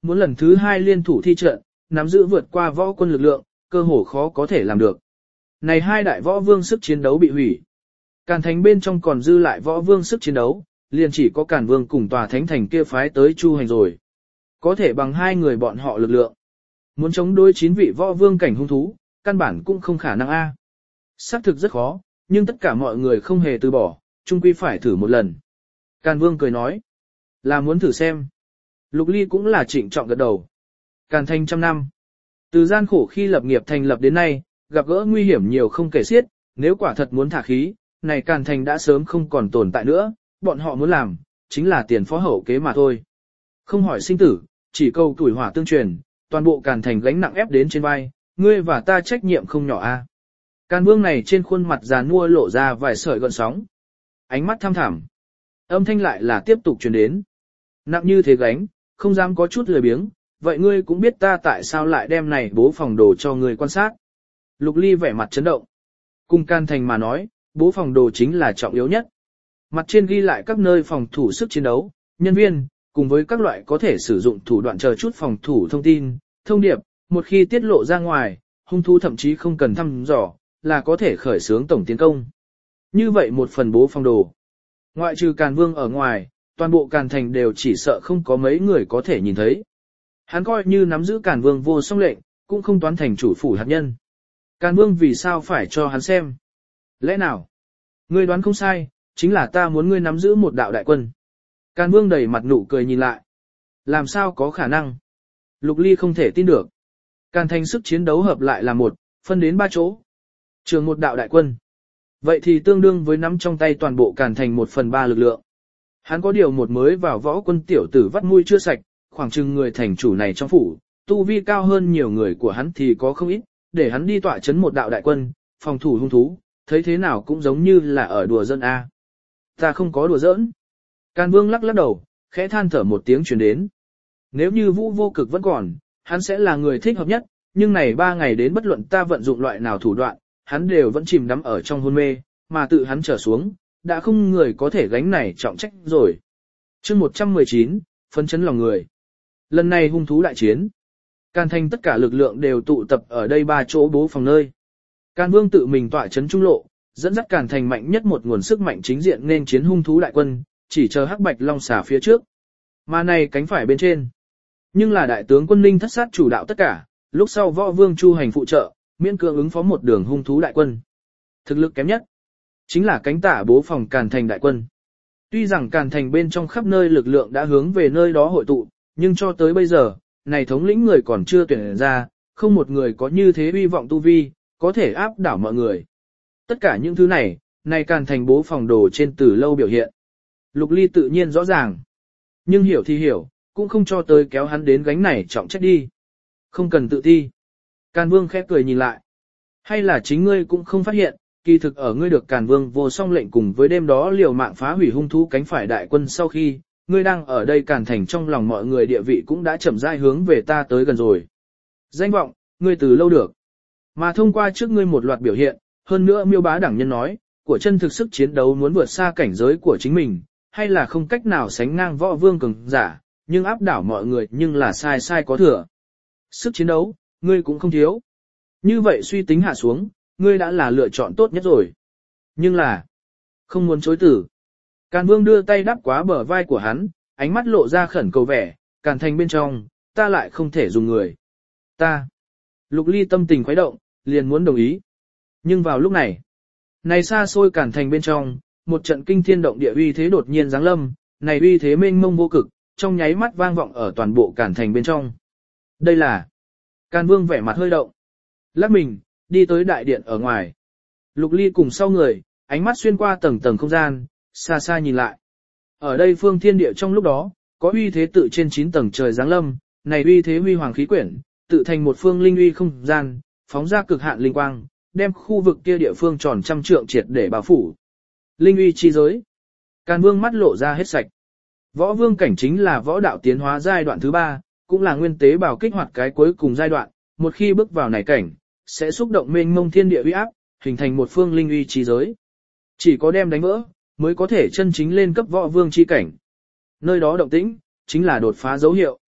muốn lần thứ hai liên thủ thi trận, nắm giữ vượt qua võ quân lực lượng, cơ hồ khó có thể làm được. Này hai đại võ vương sức chiến đấu bị hủy. Càn thành bên trong còn dư lại võ vương sức chiến đấu, liền chỉ có Càn Vương cùng tòa thánh thành kia phái tới Chu Hành rồi. Có thể bằng hai người bọn họ lực lượng. Muốn chống đối chín vị võ vương cảnh hung thú, căn bản cũng không khả năng a. Xác thực rất khó, nhưng tất cả mọi người không hề từ bỏ, chung quy phải thử một lần. Càn Vương cười nói, là muốn thử xem. Lục Ly cũng là trịnh trọng gật đầu. Càn thành trăm năm. Từ gian khổ khi lập nghiệp thành lập đến nay, gặp gỡ nguy hiểm nhiều không kể xiết, nếu quả thật muốn thả khí, này Càn thành đã sớm không còn tồn tại nữa, bọn họ muốn làm, chính là tiền phó hậu kế mà thôi. Không hỏi sinh tử, chỉ câu tuổi hỏa tương truyền, toàn bộ Càn thành gánh nặng ép đến trên vai, ngươi và ta trách nhiệm không nhỏ a. Càn Vương này trên khuôn mặt già nua lộ ra vài sợi gợn sóng. Ánh mắt thăm thẳm. Âm thanh lại là tiếp tục truyền đến. Nặng như thế gánh, không dám có chút lười biếng, vậy ngươi cũng biết ta tại sao lại đem này bố phòng đồ cho ngươi quan sát. Lục Ly vẻ mặt chấn động. Cùng Càn thành mà nói, bố phòng đồ chính là trọng yếu nhất. Mặt trên ghi lại các nơi phòng thủ sức chiến đấu, nhân viên, cùng với các loại có thể sử dụng thủ đoạn chờ chút phòng thủ thông tin, thông điệp, một khi tiết lộ ra ngoài, hung thú thậm chí không cần thăm dò, là có thể khởi xướng tổng tiến công. Như vậy một phần bố phòng đồ. Ngoại trừ Càn Vương ở ngoài, toàn bộ Càn thành đều chỉ sợ không có mấy người có thể nhìn thấy. Hắn coi như nắm giữ Càn Vương vô song lệnh, cũng không toán thành chủ phủ hạt nhân. Càn Vương vì sao phải cho hắn xem? Lẽ nào? Ngươi đoán không sai, chính là ta muốn ngươi nắm giữ một đạo đại quân. Càn Vương đầy mặt nụ cười nhìn lại. Làm sao có khả năng? Lục Ly không thể tin được. Càn thành sức chiến đấu hợp lại là một, phân đến ba chỗ. Trường một đạo đại quân. Vậy thì tương đương với nắm trong tay toàn bộ Càn thành một phần ba lực lượng. Hắn có điều một mới vào võ quân tiểu tử vắt mũi chưa sạch, khoảng chừng người thành chủ này trong phủ, tu vi cao hơn nhiều người của hắn thì có không ít, để hắn đi tọa chấn một đạo đại quân, phòng thủ hung thú, thấy thế nào cũng giống như là ở đùa giỡn a. Ta không có đùa giỡn. Càn Vương lắc lắc đầu, khẽ than thở một tiếng truyền đến. Nếu như Vũ Vô Cực vẫn còn, hắn sẽ là người thích hợp nhất, nhưng này ba ngày đến bất luận ta vận dụng loại nào thủ đoạn, hắn đều vẫn chìm đắm ở trong hôn mê, mà tự hắn trở xuống, đã không người có thể gánh này trọng trách rồi. Chương một trăm mười chín, phấn chấn lòng người. Lần này hung thú đại chiến, Càn thành tất cả lực lượng đều tụ tập ở đây ba chỗ bố phòng nơi. Càn Vương tự mình tọa chấn trung lộ, dẫn dắt Càn thành mạnh nhất một nguồn sức mạnh chính diện nên chiến hung thú đại quân, chỉ chờ Hắc Bạch Long xà phía trước. Mà này cánh phải bên trên. Nhưng là đại tướng quân Ninh Thất Sát chủ đạo tất cả, lúc sau võ vương Chu Hành phụ trợ, miễn cưỡng ứng phó một đường hung thú đại quân. Thực lực kém nhất, chính là cánh tả bố phòng Càn thành đại quân. Tuy rằng Càn thành bên trong khắp nơi lực lượng đã hướng về nơi đó hội tụ, nhưng cho tới bây giờ, này thống lĩnh người còn chưa tuyển ra, không một người có như thế uy vọng tu vi, có thể áp đảo mọi người. Tất cả những thứ này, này Càn thành bố phòng đồ trên từ lâu biểu hiện. Lục Ly tự nhiên rõ ràng. Nhưng hiểu thì hiểu, cũng không cho tới kéo hắn đến gánh này trọng trách đi. Không cần tự thi. Càn Vương khẽ cười nhìn lại. Hay là chính ngươi cũng không phát hiện, kỳ thực ở ngươi được Càn Vương vô song lệnh cùng với đêm đó liều mạng phá hủy hung thú cánh phải đại quân sau khi, ngươi đang ở đây Càn thành trong lòng mọi người địa vị cũng đã chậm rãi hướng về ta tới gần rồi. Danh vọng, ngươi từ lâu được. Mà thông qua trước ngươi một loạt biểu hiện, hơn nữa Miêu Bá đẳng nhân nói, của chân thực sức chiến đấu muốn vượt xa cảnh giới của chính mình, hay là không cách nào sánh ngang võ vương cường giả, nhưng áp đảo mọi người nhưng là sai sai có thừa. Sức chiến đấu, ngươi cũng không thiếu. Như vậy suy tính hạ xuống, ngươi đã là lựa chọn tốt nhất rồi. Nhưng là, không muốn chối tử. Càn Vương đưa tay đắp quá bờ vai của hắn, ánh mắt lộ ra khẩn cầu vẻ, Càn thành bên trong, ta lại không thể dùng người. Ta. Lục Ly tâm tình khuấy động, liền muốn đồng ý. Nhưng vào lúc này, này xa xôi Càn thành bên trong, một trận kinh thiên động địa uy thế đột nhiên giáng lâm, này uy thế mênh mông vô cực, trong nháy mắt vang vọng ở toàn bộ Càn thành bên trong. Đây là Càn Vương vẻ mặt hơi động, lắc mình, đi tới đại điện ở ngoài. Lục Ly cùng sau người, ánh mắt xuyên qua tầng tầng không gian, xa xa nhìn lại. Ở đây phương thiên địa trong lúc đó, có uy thế tự trên chín tầng trời giáng lâm, này uy thế huy hoàng khí quyển, tự thành một phương linh uy không gian, phóng ra cực hạn linh quang, đem khu vực kia địa phương tròn trăm trượng triệt để bao phủ. Linh uy chi giới. Càn Vương mắt lộ ra hết sạch. Võ vương cảnh chính là võ đạo tiến hóa giai đoạn thứ ba, cũng là nguyên tế bào kích hoạt cái cuối cùng giai đoạn, một khi bước vào này cảnh, sẽ xúc động mênh mông thiên địa uy áp, hình thành một phương linh uy chi giới. Chỉ có đem đánh vỡ, mới có thể chân chính lên cấp võ vương chi cảnh. Nơi đó động tĩnh, chính là đột phá dấu hiệu.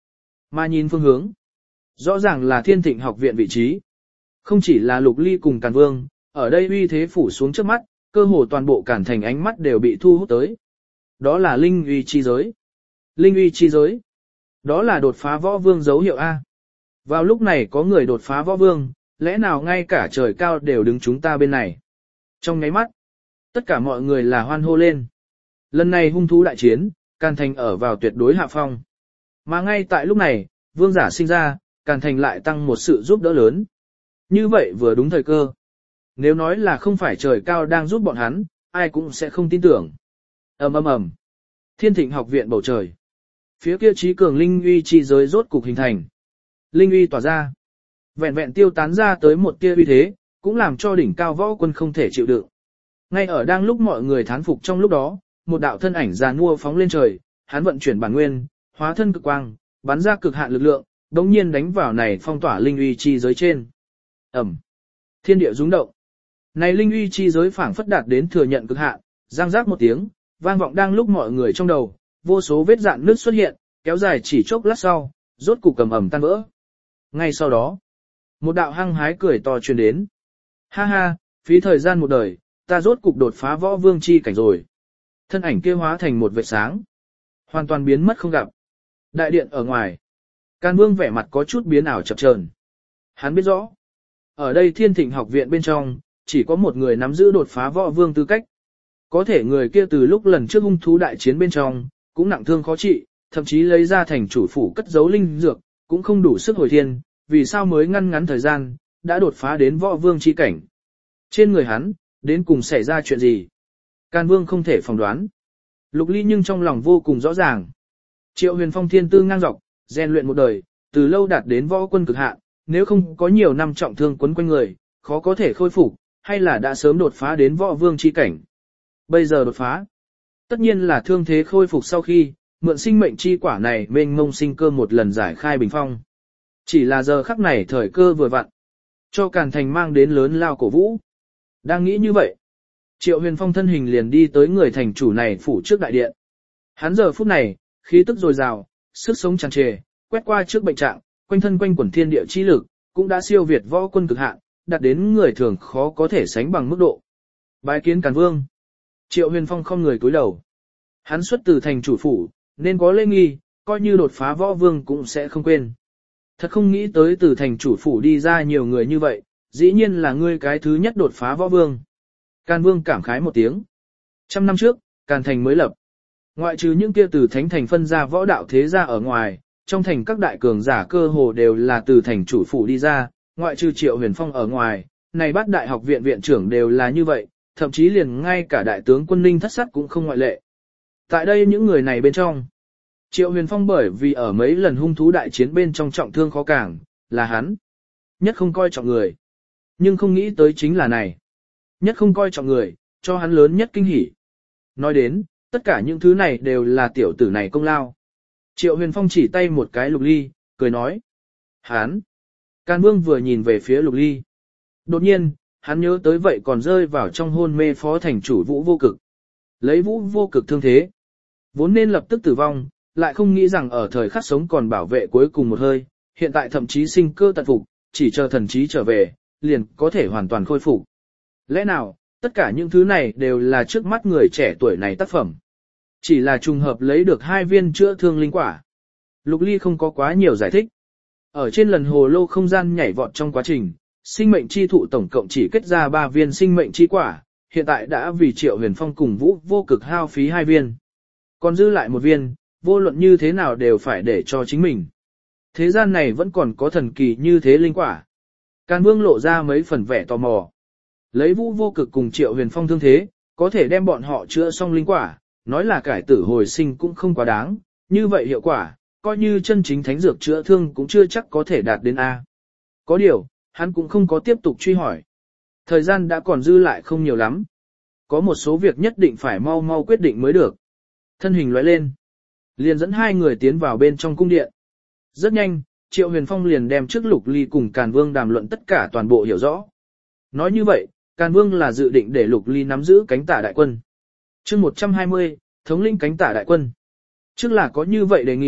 Mà nhìn phương hướng, rõ ràng là Thiên Thịnh học viện vị trí. Không chỉ là Lục Ly cùng Càn Vương, ở đây uy thế phủ xuống trước mắt, cơ hồ toàn bộ Càn Thành ánh mắt đều bị thu hút tới. Đó là linh uy chi giới. Linh uy chi giới. Đó là đột phá võ vương dấu hiệu A. Vào lúc này có người đột phá võ vương, lẽ nào ngay cả trời cao đều đứng chúng ta bên này. Trong nháy mắt, tất cả mọi người là hoan hô lên. Lần này hung thú đại chiến, Càn Thành ở vào tuyệt đối hạ phong. Mà ngay tại lúc này, vương giả sinh ra, Càn Thành lại tăng một sự giúp đỡ lớn. Như vậy vừa đúng thời cơ. Nếu nói là không phải trời cao đang giúp bọn hắn, ai cũng sẽ không tin tưởng. ầm ầm ầm. Thiên Thịnh học viện bầu trời. Phía kia trí cường linh uy chi giới rốt cục hình thành. Linh uy tỏa ra. Vẹn vẹn tiêu tán ra tới một tia uy thế, cũng làm cho đỉnh cao võ quân không thể chịu đựng. Ngay ở đang lúc mọi người thán phục trong lúc đó, một đạo thân ảnh giàn mua phóng lên trời, hắn vận chuyển bản nguyên, hóa thân cực quang, bắn ra cực hạn lực lượng, đống nhiên đánh vào này phong tỏa linh uy chi giới trên. Ẩm. Thiên địa rung động. Này linh uy chi giới phảng phất đạt đến thừa nhận cực hạn, giang giác một tiếng, vang vọng đang lúc mọi người trong đầu, vô số vết rạn nứt xuất hiện, kéo dài chỉ chốc lát sau, rốt cục cầm ẩm tan vỡ. Ngay sau đó, một đạo hăng hái cười to truyền đến. Ha ha, phí thời gian một đời, ta rốt cục đột phá võ vương chi cảnh rồi. Thân ảnh kia hóa thành một vệt sáng, hoàn toàn biến mất không gặp. Đại điện ở ngoài, Càn Vương vẻ mặt có chút biến ảo chập chờn. Hắn biết rõ, ở đây Thiên Thịnh học viện bên trong, chỉ có một người nắm giữ đột phá võ vương tư cách. Có thể người kia từ lúc lần trước hung thú đại chiến bên trong, cũng nặng thương khó trị, thậm chí lấy ra thành chủ phủ cất giấu linh dược, cũng không đủ sức hồi thiên, vì sao mới ngăn ngắn thời gian, đã đột phá đến võ vương chi cảnh. Trên người hắn, đến cùng xảy ra chuyện gì? Càn Vương không thể phỏng đoán. Lục Ly nhưng trong lòng vô cùng rõ ràng. Triệu Huyền Phong thiên tư ngang dọc, rèn luyện một đời, từ lâu đạt đến võ quân cực hạn, nếu không có nhiều năm trọng thương quấn quanh người, khó có thể khôi phục, hay là đã sớm đột phá đến võ vương chi cảnh. Bây giờ đột phá, tất nhiên là thương thế khôi phục sau khi, mượn sinh mệnh chi quả này mênh mông sinh cơ một lần giải khai bình phong. Chỉ là giờ khắc này thời cơ vừa vặn, cho Càn Thành mang đến lớn lao cổ vũ. Đang nghĩ như vậy, Triệu Huyền Phong thân hình liền đi tới người thành chủ này phủ trước đại điện. Hắn giờ phút này, khí tức dồi dào, sức sống tràn trề, quét qua trước bệnh trạng, quanh thân quanh quẩn thiên địa chi lực, cũng đã siêu việt võ quân cực hạn, đạt đến người thường khó có thể sánh bằng mức độ. Bái kiến Càn Vương. Triệu Huyền Phong không người cúi đầu. Hắn xuất từ thành chủ phủ, nên có lễ nghi, coi như đột phá võ vương cũng sẽ không quên. Thật không nghĩ tới từ thành chủ phủ đi ra nhiều người như vậy, dĩ nhiên là ngươi cái thứ nhất đột phá võ vương. Càn Vương cảm khái một tiếng. Trăm năm trước, Càn Thành mới lập. Ngoại trừ những kia từ thánh thành phân ra võ đạo thế gia ở ngoài, trong thành các đại cường giả cơ hồ đều là từ thành chủ phủ đi ra, ngoại trừ Triệu Huyền Phong ở ngoài, này bát đại học viện viện trưởng đều là như vậy, thậm chí liền ngay cả đại tướng quân Ninh Thất Sắt cũng không ngoại lệ. Tại đây những người này bên trong, Triệu Huyền Phong bởi vì ở mấy lần hung thú đại chiến bên trong trọng thương khó cảng, là hắn nhất không coi trọng người. Nhưng không nghĩ tới chính là này. Nhất không coi trọng người, cho hắn lớn nhất kinh hỉ. Nói đến, tất cả những thứ này đều là tiểu tử này công lao. Triệu Huyền Phong chỉ tay một cái Lục Ly, cười nói. Hắn. Càn Vương vừa nhìn về phía Lục Ly. Đột nhiên, hắn nhớ tới vậy còn rơi vào trong hôn mê phó thành chủ Vũ Vô Cực. Lấy Vũ Vô Cực thương thế, vốn nên lập tức tử vong, lại không nghĩ rằng ở thời khắc sống còn bảo vệ cuối cùng một hơi, hiện tại thậm chí sinh cơ tận phục, chỉ chờ thần trí trở về, liền có thể hoàn toàn khôi phục. Lẽ nào, tất cả những thứ này đều là trước mắt người trẻ tuổi này tác phẩm. Chỉ là trùng hợp lấy được hai viên chữa thương linh quả. Lục Ly không có quá nhiều giải thích. Ở trên lần hồ lô không gian nhảy vọt trong quá trình, sinh mệnh chi thụ tổng cộng chỉ kết ra ba viên sinh mệnh chi quả, hiện tại đã vì Triệu Huyền Phong cùng Vũ Vô Cực hao phí hai viên. Còn dư lại một viên, vô luận như thế nào đều phải để cho chính mình. Thế gian này vẫn còn có thần kỳ như thế linh quả. Càn Vương lộ ra mấy phần vẻ tò mò. Lấy Vũ Vô Cực cùng Triệu Huyền Phong thương thế, có thể đem bọn họ chữa xong linh quả, nói là cải tử hồi sinh cũng không quá đáng, như vậy hiệu quả, coi như chân chính thánh dược chữa thương cũng chưa chắc có thể đạt đến A. Có điều, hắn cũng không có tiếp tục truy hỏi. Thời gian đã còn dư lại không nhiều lắm. Có một số việc nhất định phải mau mau quyết định mới được. Thân hình lóe lên, liền dẫn hai người tiến vào bên trong cung điện. Rất nhanh, Triệu Huyền Phong liền đem trước Lục Ly cùng Càn Vương đàm luận tất cả toàn bộ hiểu rõ. Nói như vậy, Càn Vương là dự định để Lục Ly nắm giữ cánh tả đại quân. Chương một trăm hai mươi, thống lĩnh cánh tả đại quân. Trước là có như vậy đề nghị,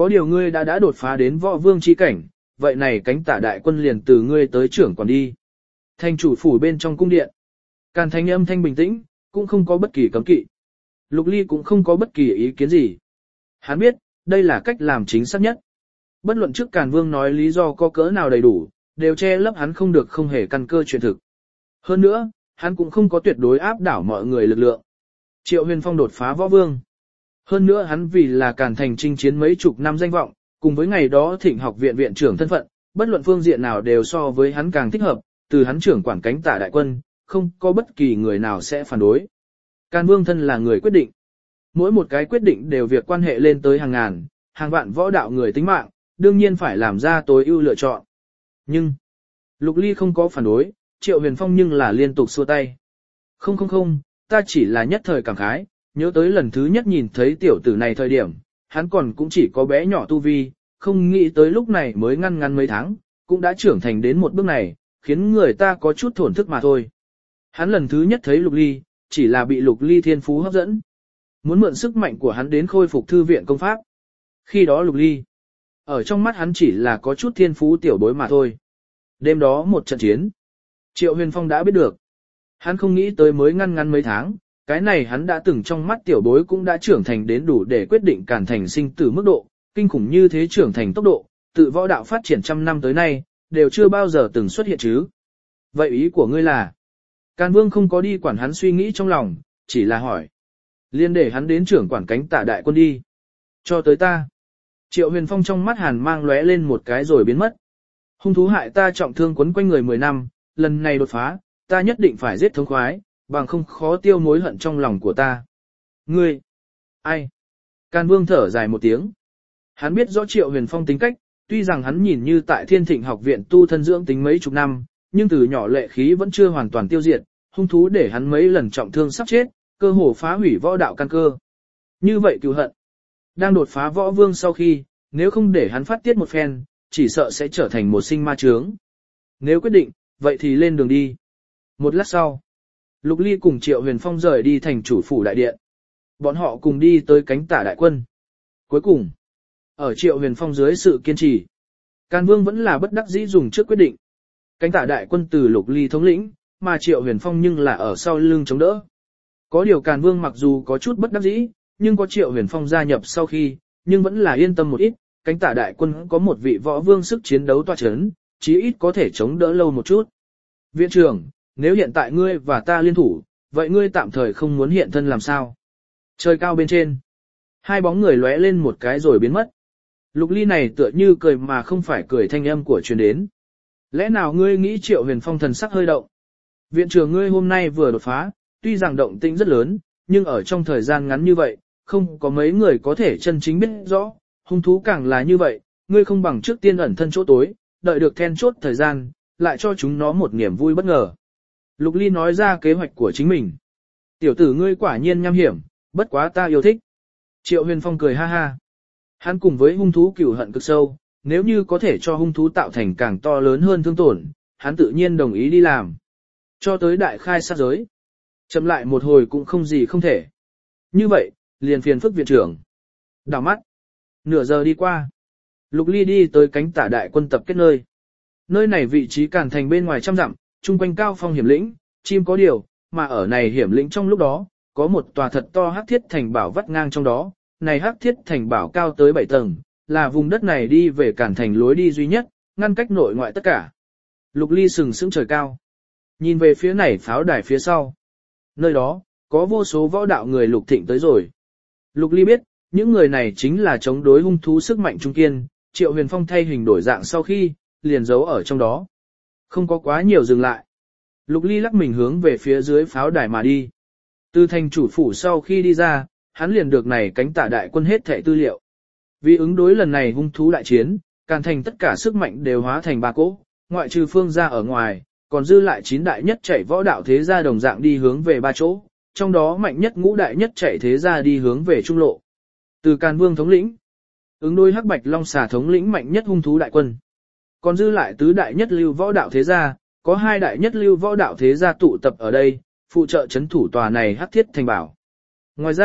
có điều ngươi đã đã đột phá đến võ vương chi cảnh, vậy này cánh tả đại quân liền từ ngươi tới trưởng quản đi. Thành chủ phủ bên trong cung điện. Càn Thành âm thanh bình tĩnh, cũng không có bất kỳ cấm kỵ. Lục Ly cũng không có bất kỳ ý kiến gì. Hắn biết, đây là cách làm chính xác nhất. Bất luận trước Càn Vương nói lý do có cỡ nào đầy đủ, đều che lấp hắn không được không hề căn cơ truyền thực. Hơn nữa, hắn cũng không có tuyệt đối áp đảo mọi người lực lượng. Triệu Huyền Phong đột phá võ vương. Hơn nữa hắn vì là Càn Thành chinh chiến mấy chục năm danh vọng, cùng với ngày đó Thịnh học viện viện trưởng thân phận, bất luận phương diện nào đều so với hắn càng thích hợp, từ hắn trưởng quản cánh tả đại quân, không có bất kỳ người nào sẽ phản đối. Càn Vương thân là người quyết định. Mỗi một cái quyết định đều việc quan hệ lên tới hàng ngàn, hàng vạn võ đạo người tính mạng, đương nhiên phải làm ra tối ưu lựa chọn. Nhưng, Lục Ly không có phản đối, Triệu Huyền Phong nhưng là liên tục xua tay. Không không không, ta chỉ là nhất thời cảm khái, nhớ tới lần thứ nhất nhìn thấy tiểu tử này thời điểm, hắn còn cũng chỉ có bé nhỏ tu vi, không nghĩ tới lúc này mới ngăn ngăn mấy tháng, cũng đã trưởng thành đến một bước này, khiến người ta có chút thổn thức mà thôi. Hắn lần thứ nhất thấy Lục Ly, chỉ là bị Lục Ly thiên phú hấp dẫn. Muốn mượn sức mạnh của hắn đến khôi phục thư viện công pháp. Khi đó Lục Ly, ở trong mắt hắn chỉ là có chút thiên phú tiểu bối mà thôi. Đêm đó một trận chiến, Triệu Huyền Phong đã biết được. Hắn không nghĩ tới mới ngăn ngăn mấy tháng, cái này hắn đã từng trong mắt tiểu bối cũng đã trưởng thành đến đủ để quyết định Càn Thành sinh tử mức độ, kinh khủng như thế trưởng thành tốc độ, tự võ đạo phát triển trăm năm tới nay, đều chưa bao giờ từng xuất hiện chứ. Vậy ý của ngươi là? Càn Vương không có đi quản hắn suy nghĩ trong lòng, chỉ là hỏi. Liên để hắn đến trưởng quản cánh tả đại quân đi. Cho tới ta. Triệu Huyền Phong trong mắt hàn mang lóe lên một cái rồi biến mất. Hung thú hại ta trọng thương quấn quanh người mười năm, lần này đột phá, ta nhất định phải giết thống khoái, bằng không khó tiêu mối hận trong lòng của ta. Ngươi! Ai? Càn Vương thở dài một tiếng. Hắn biết rõ Triệu Huyền Phong tính cách, tuy rằng hắn nhìn như tại Thiên Thịnh học viện tu thân dưỡng tính mấy chục năm, nhưng từ nhỏ lệ khí vẫn chưa hoàn toàn tiêu diệt, hung thú để hắn mấy lần trọng thương sắp chết, cơ hồ phá hủy võ đạo căn cơ. Như vậy cừu hận, đang đột phá võ vương sau khi, nếu không để hắn phát tiết một phen, chỉ sợ sẽ trở thành một sinh ma chướng. Nếu quyết định, vậy thì lên đường đi. Một lát sau, Lục Ly cùng Triệu Huyền Phong rời đi thành chủ phủ đại điện. Bọn họ cùng đi tới cánh tả đại quân. Cuối cùng, ở Triệu Huyền Phong dưới sự kiên trì, Càn Vương vẫn là bất đắc dĩ dùng trước quyết định. Cánh tả đại quân từ Lục Ly thống lĩnh, mà Triệu Huyền Phong nhưng là ở sau lưng chống đỡ. Có điều Càn Vương mặc dù có chút bất đắc dĩ, nhưng có Triệu Huyền Phong gia nhập sau khi, nhưng vẫn là yên tâm một ít, cánh tả đại quân có một vị võ vương sức chiến đấu toa chấn, chí ít có thể chống đỡ lâu một chút. Viện trưởng, nếu hiện tại ngươi và ta liên thủ, vậy ngươi tạm thời không muốn hiện thân làm sao? Trời cao bên trên, hai bóng người lóe lên một cái rồi biến mất. Lục Ly này tựa như cười mà không phải cười thanh âm của truyền đến. Lẽ nào ngươi nghĩ Triệu Huyền Phong thần sắc hơi động? Viện trưởng ngươi hôm nay vừa đột phá, tuy rằng động tĩnh rất lớn, nhưng ở trong thời gian ngắn như vậy, không có mấy người có thể chân chính biết rõ, hung thú càng là như vậy, ngươi không bằng trước tiên ẩn thân chỗ tối, đợi được then chốt thời gian, lại cho chúng nó một niềm vui bất ngờ. Lục Ly nói ra kế hoạch của chính mình. Tiểu tử ngươi quả nhiên nham hiểm, bất quá ta yêu thích. Triệu Huyền Phong cười ha ha. Hắn cùng với hung thú cừu hận cực sâu, nếu như có thể cho hung thú tạo thành càng to lớn hơn thương tổn, hắn tự nhiên đồng ý đi làm. Cho tới đại khai sát giới. Chậm lại một hồi cũng không gì không thể. Như vậy, liền phiền phức viện trưởng. Đảo mắt. Nửa giờ đi qua. Lục Ly đi tới cánh tả đại quân tập kết nơi. Nơi này vị trí Càn Thành bên ngoài trăm dặm, chung quanh cao phong hiểm lĩnh, chim có điều, mà ở này hiểm lĩnh trong lúc đó, có một tòa thật to hắc thiết thành bảo vắt ngang trong đó. Này hắc thiết thành bảo cao tới bảy tầng, là vùng đất này đi về Càn Thành lối đi duy nhất, ngăn cách nội ngoại tất cả. Lục Ly sừng sững trời cao. Nhìn về phía này pháo đài phía sau. Nơi đó, có vô số võ đạo người Lục Thịnh tới rồi. Lục Ly biết, những người này chính là chống đối hung thú sức mạnh trung kiên, Triệu Huyền Phong thay hình đổi dạng sau khi, liền giấu ở trong đó. Không có quá nhiều dừng lại. Lục Ly lắc mình hướng về phía dưới pháo đài mà đi. Từ thành chủ phủ sau khi đi ra, hắn liền được này cánh tả đại quân hết thảy tư liệu. Vì ứng đối lần này hung thú đại chiến, Càn Thành tất cả sức mạnh đều hóa thành ba cỗ, ngoại trừ Phương gia ở ngoài, còn dư lại chín đại nhất chảy võ đạo thế gia đồng dạng đi hướng về ba chỗ, trong đó mạnh nhất ngũ đại nhất chảy thế gia đi hướng về trung lộ. Từ Càn Vương thống lĩnh, ứng đối Hắc Bạch Long Xà thống lĩnh mạnh nhất hung thú đại quân. Còn dư lại tứ đại nhất lưu võ đạo thế gia, có hai đại nhất lưu võ đạo thế gia tụ tập ở đây, phụ trợ chấn thủ tòa này Hắc Thiết Thành Bảo. Ngoài ra,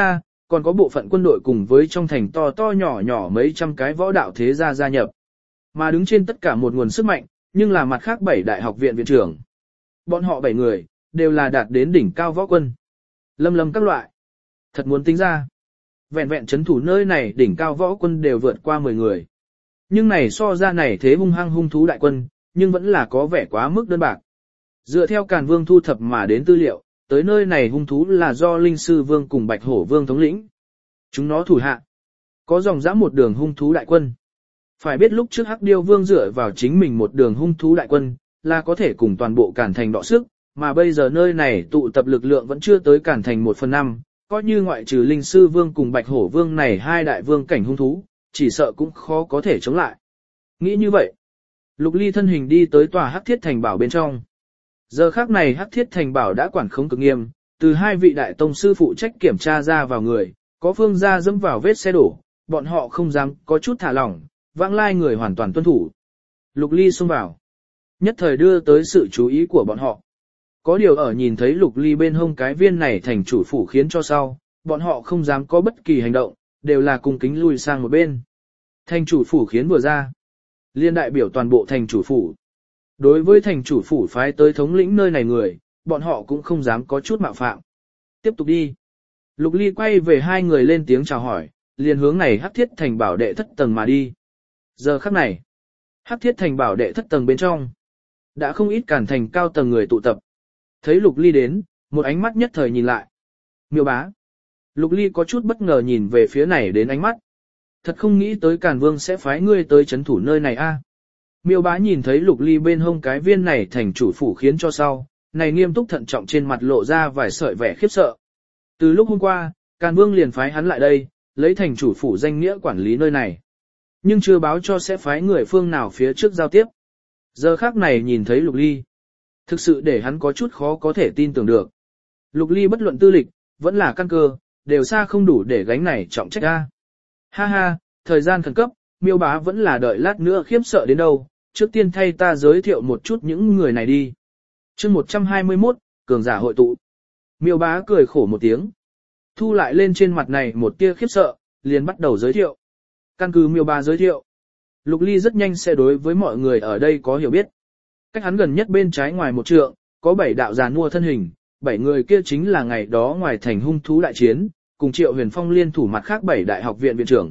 còn có bộ phận quân đội cùng với trong thành to to nhỏ nhỏ mấy trăm cái võ đạo thế gia gia nhập. Mà đứng trên tất cả một nguồn sức mạnh, nhưng là mặt khác bảy đại học viện viện trưởng. Bọn họ bảy người, đều là đạt đến đỉnh cao võ quân. Lâm lâm các loại. Thật muốn tính ra. Vẹn vẹn chấn thủ nơi này đỉnh cao võ quân đều vượt qua mười người. Nhưng này so ra này thế hung hăng hung thú đại quân, nhưng vẫn là có vẻ quá mức đơn bạc. Dựa theo Càn Vương thu thập mà đến tư liệu, tới nơi này hung thú là do Linh Sư Vương cùng Bạch Hổ Vương thống lĩnh. Chúng nó thủ hạ. Có dòng dã một đường hung thú đại quân. Phải biết lúc trước Hắc Điêu Vương dựa vào chính mình một đường hung thú đại quân, là có thể cùng toàn bộ Càn Thành đọ sức, mà bây giờ nơi này tụ tập lực lượng vẫn chưa tới Càn Thành một phần năm, coi như ngoại trừ Linh Sư Vương cùng Bạch Hổ Vương này hai đại vương cảnh hung thú, chỉ sợ cũng khó có thể chống lại. Nghĩ như vậy, Lục Ly thân hình đi tới tòa Hắc Thiết Thành Bảo bên trong. Giờ khác này Hắc Thiết Thành Bảo đã quản khống cực nghiêm, từ hai vị đại tông sư phụ trách kiểm tra ra vào người, có phương gia dẫm vào vết xe đổ, bọn họ không dám có chút thả lỏng, vãng lai người hoàn toàn tuân thủ. Lục Ly xông vào, nhất thời đưa tới sự chú ý của bọn họ. Có điều ở nhìn thấy Lục Ly bên hông cái viên này thành chủ phủ khiến cho sau, bọn họ không dám có bất kỳ hành động, đều là cung kính lùi sang một bên. Thành chủ phủ khiến vừa ra, liên đại biểu toàn bộ thành chủ phủ. Đối với thành chủ phủ phái tới thống lĩnh nơi này người, bọn họ cũng không dám có chút mạo phạm. Tiếp tục đi. Lục Ly quay về hai người lên tiếng chào hỏi, liền hướng này Hắc Thiết Thành Bảo đệ thất tầng mà đi. Giờ khắc này, Hắc Thiết Thành Bảo đệ thất tầng bên trong, đã không ít Càn Thành cao tầng người tụ tập. Thấy Lục Ly đến, một ánh mắt nhất thời nhìn lại. Miêu bá. Lục Ly có chút bất ngờ nhìn về phía này đến ánh mắt. Thật không nghĩ tới Càn Vương sẽ phái ngươi tới chấn thủ nơi này a. Miêu bá nhìn thấy Lục Ly bên hông cái viên này thành chủ phủ khiến cho sau, này nghiêm túc thận trọng trên mặt lộ ra vài sợi vẻ khiếp sợ. Từ lúc hôm qua, Càn Vương liền phái hắn lại đây, lấy thành chủ phủ danh nghĩa quản lý nơi này. Nhưng chưa báo cho sẽ phái người phương nào phía trước giao tiếp. Giờ khác này nhìn thấy Lục Ly, thực sự để hắn có chút khó có thể tin tưởng được. Lục Ly bất luận tư lịch, vẫn là căn cơ, đều xa không đủ để gánh này trọng trách ra. Ha ha, thời gian khẩn cấp, Miêu bá vẫn là đợi lát nữa khiếp sợ đến đâu, trước tiên thay ta giới thiệu một chút những người này đi. Chương một trăm hai mươi mốt, cường giả hội tụ. Miêu bá cười khổ một tiếng, thu lại lên trên mặt này một tia khiếp sợ, liền bắt đầu giới thiệu. Căn cứ Miêu bá giới thiệu, Lục Ly rất nhanh sẽ đối với mọi người ở đây có hiểu biết. Cách hắn gần nhất bên trái ngoài một trượng, có bảy đạo giàn mua thân hình, bảy người kia chính là ngày đó ngoài thành hung thú đại chiến, cùng Triệu Huyền Phong liên thủ mặt khác bảy đại học viện viện trưởng.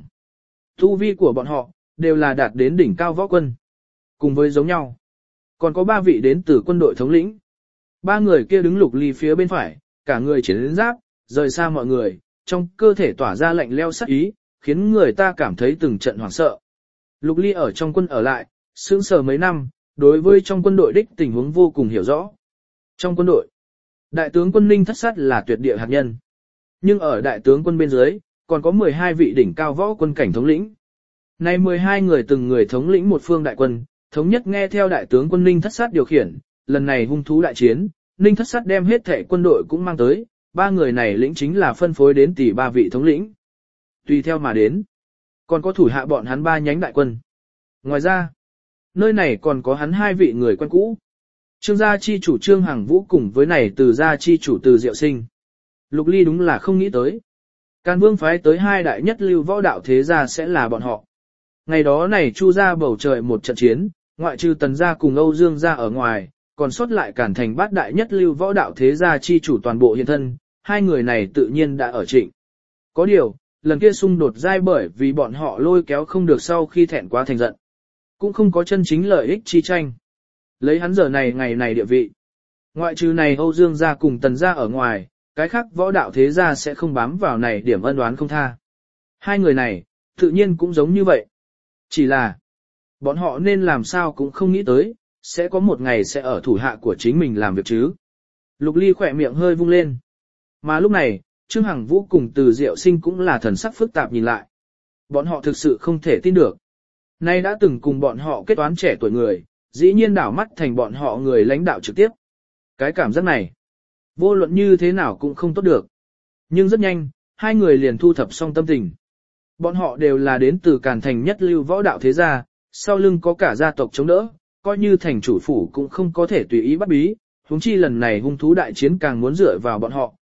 Tu vi của bọn họ, đều là đạt đến đỉnh cao võ quân. Cùng với giống nhau, còn có ba vị đến từ quân đội thống lĩnh. Ba người kia đứng Lục Ly phía bên phải, cả người chiến giáp, rời xa mọi người, trong cơ thể tỏa ra lạnh leo sắc ý, khiến người ta cảm thấy từng trận hoảng sợ. Lục Ly ở trong quân ở lại, sững sờ mấy năm, đối với trong quân đội đích tình huống vô cùng hiểu rõ. Trong quân đội, đại tướng quân Ninh Thất Sát là tuyệt địa hạt nhân. Nhưng ở đại tướng quân bên dưới, còn có mười hai vị đỉnh cao võ quân cảnh thống lĩnh. Này mười hai người từng người thống lĩnh một phương đại quân, thống nhất nghe theo đại tướng quân Ninh Thất Sát điều khiển, lần này hung thú đại chiến, Ninh Thất Sát đem hết thể quân đội cũng mang tới, ba người này lĩnh chính là phân phối đến tỷ ba vị thống lĩnh. Tùy theo mà đến, còn có thủ hạ bọn hắn ba nhánh đại quân. Ngoài ra, nơi này còn có hắn hai vị người quen cũ. Trương gia chi chủ Trương Hằng Vũ cùng với này Từ gia chi chủ Từ Diệu Sinh. Lục Ly đúng là không nghĩ tới. Càn Vương phái tới hai đại nhất lưu võ đạo thế gia sẽ là bọn họ. Ngày đó này Chu gia bầu trời một trận chiến, ngoại trừ Tần gia cùng Âu Dương gia ở ngoài, còn sót lại Càn Thành bát đại nhất lưu võ đạo thế gia chi chủ toàn bộ hiện thân, hai người này tự nhiên đã ở trịnh. Có điều, lần kia xung đột dai bởi vì bọn họ lôi kéo không được sau khi thẹn quá thành giận. Cũng không có chân chính lợi ích chi tranh. Lấy hắn giờ này ngày này địa vị. Ngoại trừ này Âu Dương gia cùng Tần gia ở ngoài, cái khác võ đạo thế gia sẽ không bám vào này điểm ân oán không tha. Hai người này, tự nhiên cũng giống như vậy. Chỉ là, bọn họ nên làm sao cũng không nghĩ tới, sẽ có một ngày sẽ ở thủ hạ của chính mình làm việc chứ. Lục Ly khỏe miệng hơi vung lên. Mà lúc này, Trương Hằng Vũ cùng Từ Diệu Sinh cũng là thần sắc phức tạp nhìn lại. Bọn họ thực sự không thể tin được. Nay đã từng cùng bọn họ kết toán trẻ tuổi người, dĩ nhiên đảo mắt thành bọn họ người lãnh đạo trực tiếp. Cái cảm giác này, vô luận như thế nào cũng không tốt được. Nhưng rất nhanh, hai người liền thu thập xong tâm tình. Bọn họ đều là đến từ Càn Thành nhất lưu võ đạo thế gia, sau lưng có cả gia tộc chống đỡ, coi như thành chủ phủ cũng không có thể tùy ý bắt bí, huống chi lần này hung thú đại chiến càng muốn dựa vào bọn họ,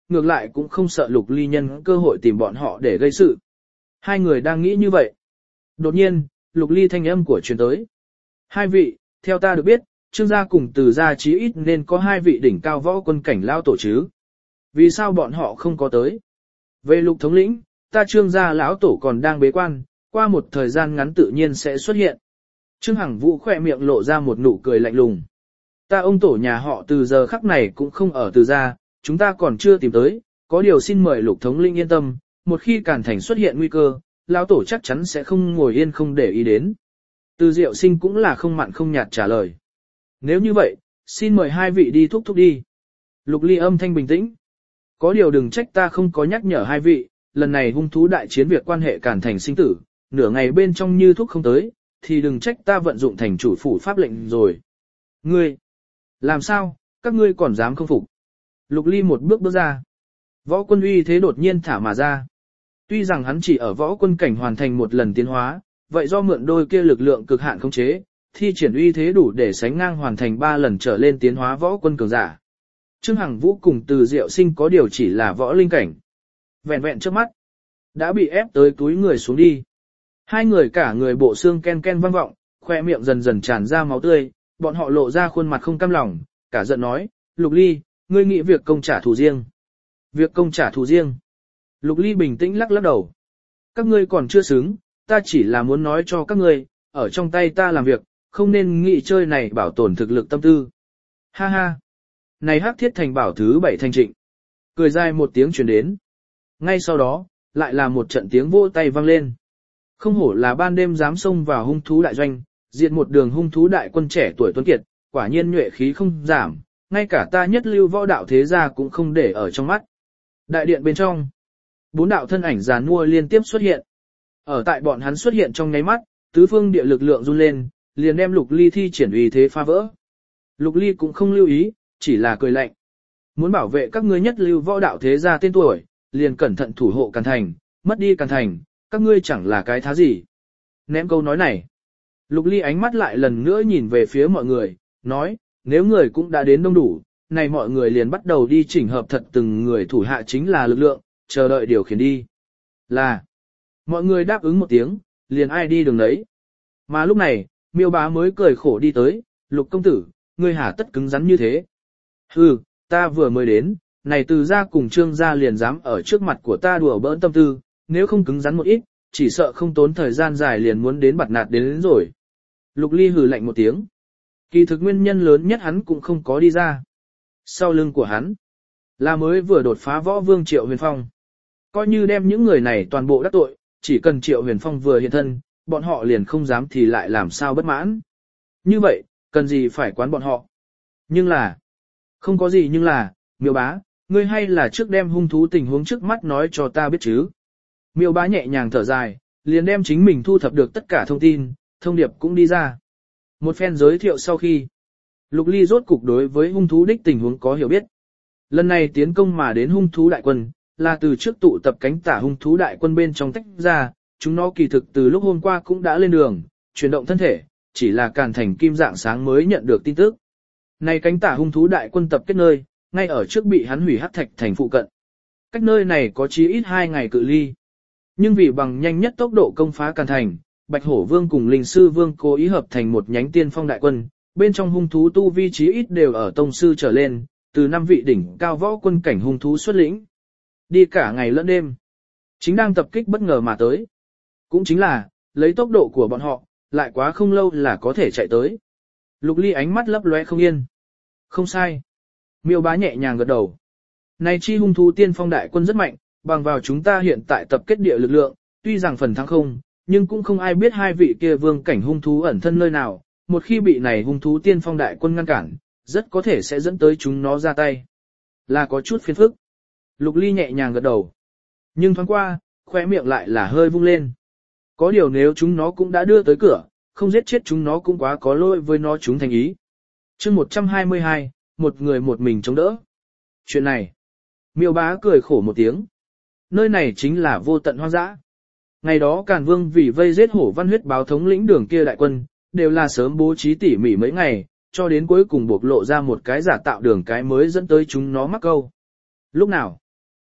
ngược lại cũng không sợ Lục Ly nhân cơ hội tìm bọn họ để gây sự. Hai người đang nghĩ như vậy. Đột nhiên, Lục Ly thanh âm của truyền tới. Hai vị, theo ta được biết, Trương gia cùng Từ gia chí ít nên có hai vị đỉnh cao võ quân cảnh lao tổ chứ. Vì sao bọn họ không có tới? Về Lục thống lĩnh, ta Trương gia lão tổ còn đang bế quan, qua một thời gian ngắn tự nhiên sẽ xuất hiện. Trương Hằng Vũ khỏe miệng lộ ra một nụ cười lạnh lùng. Ta ông tổ nhà họ từ giờ khắc này cũng không ở Từ gia, chúng ta còn chưa tìm tới, có điều xin mời Lục thống lĩnh yên tâm, một khi Càn Thành xuất hiện nguy cơ, lão tổ chắc chắn sẽ không ngồi yên không để ý đến. Từ Diệu Sinh cũng là không mặn không nhạt trả lời. Nếu như vậy, xin mời hai vị đi thúc thúc đi. Lục Ly âm thanh bình tĩnh. Có điều đừng trách ta không có nhắc nhở hai vị, lần này hung thú đại chiến việc quan hệ Càn Thành sinh tử, nửa ngày bên trong như thúc không tới, thì đừng trách ta vận dụng thành chủ phủ pháp lệnh rồi. Ngươi, làm sao, các ngươi còn dám không phục? Lục Ly một bước bước ra. Võ quân uy thế đột nhiên thả mà ra. Tuy rằng hắn chỉ ở võ quân cảnh hoàn thành một lần tiến hóa, vậy do mượn đôi kia lực lượng cực hạn khống chế, thi triển uy thế đủ để sánh ngang hoàn thành ba lần trở lên tiến hóa võ quân cường giả. Trương Hằng Vũ cùng Từ Diệu Sinh có điều chỉ là võ linh cảnh. Vẹn vẹn trước mắt, đã bị ép tới túi người xuống đi. Hai người cả người bộ xương ken ken vang vọng, khoe miệng dần dần tràn ra máu tươi, bọn họ lộ ra khuôn mặt không cam lòng, cả giận nói, Lục Ly, ngươi nghĩ việc công trả thù riêng. Việc công trả thù riêng. Lục Ly bình tĩnh lắc lắc đầu. Các ngươi còn chưa xứng, ta chỉ là muốn nói cho các ngươi, ở trong tay ta làm việc, không nên nghĩ chơi này bảo tồn thực lực tâm tư. Ha ha. Này Hắc Thiết Thành bảo thứ bảy thanh trịnh. Cười dài một tiếng truyền đến. Ngay sau đó, lại là một trận tiếng vỗ tay vang lên. Không hổ là ban đêm dám xông vào hung thú đại doanh, diệt một đường hung thú đại quân trẻ tuổi tuấn kiệt, quả nhiên nhuệ khí không giảm, ngay cả ta nhất lưu võ đạo thế gia cũng không để ở trong mắt. Đại điện bên trong, bốn đạo thân ảnh giàn mua liên tiếp xuất hiện. Ở tại bọn hắn xuất hiện trong nháy mắt, tứ phương địa lực lượng run lên, liền đem Lục Ly thi triển uy thế phá vỡ. Lục Ly cũng không lưu ý, chỉ là cười lạnh. Muốn bảo vệ các ngươi nhất lưu võ đạo thế gia tên tuổi, liền cẩn thận thủ hộ Càn Thành, mất đi Càn Thành, các ngươi chẳng là cái thá gì. Ném câu nói này. Lục Ly ánh mắt lại lần nữa nhìn về phía mọi người, nói, nếu người cũng đã đến đông đủ, này mọi người liền bắt đầu đi chỉnh hợp thật từng người thủ hạ chính là lực lượng, chờ đợi điều khiển đi. Là, mọi người đáp ứng một tiếng, liền ai đi đường đấy. Mà lúc này, Miêu Bá mới cười khổ đi tới, Lục công tử, ngươi hả tất cứng rắn như thế. Hừ, ta vừa mới đến, này Từ gia cùng Trương gia liền dám ở trước mặt của ta đùa bỡn tâm tư, nếu không cứng rắn một ít, chỉ sợ không tốn thời gian dài liền muốn đến bạt nạt đến, đến rồi. Lục Ly hừ lạnh một tiếng. Kỳ thực nguyên nhân lớn nhất hắn cũng không có đi ra. Sau lưng của hắn, là mới vừa đột phá võ vương Triệu Huyền Phong. Coi như đem những người này toàn bộ đắc tội, chỉ cần Triệu Huyền Phong vừa hiện thân, bọn họ liền không dám thì lại làm sao bất mãn. Như vậy, cần gì phải quán bọn họ. Nhưng là, không có gì nhưng là, Miêu Bá, ngươi hay là trước đem hung thú tình huống trước mắt nói cho ta biết chứ. Miêu Bá nhẹ nhàng thở dài, liền đem chính mình thu thập được tất cả thông tin, thông điệp cũng đi ra. Một phen giới thiệu sau khi, Lục Ly rốt cục đối với hung thú đích tình huống có hiểu biết. Lần này tiến công mà đến hung thú đại quân, là từ trước tụ tập cánh tả hung thú đại quân bên trong tách ra, chúng nó kỳ thực từ lúc hôm qua cũng đã lên đường, chuyển động thân thể, chỉ là Càn Thành kim dạng sáng mới nhận được tin tức. Này cánh tả hung thú đại quân tập kết nơi, ngay ở trước bị hắn hủy Hắc Thạch Thành phụ cận. Cách nơi này có chí ít hai ngày cự ly. Nhưng vì bằng nhanh nhất tốc độ công phá Càn Thành, Bạch Hổ Vương cùng Linh Sư Vương cố ý hợp thành một nhánh tiên phong đại quân, bên trong hung thú tu vi chí ít đều ở tông sư trở lên, từ năm vị đỉnh cao võ quân cảnh hung thú xuất lĩnh. Đi cả ngày lẫn đêm, chính đang tập kích bất ngờ mà tới. Cũng chính là, lấy tốc độ của bọn họ, lại quá không lâu là có thể chạy tới. Lục Ly ánh mắt lấp lóe không yên. Không sai. Miêu Bá nhẹ nhàng gật đầu. Này chi hung thú tiên phong đại quân rất mạnh, bằng vào chúng ta hiện tại tập kết địa lực lượng, tuy rằng phần thắng không, nhưng cũng không ai biết hai vị kia vương cảnh hung thú ẩn thân nơi nào, một khi bị này hung thú tiên phong đại quân ngăn cản, rất có thể sẽ dẫn tới chúng nó ra tay. Là có chút phiền phức. Lục Ly nhẹ nhàng gật đầu. Nhưng thoáng qua, khóe miệng lại là hơi vung lên. Có điều nếu chúng nó cũng đã đưa tới cửa, không giết chết chúng nó cũng quá có lỗi với nó chúng thành ý. Chương một trăm hai mươi hai, một người một mình chống đỡ. Chuyện này, Miêu Bá cười khổ một tiếng. Nơi này chính là vô tận hoang dã. Ngày đó Càn Vương vì vây giết Hổ Văn Huyết báo thống lĩnh đường kia đại quân, đều là sớm bố trí tỉ mỉ mấy ngày, cho đến cuối cùng bộc lộ ra một cái giả tạo đường cái mới dẫn tới chúng nó mắc câu. Lúc nào,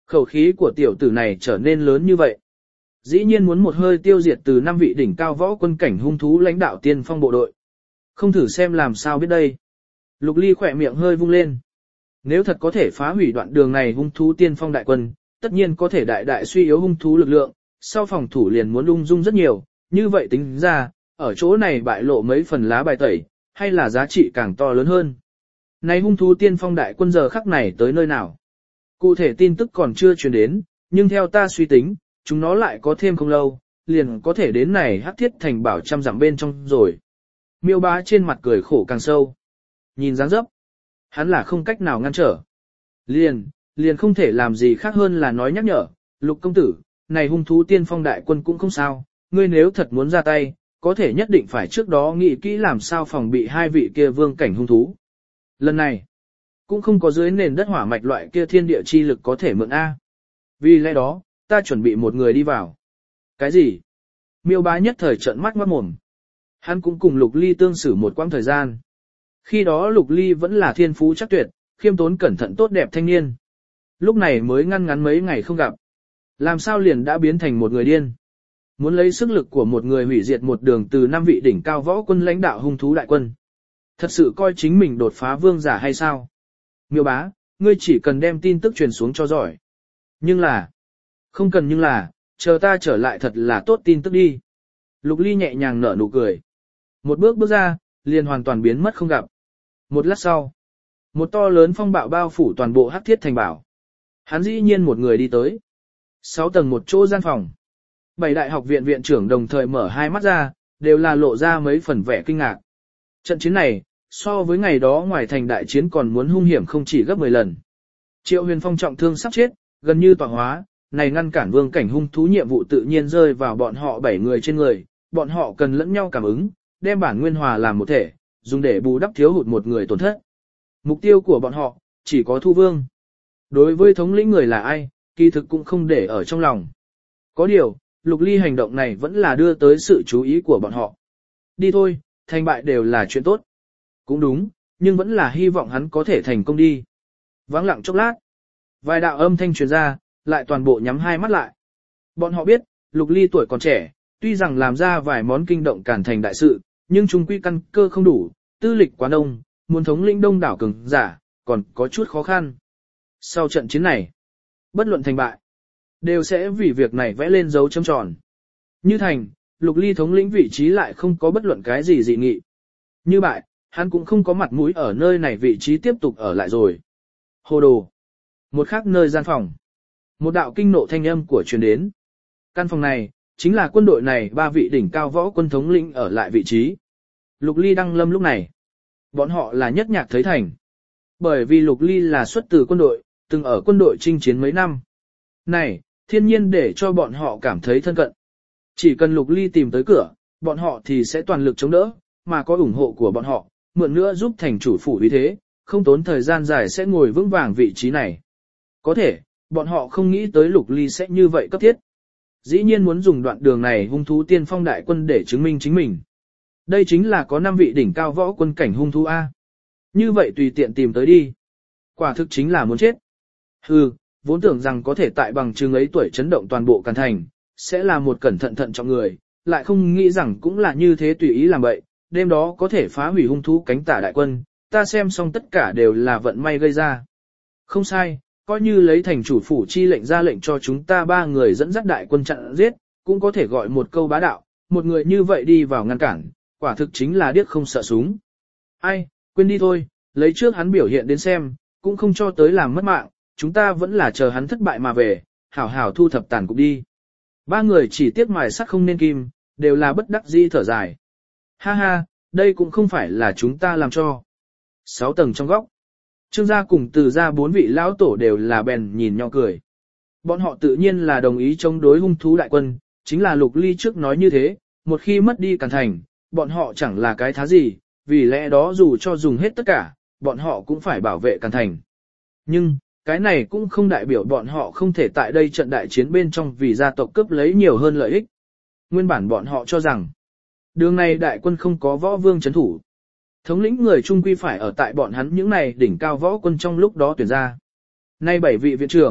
Khẩu khí của tiểu tử này trở nên lớn như vậy. Dĩ nhiên muốn một hơi tiêu diệt từ năm vị đỉnh cao võ quân cảnh hung thú lãnh đạo tiên phong bộ đội. Không thử xem làm sao biết đây. Lục Ly khỏe miệng hơi vung lên. Nếu thật có thể phá hủy đoạn đường này hung thú tiên phong đại quân, tất nhiên có thể đại đại suy yếu hung thú lực lượng, sau phòng thủ liền muốn ung dung rất nhiều, như vậy tính ra, ở chỗ này bại lộ mấy phần lá bài tẩy, hay là giá trị càng to lớn hơn. Này hung thú tiên phong đại quân giờ khắc này tới nơi nào? Cụ thể tin tức còn chưa truyền đến, nhưng theo ta suy tính, chúng nó lại có thêm không lâu, liền có thể đến này hắc thiết thành bảo trăm dặm bên trong rồi. Miêu Bá trên mặt cười khổ càng sâu. Nhìn dáng dấp, hắn là không cách nào ngăn trở. Liền, liền không thể làm gì khác hơn là nói nhắc nhở, Lục công tử, này hung thú tiên phong đại quân cũng không sao, ngươi nếu thật muốn ra tay, có thể nhất định phải trước đó nghĩ kỹ làm sao phòng bị hai vị kia vương cảnh hung thú. Lần này, cũng không có dưới nền đất hỏa mạch loại kia thiên địa chi lực có thể mượn A. Vì lẽ đó, ta chuẩn bị một người đi vào. Cái gì? Miêu Bá nhất thời trợn mắt ngoát mồm. Hắn cũng cùng Lục Ly tương xử một quãng thời gian. Khi đó Lục Ly vẫn là thiên phú chắc tuyệt, khiêm tốn cẩn thận tốt đẹp thanh niên. Lúc này mới ngăn ngắn mấy ngày không gặp. Làm sao liền đã biến thành một người điên. Muốn lấy sức lực của một người hủy diệt một đường từ năm vị đỉnh cao võ quân lãnh đạo hung thú đại quân. Thật sự coi chính mình đột phá vương giả hay sao? Miêu Bá, ngươi chỉ cần đem tin tức truyền xuống cho giỏi. Nhưng là, không cần nhưng là, chờ ta trở lại thật là tốt tin tức đi. Lục Ly nhẹ nhàng nở nụ cười. Một bước bước ra, liền hoàn toàn biến mất không gặp. Một lát sau, một to lớn phong bạo bao phủ toàn bộ hắc thiết thành bảo. Hắn dĩ nhiên một người đi tới. Sáu tầng một chỗ gian phòng. Bảy đại học viện viện trưởng đồng thời mở hai mắt ra, đều là lộ ra mấy phần vẻ kinh ngạc. Trận chiến này, so với ngày đó ngoài thành đại chiến còn muốn hung hiểm không chỉ gấp mười lần. Triệu Huyền Phong trọng thương sắp chết, gần như tọa hóa, này ngăn cản vương cảnh hung thú nhiệm vụ tự nhiên rơi vào bọn họ bảy người trên người, bọn họ cần lẫn nhau cảm ứng, đem bản nguyên hòa làm một thể, dùng để bù đắp thiếu hụt một người tổn thất. Mục tiêu của bọn họ, chỉ có thu vương. Đối với thống lĩnh người là ai, kỳ thực cũng không để ở trong lòng. Có điều, Lục Ly hành động này vẫn là đưa tới sự chú ý của bọn họ. Đi thôi, thành bại đều là chuyện tốt. Cũng đúng, nhưng vẫn là hy vọng hắn có thể thành công đi. Vắng lặng chốc lát. Vài đạo âm thanh truyền ra, lại toàn bộ nhắm hai mắt lại. Bọn họ biết, Lục Ly tuổi còn trẻ, tuy rằng làm ra vài món kinh động cản thành đại sự, nhưng chung quy căn cơ không đủ, tư lịch quá đông, muốn thống lĩnh đông đảo cường giả, còn có chút khó khăn. Sau trận chiến này, bất luận thành bại, đều sẽ vì việc này vẽ lên dấu chấm tròn. Như thành, Lục Ly thống lĩnh vị trí lại không có bất luận cái gì dị nghị. Như bại, hắn cũng không có mặt mũi ở nơi này vị trí tiếp tục ở lại rồi. Hồ đồ. Một khác nơi gian phòng. Một đạo kinh nộ thanh âm của truyền đến. Căn phòng này, chính là quân đội này ba vị đỉnh cao võ quân thống lĩnh ở lại vị trí. Lục Ly đăng lâm lúc này. Bọn họ là nhất nhạc thấy thành. Bởi vì Lục Ly là xuất từ quân đội, từng ở quân đội chinh chiến mấy năm. Này, thiên nhiên để cho bọn họ cảm thấy thân cận. Chỉ cần Lục Ly tìm tới cửa, bọn họ thì sẽ toàn lực chống đỡ, mà có ủng hộ của bọn họ, mượn nữa giúp thành chủ phủ uy thế, không tốn thời gian dài sẽ ngồi vững vàng vị trí này. Có thể, bọn họ không nghĩ tới Lục Ly sẽ như vậy cấp thiết. Dĩ nhiên muốn dùng đoạn đường này hung thú tiên phong đại quân để chứng minh chính mình. Đây chính là có năm vị đỉnh cao võ quân cảnh hung thú A. Như vậy tùy tiện tìm tới đi. Quả thực chính là muốn chết. Hừ, vốn tưởng rằng có thể tại bằng chứng ấy tuổi chấn động toàn bộ Càn Thành, sẽ là một cẩn thận thận trọng người, lại không nghĩ rằng cũng là như thế tùy ý làm bậy, đêm đó có thể phá hủy hung thú cánh tả đại quân, ta xem xong tất cả đều là vận may gây ra. Không sai, coi như lấy thành chủ phủ chi lệnh ra lệnh cho chúng ta ba người dẫn dắt đại quân chặn giết, cũng có thể gọi một câu bá đạo, một người như vậy đi vào ngăn cản, quả thực chính là điếc không sợ súng. Ai, quên đi thôi, lấy trước hắn biểu hiện đến xem, cũng không cho tới làm mất mạng, chúng ta vẫn là chờ hắn thất bại mà về, hảo hảo thu thập tàn cục đi. Ba người chỉ tiếc mài sắt không nên kim, đều là bất đắc dĩ thở dài. Ha ha, đây cũng không phải là chúng ta làm cho. Sáu tầng trong góc. Trương gia cùng Từ gia bốn vị lão tổ đều là bèn nhìn nhau cười. Bọn họ tự nhiên là đồng ý chống đối hung thú đại quân, chính là Lục Ly trước nói như thế, một khi mất đi Càn Thành, bọn họ chẳng là cái thá gì, vì lẽ đó dù cho dùng hết tất cả, bọn họ cũng phải bảo vệ Càn Thành. Nhưng, cái này cũng không đại biểu bọn họ không thể tại đây trận đại chiến bên trong vì gia tộc cướp lấy nhiều hơn lợi ích. Nguyên bản bọn họ cho rằng, đường này đại quân không có võ vương chấn thủ. Thống lĩnh người trung quy phải ở tại bọn hắn những này đỉnh cao võ quân trong lúc đó tuyển ra. Nay bảy vị viện trưởng,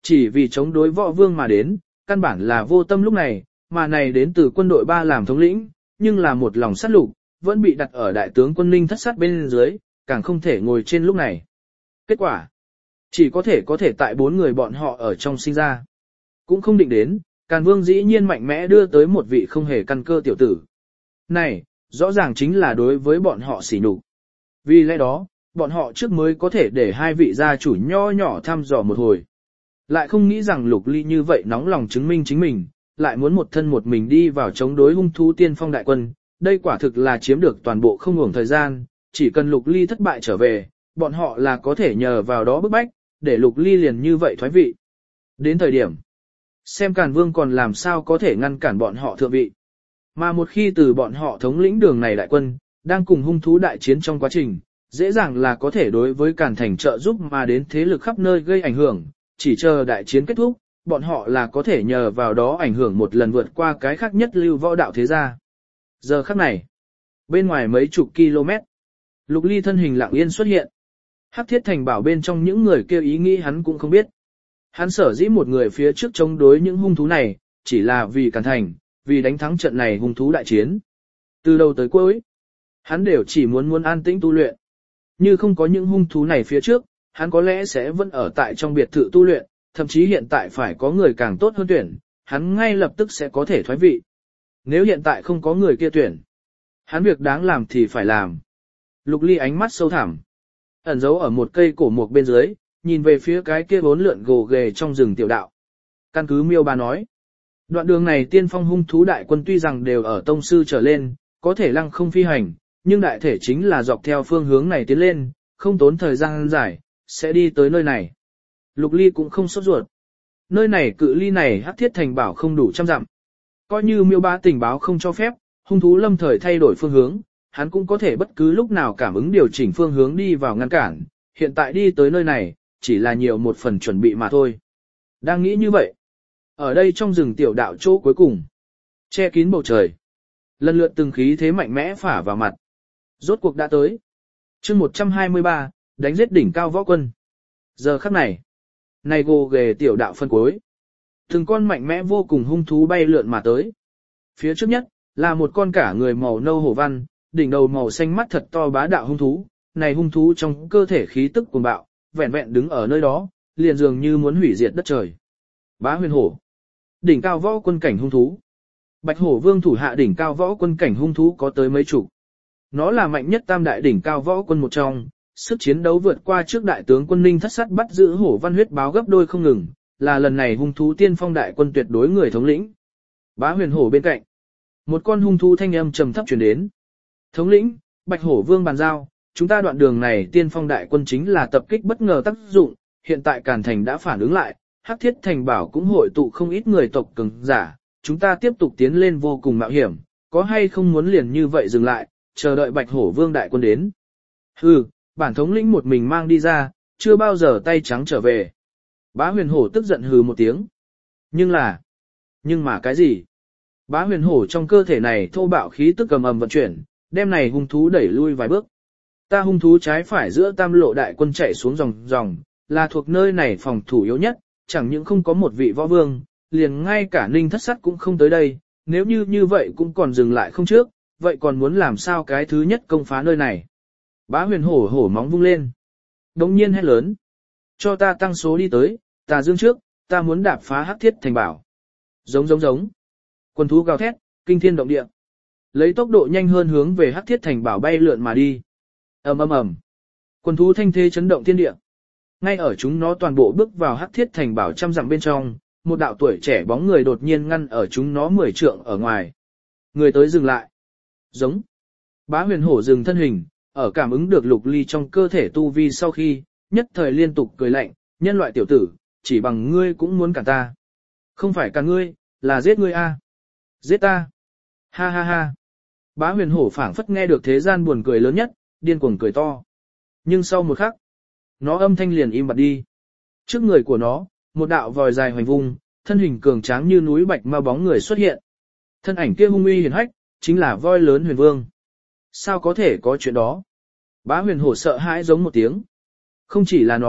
Chỉ vì chống đối võ vương mà đến, căn bản là vô tâm lúc này, mà này đến từ quân đội ba làm thống lĩnh, nhưng là một lòng sát lục, vẫn bị đặt ở đại tướng quân ninh thất sát bên dưới, càng không thể ngồi trên lúc này. Kết quả, chỉ có thể có thể tại bốn người bọn họ ở trong sinh ra. Cũng không định đến, Càn Vương dĩ nhiên mạnh mẽ đưa tới một vị không hề căn cơ tiểu tử. Này, rõ ràng chính là đối với bọn họ sỉ nhục. Vì lẽ đó, bọn họ trước mới có thể để hai vị gia chủ nho nhỏ thăm dò một hồi. Lại không nghĩ rằng Lục Ly như vậy nóng lòng chứng minh chính mình, lại muốn một thân một mình đi vào chống đối hung thú tiên phong đại quân. Đây quả thực là chiếm được toàn bộ không ngủng thời gian, chỉ cần Lục Ly thất bại trở về, bọn họ là có thể nhờ vào đó bức bách, để Lục Ly liền như vậy thoái vị. Đến thời điểm, xem Càn Vương còn làm sao có thể ngăn cản bọn họ thượng vị. Mà một khi từ bọn họ thống lĩnh đường này đại quân, đang cùng hung thú đại chiến trong quá trình, dễ dàng là có thể đối với Càn Thành trợ giúp mà đến thế lực khắp nơi gây ảnh hưởng, chỉ chờ đại chiến kết thúc, bọn họ là có thể nhờ vào đó ảnh hưởng một lần vượt qua cái khác nhất lưu võ đạo thế gia. Giờ khắc này, bên ngoài mấy chục km, Lục Ly thân hình lặng yên xuất hiện. Hắc Thiết Thành Bảo bên trong những người kêu ý nghĩ hắn cũng không biết. Hắn sở dĩ một người phía trước chống đối những hung thú này, chỉ là vì Càn Thành, vì đánh thắng trận này hung thú đại chiến. Từ đầu tới cuối, hắn đều chỉ muốn muốn an tĩnh tu luyện. Như không có những hung thú này phía trước, hắn có lẽ sẽ vẫn ở tại trong biệt thự tu luyện, thậm chí hiện tại phải có người càng tốt hơn tuyển, hắn ngay lập tức sẽ có thể thoái vị. Nếu hiện tại không có người kia tuyển, hắn việc đáng làm thì phải làm. Lục Ly ánh mắt sâu thẳm, ẩn giấu ở một cây cổ mục bên dưới, nhìn về phía cái kia bốn lượn gồ ghề trong rừng tiểu đạo. Căn cứ Miêu Ba nói, đoạn đường này tiên phong hung thú đại quân tuy rằng đều ở tông sư trở lên, có thể lăng không phi hành, nhưng đại thể chính là dọc theo phương hướng này tiến lên, không tốn thời gian dài, sẽ đi tới nơi này. Lục Ly cũng không sốt ruột. Nơi này cự ly này Hắc Thiết Thành Bảo không đủ trăm dặm. Coi như Miêu Ba tình báo không cho phép, hung thú lâm thời thay đổi phương hướng, hắn cũng có thể bất cứ lúc nào cảm ứng điều chỉnh phương hướng đi vào ngăn cản, hiện tại đi tới nơi này, chỉ là nhiều một phần chuẩn bị mà thôi. Đang nghĩ như vậy, ở đây trong rừng tiểu đạo chỗ cuối cùng, che kín bầu trời, lần lượt từng khí thế mạnh mẽ phả vào mặt. Rốt cuộc đã tới. Chương một trăm hai mươi ba, đánh giết đỉnh cao võ quân. Giờ khắc này, này gồ ghề tiểu đạo phân cuối. Từng con mạnh mẽ vô cùng hung thú bay lượn mà tới. Phía trước nhất, là một con cả người màu nâu hổ văn, đỉnh đầu màu xanh mắt thật to bá đạo hung thú. Này hung thú trong cơ thể khí tức cuồng bạo, vẹn vẹn đứng ở nơi đó, liền dường như muốn hủy diệt đất trời. Bá huyền hổ, đỉnh cao võ quân cảnh hung thú. Bạch hổ vương thủ hạ đỉnh cao võ quân cảnh hung thú có tới mấy chục. Nó là mạnh nhất tam đại đỉnh cao võ quân một trong, sức chiến đấu vượt qua trước đại tướng quân Ninh Thất Sát bắt giữ hổ văn huyết báo gấp đôi không ngừng, là lần này hung thú tiên phong đại quân tuyệt đối người thống lĩnh. Bá huyền hổ bên cạnh, một con hung thú thanh âm trầm thấp truyền đến. Thống lĩnh, Bạch hổ vương bàn giao, chúng ta đoạn đường này tiên phong đại quân chính là tập kích bất ngờ tác dụng, hiện tại Càn Thành đã phản ứng lại, Hắc Thiết Thành Bảo cũng hội tụ không ít người tộc cường giả, chúng ta tiếp tục tiến lên vô cùng mạo hiểm, có hay không muốn liền như vậy dừng lại, chờ đợi Bạch hổ vương đại quân đến. Hừ, bản thống lĩnh một mình mang đi ra, chưa bao giờ tay trắng trở về. Bá huyền hổ tức giận hừ một tiếng. Nhưng là, nhưng mà cái gì? Bá huyền hổ trong cơ thể này thô bạo khí tức cầm ầm vận chuyển, đem này hung thú đẩy lui vài bước. Ta hung thú trái phải giữa tam lộ đại quân chạy xuống dòng dòng, là thuộc nơi này phòng thủ yếu nhất, chẳng những không có một vị võ vương, liền ngay cả Ninh Thất Sát cũng không tới đây, nếu như như vậy cũng còn dừng lại không trước, vậy còn muốn làm sao cái thứ nhất công phá nơi này. Bá huyền hổ hổ móng vung lên. Đống nhiên hét lớn. Cho ta tăng số đi tới, tà dương trước, ta muốn đạp phá Hắc Thiết Thành Bảo. Giống giống giống. Quân thú gào thét, kinh thiên động địa. Lấy tốc độ nhanh hơn hướng về Hắc Thiết Thành Bảo bay lượn mà đi. Ầm ầm ầm. Quân thú thanh thế chấn động thiên địa. Ngay ở chúng nó toàn bộ bước vào Hắc Thiết Thành Bảo trăm dặm bên trong, một đạo tuổi trẻ bóng người đột nhiên ngăn ở chúng nó mười trượng ở ngoài. Người tới dừng lại. Giống. Bá huyền hổ dừng thân hình, ở cảm ứng được Lục Ly trong cơ thể tu vi sau khi, nhất thời liên tục cười lạnh, nhân loại tiểu tử, chỉ bằng ngươi cũng muốn cản ta. Không phải cản ngươi, là giết ngươi a. Giết ta. Ha ha ha. Bá huyền hổ phảng phất nghe được thế gian buồn cười lớn nhất, điên cuồng cười to. Nhưng sau một khắc, nó âm thanh liền im bặt đi. Trước người của nó, một đạo vòi dài hoành vung, thân hình cường tráng như núi bạch ma bóng người xuất hiện. Thân ảnh kia hung uy hiển hách, chính là voi lớn huyền vương. Sao có thể có chuyện đó? Bá huyền hổ sợ hãi giống một tiếng. Không chỉ là nó,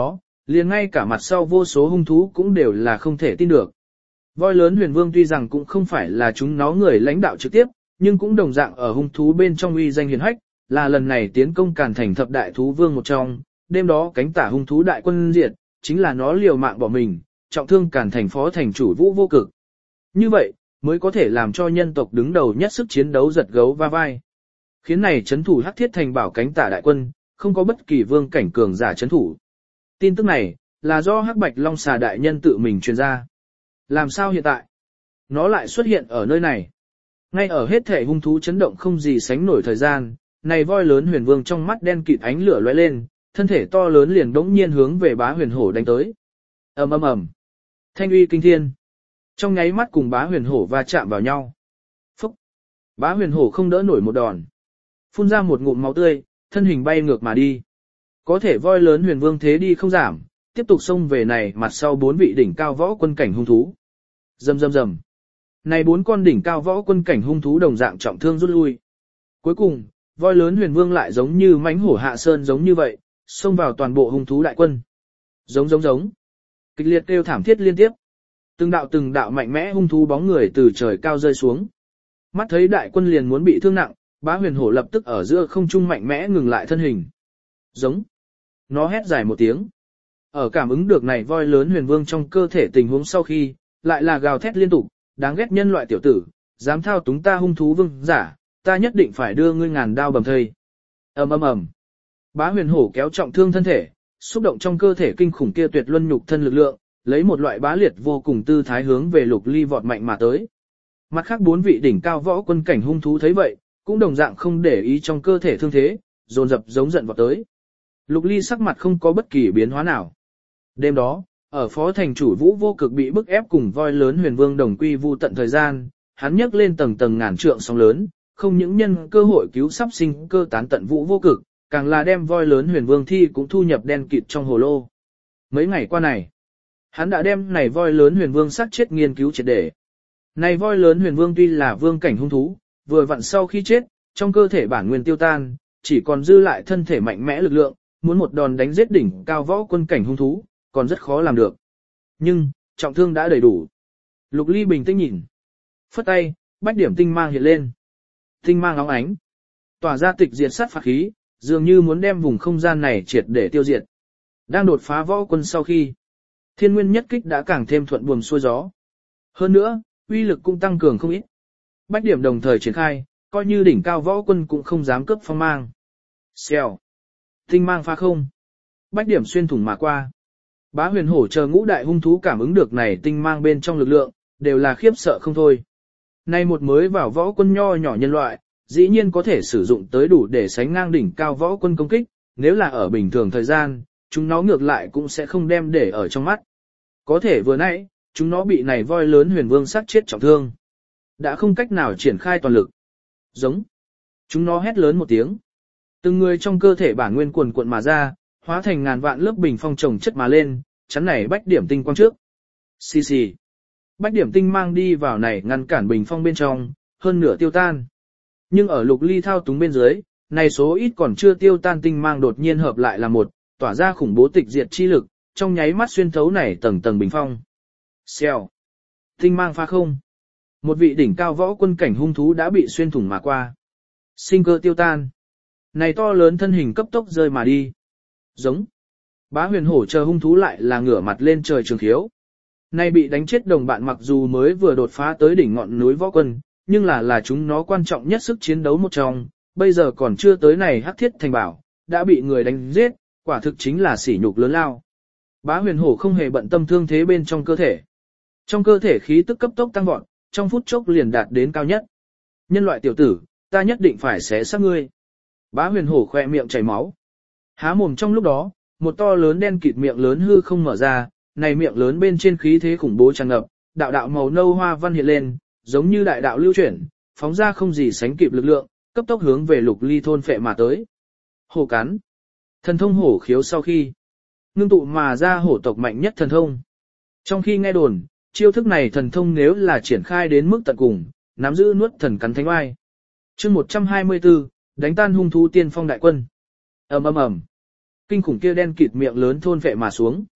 liền ngay cả mặt sau vô số hung thú cũng đều là không thể tin được. Voi lớn huyền vương tuy rằng cũng không phải là chúng nó người lãnh đạo trực tiếp, nhưng cũng đồng dạng ở hung thú bên trong uy danh hiển hách, là lần này tiến công Càn Thành thập đại thú vương một trong, đêm đó cánh tả hung thú đại quân diệt, chính là nó liều mạng bỏ mình, trọng thương Càn Thành phó thành chủ Vũ Vô Cực. Như vậy, mới có thể làm cho nhân tộc đứng đầu nhất sức chiến đấu giật gấu va vai. Khiến này chấn thủ Hắc Thiết Thành bảo cánh tả đại quân, không có bất kỳ vương cảnh cường giả chấn thủ. Tin tức này, là do Hắc Bạch Long Xà đại nhân tự mình truyền ra. Làm sao hiện tại? Nó lại xuất hiện ở nơi này. Ngay ở hết thể hung thú chấn động không gì sánh nổi thời gian, này voi lớn huyền vương trong mắt đen kịt ánh lửa lóe lên, thân thể to lớn liền đống nhiên hướng về bá huyền hổ đánh tới. ầm ầm ầm, thanh uy kinh thiên. Trong nháy mắt cùng bá huyền hổ va chạm vào nhau. Phúc! Bá huyền hổ không đỡ nổi một đòn. Phun ra một ngụm máu tươi, thân hình bay ngược mà đi. Có thể voi lớn huyền vương thế đi không giảm, tiếp tục xông về này mặt sau bốn vị đỉnh cao võ quân cảnh hung thú. Rầm rầm rầm. Này bốn con đỉnh cao võ quân cảnh hung thú đồng dạng trọng thương rút lui. Cuối cùng, voi lớn huyền vương lại giống như mãnh hổ hạ sơn giống như vậy, xông vào toàn bộ hung thú đại quân. Giống giống giống. Kịch liệt kêu thảm thiết liên tiếp. Từng đạo từng đạo mạnh mẽ hung thú bóng người từ trời cao rơi xuống. Mắt thấy đại quân liền muốn bị thương nặng, bá huyền hổ lập tức ở giữa không trung mạnh mẽ ngừng lại thân hình. Giống. Nó hét dài một tiếng. Ở cảm ứng được này voi lớn huyền vương trong cơ thể tình huống sau khi, lại là gào thét liên tục, đáng ghét nhân loại tiểu tử, dám thao túng ta hung thú vương giả, ta nhất định phải đưa ngươi ngàn đao bầm thây. ầm ầm ầm. Bá huyền hổ kéo trọng thương thân thể, xúc động trong cơ thể kinh khủng kia tuyệt luân nhục thân lực lượng, lấy một loại bá liệt vô cùng tư thái hướng về Lục Ly vọt mạnh mà tới. Mặt khác bốn vị đỉnh cao võ quân cảnh hung thú thấy vậy, cũng đồng dạng không để ý trong cơ thể thương thế, dồn dập giống giận vọt tới. Lục Ly sắc mặt không có bất kỳ biến hóa nào. Đêm đó, ở phó thành chủ Vũ Vô Cực bị bức ép cùng voi lớn huyền vương đồng quy vu tận thời gian, hắn nhấc lên tầng tầng ngàn trượng sóng lớn, không những nhân cơ hội cứu sắp sinh cơ tán tận Vũ Vô Cực, càng là đem voi lớn huyền vương thi cũng thu nhập đen kịt trong hồ lô. Mấy ngày qua này, hắn đã đem này voi lớn huyền vương sát chết nghiên cứu triệt để. Này voi lớn huyền vương tuy là vương cảnh hung thú, vừa vặn sau khi chết, trong cơ thể bản nguyên tiêu tan, chỉ còn dư lại thân thể mạnh mẽ lực lượng, muốn một đòn đánh giết đỉnh cao võ quân cảnh hung thú, còn rất khó làm được. Nhưng, trọng thương đã đầy đủ. Lục Ly bình tĩnh nhìn. Phất tay, bách điểm tinh mang hiện lên. Tinh mang óng ánh. Tỏa ra tịch diệt sát phạt khí, dường như muốn đem vùng không gian này triệt để tiêu diệt. Đang đột phá võ quân sau khi, thiên nguyên nhất kích đã càng thêm thuận buồm xuôi gió. Hơn nữa, uy lực cũng tăng cường không ít. Bách điểm đồng thời triển khai, coi như đỉnh cao võ quân cũng không dám cướp phong mang. Xèo. Tinh mang phá không. Bách điểm xuyên thủng mà qua. Bá huyền hổ chờ ngũ đại hung thú cảm ứng được này tinh mang bên trong lực lượng, đều là khiếp sợ không thôi. Nay một mới vào võ quân nho nhỏ nhân loại, dĩ nhiên có thể sử dụng tới đủ để sánh ngang đỉnh cao võ quân công kích, nếu là ở bình thường thời gian, chúng nó ngược lại cũng sẽ không đem để ở trong mắt. Có thể vừa nãy, chúng nó bị này voi lớn huyền vương sát chết trọng thương. Đã không cách nào triển khai toàn lực. Giống. Chúng nó hét lớn một tiếng. Từng người trong cơ thể bản nguyên cuồn cuộn mà ra, hóa thành ngàn vạn lớp bình phong trồng chất mà lên, chắn này bách điểm tinh quang trước. Xì xì. Bách điểm tinh mang đi vào này ngăn cản bình phong bên trong, hơn nửa tiêu tan. Nhưng ở Lục Ly thao túng bên dưới, này số ít còn chưa tiêu tan tinh mang đột nhiên hợp lại là một, tỏa ra khủng bố tịch diệt chi lực, trong nháy mắt xuyên thấu này tầng tầng bình phong. Xèo. Tinh mang phá không. Một vị đỉnh cao võ quân cảnh hung thú đã bị xuyên thủng mà qua. Sinh cơ tiêu tan. Này to lớn thân hình cấp tốc rơi mà đi. Giống. Bá huyền hổ chờ hung thú lại là ngửa mặt lên trời trường khiếu. Này bị đánh chết đồng bạn mặc dù mới vừa đột phá tới đỉnh ngọn núi võ quân, nhưng là là chúng nó quan trọng nhất sức chiến đấu một trong, bây giờ còn chưa tới này Hắc Thiết Thành bảo, đã bị người đánh giết, quả thực chính là sỉ nhục lớn lao. Bá huyền hổ không hề bận tâm thương thế bên trong cơ thể. Trong cơ thể khí tức cấp tốc tăng vọt, trong phút chốc liền đạt đến cao nhất. Nhân loại tiểu tử, ta nhất định phải xé xác ngươi. Bá huyền hổ khoe miệng chảy máu. Há mồm trong lúc đó, một to lớn đen kịt miệng lớn hư không mở ra, này miệng lớn bên trên khí thế khủng bố tràn ngập, đạo đạo màu nâu hoa văn hiện lên, giống như đại đạo lưu chuyển, phóng ra không gì sánh kịp lực lượng, cấp tốc hướng về Lục Ly thôn phệ mà tới. Hổ cắn. Thần thông hổ khiếu sau khi ngưng tụ mà ra hổ tộc mạnh nhất thần thông. Trong khi nghe đồn, chiêu thức này thần thông nếu là triển khai đến mức tận cùng, nắm giữ nuốt thần cắn thánh oai. Chương một trăm hai mươi tư, đánh tan hung thú tiên phong đại quân. Ầm ầm ầm. Kinh khủng kia đen kịt miệng lớn thôn phệ mà xuống.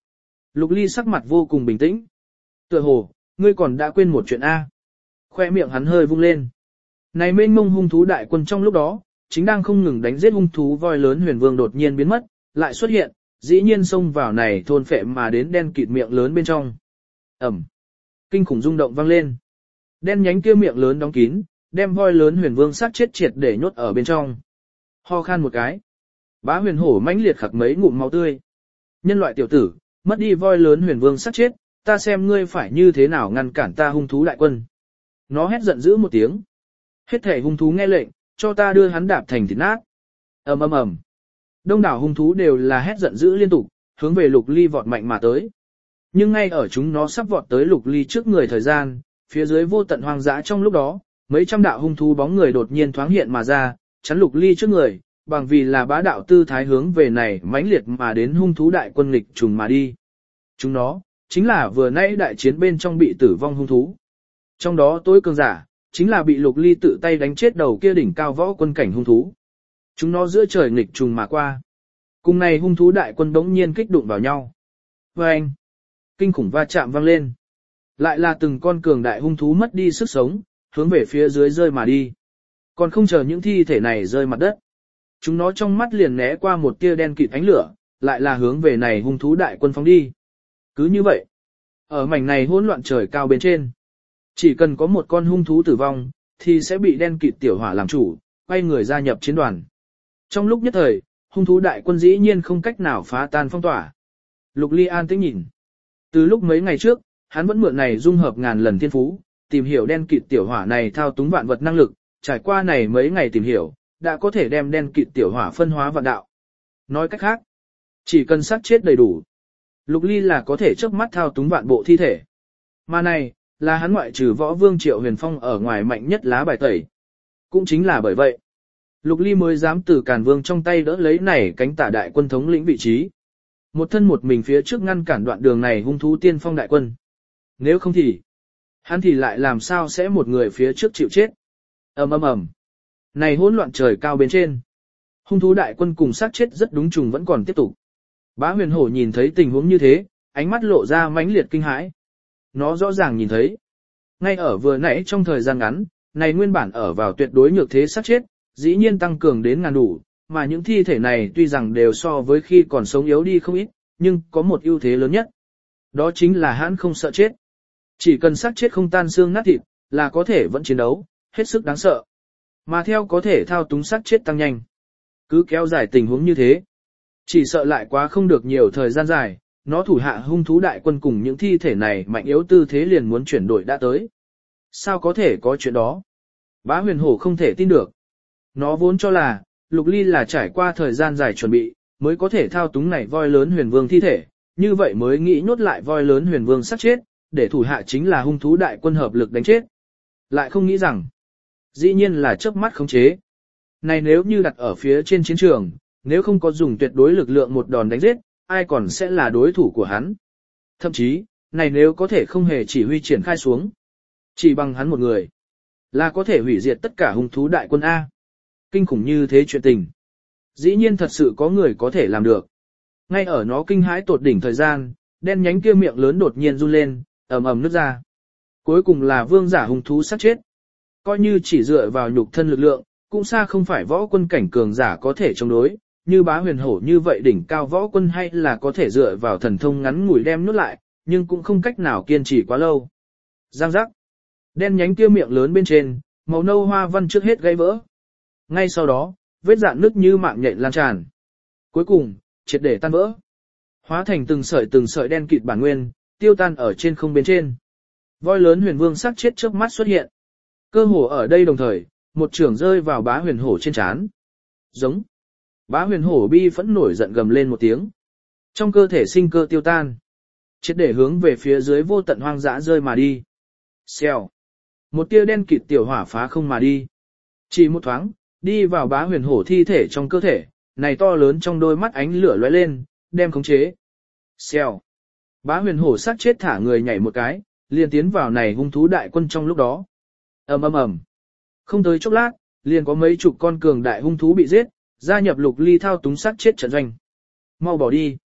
Lục Ly sắc mặt vô cùng bình tĩnh. Tựa hồ, ngươi còn đã quên một chuyện A. Khoe miệng hắn hơi vung lên. Này mênh mông hung thú đại quân trong lúc đó, chính đang không ngừng đánh giết hung thú voi lớn huyền vương đột nhiên biến mất, lại xuất hiện, dĩ nhiên xông vào này thôn phệ mà đến đen kịt miệng lớn bên trong. Ẩm. Kinh khủng rung động vang lên. Đen nhánh kia miệng lớn đóng kín, đem voi lớn huyền vương sát chết triệt để nhốt ở bên trong. Ho khan một cái. Bá huyền hổ mãnh liệt khặc mấy ngụm máu tươi. Nhân loại tiểu tử, mất đi voi lớn huyền vương sát chết, ta xem ngươi phải như thế nào ngăn cản ta hung thú đại quân. Nó hét giận dữ một tiếng. Hết thể hung thú nghe lệnh, cho ta đưa hắn đạp thành thịt nát. ầm ầm ầm. Đông đảo hung thú đều là hét giận dữ liên tục, hướng về Lục Ly vọt mạnh mà tới. Nhưng ngay ở chúng nó sắp vọt tới Lục Ly trước người thời gian, phía dưới vô tận hoang dã trong lúc đó, mấy trăm đạo hung thú bóng người đột nhiên thoáng hiện mà ra, chắn Lục Ly trước người, bằng vì là bá đạo tư thái hướng về này mãnh liệt mà đến hung thú đại quân nghịch trùng mà đi. Chúng nó, chính là vừa nãy đại chiến bên trong bị tử vong hung thú. Trong đó tối cường giả, chính là bị Lục Ly tự tay đánh chết đầu kia đỉnh cao võ quân cảnh hung thú. Chúng nó giữa trời nghịch trùng mà qua. Cùng này hung thú đại quân đống nhiên kích đụng vào nhau. Và anh, kinh khủng va chạm vang lên. Lại là từng con cường đại hung thú mất đi sức sống, hướng về phía dưới rơi mà đi. Còn không chờ những thi thể này rơi mặt đất. Chúng nó trong mắt liền né qua một tia đen kịt ánh lửa, lại là hướng về này hung thú đại quân phóng đi. Cứ như vậy, ở mảnh này hỗn loạn trời cao bên trên, chỉ cần có một con hung thú tử vong, thì sẽ bị đen kịt tiểu hỏa làm chủ, quay người gia nhập chiến đoàn. Trong lúc nhất thời, hung thú đại quân dĩ nhiên không cách nào phá tan phong tỏa. Lục Ly an tĩnh nhìn. Từ lúc mấy ngày trước, hắn vẫn mượn này dung hợp ngàn lần thiên phú, tìm hiểu đen kịt tiểu hỏa này thao túng vạn vật năng lực, trải qua này mấy ngày tìm hiểu, đã có thể đem đen kịt tiểu hỏa phân hóa vạn đạo. Nói cách khác, chỉ cần sát chết đầy đủ, Lục Ly là có thể chớp mắt thao túng vạn bộ thi thể. Mà này, là hắn ngoại trừ võ vương Triệu Huyền Phong ở ngoài mạnh nhất lá bài tẩy. Cũng chính là bởi vậy, Lục Ly mới dám từ Càn Vương trong tay đỡ lấy này cánh tả đại quân thống lĩnh vị trí. Một thân một mình phía trước ngăn cản đoạn đường này hung thú tiên phong đại quân. Nếu không thì, hắn thì lại làm sao sẽ một người phía trước chịu chết. ầm ầm ầm. Này hỗn loạn trời cao bên trên. Hung thú đại quân cùng sát chết rất đúng trùng vẫn còn tiếp tục. Bá huyền hổ nhìn thấy tình huống như thế, ánh mắt lộ ra mãnh liệt kinh hãi. Nó rõ ràng nhìn thấy. Ngay ở vừa nãy trong thời gian ngắn, này nguyên bản ở vào tuyệt đối nhược thế sát chết, dĩ nhiên tăng cường đến ngàn đủ, mà những thi thể này tuy rằng đều so với khi còn sống yếu đi không ít, nhưng có một ưu thế lớn nhất. Đó chính là hắn không sợ chết. Chỉ cần sát chết không tan xương nát thịt, là có thể vẫn chiến đấu, hết sức đáng sợ. Mà theo có thể thao túng sát chết tăng nhanh. Cứ kéo dài tình huống như thế. Chỉ sợ lại quá không được nhiều thời gian dài, nó thủ hạ hung thú đại quân cùng những thi thể này mạnh yếu tư thế liền muốn chuyển đổi đã tới. Sao có thể có chuyện đó? Bá huyền hổ không thể tin được. Nó vốn cho là, Lục Ly là trải qua thời gian dài chuẩn bị, mới có thể thao túng này voi lớn huyền vương thi thể, như vậy mới nghĩ nhốt lại voi lớn huyền vương sát chết, để thủ hạ chính là hung thú đại quân hợp lực đánh chết. Lại không nghĩ rằng, dĩ nhiên là chớp mắt khống chế. Này nếu như đặt ở phía trên chiến trường, nếu không có dùng tuyệt đối lực lượng một đòn đánh giết, ai còn sẽ là đối thủ của hắn. Thậm chí, này nếu có thể không hề chỉ huy triển khai xuống, chỉ bằng hắn một người, là có thể hủy diệt tất cả hung thú đại quân A. Kinh khủng như thế chuyện tình. Dĩ nhiên thật sự có người có thể làm được. Ngay ở nó kinh hãi tột đỉnh thời gian, đen nhánh kia miệng lớn đột nhiên run lên, ầm ầm nứt ra. Cuối cùng là vương giả hung thú sát chết. Coi như chỉ dựa vào nhục thân lực lượng, cũng xa không phải võ quân cảnh cường giả có thể chống đối, như bá huyền hổ như vậy đỉnh cao võ quân hay là có thể dựa vào thần thông ngắn ngủi đem nuốt lại, nhưng cũng không cách nào kiên trì quá lâu. Giang giác. Đen nhánh kia miệng lớn bên trên, màu nâu hoa văn trước hết gãy vỡ. Ngay sau đó, vết dạn nứt như mạng nhện lan tràn. Cuối cùng, triệt để tan vỡ. Hóa thành từng sợi từng sợi đen kịt bản nguyên, tiêu tan ở trên không bên trên. Voi lớn huyền vương sắc chết trước mắt xuất hiện. Cơ hồ ở đây đồng thời, một trường rơi vào bá huyền hổ trên trán. Giống. Bá huyền hổ bi phẫn nổi giận gầm lên một tiếng. Trong cơ thể sinh cơ tiêu tan. Triệt để hướng về phía dưới vô tận hoang dã rơi mà đi. Xèo. Một tia đen kịt tiểu hỏa phá không mà đi. Chỉ một thoáng, đi vào bá huyền hổ thi thể trong cơ thể, này to lớn trong đôi mắt ánh lửa lóe lên, đem khống chế. Xèo. Bá huyền hổ sát chết thả người nhảy một cái, liền tiến vào này hung thú đại quân trong lúc đó. ầm ầm ầm. Không tới chốc lát, liền có mấy chục con cường đại hung thú bị giết, gia nhập Lục Ly thao túng sát chết trận doanh. Mau bỏ đi.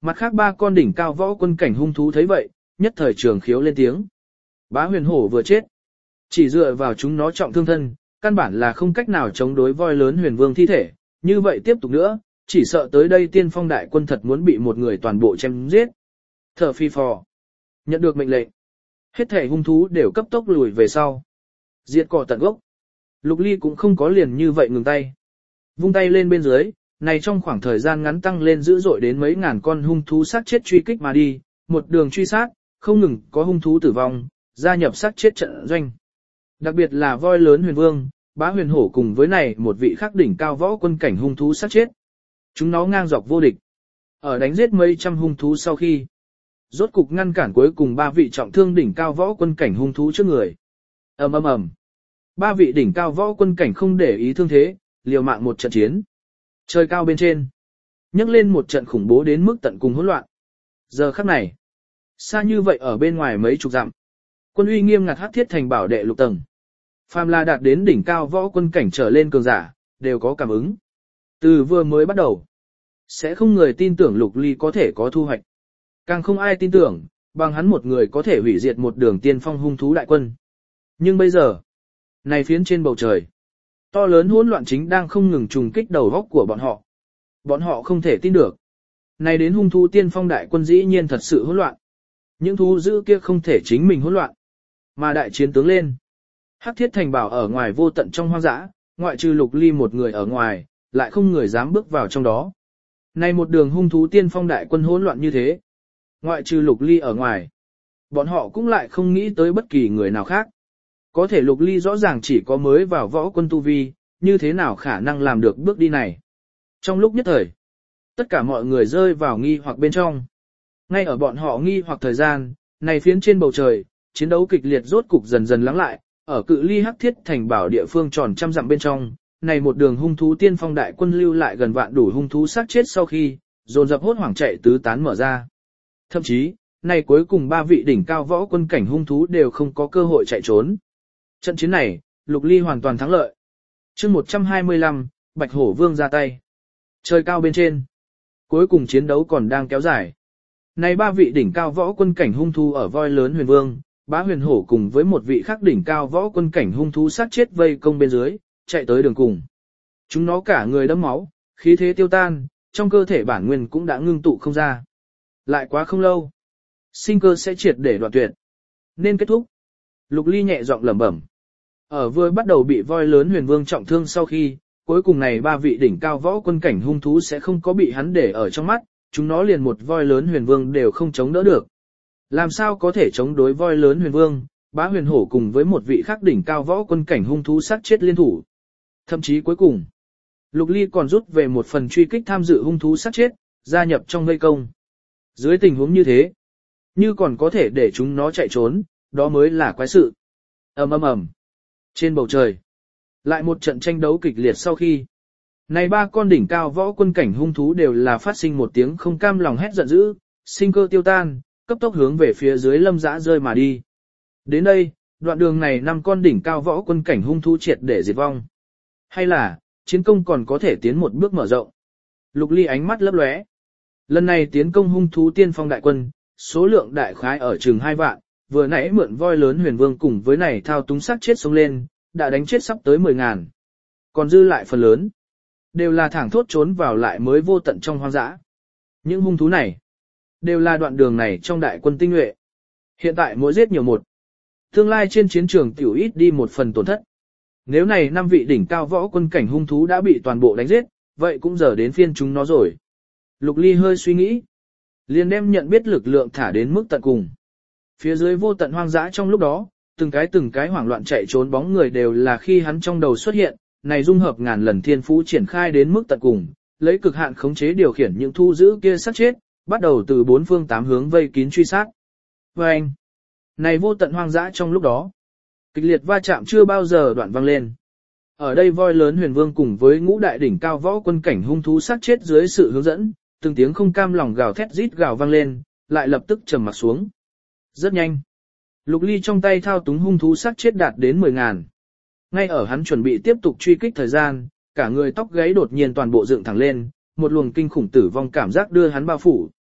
Mặt khác ba con đỉnh cao võ quân cảnh hung thú thấy vậy, nhất thời trường khiếu lên tiếng. Bá huyền hổ vừa chết. Chỉ dựa vào chúng nó trọng thương thân, căn bản là không cách nào chống đối voi lớn huyền vương thi thể, như vậy tiếp tục nữa, chỉ sợ tới đây tiên phong đại quân thật muốn bị một người toàn bộ chém giết. Thở phi phò. Nhận được mệnh lệnh. Hết thể hung thú đều cấp tốc lùi về sau. Diệt cỏ tận gốc. Lục Ly cũng không có liền như vậy ngừng tay. Vung tay lên bên dưới, này trong khoảng thời gian ngắn tăng lên dữ dội đến mấy ngàn con hung thú sát chết truy kích mà đi, một đường truy sát, không ngừng có hung thú tử vong, gia nhập sát chết trận doanh. Đặc biệt là voi lớn huyền vương, bá huyền hổ cùng với này một vị khắc đỉnh cao võ quân cảnh hung thú sát chết. Chúng nó ngang dọc vô địch. Ở đánh giết mấy trăm hung thú sau khi, rốt cục ngăn cản cuối cùng ba vị trọng thương đỉnh cao võ quân cảnh hung thú trước người. Ầm ầm ầm. Ba vị đỉnh cao võ quân cảnh không để ý thương thế, liều mạng một trận chiến. Trời cao bên trên, nhấc lên một trận khủng bố đến mức tận cùng hỗn loạn. Giờ khắc này, xa như vậy ở bên ngoài mấy chục dặm, quân uy nghiêm ngặt hắc thiết thành bảo đệ lục tầng. Phàm là đạt đến đỉnh cao võ quân cảnh trở lên cường giả, đều có cảm ứng. Từ vừa mới bắt đầu, sẽ không người tin tưởng Lục Ly có thể có thu hoạch. Càng không ai tin tưởng, bằng hắn một người có thể hủy diệt một đường tiên phong hung thú đại quân. Nhưng bây giờ, này phiến trên bầu trời, to lớn hỗn loạn chính đang không ngừng trùng kích đầu góc của bọn họ. Bọn họ không thể tin được. Này đến hung thú tiên phong đại quân dĩ nhiên thật sự hỗn loạn. Những thú dữ kia không thể chính mình hỗn loạn, mà đại chiến tướng lên. Hắc thiết thành bảo ở ngoài vô tận trong hoang dã, ngoại trừ Lục Ly một người ở ngoài, lại không người dám bước vào trong đó. Này một đường hung thú tiên phong đại quân hỗn loạn như thế, ngoại trừ Lục Ly ở ngoài, bọn họ cũng lại không nghĩ tới bất kỳ người nào khác. Có thể Lục Ly rõ ràng chỉ có mới vào võ quân tu vi, như thế nào khả năng làm được bước đi này. Trong lúc nhất thời, tất cả mọi người rơi vào nghi hoặc bên trong. Ngay ở bọn họ nghi hoặc thời gian, này phiến trên bầu trời, chiến đấu kịch liệt rốt cục dần dần lắng lại, ở cự ly hắc thiết thành bảo địa phương tròn trăm dặm bên trong, này một đường hung thú tiên phong đại quân lưu lại gần vạn đủ hung thú sát chết sau khi, dồn dập hốt hoảng chạy tứ tán mở ra. Thậm chí, này cuối cùng ba vị đỉnh cao võ quân cảnh hung thú đều không có cơ hội chạy trốn. Trận chiến này, Lục Ly hoàn toàn thắng lợi. Chương một trăm hai mươi lăm, Bạch Hổ Vương ra tay. Trời cao bên trên, cuối cùng chiến đấu còn đang kéo dài. Này ba vị đỉnh cao võ quân cảnh hung thú ở voi lớn huyền vương, bá huyền hổ cùng với một vị khác đỉnh cao võ quân cảnh hung thú sát chết vây công bên dưới, chạy tới đường cùng. Chúng nó cả người đẫm máu, khí thế tiêu tan, trong cơ thể bản nguyên cũng đã ngưng tụ không ra. Lại quá không lâu, sinh cơ sẽ triệt để đoạn tuyệt. Nên kết thúc. Lục Ly nhẹ giọng lẩm bẩm. Ở vừa bắt đầu bị voi lớn huyền vương trọng thương sau khi, cuối cùng này ba vị đỉnh cao võ quân cảnh hung thú sẽ không có bị hắn để ở trong mắt, chúng nó liền một voi lớn huyền vương đều không chống đỡ được. Làm sao có thể chống đối voi lớn huyền vương, bá huyền hổ cùng với một vị khác đỉnh cao võ quân cảnh hung thú sát chết liên thủ. Thậm chí cuối cùng, Lục Ly còn rút về một phần truy kích tham dự hung thú sát chết, gia nhập trong vây công. Dưới tình huống như thế, như còn có thể để chúng nó chạy trốn, đó mới là quái sự. Ầm ầm ầm. Trên bầu trời, lại một trận tranh đấu kịch liệt sau khi, này ba con đỉnh cao võ quân cảnh hung thú đều là phát sinh một tiếng không cam lòng hét giận dữ, sinh cơ tiêu tan, cấp tốc hướng về phía dưới lâm dã rơi mà đi. Đến đây, đoạn đường này năm con đỉnh cao võ quân cảnh hung thú triệt để diệt vong. Hay là, chiến công còn có thể tiến một bước mở rộng. Lục Ly ánh mắt lấp lóe. Lần này tiến công hung thú tiên phong đại quân, số lượng đại khái ở chừng hai vạn, vừa nãy mượn voi lớn huyền vương cùng với này thao túng sát chết sống lên, đã đánh chết sắp tới mười ngàn. Còn dư lại phần lớn, đều là thẳng thốt trốn vào lại mới vô tận trong hoang dã. Những hung thú này, đều là đoạn đường này trong đại quân tinh nhuệ. Hiện tại mỗi giết nhiều một, tương lai trên chiến trường tiểu ít đi một phần tổn thất. Nếu này năm vị đỉnh cao võ quân cảnh hung thú đã bị toàn bộ đánh giết, vậy cũng giờ đến phiên chúng nó rồi. Lục Ly hơi suy nghĩ, liền đem nhận biết lực lượng thả đến mức tận cùng. Phía dưới vô tận hoang dã trong lúc đó, từng cái từng cái hoảng loạn chạy trốn bóng người đều là khi hắn trong đầu xuất hiện, này dung hợp ngàn lần thiên phú triển khai đến mức tận cùng, lấy cực hạn khống chế điều khiển những thu giữ kia sát chết, bắt đầu từ bốn phương tám hướng vây kín truy sát. Và anh, này vô tận hoang dã trong lúc đó, kịch liệt va chạm chưa bao giờ đoạn vang lên. Ở đây voi lớn huyền vương cùng với ngũ đại đỉnh cao võ quân cảnh hung thú sát chết dưới sự hướng dẫn, từng tiếng không cam lòng gào thét rít gào vang lên, lại lập tức trầm mặc xuống. Rất nhanh, Lục Ly trong tay thao túng hung thú sát chết đạt đến mười ngàn. Ngay ở hắn chuẩn bị tiếp tục truy kích thời gian, cả người tóc gáy đột nhiên toàn bộ dựng thẳng lên, một luồng kinh khủng tử vong cảm giác đưa hắn bao phủ.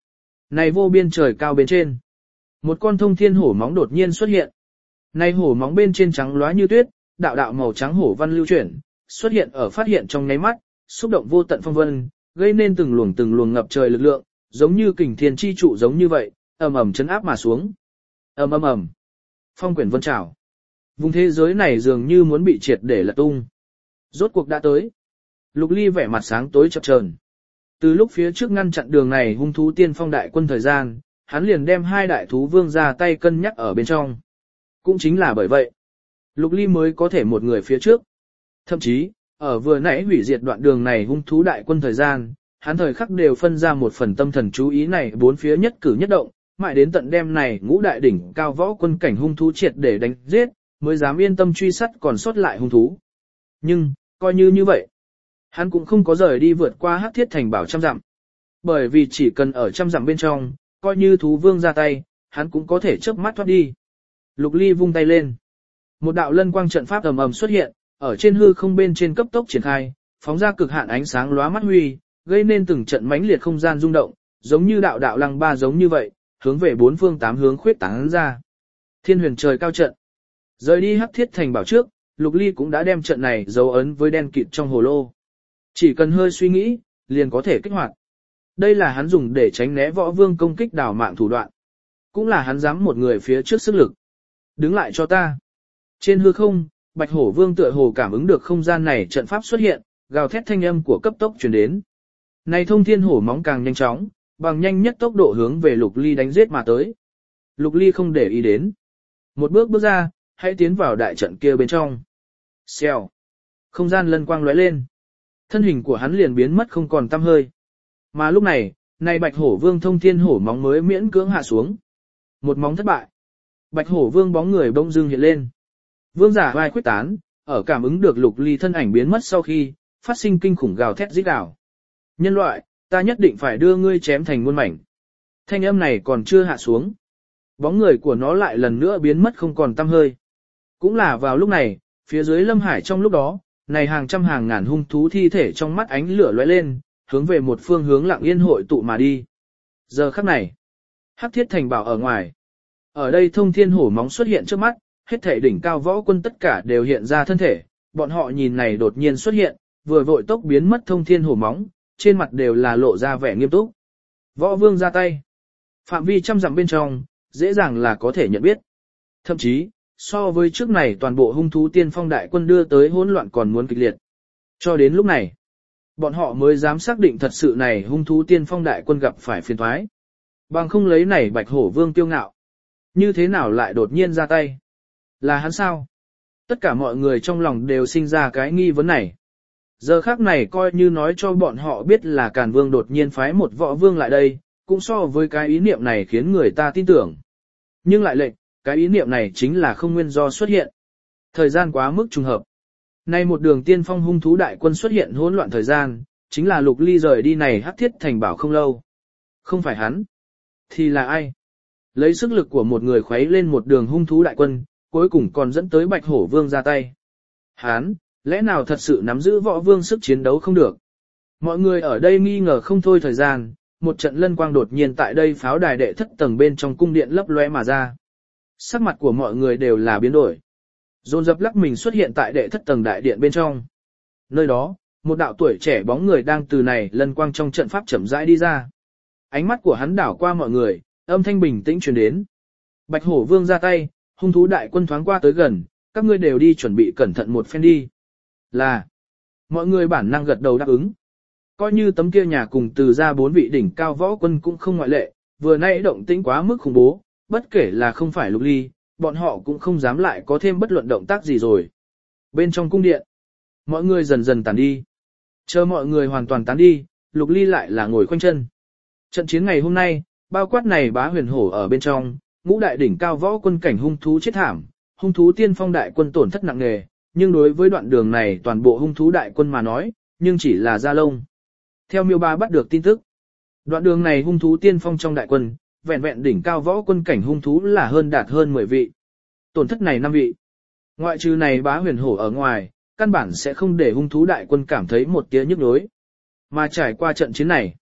Này vô biên trời cao bên trên. Một con thông thiên hổ móng đột nhiên xuất hiện. Này hổ móng bên trên trắng lóa như tuyết, đạo đạo màu trắng hổ văn lưu chuyển, xuất hiện ở phát hiện trong nháy mắt, xúc động vô tận phong vân, gây nên từng luồng từng luồng ngập trời lực lượng, giống như kình thiên chi trụ giống như vậy, ầm ầm chấn áp mà xuống. Ầm ầm ầm. Phong quyển vân trào. Vùng thế giới này dường như muốn bị triệt để lật tung. Rốt cuộc đã tới. Lục Ly vẻ mặt sáng tối chập chờn. Từ lúc phía trước ngăn chặn đường này hung thú tiên phong đại quân thời gian, hắn liền đem hai đại thú vương ra tay cân nhắc ở bên trong. Cũng chính là bởi vậy, Lục Ly mới có thể một người phía trước. Thậm chí, ở vừa nãy hủy diệt đoạn đường này hung thú đại quân thời gian, hắn thời khắc đều phân ra một phần tâm thần chú ý này bốn phía nhất cử nhất động, mãi đến tận đêm này ngũ đại đỉnh cao võ quân cảnh hung thú triệt để đánh giết, mới dám yên tâm truy sát còn sót lại hung thú. Nhưng, coi như như vậy, hắn cũng không có rời đi vượt qua Hắc Thiết Thành bảo trăm dặm. Bởi vì chỉ cần ở trăm dặm bên trong, coi như thú vương ra tay, hắn cũng có thể chớp mắt thoát đi. Lục Ly vung tay lên. Một đạo lân quang trận pháp ầm ầm xuất hiện, ở trên hư không bên trên cấp tốc triển khai, phóng ra cực hạn ánh sáng lóa mắt huy, gây nên từng trận mãnh liệt không gian rung động, giống như đạo đạo lăng ba giống như vậy, hướng về bốn phương tám hướng khuyết tán ra. Thiên huyền trời cao trận. Rời đi Hắc Thiết Thành bảo trước, Lục Ly cũng đã đem trận này dấu ấn với đen kịt trong hồ lô. Chỉ cần hơi suy nghĩ, liền có thể kích hoạt. Đây là hắn dùng để tránh né võ vương công kích đảo mạng thủ đoạn. Cũng là hắn dám một người phía trước sức lực. Đứng lại cho ta. Trên hư không, Bạch Hổ Vương tựa hồ cảm ứng được không gian này trận pháp xuất hiện, gào thét thanh âm của cấp tốc truyền đến. Này thông thiên hổ móng càng nhanh chóng, bằng nhanh nhất tốc độ hướng về Lục Ly đánh giết mà tới. Lục Ly không để ý đến. Một bước bước ra, hãy tiến vào đại trận kia bên trong. Xèo. Không gian lân quang lóe lên. Thân hình của hắn liền biến mất không còn tăm hơi. Mà lúc này, này Bạch Hổ Vương thông thiên hổ móng mới miễn cưỡng hạ xuống. Một móng thất bại. Bạch Hổ Vương bóng người bỗng dưng hiện lên. Vương giả vai quyết tán, ở cảm ứng được Lục Ly thân ảnh biến mất sau khi, phát sinh kinh khủng gào thét rít gào. Nhân loại, ta nhất định phải đưa ngươi chém thành muôn mảnh. Thanh âm này còn chưa hạ xuống. Bóng người của nó lại lần nữa biến mất không còn tăm hơi. Cũng là vào lúc này, phía dưới Lâm Hải trong lúc đó, này hàng trăm hàng ngàn hung thú thi thể trong mắt ánh lửa lóe lên, hướng về một phương hướng lặng yên hội tụ mà đi. Giờ khắc này, Hắc Thiết Thành bảo ở ngoài. Ở đây thông thiên hổ móng xuất hiện trước mắt, hết thể đỉnh cao võ quân tất cả đều hiện ra thân thể, bọn họ nhìn này đột nhiên xuất hiện, vừa vội tốc biến mất thông thiên hổ móng, trên mặt đều là lộ ra vẻ nghiêm túc. Võ vương ra tay. Phạm vi trăm dặm bên trong, dễ dàng là có thể nhận biết. Thậm chí, so với trước này toàn bộ hung thú tiên phong đại quân đưa tới hỗn loạn còn muốn kịch liệt. Cho đến lúc này, bọn họ mới dám xác định thật sự này hung thú tiên phong đại quân gặp phải phiền toái. Bằng không lấy này Bạch Hổ Vương kiêu ngạo. Như thế nào lại đột nhiên ra tay? Là hắn sao? Tất cả mọi người trong lòng đều sinh ra cái nghi vấn này. Giờ khác này coi như nói cho bọn họ biết là Càn Vương đột nhiên phái một võ vương lại đây, cũng so với cái ý niệm này khiến người ta tin tưởng. Nhưng lại lệnh, cái ý niệm này chính là không nguyên do xuất hiện. Thời gian quá mức trùng hợp. Nay một đường tiên phong hung thú đại quân xuất hiện hỗn loạn thời gian, chính là Lục Ly rời đi này Hắc Thiết Thành bảo không lâu. Không phải hắn. Thì là ai? Lấy sức lực của một người khuấy lên một đường hung thú đại quân, cuối cùng còn dẫn tới Bạch Hổ Vương ra tay. Hắn, lẽ nào thật sự nắm giữ võ vương sức chiến đấu không được? Mọi người ở đây nghi ngờ không thôi thời gian, một trận lân quang đột nhiên tại đây pháo đài đệ thất tầng bên trong cung điện lấp lóe mà ra. Sắc mặt của mọi người đều là biến đổi. Dồn dập lắc mình xuất hiện tại đệ thất tầng đại điện bên trong. Nơi đó, một đạo tuổi trẻ bóng người đang từ này lân quang trong trận pháp chậm rãi đi ra. Ánh mắt của hắn đảo qua mọi người, âm thanh bình tĩnh truyền đến. Bạch Hổ Vương ra tay, hung thú đại quân thoáng qua tới gần, các ngươi đều đi chuẩn bị cẩn thận một phen đi. Là, mọi người bản năng gật đầu đáp ứng. Coi như tấm kia nhà cùng từ ra bốn vị đỉnh cao võ quân cũng không ngoại lệ, vừa nãy động tĩnh quá mức khủng bố, bất kể là không phải Lục Ly, bọn họ cũng không dám lại có thêm bất luận động tác gì rồi. Bên trong cung điện, mọi người dần dần tản đi. Chờ mọi người hoàn toàn tán đi, Lục Ly lại là ngồi khoanh chân. Trận chiến ngày hôm nay, bao quát này bá huyền hổ ở bên trong, ngũ đại đỉnh cao võ quân cảnh hung thú chết thảm, hung thú tiên phong đại quân tổn thất nặng nề, nhưng đối với đoạn đường này toàn bộ hung thú đại quân mà nói, nhưng chỉ là da lông. Theo miêu ba bắt được tin tức, đoạn đường này hung thú tiên phong trong đại quân, vẹn vẹn đỉnh cao võ quân cảnh hung thú là hơn đạt hơn mười vị. Tổn thất này năm vị. Ngoại trừ này bá huyền hổ ở ngoài, căn bản sẽ không để hung thú đại quân cảm thấy một tia nhức nhối. Mà trải qua trận chiến này,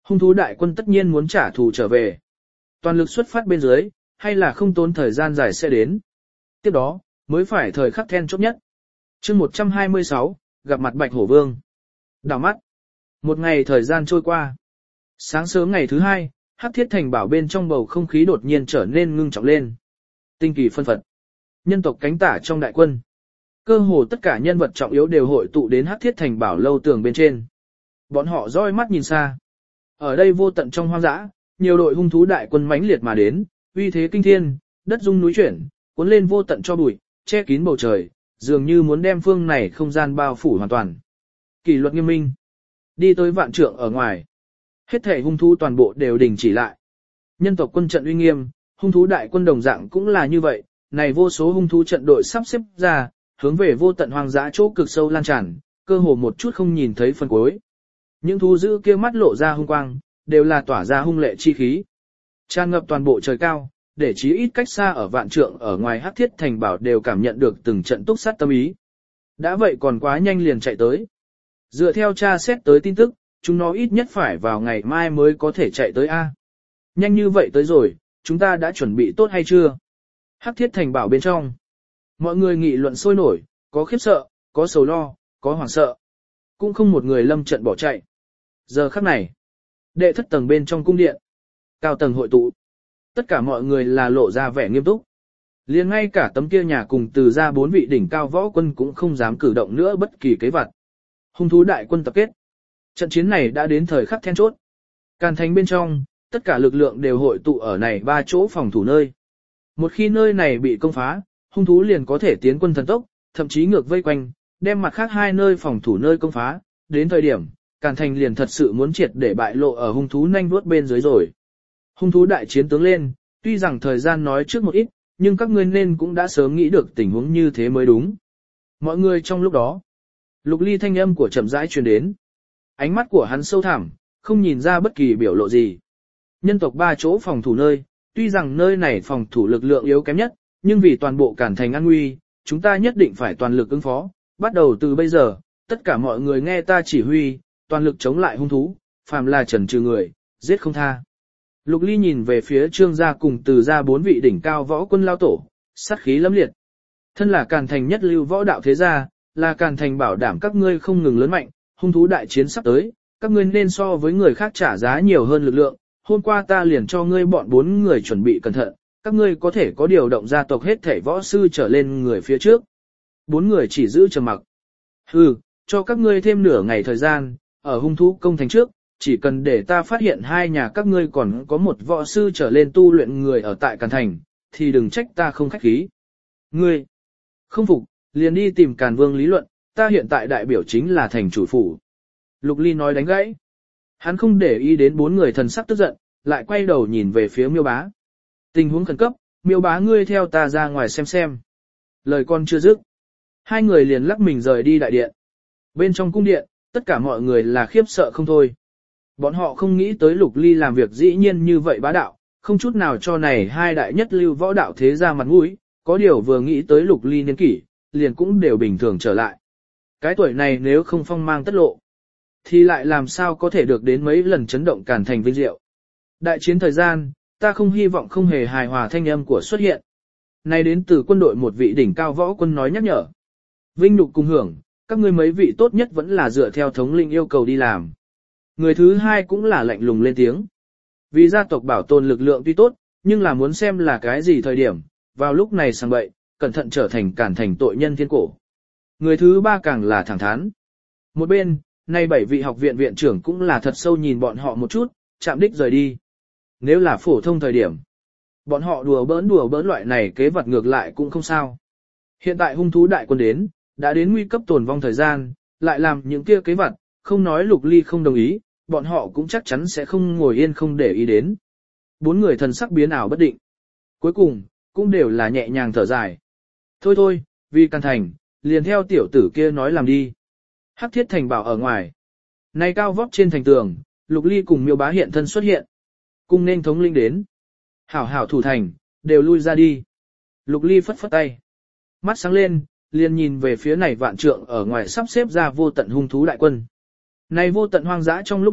Hung thú đại quân tất nhiên muốn trả thù trở về. Toàn lực xuất phát bên dưới, hay là không tốn thời gian dài sẽ đến. Tiếp đó, mới phải thời khắc then chốt nhất. chương một trăm hai mươi sáu, gặp mặt Bạch Hổ Vương. Đảo mắt. Một ngày thời gian trôi qua. Sáng sớm ngày thứ hai, Hắc Thiết Thành Bảo bên trong bầu không khí đột nhiên trở nên ngưng trọng lên. Tinh kỳ phân phật. Nhân tộc cánh tả trong đại quân. Cơ hồ tất cả nhân vật trọng yếu đều hội tụ đến Hắc Thiết Thành Bảo lâu tường bên trên. Bọn họ dõi mắt nhìn xa. Ở đây vô tận trong hoang dã, nhiều đội hung thú đại quân mãnh liệt mà đến, uy thế kinh thiên, đất rung núi chuyển, cuốn lên vô tận cho bụi, che kín bầu trời, dường như muốn đem phương này không gian bao phủ hoàn toàn. Kỷ luật nghiêm minh. Đi tới vạn trượng ở ngoài. Hết thể hung thú toàn bộ đều đình chỉ lại. Nhân tộc quân trận uy nghiêm, hung thú đại quân đồng dạng cũng là như vậy, này vô số hung thú trận đội sắp xếp ra, hướng về vô tận hoang dã chỗ cực sâu lan tràn, cơ hồ một chút không nhìn thấy phần cuối. Những thú dữ kia mắt lộ ra hung quang, đều là tỏa ra hung lệ chi khí. Tràn ngập toàn bộ trời cao, để chí ít cách xa ở vạn trượng ở ngoài Hắc Thiết Thành Bảo đều cảm nhận được từng trận túc sát tâm ý. Đã vậy còn quá nhanh liền chạy tới. Dựa theo tra xét tới tin tức, chúng nó ít nhất phải vào ngày mai mới có thể chạy tới A. Nhanh như vậy tới rồi, chúng ta đã chuẩn bị tốt hay chưa? Hắc Thiết Thành Bảo bên trong. Mọi người nghị luận sôi nổi, có khiếp sợ, có sầu lo, có hoảng sợ. Cũng không một người lâm trận bỏ chạy. Giờ khắc này, đệ thất tầng bên trong cung điện, cao tầng hội tụ. Tất cả mọi người là lộ ra vẻ nghiêm túc. Liền ngay cả tấm kia nhà cùng từ ra bốn vị đỉnh cao võ quân cũng không dám cử động nữa bất kỳ kế vật. Hung thú đại quân tập kết. Trận chiến này đã đến thời khắc then chốt. Càn thành bên trong, tất cả lực lượng đều hội tụ ở này ba chỗ phòng thủ nơi. Một khi nơi này bị công phá, hung thú liền có thể tiến quân thần tốc, thậm chí ngược vây quanh, đem mặt khác hai nơi phòng thủ nơi công phá. Đến thời điểm, Càn thành liền thật sự muốn triệt để bại lộ ở hung thú nhanh vuốt bên dưới rồi. Hung thú đại chiến tướng lên, tuy rằng thời gian nói trước một ít, nhưng các ngươi nên cũng đã sớm nghĩ được tình huống như thế mới đúng. Mọi người trong lúc đó, Lục Ly thanh âm của chậm rãi truyền đến. Ánh mắt của hắn sâu thẳm, không nhìn ra bất kỳ biểu lộ gì. Nhân tộc ba chỗ phòng thủ nơi, tuy rằng nơi này phòng thủ lực lượng yếu kém nhất, nhưng vì toàn bộ Càn thành an nguy, chúng ta nhất định phải toàn lực ứng phó. Bắt đầu từ bây giờ, tất cả mọi người nghe ta chỉ huy, toàn lực chống lại hung thú, phàm là trần trừ người, giết không tha. Lục Ly nhìn về phía Trương gia cùng Từ gia bốn vị đỉnh cao võ quân lao tổ, sát khí lẫm liệt. Thân là Càn thành nhất lưu võ đạo thế gia, là Càn thành bảo đảm các ngươi không ngừng lớn mạnh, hung thú đại chiến sắp tới, các ngươi nên so với người khác trả giá nhiều hơn lực lượng. Hôm qua ta liền cho ngươi bọn bốn người chuẩn bị cẩn thận, các ngươi có thể có điều động gia tộc hết thể võ sư trở lên người phía trước. Bốn người chỉ giữ trầm mặc. Hừ, cho các ngươi thêm nửa ngày thời gian, ở hung thú công thành trước, chỉ cần để ta phát hiện hai nhà các ngươi còn có một võ sư trở lên tu luyện người ở tại Càn thành, thì đừng trách ta không khách khí. Ngươi không phục, liền đi tìm Càn Vương lý luận, ta hiện tại đại biểu chính là thành chủ phủ. Lục Ly nói đánh gãy. Hắn không để ý đến bốn người thần sắc tức giận, lại quay đầu nhìn về phía Miêu Bá. Tình huống khẩn cấp, Miêu Bá ngươi theo ta ra ngoài xem xem. Lời con chưa dứt. Hai người liền lắc mình rời đi đại điện. Bên trong cung điện, tất cả mọi người là khiếp sợ không thôi. Bọn họ không nghĩ tới Lục Ly làm việc dĩ nhiên như vậy bá đạo, không chút nào cho này hai đại nhất lưu võ đạo thế ra mặt mũi, có điều vừa nghĩ tới Lục Ly niên kỷ, liền cũng đều bình thường trở lại. Cái tuổi này nếu không phong mang tất lộ, thì lại làm sao có thể được đến mấy lần chấn động Càn thành vinh diệu. Đại chiến thời gian, ta không hy vọng không hề hài hòa thanh âm của xuất hiện. Này đến từ quân đội một vị đỉnh cao võ quân nói nhắc nhở. Vinh nhục cùng hưởng, các ngươi mấy vị tốt nhất vẫn là dựa theo thống lĩnh yêu cầu đi làm. Người thứ hai cũng là lạnh lùng lên tiếng. Vì gia tộc bảo tồn lực lượng tuy tốt, nhưng là muốn xem là cái gì thời điểm, vào lúc này sang bậy, cẩn thận trở thành Càn thành tội nhân thiên cổ. Người thứ ba càng là thẳng thắn. Một bên, nay bảy vị học viện viện trưởng cũng là thật sâu nhìn bọn họ một chút, chạm đích rời đi. Nếu là phổ thông thời điểm, bọn họ đùa bỡn đùa bỡn loại này kế vật ngược lại cũng không sao. Hiện tại hung thú đại quân đến, đã đến nguy cấp tồn vong thời gian, lại làm những kia kế vật, không nói Lục Ly không đồng ý, bọn họ cũng chắc chắn sẽ không ngồi yên không để ý đến. Bốn người thần sắc biến ảo bất định. Cuối cùng, cũng đều là nhẹ nhàng thở dài. Thôi thôi, vì Càn thành, liền theo tiểu tử kia nói làm đi. Hắc Thiết Thành Bảo ở ngoài. Nay cao vóc trên thành tường, Lục Ly cùng Miêu Bá hiện thân xuất hiện. Cung nên thống linh đến. Hảo hảo thủ thành, đều lui ra đi. Lục Ly phất phất tay. Mắt sáng lên, liền nhìn về phía này vạn trượng ở ngoài sắp xếp ra vô tận hung thú đại quân. Này vô tận hoang dã trong lúc đó,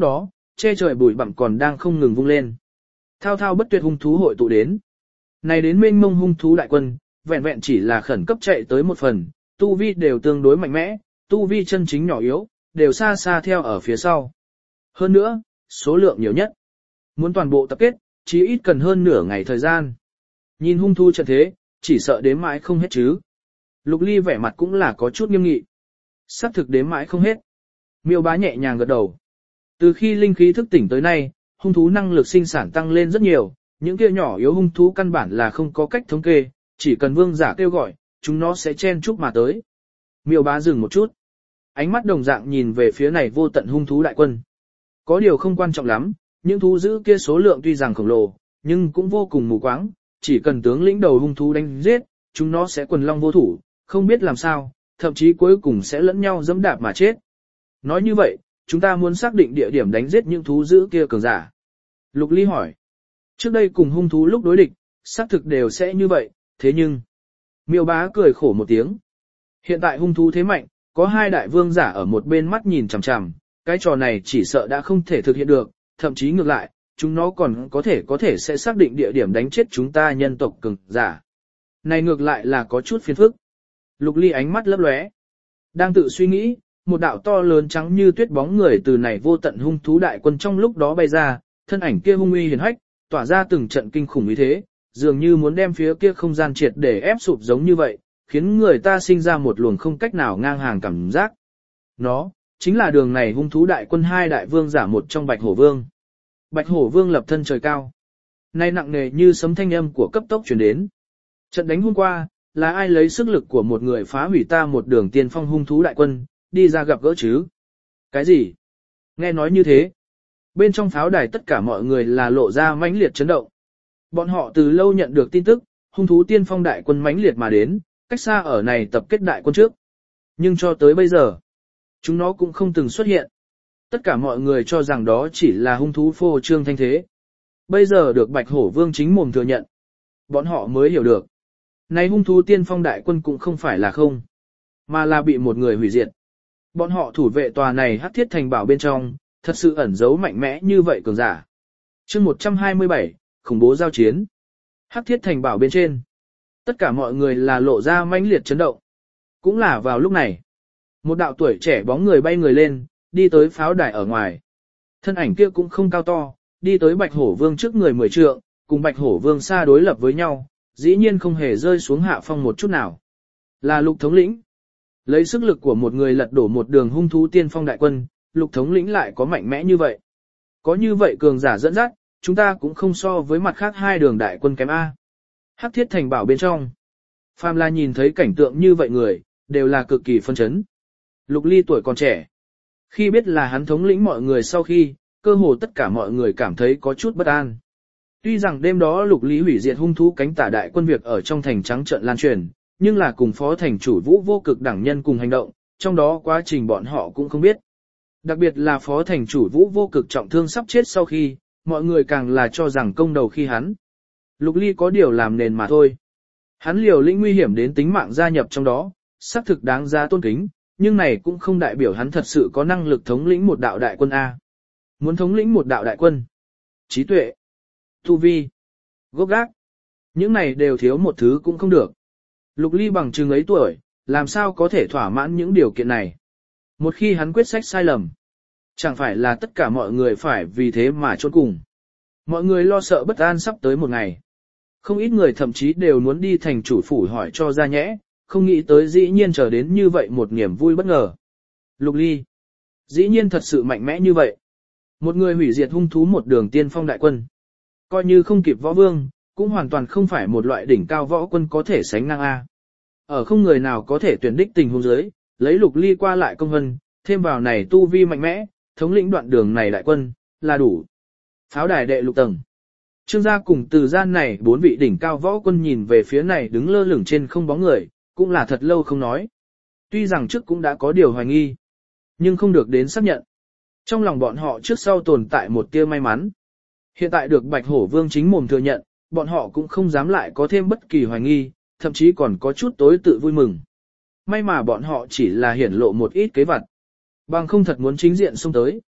che trời bụi bặm còn đang không ngừng vung lên. Thao thao bất tuyệt hung thú hội tụ đến. Này đến mênh mông hung thú đại quân, vẹn vẹn chỉ là khẩn cấp chạy tới một phần, tu vi đều tương đối mạnh mẽ, tu vi chân chính nhỏ yếu, đều xa xa theo ở phía sau. Hơn nữa, số lượng nhiều nhất. Muốn toàn bộ tập kết, chỉ ít cần hơn nửa ngày thời gian. Nhìn hung thú trận thế, chỉ sợ đếm mãi không hết chứ. Lục Ly vẻ mặt cũng là có chút nghiêm nghị. Sắp thực đếm mãi không hết. Miêu bá nhẹ nhàng gật đầu. Từ khi linh khí thức tỉnh tới nay, hung thú năng lực sinh sản tăng lên rất nhiều, những kia nhỏ yếu hung thú căn bản là không có cách thống kê, chỉ cần vương giả kêu gọi, chúng nó sẽ chen chúc mà tới. Miêu bá dừng một chút. Ánh mắt đồng dạng nhìn về phía này vô tận hung thú đại quân. Có điều không quan trọng lắm, những thú dữ kia số lượng tuy rằng khổng lồ, nhưng cũng vô cùng mù quáng, chỉ cần tướng lĩnh đầu hung thú đánh giết, chúng nó sẽ quần long vô thủ, không biết làm sao, thậm chí cuối cùng sẽ lẫn nhau dẫm đạp mà chết. Nói như vậy, chúng ta muốn xác định địa điểm đánh giết những thú dữ kia cường giả. Lục Ly hỏi. Trước đây cùng hung thú lúc đối địch, xác thực đều sẽ như vậy, thế nhưng... Miêu bá cười khổ một tiếng. Hiện tại hung thú thế mạnh, có hai đại vương giả ở một bên mắt nhìn chằm chằm, cái trò này chỉ sợ đã không thể thực hiện được, thậm chí ngược lại, chúng nó còn có thể có thể sẽ xác định địa điểm đánh chết chúng ta nhân tộc cường giả. Này ngược lại là có chút phiền phức. Lục Ly ánh mắt lấp lóe. Đang tự suy nghĩ, một đạo to lớn trắng như tuyết bóng người từ này vô tận hung thú đại quân trong lúc đó bay ra, thân ảnh kia hung uy hiển hách, tỏa ra từng trận kinh khủng ý thế, dường như muốn đem phía kia không gian triệt để ép sụp giống như vậy, khiến người ta sinh ra một luồng không cách nào ngang hàng cảm giác. Nó, chính là đường này hung thú đại quân hai đại vương giả một trong Bạch Hổ Vương. Bạch Hổ Vương lập thân trời cao. Nay nặng nề như sấm thanh âm của cấp tốc truyền đến. Trận đánh hôm qua, là ai lấy sức lực của một người phá hủy ta một đường tiên phong hung thú đại quân, đi ra gặp gỡ chứ? Cái gì? Nghe nói như thế. Bên trong pháo đài tất cả mọi người là lộ ra mãnh liệt chấn động. Bọn họ từ lâu nhận được tin tức, hung thú tiên phong đại quân mãnh liệt mà đến, cách xa ở này tập kết đại quân trước. Nhưng cho tới bây giờ, chúng nó cũng không từng xuất hiện. Tất cả mọi người cho rằng đó chỉ là hung thú phô trương thanh thế. Bây giờ được Bạch Hổ Vương chính mồm thừa nhận. Bọn họ mới hiểu được. Này hung thú tiên phong đại quân cũng không phải là không, mà là bị một người hủy diệt. Bọn họ thủ vệ tòa này hắc thiết thành bảo bên trong, thật sự ẩn giấu mạnh mẽ như vậy cường giả. Chương một trăm hai mươi bảy, khủng bố giao chiến. Hắc thiết thành bảo bên trên. Tất cả mọi người là lộ ra mãnh liệt chấn động. Cũng là vào lúc này. Một đạo tuổi trẻ bóng người bay người lên, đi tới pháo đài ở ngoài. Thân ảnh kia cũng không cao to, đi tới Bạch Hổ Vương trước người mười trượng, cùng Bạch Hổ Vương xa đối lập với nhau, dĩ nhiên không hề rơi xuống hạ phong một chút nào. Là Lục thống lĩnh. Lấy sức lực của một người lật đổ một đường hung thú tiên phong đại quân, Lục thống lĩnh lại có mạnh mẽ như vậy. Có như vậy cường giả dẫn dắt, chúng ta cũng không so với mặt khác hai đường đại quân kém A. Hắc thiết thành bảo bên trong. Phàm là nhìn thấy cảnh tượng như vậy người, đều là cực kỳ phân chấn. Lục Ly tuổi còn trẻ. Khi biết là hắn thống lĩnh mọi người sau khi, cơ hồ tất cả mọi người cảm thấy có chút bất an. Tuy rằng đêm đó Lục Lý hủy diệt hung thú cánh tả đại quân việc ở trong thành trắng trợn lan truyền, nhưng là cùng phó thành chủ Vũ vô cực đẳng nhân cùng hành động, trong đó quá trình bọn họ cũng không biết. Đặc biệt là phó thành chủ Vũ vô cực trọng thương sắp chết sau khi, mọi người càng là cho rằng công đầu khi hắn. Lục Ly có điều làm nền mà thôi. Hắn liều lĩnh nguy hiểm đến tính mạng gia nhập trong đó, xác thực đáng giá tôn kính, nhưng này cũng không đại biểu hắn thật sự có năng lực thống lĩnh một đạo đại quân A. Muốn thống lĩnh một đạo đại quân. Trí tuệ, tu vi, gốc gác. Những này đều thiếu một thứ cũng không được. Lục Ly bằng chừng ấy tuổi, làm sao có thể thỏa mãn những điều kiện này. Một khi hắn quyết sách sai lầm, chẳng phải là tất cả mọi người phải vì thế mà chôn cùng. Mọi người lo sợ bất an sắp tới một ngày. Không ít người thậm chí đều muốn đi thành chủ phủ hỏi cho ra nhẽ, không nghĩ tới dĩ nhiên chờ đến như vậy một niềm vui bất ngờ. Lục Ly, dĩ nhiên thật sự mạnh mẽ như vậy. Một người hủy diệt hung thú một đường tiên phong đại quân. Coi như không kịp võ vương, cũng hoàn toàn không phải một loại đỉnh cao võ quân có thể sánh ngang A. Ở không người nào có thể tuyển đích tình huống dưới, lấy Lục Ly qua lại công hân, thêm vào này tu vi mạnh mẽ, thống lĩnh đoạn đường này đại quân, là đủ. Pháo đài đệ lục tầng. Trương gia cùng từ gian này bốn vị đỉnh cao võ quân nhìn về phía này đứng lơ lửng trên không bóng người, cũng là thật lâu không nói. Tuy rằng trước cũng đã có điều hoài nghi, nhưng không được đến xác nhận. Trong lòng bọn họ trước sau tồn tại một tia may mắn. Hiện tại được Bạch Hổ Vương chính mồm thừa nhận, bọn họ cũng không dám lại có thêm bất kỳ hoài nghi, thậm chí còn có chút tối tự vui mừng. May mà bọn họ chỉ là hiển lộ một ít kế vặt. Bằng không thật muốn chính diện xông tới.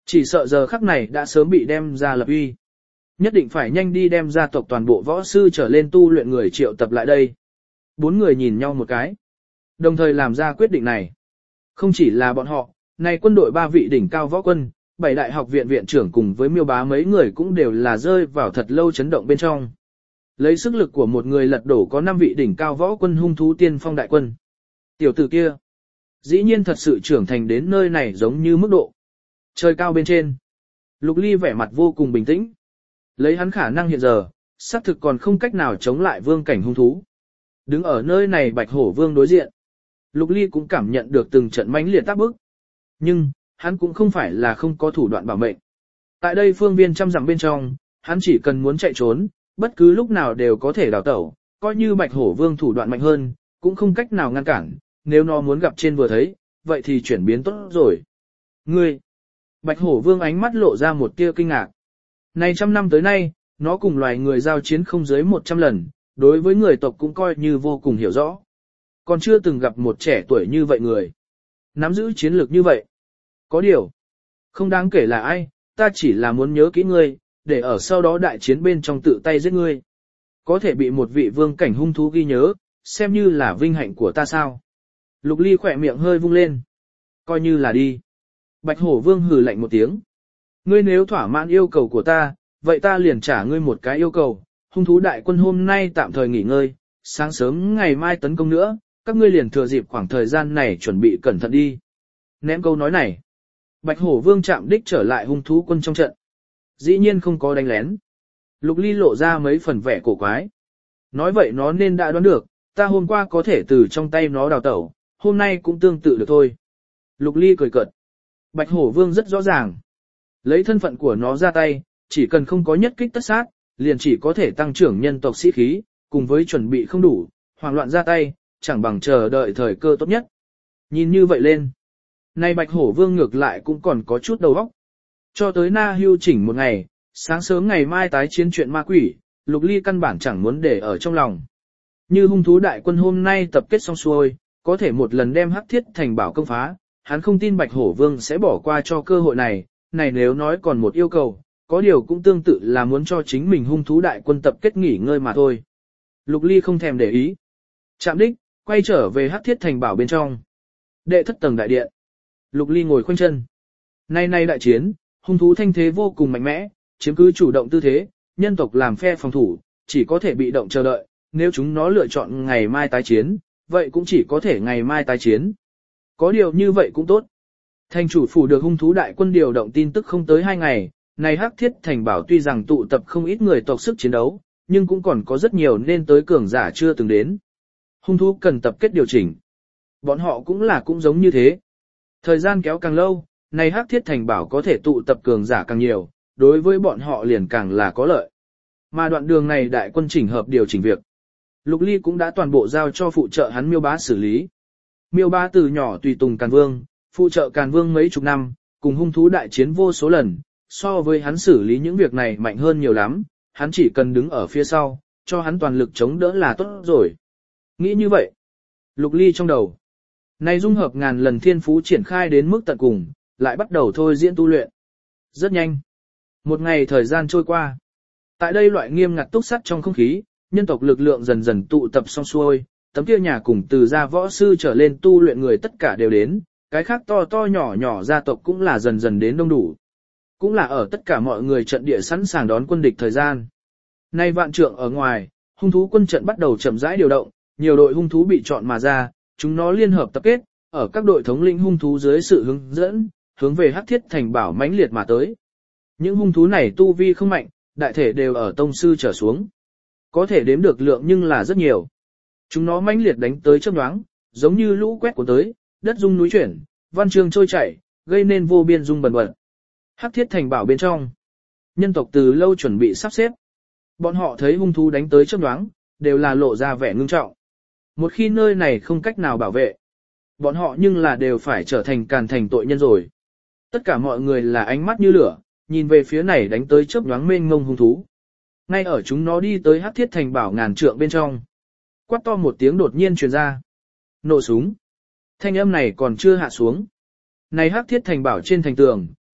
Chỉ sợ giờ khắc này đã sớm bị đem ra lập uy. Nhất định phải nhanh đi đem gia tộc toàn bộ võ sư trở lên tu luyện người triệu tập lại đây. Bốn người nhìn nhau một cái. Đồng thời làm ra quyết định này. Không chỉ là bọn họ, này quân đội ba vị đỉnh cao võ quân, bảy đại học viện viện trưởng cùng với miêu bá mấy người cũng đều là rơi vào thật lâu chấn động bên trong. Lấy sức lực của một người lật đổ có năm vị đỉnh cao võ quân hung thú tiên phong đại quân. Tiểu tử kia, dĩ nhiên thật sự trưởng thành đến nơi này giống như mức độ. Trời cao bên trên. Lục Ly vẻ mặt vô cùng bình tĩnh. Lấy hắn khả năng hiện giờ, xác thực còn không cách nào chống lại vương cảnh hung thú. Đứng ở nơi này Bạch Hổ Vương đối diện. Lục Ly cũng cảm nhận được từng trận mãnh liệt tác bức. Nhưng, hắn cũng không phải là không có thủ đoạn bảo mệnh. Tại đây phương viên trăm dặm bên trong, hắn chỉ cần muốn chạy trốn, bất cứ lúc nào đều có thể đào tẩu, coi như Bạch Hổ Vương thủ đoạn mạnh hơn, cũng không cách nào ngăn cản, nếu nó muốn gặp trên vừa thấy, vậy thì chuyển biến tốt rồi. Ngươi! Bạch Hổ Vương ánh mắt lộ ra một tia kinh ngạc. Này trăm năm tới nay, nó cùng loài người giao chiến không dưới một trăm lần, đối với người tộc cũng coi như vô cùng hiểu rõ. Còn chưa từng gặp một trẻ tuổi như vậy người. Nắm giữ chiến lược như vậy. Có điều. Không đáng kể là ai, ta chỉ là muốn nhớ kỹ ngươi, để ở sau đó đại chiến bên trong tự tay giết ngươi. Có thể bị một vị vương cảnh hung thú ghi nhớ, xem như là vinh hạnh của ta sao. Lục Ly khỏe miệng hơi vung lên. Coi như là đi. Bạch Hổ Vương hừ lạnh một tiếng. Ngươi nếu thỏa mãn yêu cầu của ta, vậy ta liền trả ngươi một cái yêu cầu. Hung thú đại quân hôm nay tạm thời nghỉ ngơi, sáng sớm ngày mai tấn công nữa, các ngươi liền thừa dịp khoảng thời gian này chuẩn bị cẩn thận đi. Ném câu nói này. Bạch Hổ Vương chạm đích trở lại hung thú quân trong trận. Dĩ nhiên không có đánh lén. Lục Ly lộ ra mấy phần vẻ cổ quái. Nói vậy nó nên đã đoán được, ta hôm qua có thể từ trong tay nó đào tẩu, hôm nay cũng tương tự được thôi. Lục Ly cười cợt. Bạch Hổ Vương rất rõ ràng. Lấy thân phận của nó ra tay, chỉ cần không có nhất kích tất sát, liền chỉ có thể tăng trưởng nhân tộc sĩ khí, cùng với chuẩn bị không đủ, hoảng loạn ra tay, chẳng bằng chờ đợi thời cơ tốt nhất. Nhìn như vậy lên. Nay Bạch Hổ Vương ngược lại cũng còn có chút đầu óc. Cho tới Na Hưu chỉnh một ngày, sáng sớm ngày mai tái chiến chuyện ma quỷ, Lục Ly căn bản chẳng muốn để ở trong lòng. Như hung thú đại quân hôm nay tập kết xong xuôi, có thể một lần đem Hắc Thiết Thành Bảo công phá, hắn không tin Bạch Hổ Vương sẽ bỏ qua cho cơ hội này, này nếu nói còn một yêu cầu, có điều cũng tương tự là muốn cho chính mình hung thú đại quân tập kết nghỉ ngơi mà thôi. Lục Ly không thèm để ý. Chạm đích, quay trở về Hắc Thiết Thành Bảo bên trong. Đệ thất tầng đại điện. Lục Ly ngồi khoanh chân. Nay nay đại chiến, hung thú thanh thế vô cùng mạnh mẽ, chiếm cứ chủ động tư thế, nhân tộc làm phe phòng thủ, chỉ có thể bị động chờ đợi, nếu chúng nó lựa chọn ngày mai tái chiến, vậy cũng chỉ có thể ngày mai tái chiến. Có điều như vậy cũng tốt. Thành chủ phủ được hung thú đại quân điều động tin tức không tới hai ngày, này Hắc Thiết Thành Bảo tuy rằng tụ tập không ít người tộc sức chiến đấu, nhưng cũng còn có rất nhiều nên tới cường giả chưa từng đến. Hung thú cần tập kết điều chỉnh. Bọn họ cũng là cũng giống như thế. Thời gian kéo càng lâu, này Hắc Thiết Thành Bảo có thể tụ tập cường giả càng nhiều, đối với bọn họ liền càng là có lợi. Mà đoạn đường này đại quân chỉnh hợp điều chỉnh việc. Lục Ly cũng đã toàn bộ giao cho phụ trợ hắn Miêu Bá xử lý. Miêu Bá từ nhỏ tùy tùng Càn Vương, phụ trợ Càn Vương mấy chục năm, cùng hung thú đại chiến vô số lần, so với hắn xử lý những việc này mạnh hơn nhiều lắm, hắn chỉ cần đứng ở phía sau, cho hắn toàn lực chống đỡ là tốt rồi. Nghĩ như vậy, Lục Ly trong đầu. Này dung hợp ngàn lần thiên phú triển khai đến mức tận cùng, lại bắt đầu thôi diễn tu luyện. Rất nhanh. Một ngày thời gian trôi qua. Tại đây loại nghiêm ngặt túc sắt trong không khí, nhân tộc lực lượng dần dần tụ tập xong xuôi, tấm kia nhà cùng từ gia võ sư trở lên tu luyện người tất cả đều đến, cái khác to to nhỏ nhỏ gia tộc cũng là dần dần đến đông đủ. Cũng là ở tất cả mọi người trận địa sẵn sàng đón quân địch thời gian. Nay vạn trượng ở ngoài, hung thú quân trận bắt đầu chậm rãi điều động, nhiều đội hung thú bị chọn mà ra, chúng nó liên hợp tập kết, ở các đội thống lĩnh hung thú dưới sự hướng dẫn, hướng về Hắc Thiết Thành Bảo mãnh liệt mà tới. Những hung thú này tu vi không mạnh, đại thể đều ở tông sư trở xuống. Có thể đếm được lượng nhưng là rất nhiều. Chúng nó mãnh liệt đánh tới chớp nhoáng, giống như lũ quét của tới, đất rung núi chuyển, văn chương trôi chảy, gây nên vô biên rung bần bật. Hắc Thiết Thành Bảo bên trong, nhân tộc từ lâu chuẩn bị sắp xếp. Bọn họ thấy hung thú đánh tới chớp nhoáng, đều là lộ ra vẻ ngưng trọng. Một khi nơi này không cách nào bảo vệ, bọn họ nhưng là đều phải trở thành càn thành tội nhân rồi. Tất cả mọi người là ánh mắt như lửa, nhìn về phía này đánh tới chớp nhoáng mênh mông hung thú. Ngay ở chúng nó đi tới Hắc Thiết Thành Bảo ngàn trượng bên trong. Quát to một tiếng đột nhiên truyền ra. Nổ súng. Thanh âm này còn chưa hạ xuống. Này Hắc Thiết Thành Bảo trên thành tường,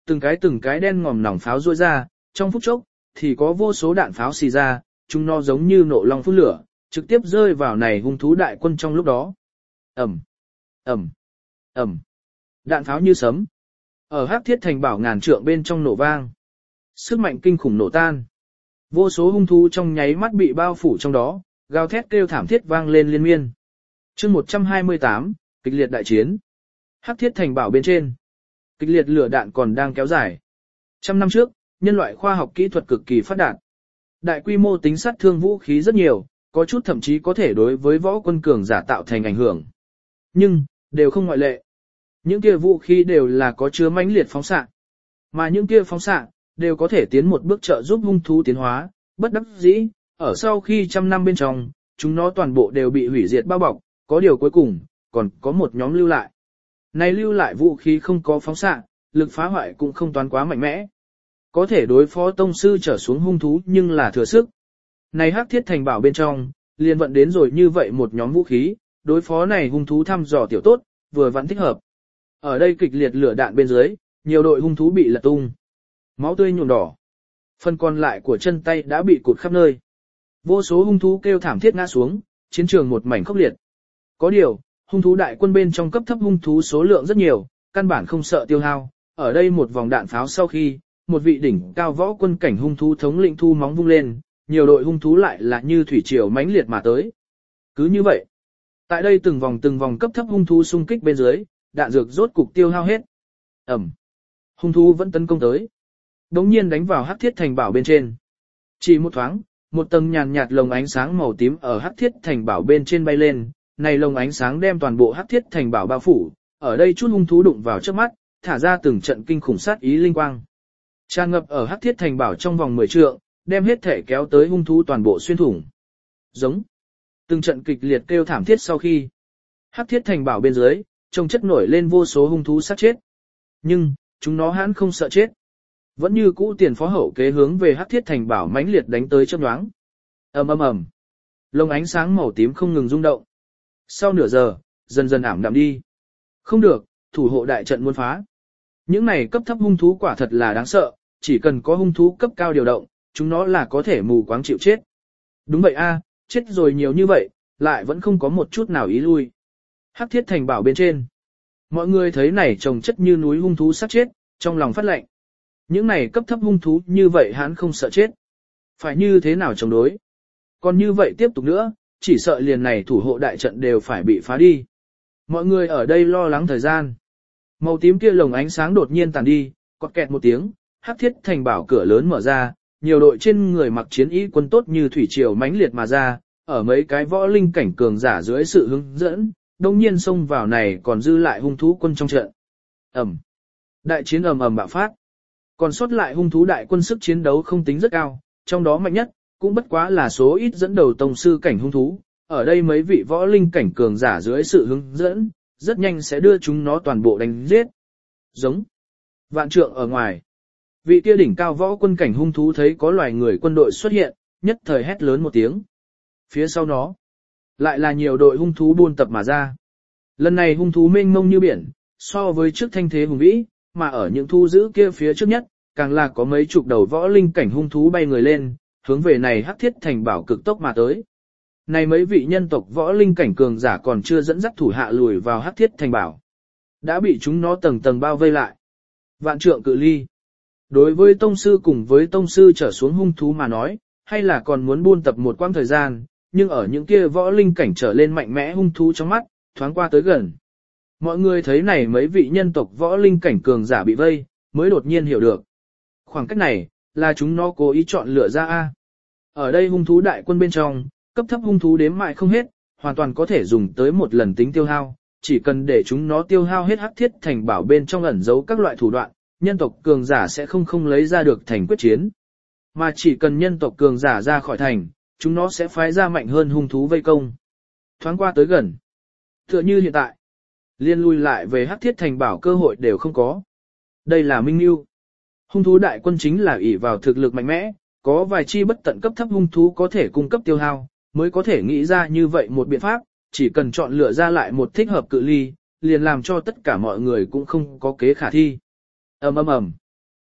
từng cái từng cái đen ngòm nòng pháo rôi ra, trong phút chốc, thì có vô số đạn pháo xì ra, chúng nó giống như nộ long phun lửa, trực tiếp rơi vào này hung thú đại quân trong lúc đó. Ầm, ầm, ầm, đạn pháo như sấm. Ở Hắc Thiết Thành Bảo ngàn trượng bên trong nổ vang. Sức mạnh kinh khủng nổ tan. Vô số hung thú trong nháy mắt bị bao phủ trong đó, gào thét kêu thảm thiết vang lên liên miên. Chương một trăm hai mươi tám, kịch liệt đại chiến. Hắc Thiết Thành Bảo bên trên. Kịch liệt lửa đạn còn đang kéo dài. Trăm năm trước, nhân loại khoa học kỹ thuật cực kỳ phát đạt. Đại quy mô tính sát thương vũ khí rất nhiều, có chút thậm chí có thể đối với võ quân cường giả tạo thành ảnh hưởng. Nhưng, đều không ngoại lệ. Những kia vũ khí đều là có chứa mãnh liệt phóng xạ. Mà những kia phóng xạ, đều có thể tiến một bước trợ giúp hung thú tiến hóa, bất đắc dĩ, ở sau khi trăm năm bên trong, chúng nó toàn bộ đều bị hủy diệt bao bọc, có điều cuối cùng, còn có một nhóm lưu lại. Này lưu lại vũ khí không có phóng xạ, lực phá hoại cũng không toán quá mạnh mẽ. Có thể đối phó tông sư trở xuống hung thú nhưng là thừa sức. Này Hắc Thiết Thành Bảo bên trong, liền vận đến rồi như vậy một nhóm vũ khí, đối phó này hung thú thăm dò tiểu tốt, vừa vẫn thích hợp. Ở đây kịch liệt lửa đạn bên dưới, nhiều đội hung thú bị lật tung. Máu tươi nhuộm đỏ. Phần còn lại của chân tay đã bị cụt khắp nơi. Vô số hung thú kêu thảm thiết ngã xuống, chiến trường một mảnh khốc liệt. Có điều, hung thú đại quân bên trong cấp thấp hung thú số lượng rất nhiều, căn bản không sợ tiêu hao. Ở đây một vòng đạn pháo sau khi, một vị đỉnh cao võ quân cảnh hung thú thống lĩnh thu móng vung lên, nhiều đội hung thú lại là như thủy triều mãnh liệt mà tới. Cứ như vậy, tại đây từng vòng từng vòng cấp thấp hung thú xung kích bên dưới, đạn dược rốt cục tiêu hao hết. Ẩm. Hung thú vẫn tấn công tới. Đống nhiên đánh vào Hắc Thiết Thành Bảo bên trên. Chỉ một thoáng, một tầng nhàn nhạt lồng ánh sáng màu tím ở Hắc Thiết Thành Bảo bên trên bay lên, này lồng ánh sáng đem toàn bộ Hắc Thiết Thành Bảo bao phủ, ở đây chút hung thú đụng vào trước mắt, thả ra từng trận kinh khủng sát ý linh quang. Tràn ngập ở Hắc Thiết Thành Bảo trong vòng mười trượng, đem hết thể kéo tới hung thú toàn bộ xuyên thủng. Giống. Từng trận kịch liệt kêu thảm thiết sau khi, Hắc Thiết Thành Bảo bên dưới, trông chất nổi lên vô số hung thú sát chết. Nhưng, chúng nó hãn không sợ chết. Vẫn như cũ tiền phó hậu kế hướng về Hắc Thiết Thành Bảo mãnh liệt đánh tới chớp nhoáng. Ầm ầm ầm. Lồng ánh sáng màu tím không ngừng rung động. Sau nửa giờ, dần dần ảm đạm đi. Không được, thủ hộ đại trận muốn phá. Những này cấp thấp hung thú quả thật là đáng sợ, chỉ cần có hung thú cấp cao điều động, chúng nó là có thể mù quáng chịu chết. Đúng vậy a, chết rồi nhiều như vậy, lại vẫn không có một chút nào ý lui. Hắc Thiết Thành Bảo bên trên. Mọi người thấy này trồng chất như núi hung thú sát chết, trong lòng phát lạnh. Những này cấp thấp hung thú như vậy hắn không sợ chết. Phải như thế nào chống đối? Còn như vậy tiếp tục nữa, chỉ sợ liền này thủ hộ đại trận đều phải bị phá đi. Mọi người ở đây lo lắng thời gian. Màu tím kia lồng ánh sáng đột nhiên tàn đi, quạt kẹt một tiếng, Hắc Thiết Thành Bảo cửa lớn mở ra, nhiều đội trên người mặc chiến y quân tốt như thủy triều mãnh liệt mà ra, ở mấy cái võ linh cảnh cường giả dưới sự hướng dẫn, đông nhiên xông vào này còn dư lại hung thú quân trong trận. Ầm. Đại chiến ầm ầm bạo phát. Còn sót lại hung thú đại quân sức chiến đấu không tính rất cao, trong đó mạnh nhất, cũng bất quá là số ít dẫn đầu tông sư cảnh hung thú. Ở đây mấy vị võ linh cảnh cường giả dưới sự hướng dẫn, rất nhanh sẽ đưa chúng nó toàn bộ đánh giết. Giống. Vạn trượng ở ngoài. Vị kia đỉnh cao võ quân cảnh hung thú thấy có loài người quân đội xuất hiện, nhất thời hét lớn một tiếng. Phía sau nó, lại là nhiều đội hung thú buôn tập mà ra. Lần này hung thú mênh mông như biển, so với trước thanh thế hùng vĩ, mà ở những thu giữ kia phía trước nhất, càng là có mấy chục đầu võ linh cảnh hung thú bay người lên, hướng về này Hắc Thiết Thành Bảo cực tốc mà tới. Này mấy vị nhân tộc võ linh cảnh cường giả còn chưa dẫn dắt thủ hạ lùi vào Hắc Thiết Thành Bảo, đã bị chúng nó tầng tầng bao vây lại. Vạn trượng cự ly. Đối với tông sư cùng với tông sư trở xuống hung thú mà nói, hay là còn muốn buôn tập một quãng thời gian, nhưng ở những kia võ linh cảnh trở lên mạnh mẽ hung thú trong mắt, thoáng qua tới gần. Mọi người thấy này mấy vị nhân tộc võ linh cảnh cường giả bị vây, mới đột nhiên hiểu được. Khoảng cách này, là chúng nó cố ý chọn lựa ra A. Ở đây hung thú đại quân bên trong, cấp thấp hung thú đếm mại không hết, hoàn toàn có thể dùng tới một lần tính tiêu hao, chỉ cần để chúng nó tiêu hao hết Hắc Thiết Thành Bảo bên trong ẩn giấu các loại thủ đoạn, nhân tộc cường giả sẽ không không lấy ra được thành quyết chiến. Mà chỉ cần nhân tộc cường giả ra khỏi thành, chúng nó sẽ phái ra mạnh hơn hung thú vây công. Thoáng qua tới gần. Tựa như hiện tại, liên lui lại về Hắc Thiết Thành Bảo cơ hội đều không có. Đây là minh lưu. Hung thú đại quân chính là ỷ vào thực lực mạnh mẽ, có vài chi bất tận cấp thấp hung thú có thể cung cấp tiêu hao, mới có thể nghĩ ra như vậy một biện pháp, chỉ cần chọn lựa ra lại một thích hợp cự ly, liền làm cho tất cả mọi người cũng không có kế khả thi. Ầm ầm ầm.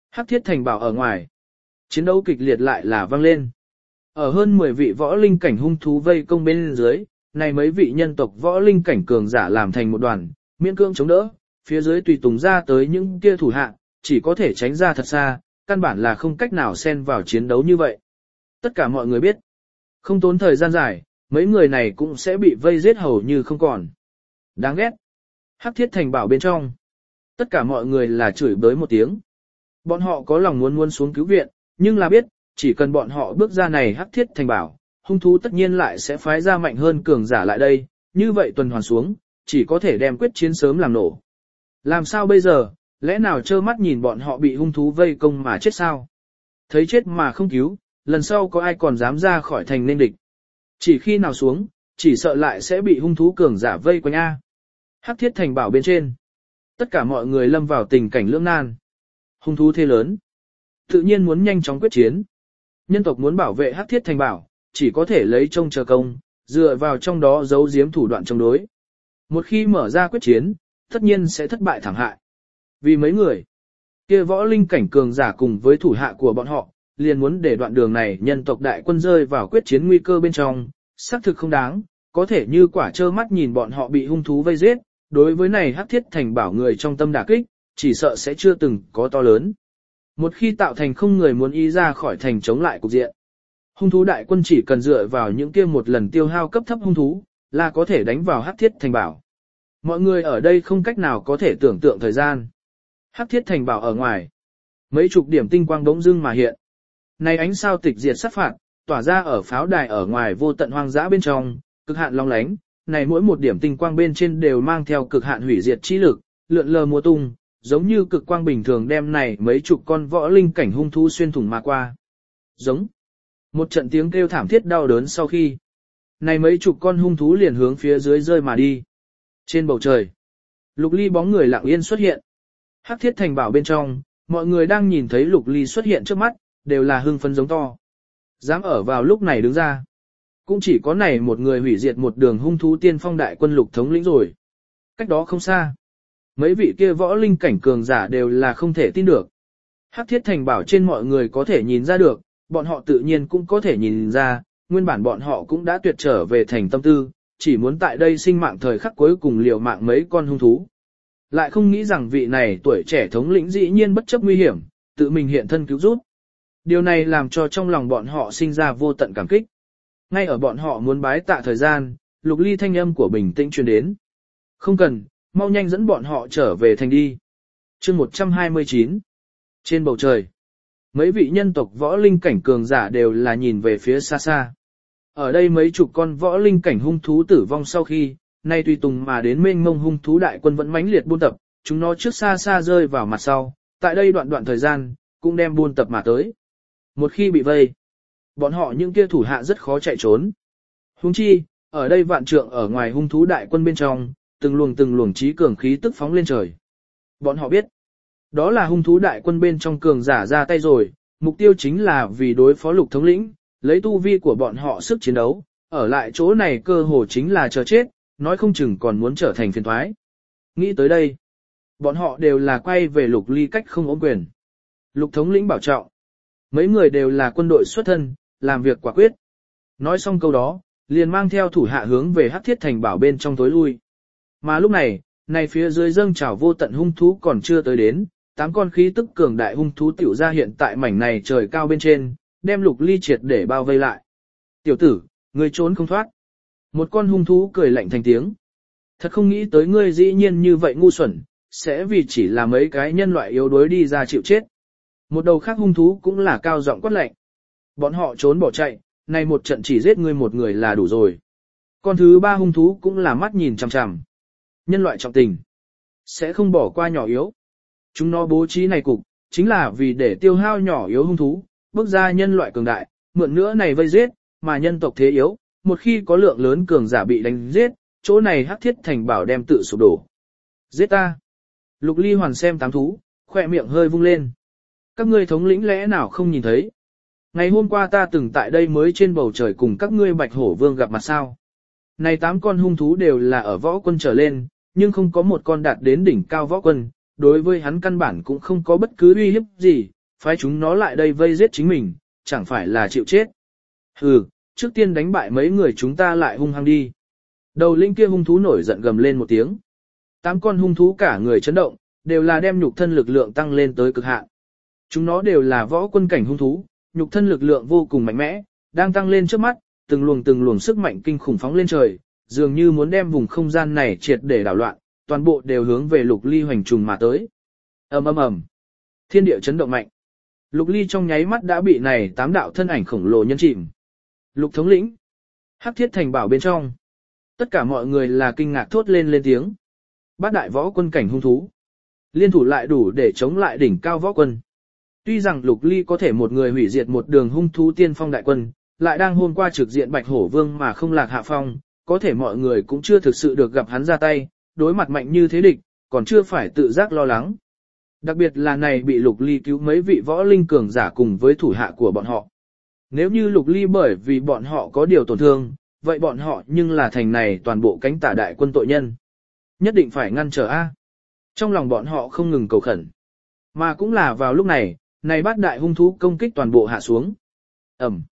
Hắc thiết thành bảo ở ngoài. Chiến đấu kịch liệt lại là vang lên. Ở hơn mười vị võ linh cảnh hung thú vây công bên dưới, này mấy vị nhân tộc võ linh cảnh cường giả làm thành một đoàn, miễn cưỡng chống đỡ, phía dưới tùy tùng ra tới những kia thủ hạ, chỉ có thể tránh ra thật xa, căn bản là không cách nào xen vào chiến đấu như vậy. Tất cả mọi người biết, không tốn thời gian dài, mấy người này cũng sẽ bị vây giết hầu như không còn. Đáng ghét. Hắc thiết thành bảo bên trong. Tất cả mọi người là chửi bới một tiếng. Bọn họ có lòng muốn muốn xuống cứu viện, nhưng là biết, chỉ cần bọn họ bước ra này hắc thiết thành bảo, hung thú tất nhiên lại sẽ phái ra mạnh hơn cường giả lại đây, như vậy tuần hoàn xuống, chỉ có thể đem quyết chiến sớm làm nổ. Làm sao bây giờ, lẽ nào trơ mắt nhìn bọn họ bị hung thú vây công mà chết sao? Thấy chết mà không cứu, lần sau có ai còn dám ra khỏi thành nên địch. Chỉ khi nào xuống, chỉ sợ lại sẽ bị hung thú cường giả vây quanh A. Hắc thiết thành bảo bên trên. Tất cả mọi người lâm vào tình cảnh lưỡng nan. Hung thú thế lớn. Tự nhiên muốn nhanh chóng quyết chiến. Nhân tộc muốn bảo vệ hắc thiết thành bảo, chỉ có thể lấy trông chờ công, dựa vào trong đó giấu giếm thủ đoạn chống đối. Một khi mở ra quyết chiến, tất nhiên sẽ thất bại thảm hại. Vì mấy người, kia võ linh cảnh cường giả cùng với thủ hạ của bọn họ, liền muốn để đoạn đường này nhân tộc đại quân rơi vào quyết chiến nguy cơ bên trong, xác thực không đáng, có thể như quả trơ mắt nhìn bọn họ bị hung thú vây giết, đối với này hắc thiết thành bảo người trong tâm đả kích, chỉ sợ sẽ chưa từng có to lớn. Một khi tạo thành không người muốn ý ra khỏi thành chống lại cục diện. Hung thú đại quân chỉ cần dựa vào những kia một lần tiêu hao cấp thấp hung thú, là có thể đánh vào hắc thiết thành bảo. Mọi người ở đây không cách nào có thể tưởng tượng thời gian. Hắc thiết thành bảo ở ngoài. Mấy chục điểm tinh quang bỗng dưng mà hiện. Này ánh sao tịch diệt sát phạt, tỏa ra ở pháo đài ở ngoài vô tận hoang dã bên trong, cực hạn long lánh. Này mỗi một điểm tinh quang bên trên đều mang theo cực hạn hủy diệt chi lực, lượn lờ mùa tung, giống như cực quang bình thường đem này mấy chục con võ linh cảnh hung thú xuyên thủng mà qua. Giống. Một trận tiếng kêu thảm thiết đau đớn sau khi, này mấy chục con hung thú liền hướng phía dưới rơi mà đi. Trên bầu trời, Lục Ly bóng người lặng yên xuất hiện. Hắc thiết thành bảo bên trong, mọi người đang nhìn thấy Lục Ly xuất hiện trước mắt, đều là hưng phấn giống to. Dám ở vào lúc này đứng ra. Cũng chỉ có này một người hủy diệt một đường hung thú tiên phong đại quân Lục thống lĩnh rồi. Cách đó không xa. Mấy vị kia võ linh cảnh cường giả đều là không thể tin được. Hắc thiết thành bảo trên mọi người có thể nhìn ra được, bọn họ tự nhiên cũng có thể nhìn ra, nguyên bản bọn họ cũng đã tuyệt trở về thành tâm tư, chỉ muốn tại đây sinh mạng thời khắc cuối cùng liều mạng mấy con hung thú. Lại không nghĩ rằng vị này tuổi trẻ thống lĩnh dĩ nhiên bất chấp nguy hiểm, tự mình hiện thân cứu giúp. Điều này làm cho trong lòng bọn họ sinh ra vô tận cảm kích. Ngay ở bọn họ muốn bái tạ thời gian, Lục Ly thanh âm của bình tĩnh truyền đến. Không cần, mau nhanh dẫn bọn họ trở về thành đi. Chương một trăm hai mươi chín. Trên bầu trời, mấy vị nhân tộc võ linh cảnh cường giả đều là nhìn về phía xa xa. Ở đây mấy chục con võ linh cảnh hung thú tử vong sau khi, nay tùy tùng mà đến mênh mông hung thú đại quân vẫn mãnh liệt buôn tập, chúng nó trước xa xa rơi vào mặt sau, tại đây đoạn đoạn thời gian, cũng đem buôn tập mà tới. Một khi bị vây, bọn họ những kia thủ hạ rất khó chạy trốn. Huống chi, ở đây vạn trượng ở ngoài hung thú đại quân bên trong, từng luồng từng luồng trí cường khí tức phóng lên trời. Bọn họ biết, đó là hung thú đại quân bên trong cường giả ra tay rồi, mục tiêu chính là vì đối phó Lục thống lĩnh, lấy tu vi của bọn họ sức chiến đấu, ở lại chỗ này cơ hồ chính là chờ chết, nói không chừng còn muốn trở thành phiền toái. Nghĩ tới đây, bọn họ đều là quay về Lục Ly cách không ôm quyền. Lục thống lĩnh bảo trọng. Mấy người đều là quân đội xuất thân, làm việc quả quyết. Nói xong câu đó, liền mang theo thủ hạ hướng về Hắc thiết thành bảo bên trong tối lui. Mà lúc này, này phía dưới dâng trào vô tận hung thú còn chưa tới đến, tám con khí tức cường đại hung thú tiểu ra hiện tại mảnh này trời cao bên trên, đem Lục Ly triệt để bao vây lại. Tiểu tử, ngươi trốn không thoát. Một con hung thú cười lạnh thành tiếng. Thật không nghĩ tới ngươi dĩ nhiên như vậy ngu xuẩn, sẽ vì chỉ là mấy cái nhân loại yếu đuối đi ra chịu chết. Một đầu khác hung thú cũng là cao giọng quát lạnh. Bọn họ trốn bỏ chạy, này một trận chỉ giết ngươi một người là đủ rồi. Con thứ ba hung thú cũng là mắt nhìn chằm chằm. Nhân loại trọng tình, sẽ không bỏ qua nhỏ yếu. Chúng nó bố trí này cục, chính là vì để tiêu hao nhỏ yếu hung thú, bước ra nhân loại cường đại, mượn nữa này vây giết, mà nhân tộc thế yếu, một khi có lượng lớn cường giả bị đánh giết, chỗ này Hắc thiết thành bảo đem tự sụp đổ. Giết ta! Lục Ly hoàn xem tám thú, khỏe miệng hơi vung lên. Các ngươi thống lĩnh lẽ nào không nhìn thấy? Ngày hôm qua ta từng tại đây mới trên bầu trời cùng các ngươi bạch hổ vương gặp mặt sao. Này tám con hung thú đều là ở võ quân trở lên, nhưng không có một con đạt đến đỉnh cao võ quân, đối với hắn căn bản cũng không có bất cứ uy hiếp gì, phái chúng nó lại đây vây giết chính mình, chẳng phải là chịu chết. Hừ, trước tiên đánh bại mấy người chúng ta lại hung hăng đi. Đầu linh kia hung thú nổi giận gầm lên một tiếng. Tám con hung thú cả người chấn động, đều là đem nhục thân lực lượng tăng lên tới cực hạn. Chúng nó đều là võ quân cảnh hung thú, nhục thân lực lượng vô cùng mạnh mẽ, đang tăng lên trước mắt, từng luồng từng luồng sức mạnh kinh khủng phóng lên trời, dường như muốn đem vùng không gian này triệt để đảo loạn, toàn bộ đều hướng về Lục Ly hoành trùng mà tới. Ầm ầm ầm. Thiên địa chấn động mạnh. Lục Ly trong nháy mắt đã bị này tám đạo thân ảnh khổng lồ nhân chìm. Lục thống lĩnh. Hắc Thiết Thành bảo bên trong. Tất cả mọi người là kinh ngạc thốt lên lên tiếng. Bát đại võ quân cảnh hung thú. Liên thủ lại đủ để chống lại đỉnh cao võ quân. Tuy rằng Lục Ly có thể một người hủy diệt một đường hung thú tiên phong đại quân, lại đang hôm qua trực diện Bạch Hổ Vương mà không lạc hạ phong, có thể mọi người cũng chưa thực sự được gặp hắn ra tay, đối mặt mạnh như thế địch, còn chưa phải tự giác lo lắng. Đặc biệt là này bị Lục Ly cứu mấy vị võ linh cường giả cùng với thủ hạ của bọn họ. Nếu như Lục Ly bởi vì bọn họ có điều tổn thương, vậy bọn họ nhưng là thành này toàn bộ cánh tả đại quân tội nhân. Nhất định phải ngăn trở A. Trong lòng bọn họ không ngừng cầu khẩn. Mà cũng là vào lúc này, này bát đại hung thú công kích toàn bộ hạ xuống. Ẩm.